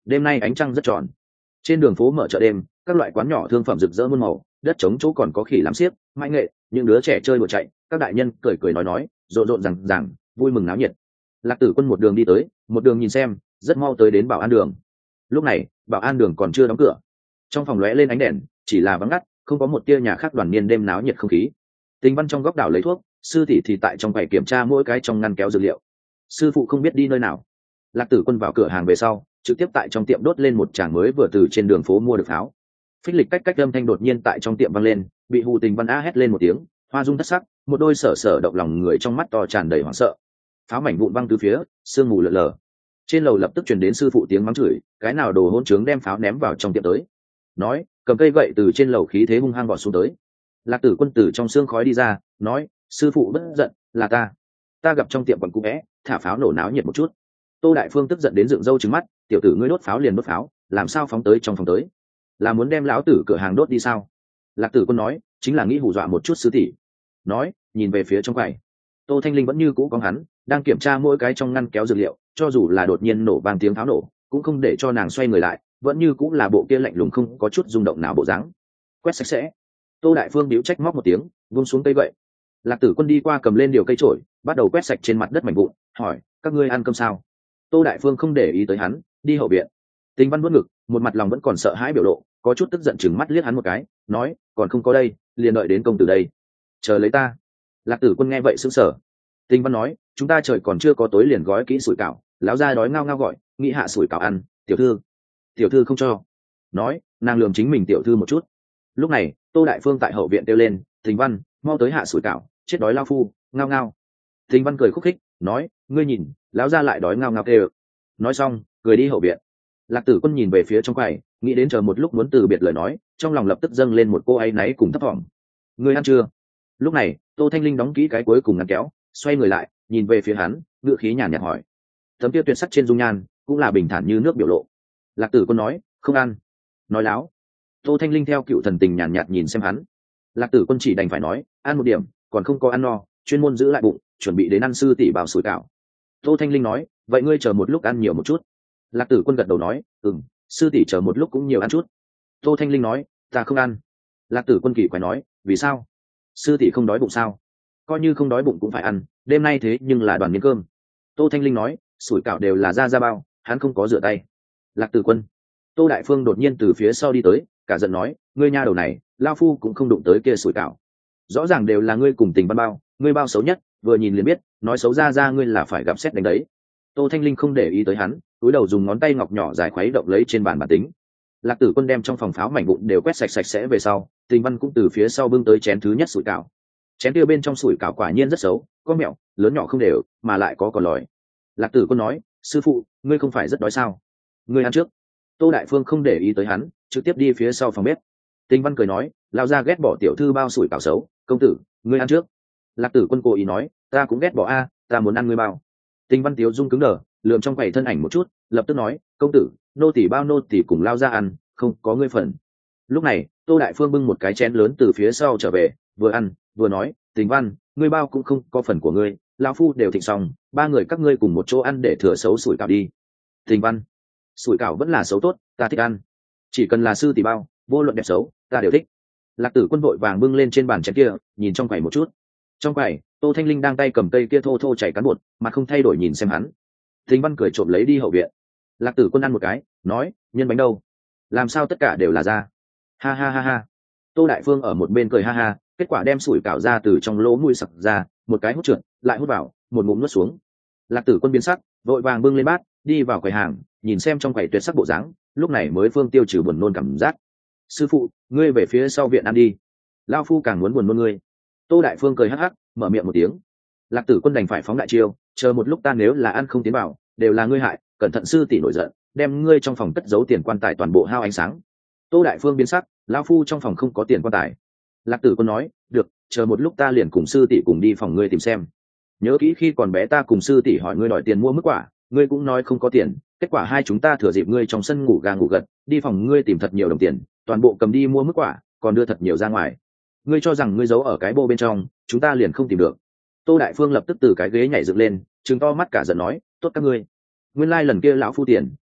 đêm nay ánh trăng rất tròn. Trên đường phố mở chợ đêm, các loại quán nhỏ thương phẩm rực rỡ muôn màu, đất trống chỗ còn có khỉ làm xiếc mãi nghệ, những đứa trẻ chơi đùa chạy, các đại nhân cười cười nói nói, rộn rộn rằng rằng vui mừng náo nhiệt. Lạc Tử Quân một đường đi tới, một đường nhìn xem, rất mau tới đến bảo an đường. Lúc này bảo an đường còn chưa đóng cửa, trong phòng lóe lên ánh đèn, chỉ là vắng ngắt, không có một tia nhà khác đoàn niên đêm náo nhiệt không khí. Tình Văn trong góc đảo lấy thuốc, sư tỷ thì tại trong quầy kiểm tra mỗi cái trong ngăn kéo dược liệu. Sư phụ không biết đi nơi nào. Lạc Tử Quân vào cửa hàng về sau, trực tiếp tại trong tiệm đốt lên một tràng mới vừa từ trên đường phố mua được pháo. Phích lịch cách cách âm thanh đột nhiên tại trong tiệm vang lên, bị Hù Tình Văn a hét lên một tiếng, hoa dung thất sắc, một đôi sở sở động lòng người trong mắt to tràn đầy hoảng sợ. Pháo mảnh vụn văng từ phía, sương mù lờ lờ. Trên lầu lập tức truyền đến sư phụ tiếng mắng chửi, cái nào đồ hỗn trướng đem pháo ném vào trong tiệm tới. Nói, cầm cây gậy từ trên lầu khí thế hung hăng vọt xuống tới. Lạc Tử Quân từ trong xương khói đi ra, nói, sư phụ bất giận, là ta, ta gặp trong tiệm quần cũ vẽ, thả pháo nổ náo nhiệt một chút. Tô Đại Phương tức giận đến dựng râu trừng mắt, tiểu tử ngươi đốt pháo liền đốt pháo, làm sao phóng tới trong phòng tới, là muốn đem lão tử cửa hàng đốt đi sao? Lạc Tử Quân nói, chính là nghĩ hù dọa một chút sư tỷ. Nói, nhìn về phía trong quầy, Tô Thanh Linh vẫn như cũ có hắn, đang kiểm tra mỗi cái trong ngăn kéo dược liệu, cho dù là đột nhiên nổ vang tiếng pháo nổ, cũng không để cho nàng xoay người lại, vẫn như cũng là bộ kia lạnh lùng không có chút rung động nào bộ dáng. Quét sạch sẽ. Tô Đại Phương điếu trách móc một tiếng, vung xuống cây gậy. Lạc Tử Quân đi qua cầm lên điều cây chổi, bắt đầu quét sạch trên mặt đất mảnh vụn, hỏi, các ngươi ăn cơm sao? Tô Đại Phương không để ý tới hắn, đi hậu viện. Tình Văn vuốt ngực, một mặt lòng vẫn còn sợ hãi biểu lộ, có chút tức giận chừng mắt liếc hắn một cái, nói, còn không có đây, liền đợi đến công tử đây, chờ lấy ta. Lạc Tử Quân nghe vậy sững sờ. Tình Văn nói, chúng ta trời còn chưa có tối liền gói kỹ sủi cảo, lão gia đói ngao ngao gọi, nghĩ hạ sủi cảo ăn, tiểu thư, tiểu thư không cho. Nói, nàng lườm chính mình tiểu thư một chút. Lúc này, Tô Đại Phương tại hậu viện kêu lên, Tình Văn, mau tới hạ sủi cảo, chết đói lao phu, ngao ngao. Tình Văn cười khúc khích, nói, ngươi nhìn, lão gia lại đói ngao ngao kêu. Nói xong, cười đi hậu viện. Lạc Tử Quân nhìn về phía trong quầy, nghĩ đến chờ một lúc muốn từ biệt lời nói, trong lòng lập tức dâng lên một cô áy náy cùng thấp thỏm. Ngươi ăn chưa? Lúc này, Tô Thanh Linh đóng kỹ cái cuối cùng ngăn kéo, xoay người lại, nhìn về phía hắn, ngữ khí nhàn nhạt hỏi. Tấm tiêu tuyệt sắc trên dung nhan, cũng là bình thản như nước biểu lộ. Lạc Tử Quân nói, không ăn. Nói láo. Tô Thanh Linh theo cựu thần tình nhàn nhạt nhìn xem hắn. Lạc Tử Quân chỉ đành phải nói, ăn một điểm, còn không có ăn no, chuyên môn giữ lại bụng, chuẩn bị đến ăn sư tỷ bào sủi cảo. Tô Thanh Linh nói, vậy ngươi chờ một lúc ăn nhiều một chút. Lạc Tử Quân gật đầu nói, ừm, sư tỷ chờ một lúc cũng nhiều ăn chút. Tô Thanh Linh nói, ta không ăn. Lạc Tử Quân kỳ quái nói, vì sao? Sư tỷ không đói bụng sao? Coi như không đói bụng cũng phải ăn, đêm nay thế nhưng là đoàn miếng cơm. Tô Thanh Linh nói, sủi cảo đều là ra ra bao, hắn không có rửa tay. Lạc Tử Quân. Tô Đại Phương đột nhiên từ phía sau đi tới, cả giận nói, ngươi nha đầu này, lao phu cũng không đụng tới kia sủi cảo. Rõ ràng đều là ngươi cùng Tình Văn bao, ngươi bao xấu nhất, vừa nhìn liền biết, nói xấu ra ra ngươi là phải gặp xét đánh đấy. Tô Thanh Linh không để ý tới hắn, túi đầu dùng ngón tay ngọc nhỏ dài khuấy động lấy trên bàn bản tính. Lạc Tử Quân đem trong phòng pháo mảnh vụn đều quét sạch sạch sẽ về sau, Tình Văn cũng từ phía sau bưng tới chén thứ nhất sủi cảo. Chén kia bên trong sủi cảo quả nhiên rất xấu, có mẹo, lớn nhỏ không đều, mà lại có còn lòi. Lạc Tử Quân nói, sư phụ, ngươi không phải rất đói sao? Ngươi ăn trước. Tô Đại Phương không để ý tới hắn, trực tiếp đi phía sau phòng bếp. Tình Văn cười nói, lao ra ghét bỏ tiểu thư bao sủi cảo xấu, công tử, ngươi ăn trước. Lạc Tử Quân cố ý nói, ta cũng ghét bỏ a, ta muốn ăn ngươi bao. Tình Văn tiếu dung cứng đờ, lườm trong quầy thân ảnh một chút, lập tức nói, công tử, nô tỳ bao nô tỳ cùng lao ra ăn, không có ngươi phần. Lúc này, Tô Đại Phương bưng một cái chén lớn từ phía sau trở về, vừa ăn vừa nói, Tình Văn, ngươi bao cũng không có phần của ngươi, lão phu đều thịnh xong, ba người các ngươi cùng một chỗ ăn để thừa xấu sủi cảo đi. Tình Văn, sủi cảo vẫn là xấu tốt, ta thích ăn, chỉ cần là sư tỷ bao, vô luận đẹp xấu, ta đều thích. Lạc Tử Quân vội vàng bưng lên trên bàn chén kia, nhìn trong quầy một chút. Trong quầy, Tô Thanh Linh đang tay cầm cây kia thô thô chảy cán bột, mà không thay đổi nhìn xem hắn. Tình Văn cười trộm lấy đi hậu viện. Lạc Tử Quân ăn một cái, nói, nhân bánh đâu? Làm sao tất cả đều là da? Ha ha ha ha. Tô Đại Phương ở một bên cười ha ha, kết quả đem sủi cảo ra từ trong lỗ mũi sặc ra, một cái hút trượt, lại hút vào, một ngụm nuốt xuống. Lạc Tử Quân biến sắc, vội vàng bưng lên bát, đi vào quầy hàng, nhìn xem trong quầy tuyệt sắc bộ dáng, lúc này mới phương tiêu trừ buồn nôn cảm giác. Sư phụ, ngươi về phía sau viện ăn đi, lao phu càng muốn buồn nôn ngươi. Tô Đại Phương cười hắc hắc, mở miệng một tiếng. Lạc Tử Quân đành phải phóng đại chiêu, chờ một lúc ta nếu là ăn không tiến vào, đều là ngươi hại, cẩn thận sư tỷ nổi giận, đem ngươi trong phòng cất giấu tiền quan tài toàn bộ hao ánh sáng. Tô Đại Phương biến sắc, lao phu trong phòng không có tiền quan tài. Lạc Tử Quân nói, được, chờ một lúc ta liền cùng sư tỷ cùng đi phòng ngươi tìm xem. Nhớ kỹ khi còn bé ta cùng sư tỷ hỏi ngươi đòi tiền mua mức quả, ngươi cũng nói không có tiền, kết quả hai chúng ta thừa dịp ngươi trong sân ngủ gà ngủ gật, đi phòng ngươi tìm thật nhiều đồng tiền, toàn bộ cầm đi mua mức quả, còn đưa thật nhiều ra ngoài. Ngươi cho rằng ngươi giấu ở cái bô bên trong, chúng ta liền không tìm được. Tô Đại Phương lập tức từ cái ghế nhảy dựng lên, trừng to mắt cả giận nói, tốt các ngươi, nguyên lai lần kia lão phu tiền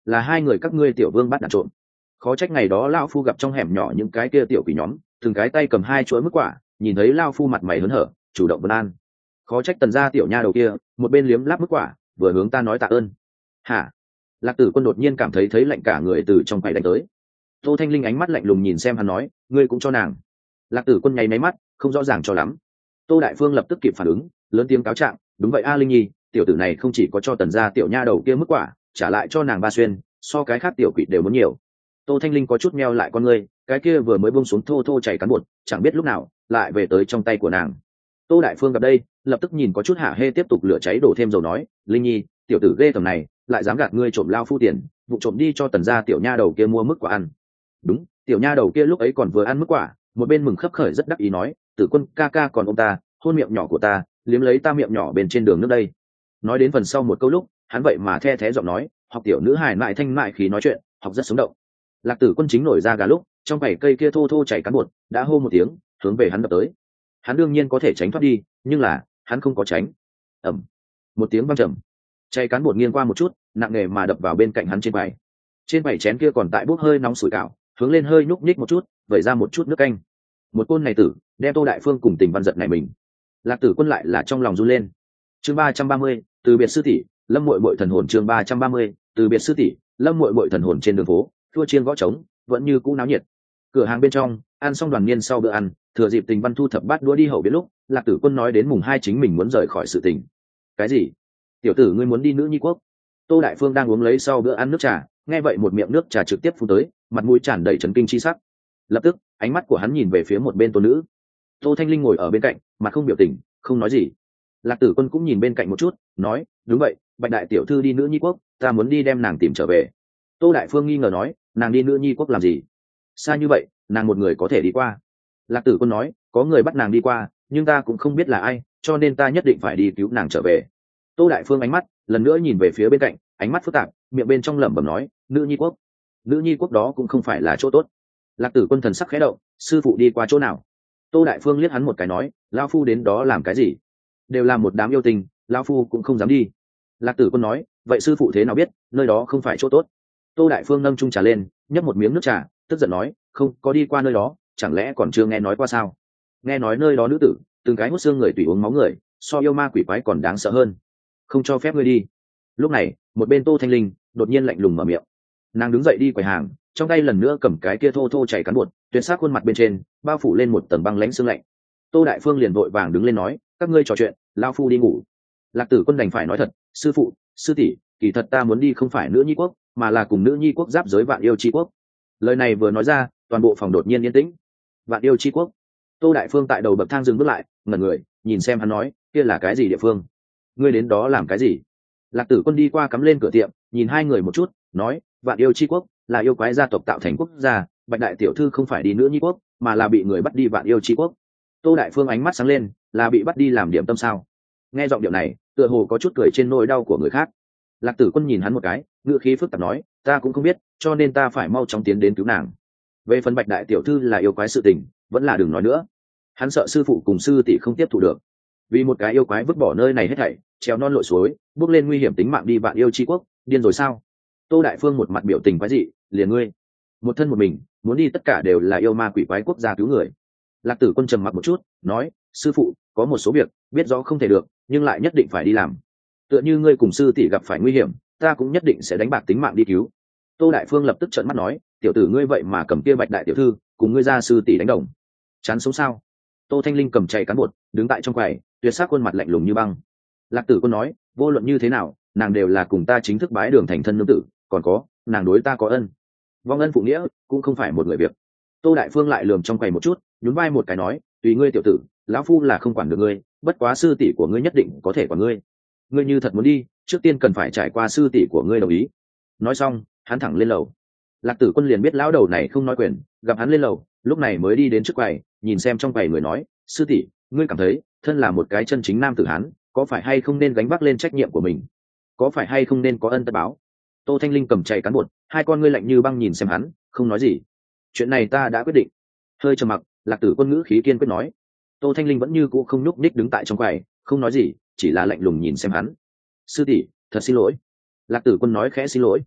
là hai người các ngươi tiểu vương bắt đạn trộm. Khó trách ngày đó lao phu gặp trong hẻm nhỏ những cái kia tiểu quỷ nhóm từng cái tay cầm hai chuỗi mức quả, nhìn thấy lao phu mặt mày hớn hở chủ động vân an. Khó trách tần gia tiểu nha đầu kia một bên liếm láp mức quả vừa hướng ta nói tạ ơn. Hả? Lạc Tử Quân đột nhiên cảm thấy thấy lạnh cả người từ trong quầy đánh tới. Tô Thanh Linh ánh mắt lạnh lùng nhìn xem hắn nói, ngươi cũng cho nàng. Lạc Tử Quân nháy máy mắt, không rõ ràng cho lắm. Tô Đại Phương lập tức kịp phản ứng, lớn tiếng cáo trạng, đúng vậy a Linh Nhi, tiểu tử này không chỉ có cho tần gia tiểu nha đầu kia mức quả, trả lại cho nàng ba xuyên, so cái khác tiểu quỷ đều muốn nhiều. Tô Thanh Linh có chút meo lại con ngươi, cái kia vừa mới buông xuống thô thô chảy cán bột, chẳng biết lúc nào lại về tới trong tay của nàng. Tô Đại Phương gặp đây, lập tức nhìn có chút hả hê tiếp tục lửa cháy đổ thêm dầu nói, Linh Nhi, tiểu tử ghê tởm này, lại dám gạt ngươi trộm lao phu tiền, vụ trộm đi cho tần gia tiểu nha đầu kia mua mức quả ăn. Đúng, tiểu nha đầu kia lúc ấy còn vừa ăn mức quả, một bên mừng khấp khởi rất đắc ý nói, Tử Quân ca ca còn ông ta, hôn miệng nhỏ của ta, liếm lấy ta miệng nhỏ bên trên đường nước đây. Nói đến phần sau một câu lúc, hắn vậy mà the thé giọng nói, học tiểu nữ hài mại thanh mại khí nói chuyện, học rất sống động. Lạc Tử Quân chính nổi ra gà lúc, trong bảy cây kia thô thô chảy cán bột, đã hô một tiếng, hướng về hắn đập tới. Hắn đương nhiên có thể tránh thoát đi, nhưng là, hắn không có tránh. Ầm. Một tiếng vang trầm. Chảy cán bột nghiêng qua một chút, nặng nề mà đập vào bên cạnh hắn trên bảy. Trên bảy chén kia còn tại bốc hơi nóng sủi cảo, hướng lên hơi nhúc nhích một chút, vẩy ra một chút nước canh. Một côn này tử, đem Tô Đại Phương cùng Tình Văn giật này mình. Lạc Tử Quân lại là trong lòng run lên. Chương ba trăm ba mươi, từ biệt sư tỷ, Lâm muội muội thần hồn chương ba trăm ba mươi, từ biệt sư tỷ, Lâm muội muội thần hồn trên đường phố, thua chiên gõ trống, vẫn như cũ náo nhiệt. Cửa hàng bên trong, ăn xong đoàn niên sau bữa ăn, thừa dịp Tình Văn thu thập bát đũa đi hậu biết lúc, Lạc Tử Quân nói đến mùng hai chính mình muốn rời khỏi sự tình. Cái gì? Tiểu tử ngươi muốn đi nữ nhi quốc? Tô Đại Phương đang uống lấy sau bữa ăn nước trà, nghe vậy một miệng nước trà trực tiếp phun tới, mặt mũi tràn đầy chấn kinh chi sắc. Lập tức, ánh mắt của hắn nhìn về phía một bên tôn nữ. Tô Thanh Linh ngồi ở bên cạnh, mặt không biểu tình, không nói gì. Lạc Tử Quân cũng nhìn bên cạnh một chút, nói, đúng vậy, Bạch đại tiểu thư đi nữ nhi quốc, ta muốn đi đem nàng tìm trở về. Tô Đại Phương nghi ngờ nói, nàng đi nữ nhi quốc làm gì? Xa như vậy, nàng một người có thể đi qua? Lạc Tử Quân nói, có người bắt nàng đi qua, nhưng ta cũng không biết là ai, cho nên ta nhất định phải đi cứu nàng trở về. Tô Đại Phương ánh mắt lần nữa nhìn về phía bên cạnh, ánh mắt phức tạp, miệng bên trong lẩm bẩm nói, nữ nhi quốc, nữ nhi quốc đó cũng không phải là chỗ tốt. Lạc Tử Quân thần sắc khẽ động, sư phụ đi qua chỗ nào? Tô Đại Phương liếc hắn một cái nói, lão phu đến đó làm cái gì? Đều là một đám yêu tình, lão phu cũng không dám đi. Lạc Tử Quân nói, vậy sư phụ thế nào biết nơi đó không phải chỗ tốt? Tô Đại Phương nâng chung trà lên, nhấp một miếng nước trà, tức giận nói, không có đi qua nơi đó, chẳng lẽ còn chưa nghe nói qua sao? Nghe nói nơi đó nữ tử từng cái hút xương người tùy uống máu người, so yêu ma quỷ quái còn đáng sợ hơn, không cho phép ngươi đi. Lúc này, một bên Tô Thanh Linh đột nhiên lạnh lùng mở miệng. Nàng đứng dậy đi quầy hàng, trong tay lần nữa cầm cái kia thô thô chảy cán bột, tuyệt sắc khuôn mặt bên trên bao phủ lên một tầng băng lãnh sương lạnh. Tô Đại Phương liền vội vàng đứng lên nói, các ngươi trò chuyện, lao phu đi ngủ. Lạc Tử Quân đành phải nói thật, sư phụ, sư tỷ, kỳ thật ta muốn đi không phải nữ nhi quốc, mà là cùng nữ nhi quốc giáp giới Vạn Yêu Chi quốc. Lời này vừa nói ra, toàn bộ phòng đột nhiên yên tĩnh. Vạn Yêu Chi quốc? Tô Đại Phương tại đầu bậc thang dừng bước lại, ngẩn người, nhìn xem hắn nói, kia là cái gì địa phương? Ngươi đến đó làm cái gì? Lạc Tử Quân đi qua cắm lên cửa tiệm, nhìn hai người một chút, nói, Vạn Yêu Chi quốc là yêu quái gia tộc tạo thành quốc gia, Bạch đại tiểu thư không phải đi nữ nhi quốc, mà là bị người bắt đi Vạn Yêu Chi quốc. Tô Đại Phương ánh mắt sáng lên, là bị bắt đi làm điểm tâm sao? Nghe giọng điệu này, tựa hồ có chút cười trên nỗi đau của người khác. Lạc Tử Quân nhìn hắn một cái, ngữ khí phức tạp nói, ta cũng không biết, cho nên ta phải mau chóng tiến đến cứu nàng. Về phần Bạch đại tiểu thư là yêu quái sự tình, vẫn là đừng nói nữa. Hắn sợ sư phụ cùng sư tỷ không tiếp thu được. Vì một cái yêu quái vứt bỏ nơi này hết thảy, trèo non lội suối, bước lên nguy hiểm tính mạng đi Vạn Yêu Chi quốc, điên rồi sao? Tô Đại Phương một mặt biểu tình quái dị, liền ngươi, một thân một mình, muốn đi tất cả đều là yêu ma quỷ quái quốc gia cứu người. Lạc Tử Quân trầm mặc một chút, nói, sư phụ, có một số việc biết rõ không thể được, nhưng lại nhất định phải đi làm. Tựa như ngươi cùng sư tỷ gặp phải nguy hiểm, ta cũng nhất định sẽ đánh bạc tính mạng đi cứu. Tô Đại Phương lập tức trợn mắt nói, tiểu tử ngươi vậy mà cầm kia Bạch đại tiểu thư cùng ngươi gia sư tỷ đánh đồng, chán sống sao? Tô Thanh Linh cầm chày cán bột, đứng tại trong quầy, tuyệt sắc khuôn mặt lạnh lùng như băng. Lạc Tử Quân nói, vô luận như thế nào, nàng đều là cùng ta chính thức bái đường thành thân nương tử, còn có, nàng đối ta có ân, vong ân phụ nghĩa, cũng không phải một người việc. Tô Đại Phương lại lườm trong quầy một chút, nhún vai một cái nói, tùy ngươi tiểu tử, lão phu là không quản được ngươi, bất quá sư tỷ của ngươi nhất định có thể quản ngươi. Ngươi như thật muốn đi, trước tiên cần phải trải qua sư tỷ của ngươi đồng ý. Nói xong, hắn thẳng lên lầu. Lạc Tử Quân liền biết lão đầu này không nói quyền, gặp hắn lên lầu, lúc này mới đi đến trước quầy, nhìn xem trong quầy người nói, sư tỷ, ngươi cảm thấy, thân là một cái chân chính nam tử hán, có phải hay không nên gánh vác lên trách nhiệm của mình, có phải hay không nên có ân tất báo? Tô Thanh Linh cầm chạy cán bột, hai con ngươi lạnh như băng nhìn xem hắn, không nói gì. Chuyện này ta đã quyết định. Hơi trầm mặc, Lạc Tử Quân ngữ khí kiên quyết nói. Tô Thanh Linh vẫn như cũ không nhúc nhích đứng tại trong quầy, không nói gì, chỉ là lạnh lùng nhìn xem hắn. Sư tỷ, thật xin lỗi. Lạc Tử Quân nói khẽ xin lỗi.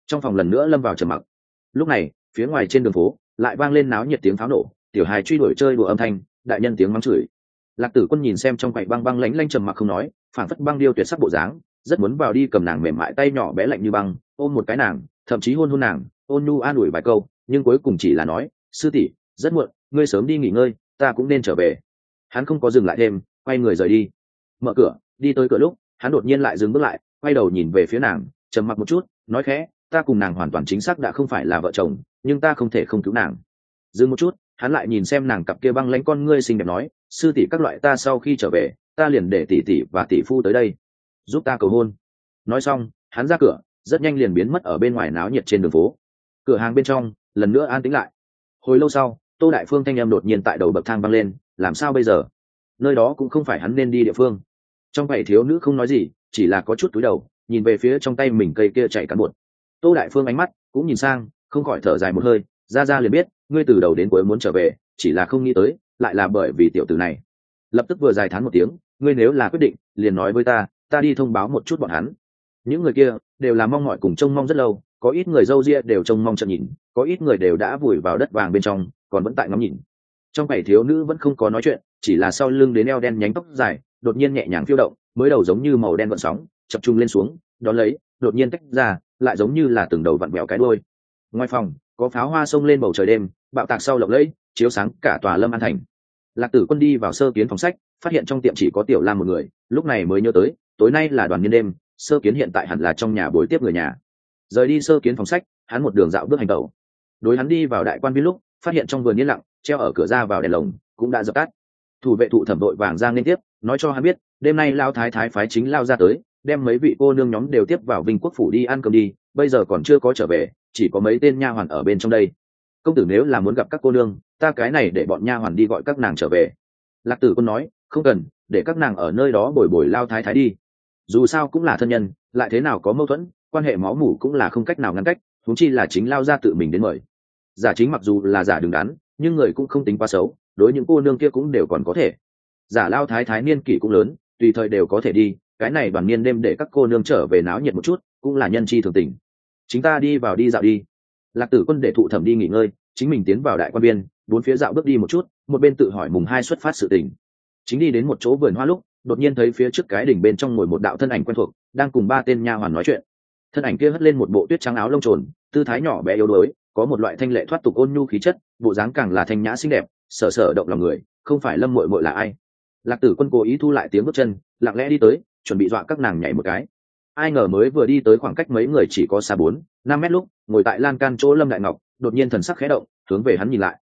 trong phòng lần nữa lâm vào trầm mặc. Lúc này phía ngoài trên đường phố lại vang lên náo nhiệt tiếng pháo nổ, tiểu hài truy đuổi chơi đùa âm thanh, đại nhân tiếng mắng chửi. Lạc Tử Quân nhìn xem trong quầy băng băng lánh lanh trầm mặc không nói, phản phất băng điêu tuyệt sắc bộ dáng, rất muốn vào đi cầm nàng mềm mại tay nhỏ bé lạnh như băng, ôm một cái nàng, thậm chí hôn hôn nàng, ôn nhu an ủi vài câu, nhưng cuối cùng chỉ là nói, sư tỷ, rất muộn, ngươi sớm đi nghỉ ngơi, ta cũng nên trở về. Hắn không có dừng lại thêm, quay người rời đi. Mở cửa, đi tới cửa lúc, hắn đột nhiên lại dừng bước lại, quay đầu nhìn về phía nàng, trầm mặc một chút, nói khẽ, ta cùng nàng hoàn toàn chính xác đã không phải là vợ chồng, nhưng ta không thể không cứu nàng. Dừng một chút, hắn lại nhìn xem nàng cặp kia băng lãnh con ngươi xinh đẹp nói, sư tỷ các loại ta sau khi trở về, ta liền để tỷ tỷ và tỷ phu tới đây, giúp ta cầu hôn. Nói xong, hắn ra cửa, rất nhanh liền biến mất ở bên ngoài náo nhiệt trên đường phố. Cửa hàng bên trong lần nữa an tĩnh lại. Hồi lâu sau, Tô Đại Phương thanh em đột nhiên tại đầu bậc thang vang lên, làm sao bây giờ? Nơi đó cũng không phải hắn nên đi địa phương. Trong bảy thiếu nữ không nói gì, chỉ là có chút cúi đầu, nhìn về phía trong tay mình cây kia chạy cán bột. Tô Đại Phương ánh mắt cũng nhìn sang, không khỏi thở dài một hơi, ra ra liền biết, ngươi từ đầu đến cuối muốn trở về, chỉ là không nghĩ tới, lại là bởi vì tiểu tử này. Lập tức vừa dài thán một tiếng, ngươi nếu là quyết định, liền nói với ta, ta đi thông báo một chút bọn hắn. Những người kia đều là mong mỏi cùng trông mong rất lâu, có ít người râu ria đều trông mong chợt nhìn, có ít người đều đã vùi vào đất vàng bên trong, còn vẫn tại ngắm nhìn. Trong bảy thiếu nữ vẫn không có nói chuyện, chỉ là sau lưng đến eo đen nhánh tóc dài, đột nhiên nhẹ nhàng phiêu động, mới đầu giống như màu đen gợn sóng, chập trung lên xuống, đón lấy, đột nhiên tách ra, lại giống như là từng đầu vặn vẹo cái đuôi. Ngoài phòng, có pháo hoa xông lên bầu trời đêm, bạo tạc sau lộng lẫy, chiếu sáng cả tòa Lâm An thành. Lạc Tử Quân đi vào sơ kiến phòng sách, phát hiện trong tiệm chỉ có Tiểu Lam một người, lúc này mới nhớ tới, tối nay là đoàn niên đêm, sơ kiến hiện tại hẳn là trong nhà bồi tiếp người nhà. Rời đi sơ kiến phòng sách, hắn một đường dạo bước hành tẩu. Đối hắn đi vào đại quan viên lúc, phát hiện trong vườn yên lặng, treo ở cửa ra vào đèn lồng cũng đã dập tắt. Thủ vệ thụ thẩm đội vàng ra liên tiếp, nói cho hắn biết, đêm nay lao thái thái phái chính lao ra tới, đem mấy vị cô nương nhóm đều tiếp vào Vinh Quốc phủ đi ăn cơm đi, bây giờ còn chưa có trở về, chỉ có mấy tên nha hoàn ở bên trong đây. Công tử nếu là muốn gặp các cô nương, ta cái này để bọn nha hoàn đi gọi các nàng trở về. Lạc Tử Quân nói, không cần, để các nàng ở nơi đó bồi bồi lao thái thái đi. Dù sao cũng là thân nhân, lại thế nào có mâu thuẫn, quan hệ máu mủ cũng là không cách nào ngăn cách, huống chi là chính lao ra tự mình đến mời. Giả chính mặc dù là giả đứng đắn, nhưng người cũng không tính quá xấu, đối những cô nương kia cũng đều còn có thể. Giả lao thái thái niên kỷ cũng lớn, tùy thời đều có thể đi, cái này đoàn niên đêm để các cô nương trở về náo nhiệt một chút, cũng là nhân chi thường tình. Chúng ta đi vào đi dạo đi. Lạc Tử Quân để thụ thẩm đi nghỉ ngơi, chính mình tiến vào đại quan viên, bốn phía dạo bước đi một chút, một bên tự hỏi mùng hai xuất phát sự tình. Chính đi đến một chỗ vườn hoa lúc, đột nhiên thấy phía trước cái đỉnh bên trong ngồi một đạo thân ảnh quen thuộc, đang cùng ba tên nha hoàn nói chuyện. Thân ảnh kia hất lên một bộ tuyết trắng áo lông trồn, tư thái nhỏ bé yếu đuối, có một loại thanh lệ thoát tục ôn nhu khí chất, bộ dáng càng là thanh nhã xinh đẹp, sở sở động lòng người, không phải Lâm muội muội là ai? Lạc Tử Quân cố ý thu lại tiếng bước chân, lặng lẽ đi tới, chuẩn bị dọa các nàng nhảy một cái. Ai ngờ mới vừa đi tới khoảng cách mấy người chỉ có xa bốn, năm mét lúc, ngồi tại lan can chỗ Lâm Đại Ngọc, đột nhiên thần sắc khẽ động, hướng về hắn nhìn lại.